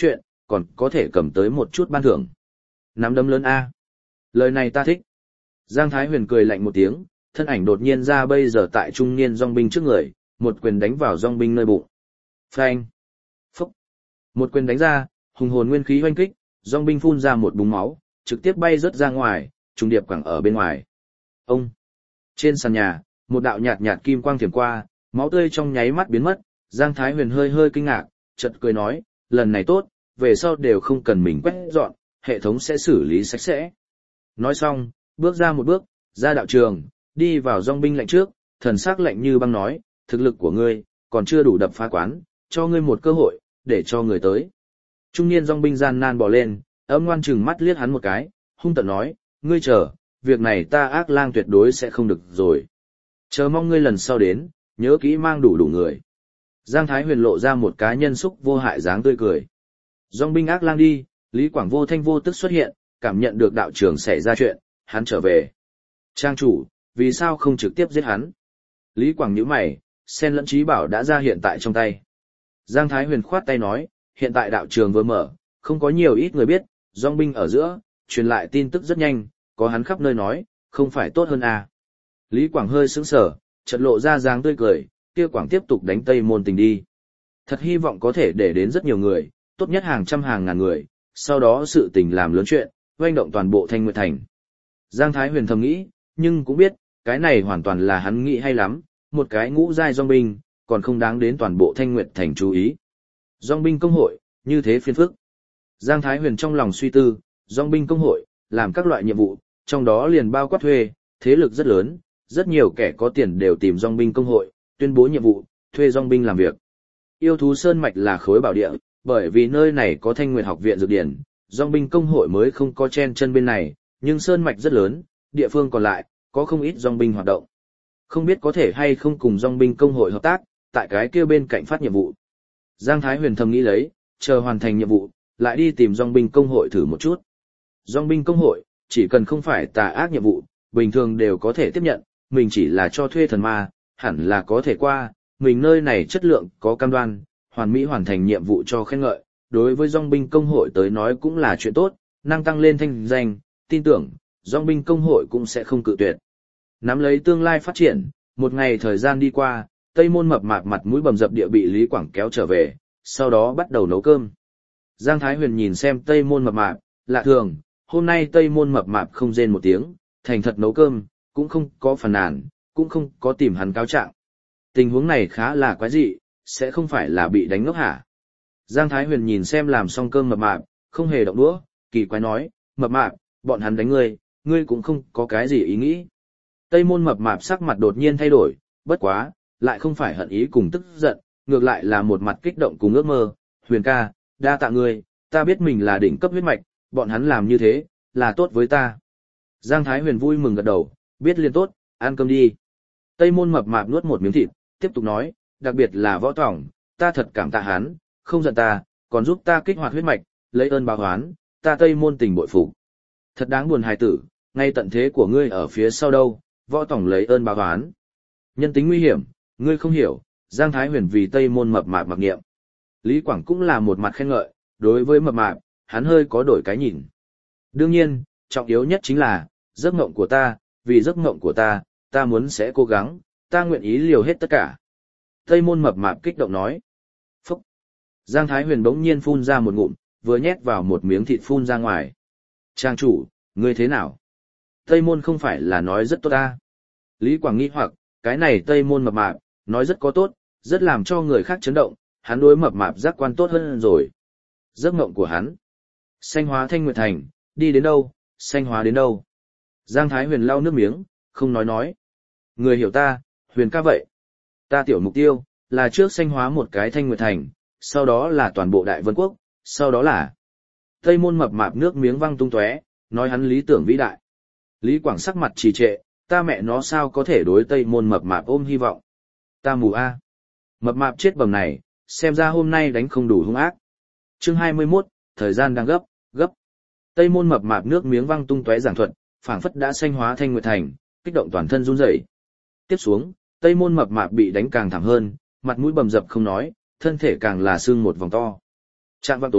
còn có thể cầm tới một chút ban thưởng. Nắm đấm lớn A. Lời này ta thích. Giang Thái Huyền cười lạnh một tiếng, thân ảnh đột nhiên ra bây giờ tại trung niên dòng binh trước người, một quyền đánh vào dòng binh nơi bụng. Phanh. Phúc. Một quyền đánh ra, hùng hồn nguyên khí hoanh kích, dòng binh phun ra một búng máu, trực tiếp bay rớt ra ngoài, trùng điệp quẳng ở bên ngoài. Ông. Trên sàn nhà, một đạo nhạt nhạt kim quang thiểm qua, máu tươi trong nháy mắt biến mất, Giang Thái Huyền hơi hơi kinh ngạc, chợt cười nói, lần này tốt, về sau đều không cần mình quét dọn, hệ thống sẽ xử lý sạch sẽ. Nói xong, bước ra một bước, ra đạo trường, đi vào dòng binh lạnh trước, thần sắc lạnh như băng nói, thực lực của ngươi, còn chưa đủ đập phá quán, cho ngươi một cơ hội, để cho người tới. Trung niên dòng binh gian nan bò lên, âm ngoan chừng mắt liếc hắn một cái, hung tợn nói, ngươi chờ, việc này ta ác lang tuyệt đối sẽ không được rồi. Chờ mong ngươi lần sau đến, nhớ kỹ mang đủ đủ người. Giang Thái Huyền lộ ra một cá nhân xúc vô hại dáng tươi cười. Dòng binh ác lang đi, Lý Quảng vô thanh vô tức xuất hiện, cảm nhận được đạo trường xảy ra chuyện, hắn trở về. Trang chủ, vì sao không trực tiếp giết hắn? Lý Quảng nhíu mày, sen lẫn trí bảo đã ra hiện tại trong tay. Giang Thái Huyền khoát tay nói, hiện tại đạo trường vừa mở, không có nhiều ít người biết, dòng binh ở giữa, truyền lại tin tức rất nhanh, có hắn khắp nơi nói, không phải tốt hơn à. Lý Quảng hơi sững sờ, chợt lộ ra dáng tươi cười, kia Quảng tiếp tục đánh Tây Môn Tình đi. Thật hy vọng có thể để đến rất nhiều người, tốt nhất hàng trăm hàng ngàn người, sau đó sự tình làm lớn chuyện, oanh động toàn bộ Thanh Nguyệt Thành. Giang Thái Huyền thầm nghĩ, nhưng cũng biết, cái này hoàn toàn là hắn nghĩ hay lắm, một cái ngũ giai dòng binh, còn không đáng đến toàn bộ Thanh Nguyệt Thành chú ý. Dòng binh công hội, như thế phiền phức. Giang Thái Huyền trong lòng suy tư, dòng binh công hội, làm các loại nhiệm vụ, trong đó liền bao quát thuê, thế lực rất lớn, rất nhiều kẻ có tiền đều tìm dòng binh công hội, tuyên bố nhiệm vụ, thuê dòng binh làm việc. Yêu thú Sơn Mạch là khối bảo địa, bởi vì nơi này có Thanh Nguyệt học viện dược điển, dòng binh công hội mới không có chen chân bên này, nhưng Sơn Mạch rất lớn, địa phương còn lại, có không ít dòng binh hoạt động. Không biết có thể hay không cùng dòng binh công hội hợp tác, tại cái kia bên cạnh phát nhiệm vụ. Giang Thái Huyền thầm nghĩ lấy, chờ hoàn thành nhiệm vụ, lại đi tìm dòng binh công hội thử một chút. Dòng binh công hội, chỉ cần không phải tà ác nhiệm vụ, bình thường đều có thể tiếp nhận, mình chỉ là cho thuê thần ma, hẳn là có thể qua, mình nơi này chất lượng có cam đoan, hoàn mỹ hoàn thành nhiệm vụ cho khen ngợi, đối với dòng binh công hội tới nói cũng là chuyện tốt, năng tăng lên thanh danh, tin tưởng, dòng binh công hội cũng sẽ không cự tuyệt. Nắm lấy tương lai phát triển, một ngày thời gian đi qua, Tây Môn Mập Mạp mặt mũi bầm dập địa bị Lý Quảng kéo trở về, sau đó bắt đầu nấu cơm. Giang Thái Huyền nhìn xem Tây Môn Mập Mạp, lạ thường, hôm nay Tây Môn Mập Mạp không rên một tiếng, thành thật nấu cơm, cũng không có phàn nàn, cũng không có tìm hắn cáo trạng. Tình huống này khá là quái dị, sẽ không phải là bị đánh ngốc hả? Giang Thái Huyền nhìn xem làm xong cơm Mập Mạp, không hề động đũa, kỳ quái nói, Mập Mạp, bọn hắn đánh ngươi, ngươi cũng không có cái gì ý nghĩ. Tây Môn Mập Mạp sắc mặt đột nhiên thay đổi, bất quá, lại không phải hận ý cùng tức giận, ngược lại là một mặt kích động cùng ước mơ, Huyền ca, đa tạ ngươi, ta biết mình là đỉnh cấp huyết mạch, bọn hắn làm như thế, là tốt với ta. Giang Thái Huyền vui mừng gật đầu, biết liền tốt, ăn cơm đi. Tây Môn Mập Mạp nuốt một miếng thịt, tiếp tục nói, đặc biệt là Võ Tòng, ta thật cảm tạ hắn, không giận ta, còn giúp ta kích hoạt huyết mạch, lấy ơn báo oán, ta Tây Môn tình bội phục. Thật đáng buồn hài tử, ngay tận thế của ngươi ở phía sau đâu, Võ Tòng lấy ơn báo oán. Nhân tính nguy hiểm, ngươi không hiểu, Giang Thái Huyền vì Tây Môn Mập Mạp mặc niệm. Lý Quảng cũng là một mặt khen ngợi, đối với Mập Mạp, hắn hơi có đổi cái nhìn. Đương nhiên, trọng yếu nhất chính là, giấc mộng của ta, vì giấc mộng của ta, ta muốn sẽ cố gắng, ta nguyện ý liều hết tất cả. Tây Môn Mập Mạp kích động nói. Phúc! Giang Thái Huyền bỗng nhiên phun ra một ngụm, vừa nhét vào một miếng thịt phun ra ngoài. Trang chủ, ngươi thế nào? Tây Môn không phải là nói rất tốt ta. Lý Quảng nghi hoặc, cái này Tây Môn Mập Mạp, nói rất có tốt, rất làm cho người khác chấn động, hắn đối Mập Mạp giác quan tốt hơn rồi. Giấc mộng của hắn. Xanh hóa Thanh Nguyệt Thành, đi đến đâu, xanh hóa đến đâu. Giang Thái Huyền lau nước miếng, không nói nói. Người hiểu ta, Huyền ca vậy. Ta tiểu mục tiêu, là trước xanh hóa một cái Thanh Nguyệt Thành, sau đó là toàn bộ Đại Vân Quốc, sau đó là... Tây Môn Mập Mạp nước miếng văng tung tóe, nói hắn lý tưởng vĩ đại. Lý Quảng sắc mặt trì trệ, ta mẹ nó sao có thể đối Tây Môn Mập Mạp ôm hy vọng. Ta mù a. Mập Mạp chết bầm này, xem ra hôm nay đánh không đủ hung ác. Chương hai mươi mốt, thời gian đang gấp, gấp. Tây Môn Mập Mạp nước miếng văng tung tóe giảng thuật, phảng phất đã xanh hóa Thanh Nguyệt Thành, kích động toàn thân run rẩy. Tiếp xuống, Tây Môn Mập Mạp bị đánh càng thảm hơn, mặt mũi bầm dập không nói, thân thể càng là xương một vòng to. Trạng vạng tối,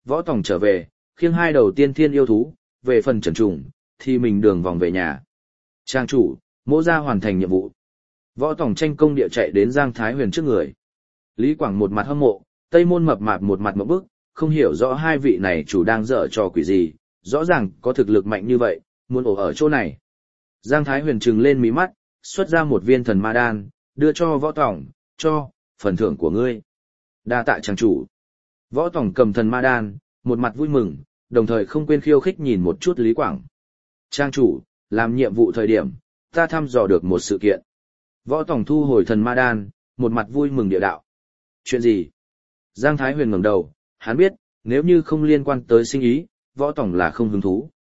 Võ Tòng trở về, khiêng hai đầu tiên thiên yêu thú, về phần Trần Trùng, thì mình đường vòng về nhà. Trang chủ, Mỗ gia hoàn thành nhiệm vụ. Võ Tòng tranh công địa chạy đến Giang Thái Huyền trước người. Lý Quảng một mặt hâm mộ, Tây Môn Mập Mạp một mặt ngộp bức, không hiểu rõ hai vị này chủ đang dở trò quỷ gì, rõ ràng có thực lực mạnh như vậy, muốn ổ ở chỗ này. Giang Thái Huyền trừng lên mí mắt, xuất ra một viên thần ma đan, đưa cho Võ Tòng, cho, phần thưởng của ngươi. Đa tạ trang chủ. Võ Tòng cầm thần ma đan, một mặt vui mừng, đồng thời không quên khiêu khích nhìn một chút Lý Quảng. Trang chủ, làm nhiệm vụ thời điểm, ta thăm dò được một sự kiện. Võ Tòng thu hồi thần ma đan, một mặt vui mừng địa đạo. Chuyện gì? Giang Thái Huyền ngẩng đầu, hắn biết, nếu như không liên quan tới sinh ý, Võ Tòng là không hứng thú.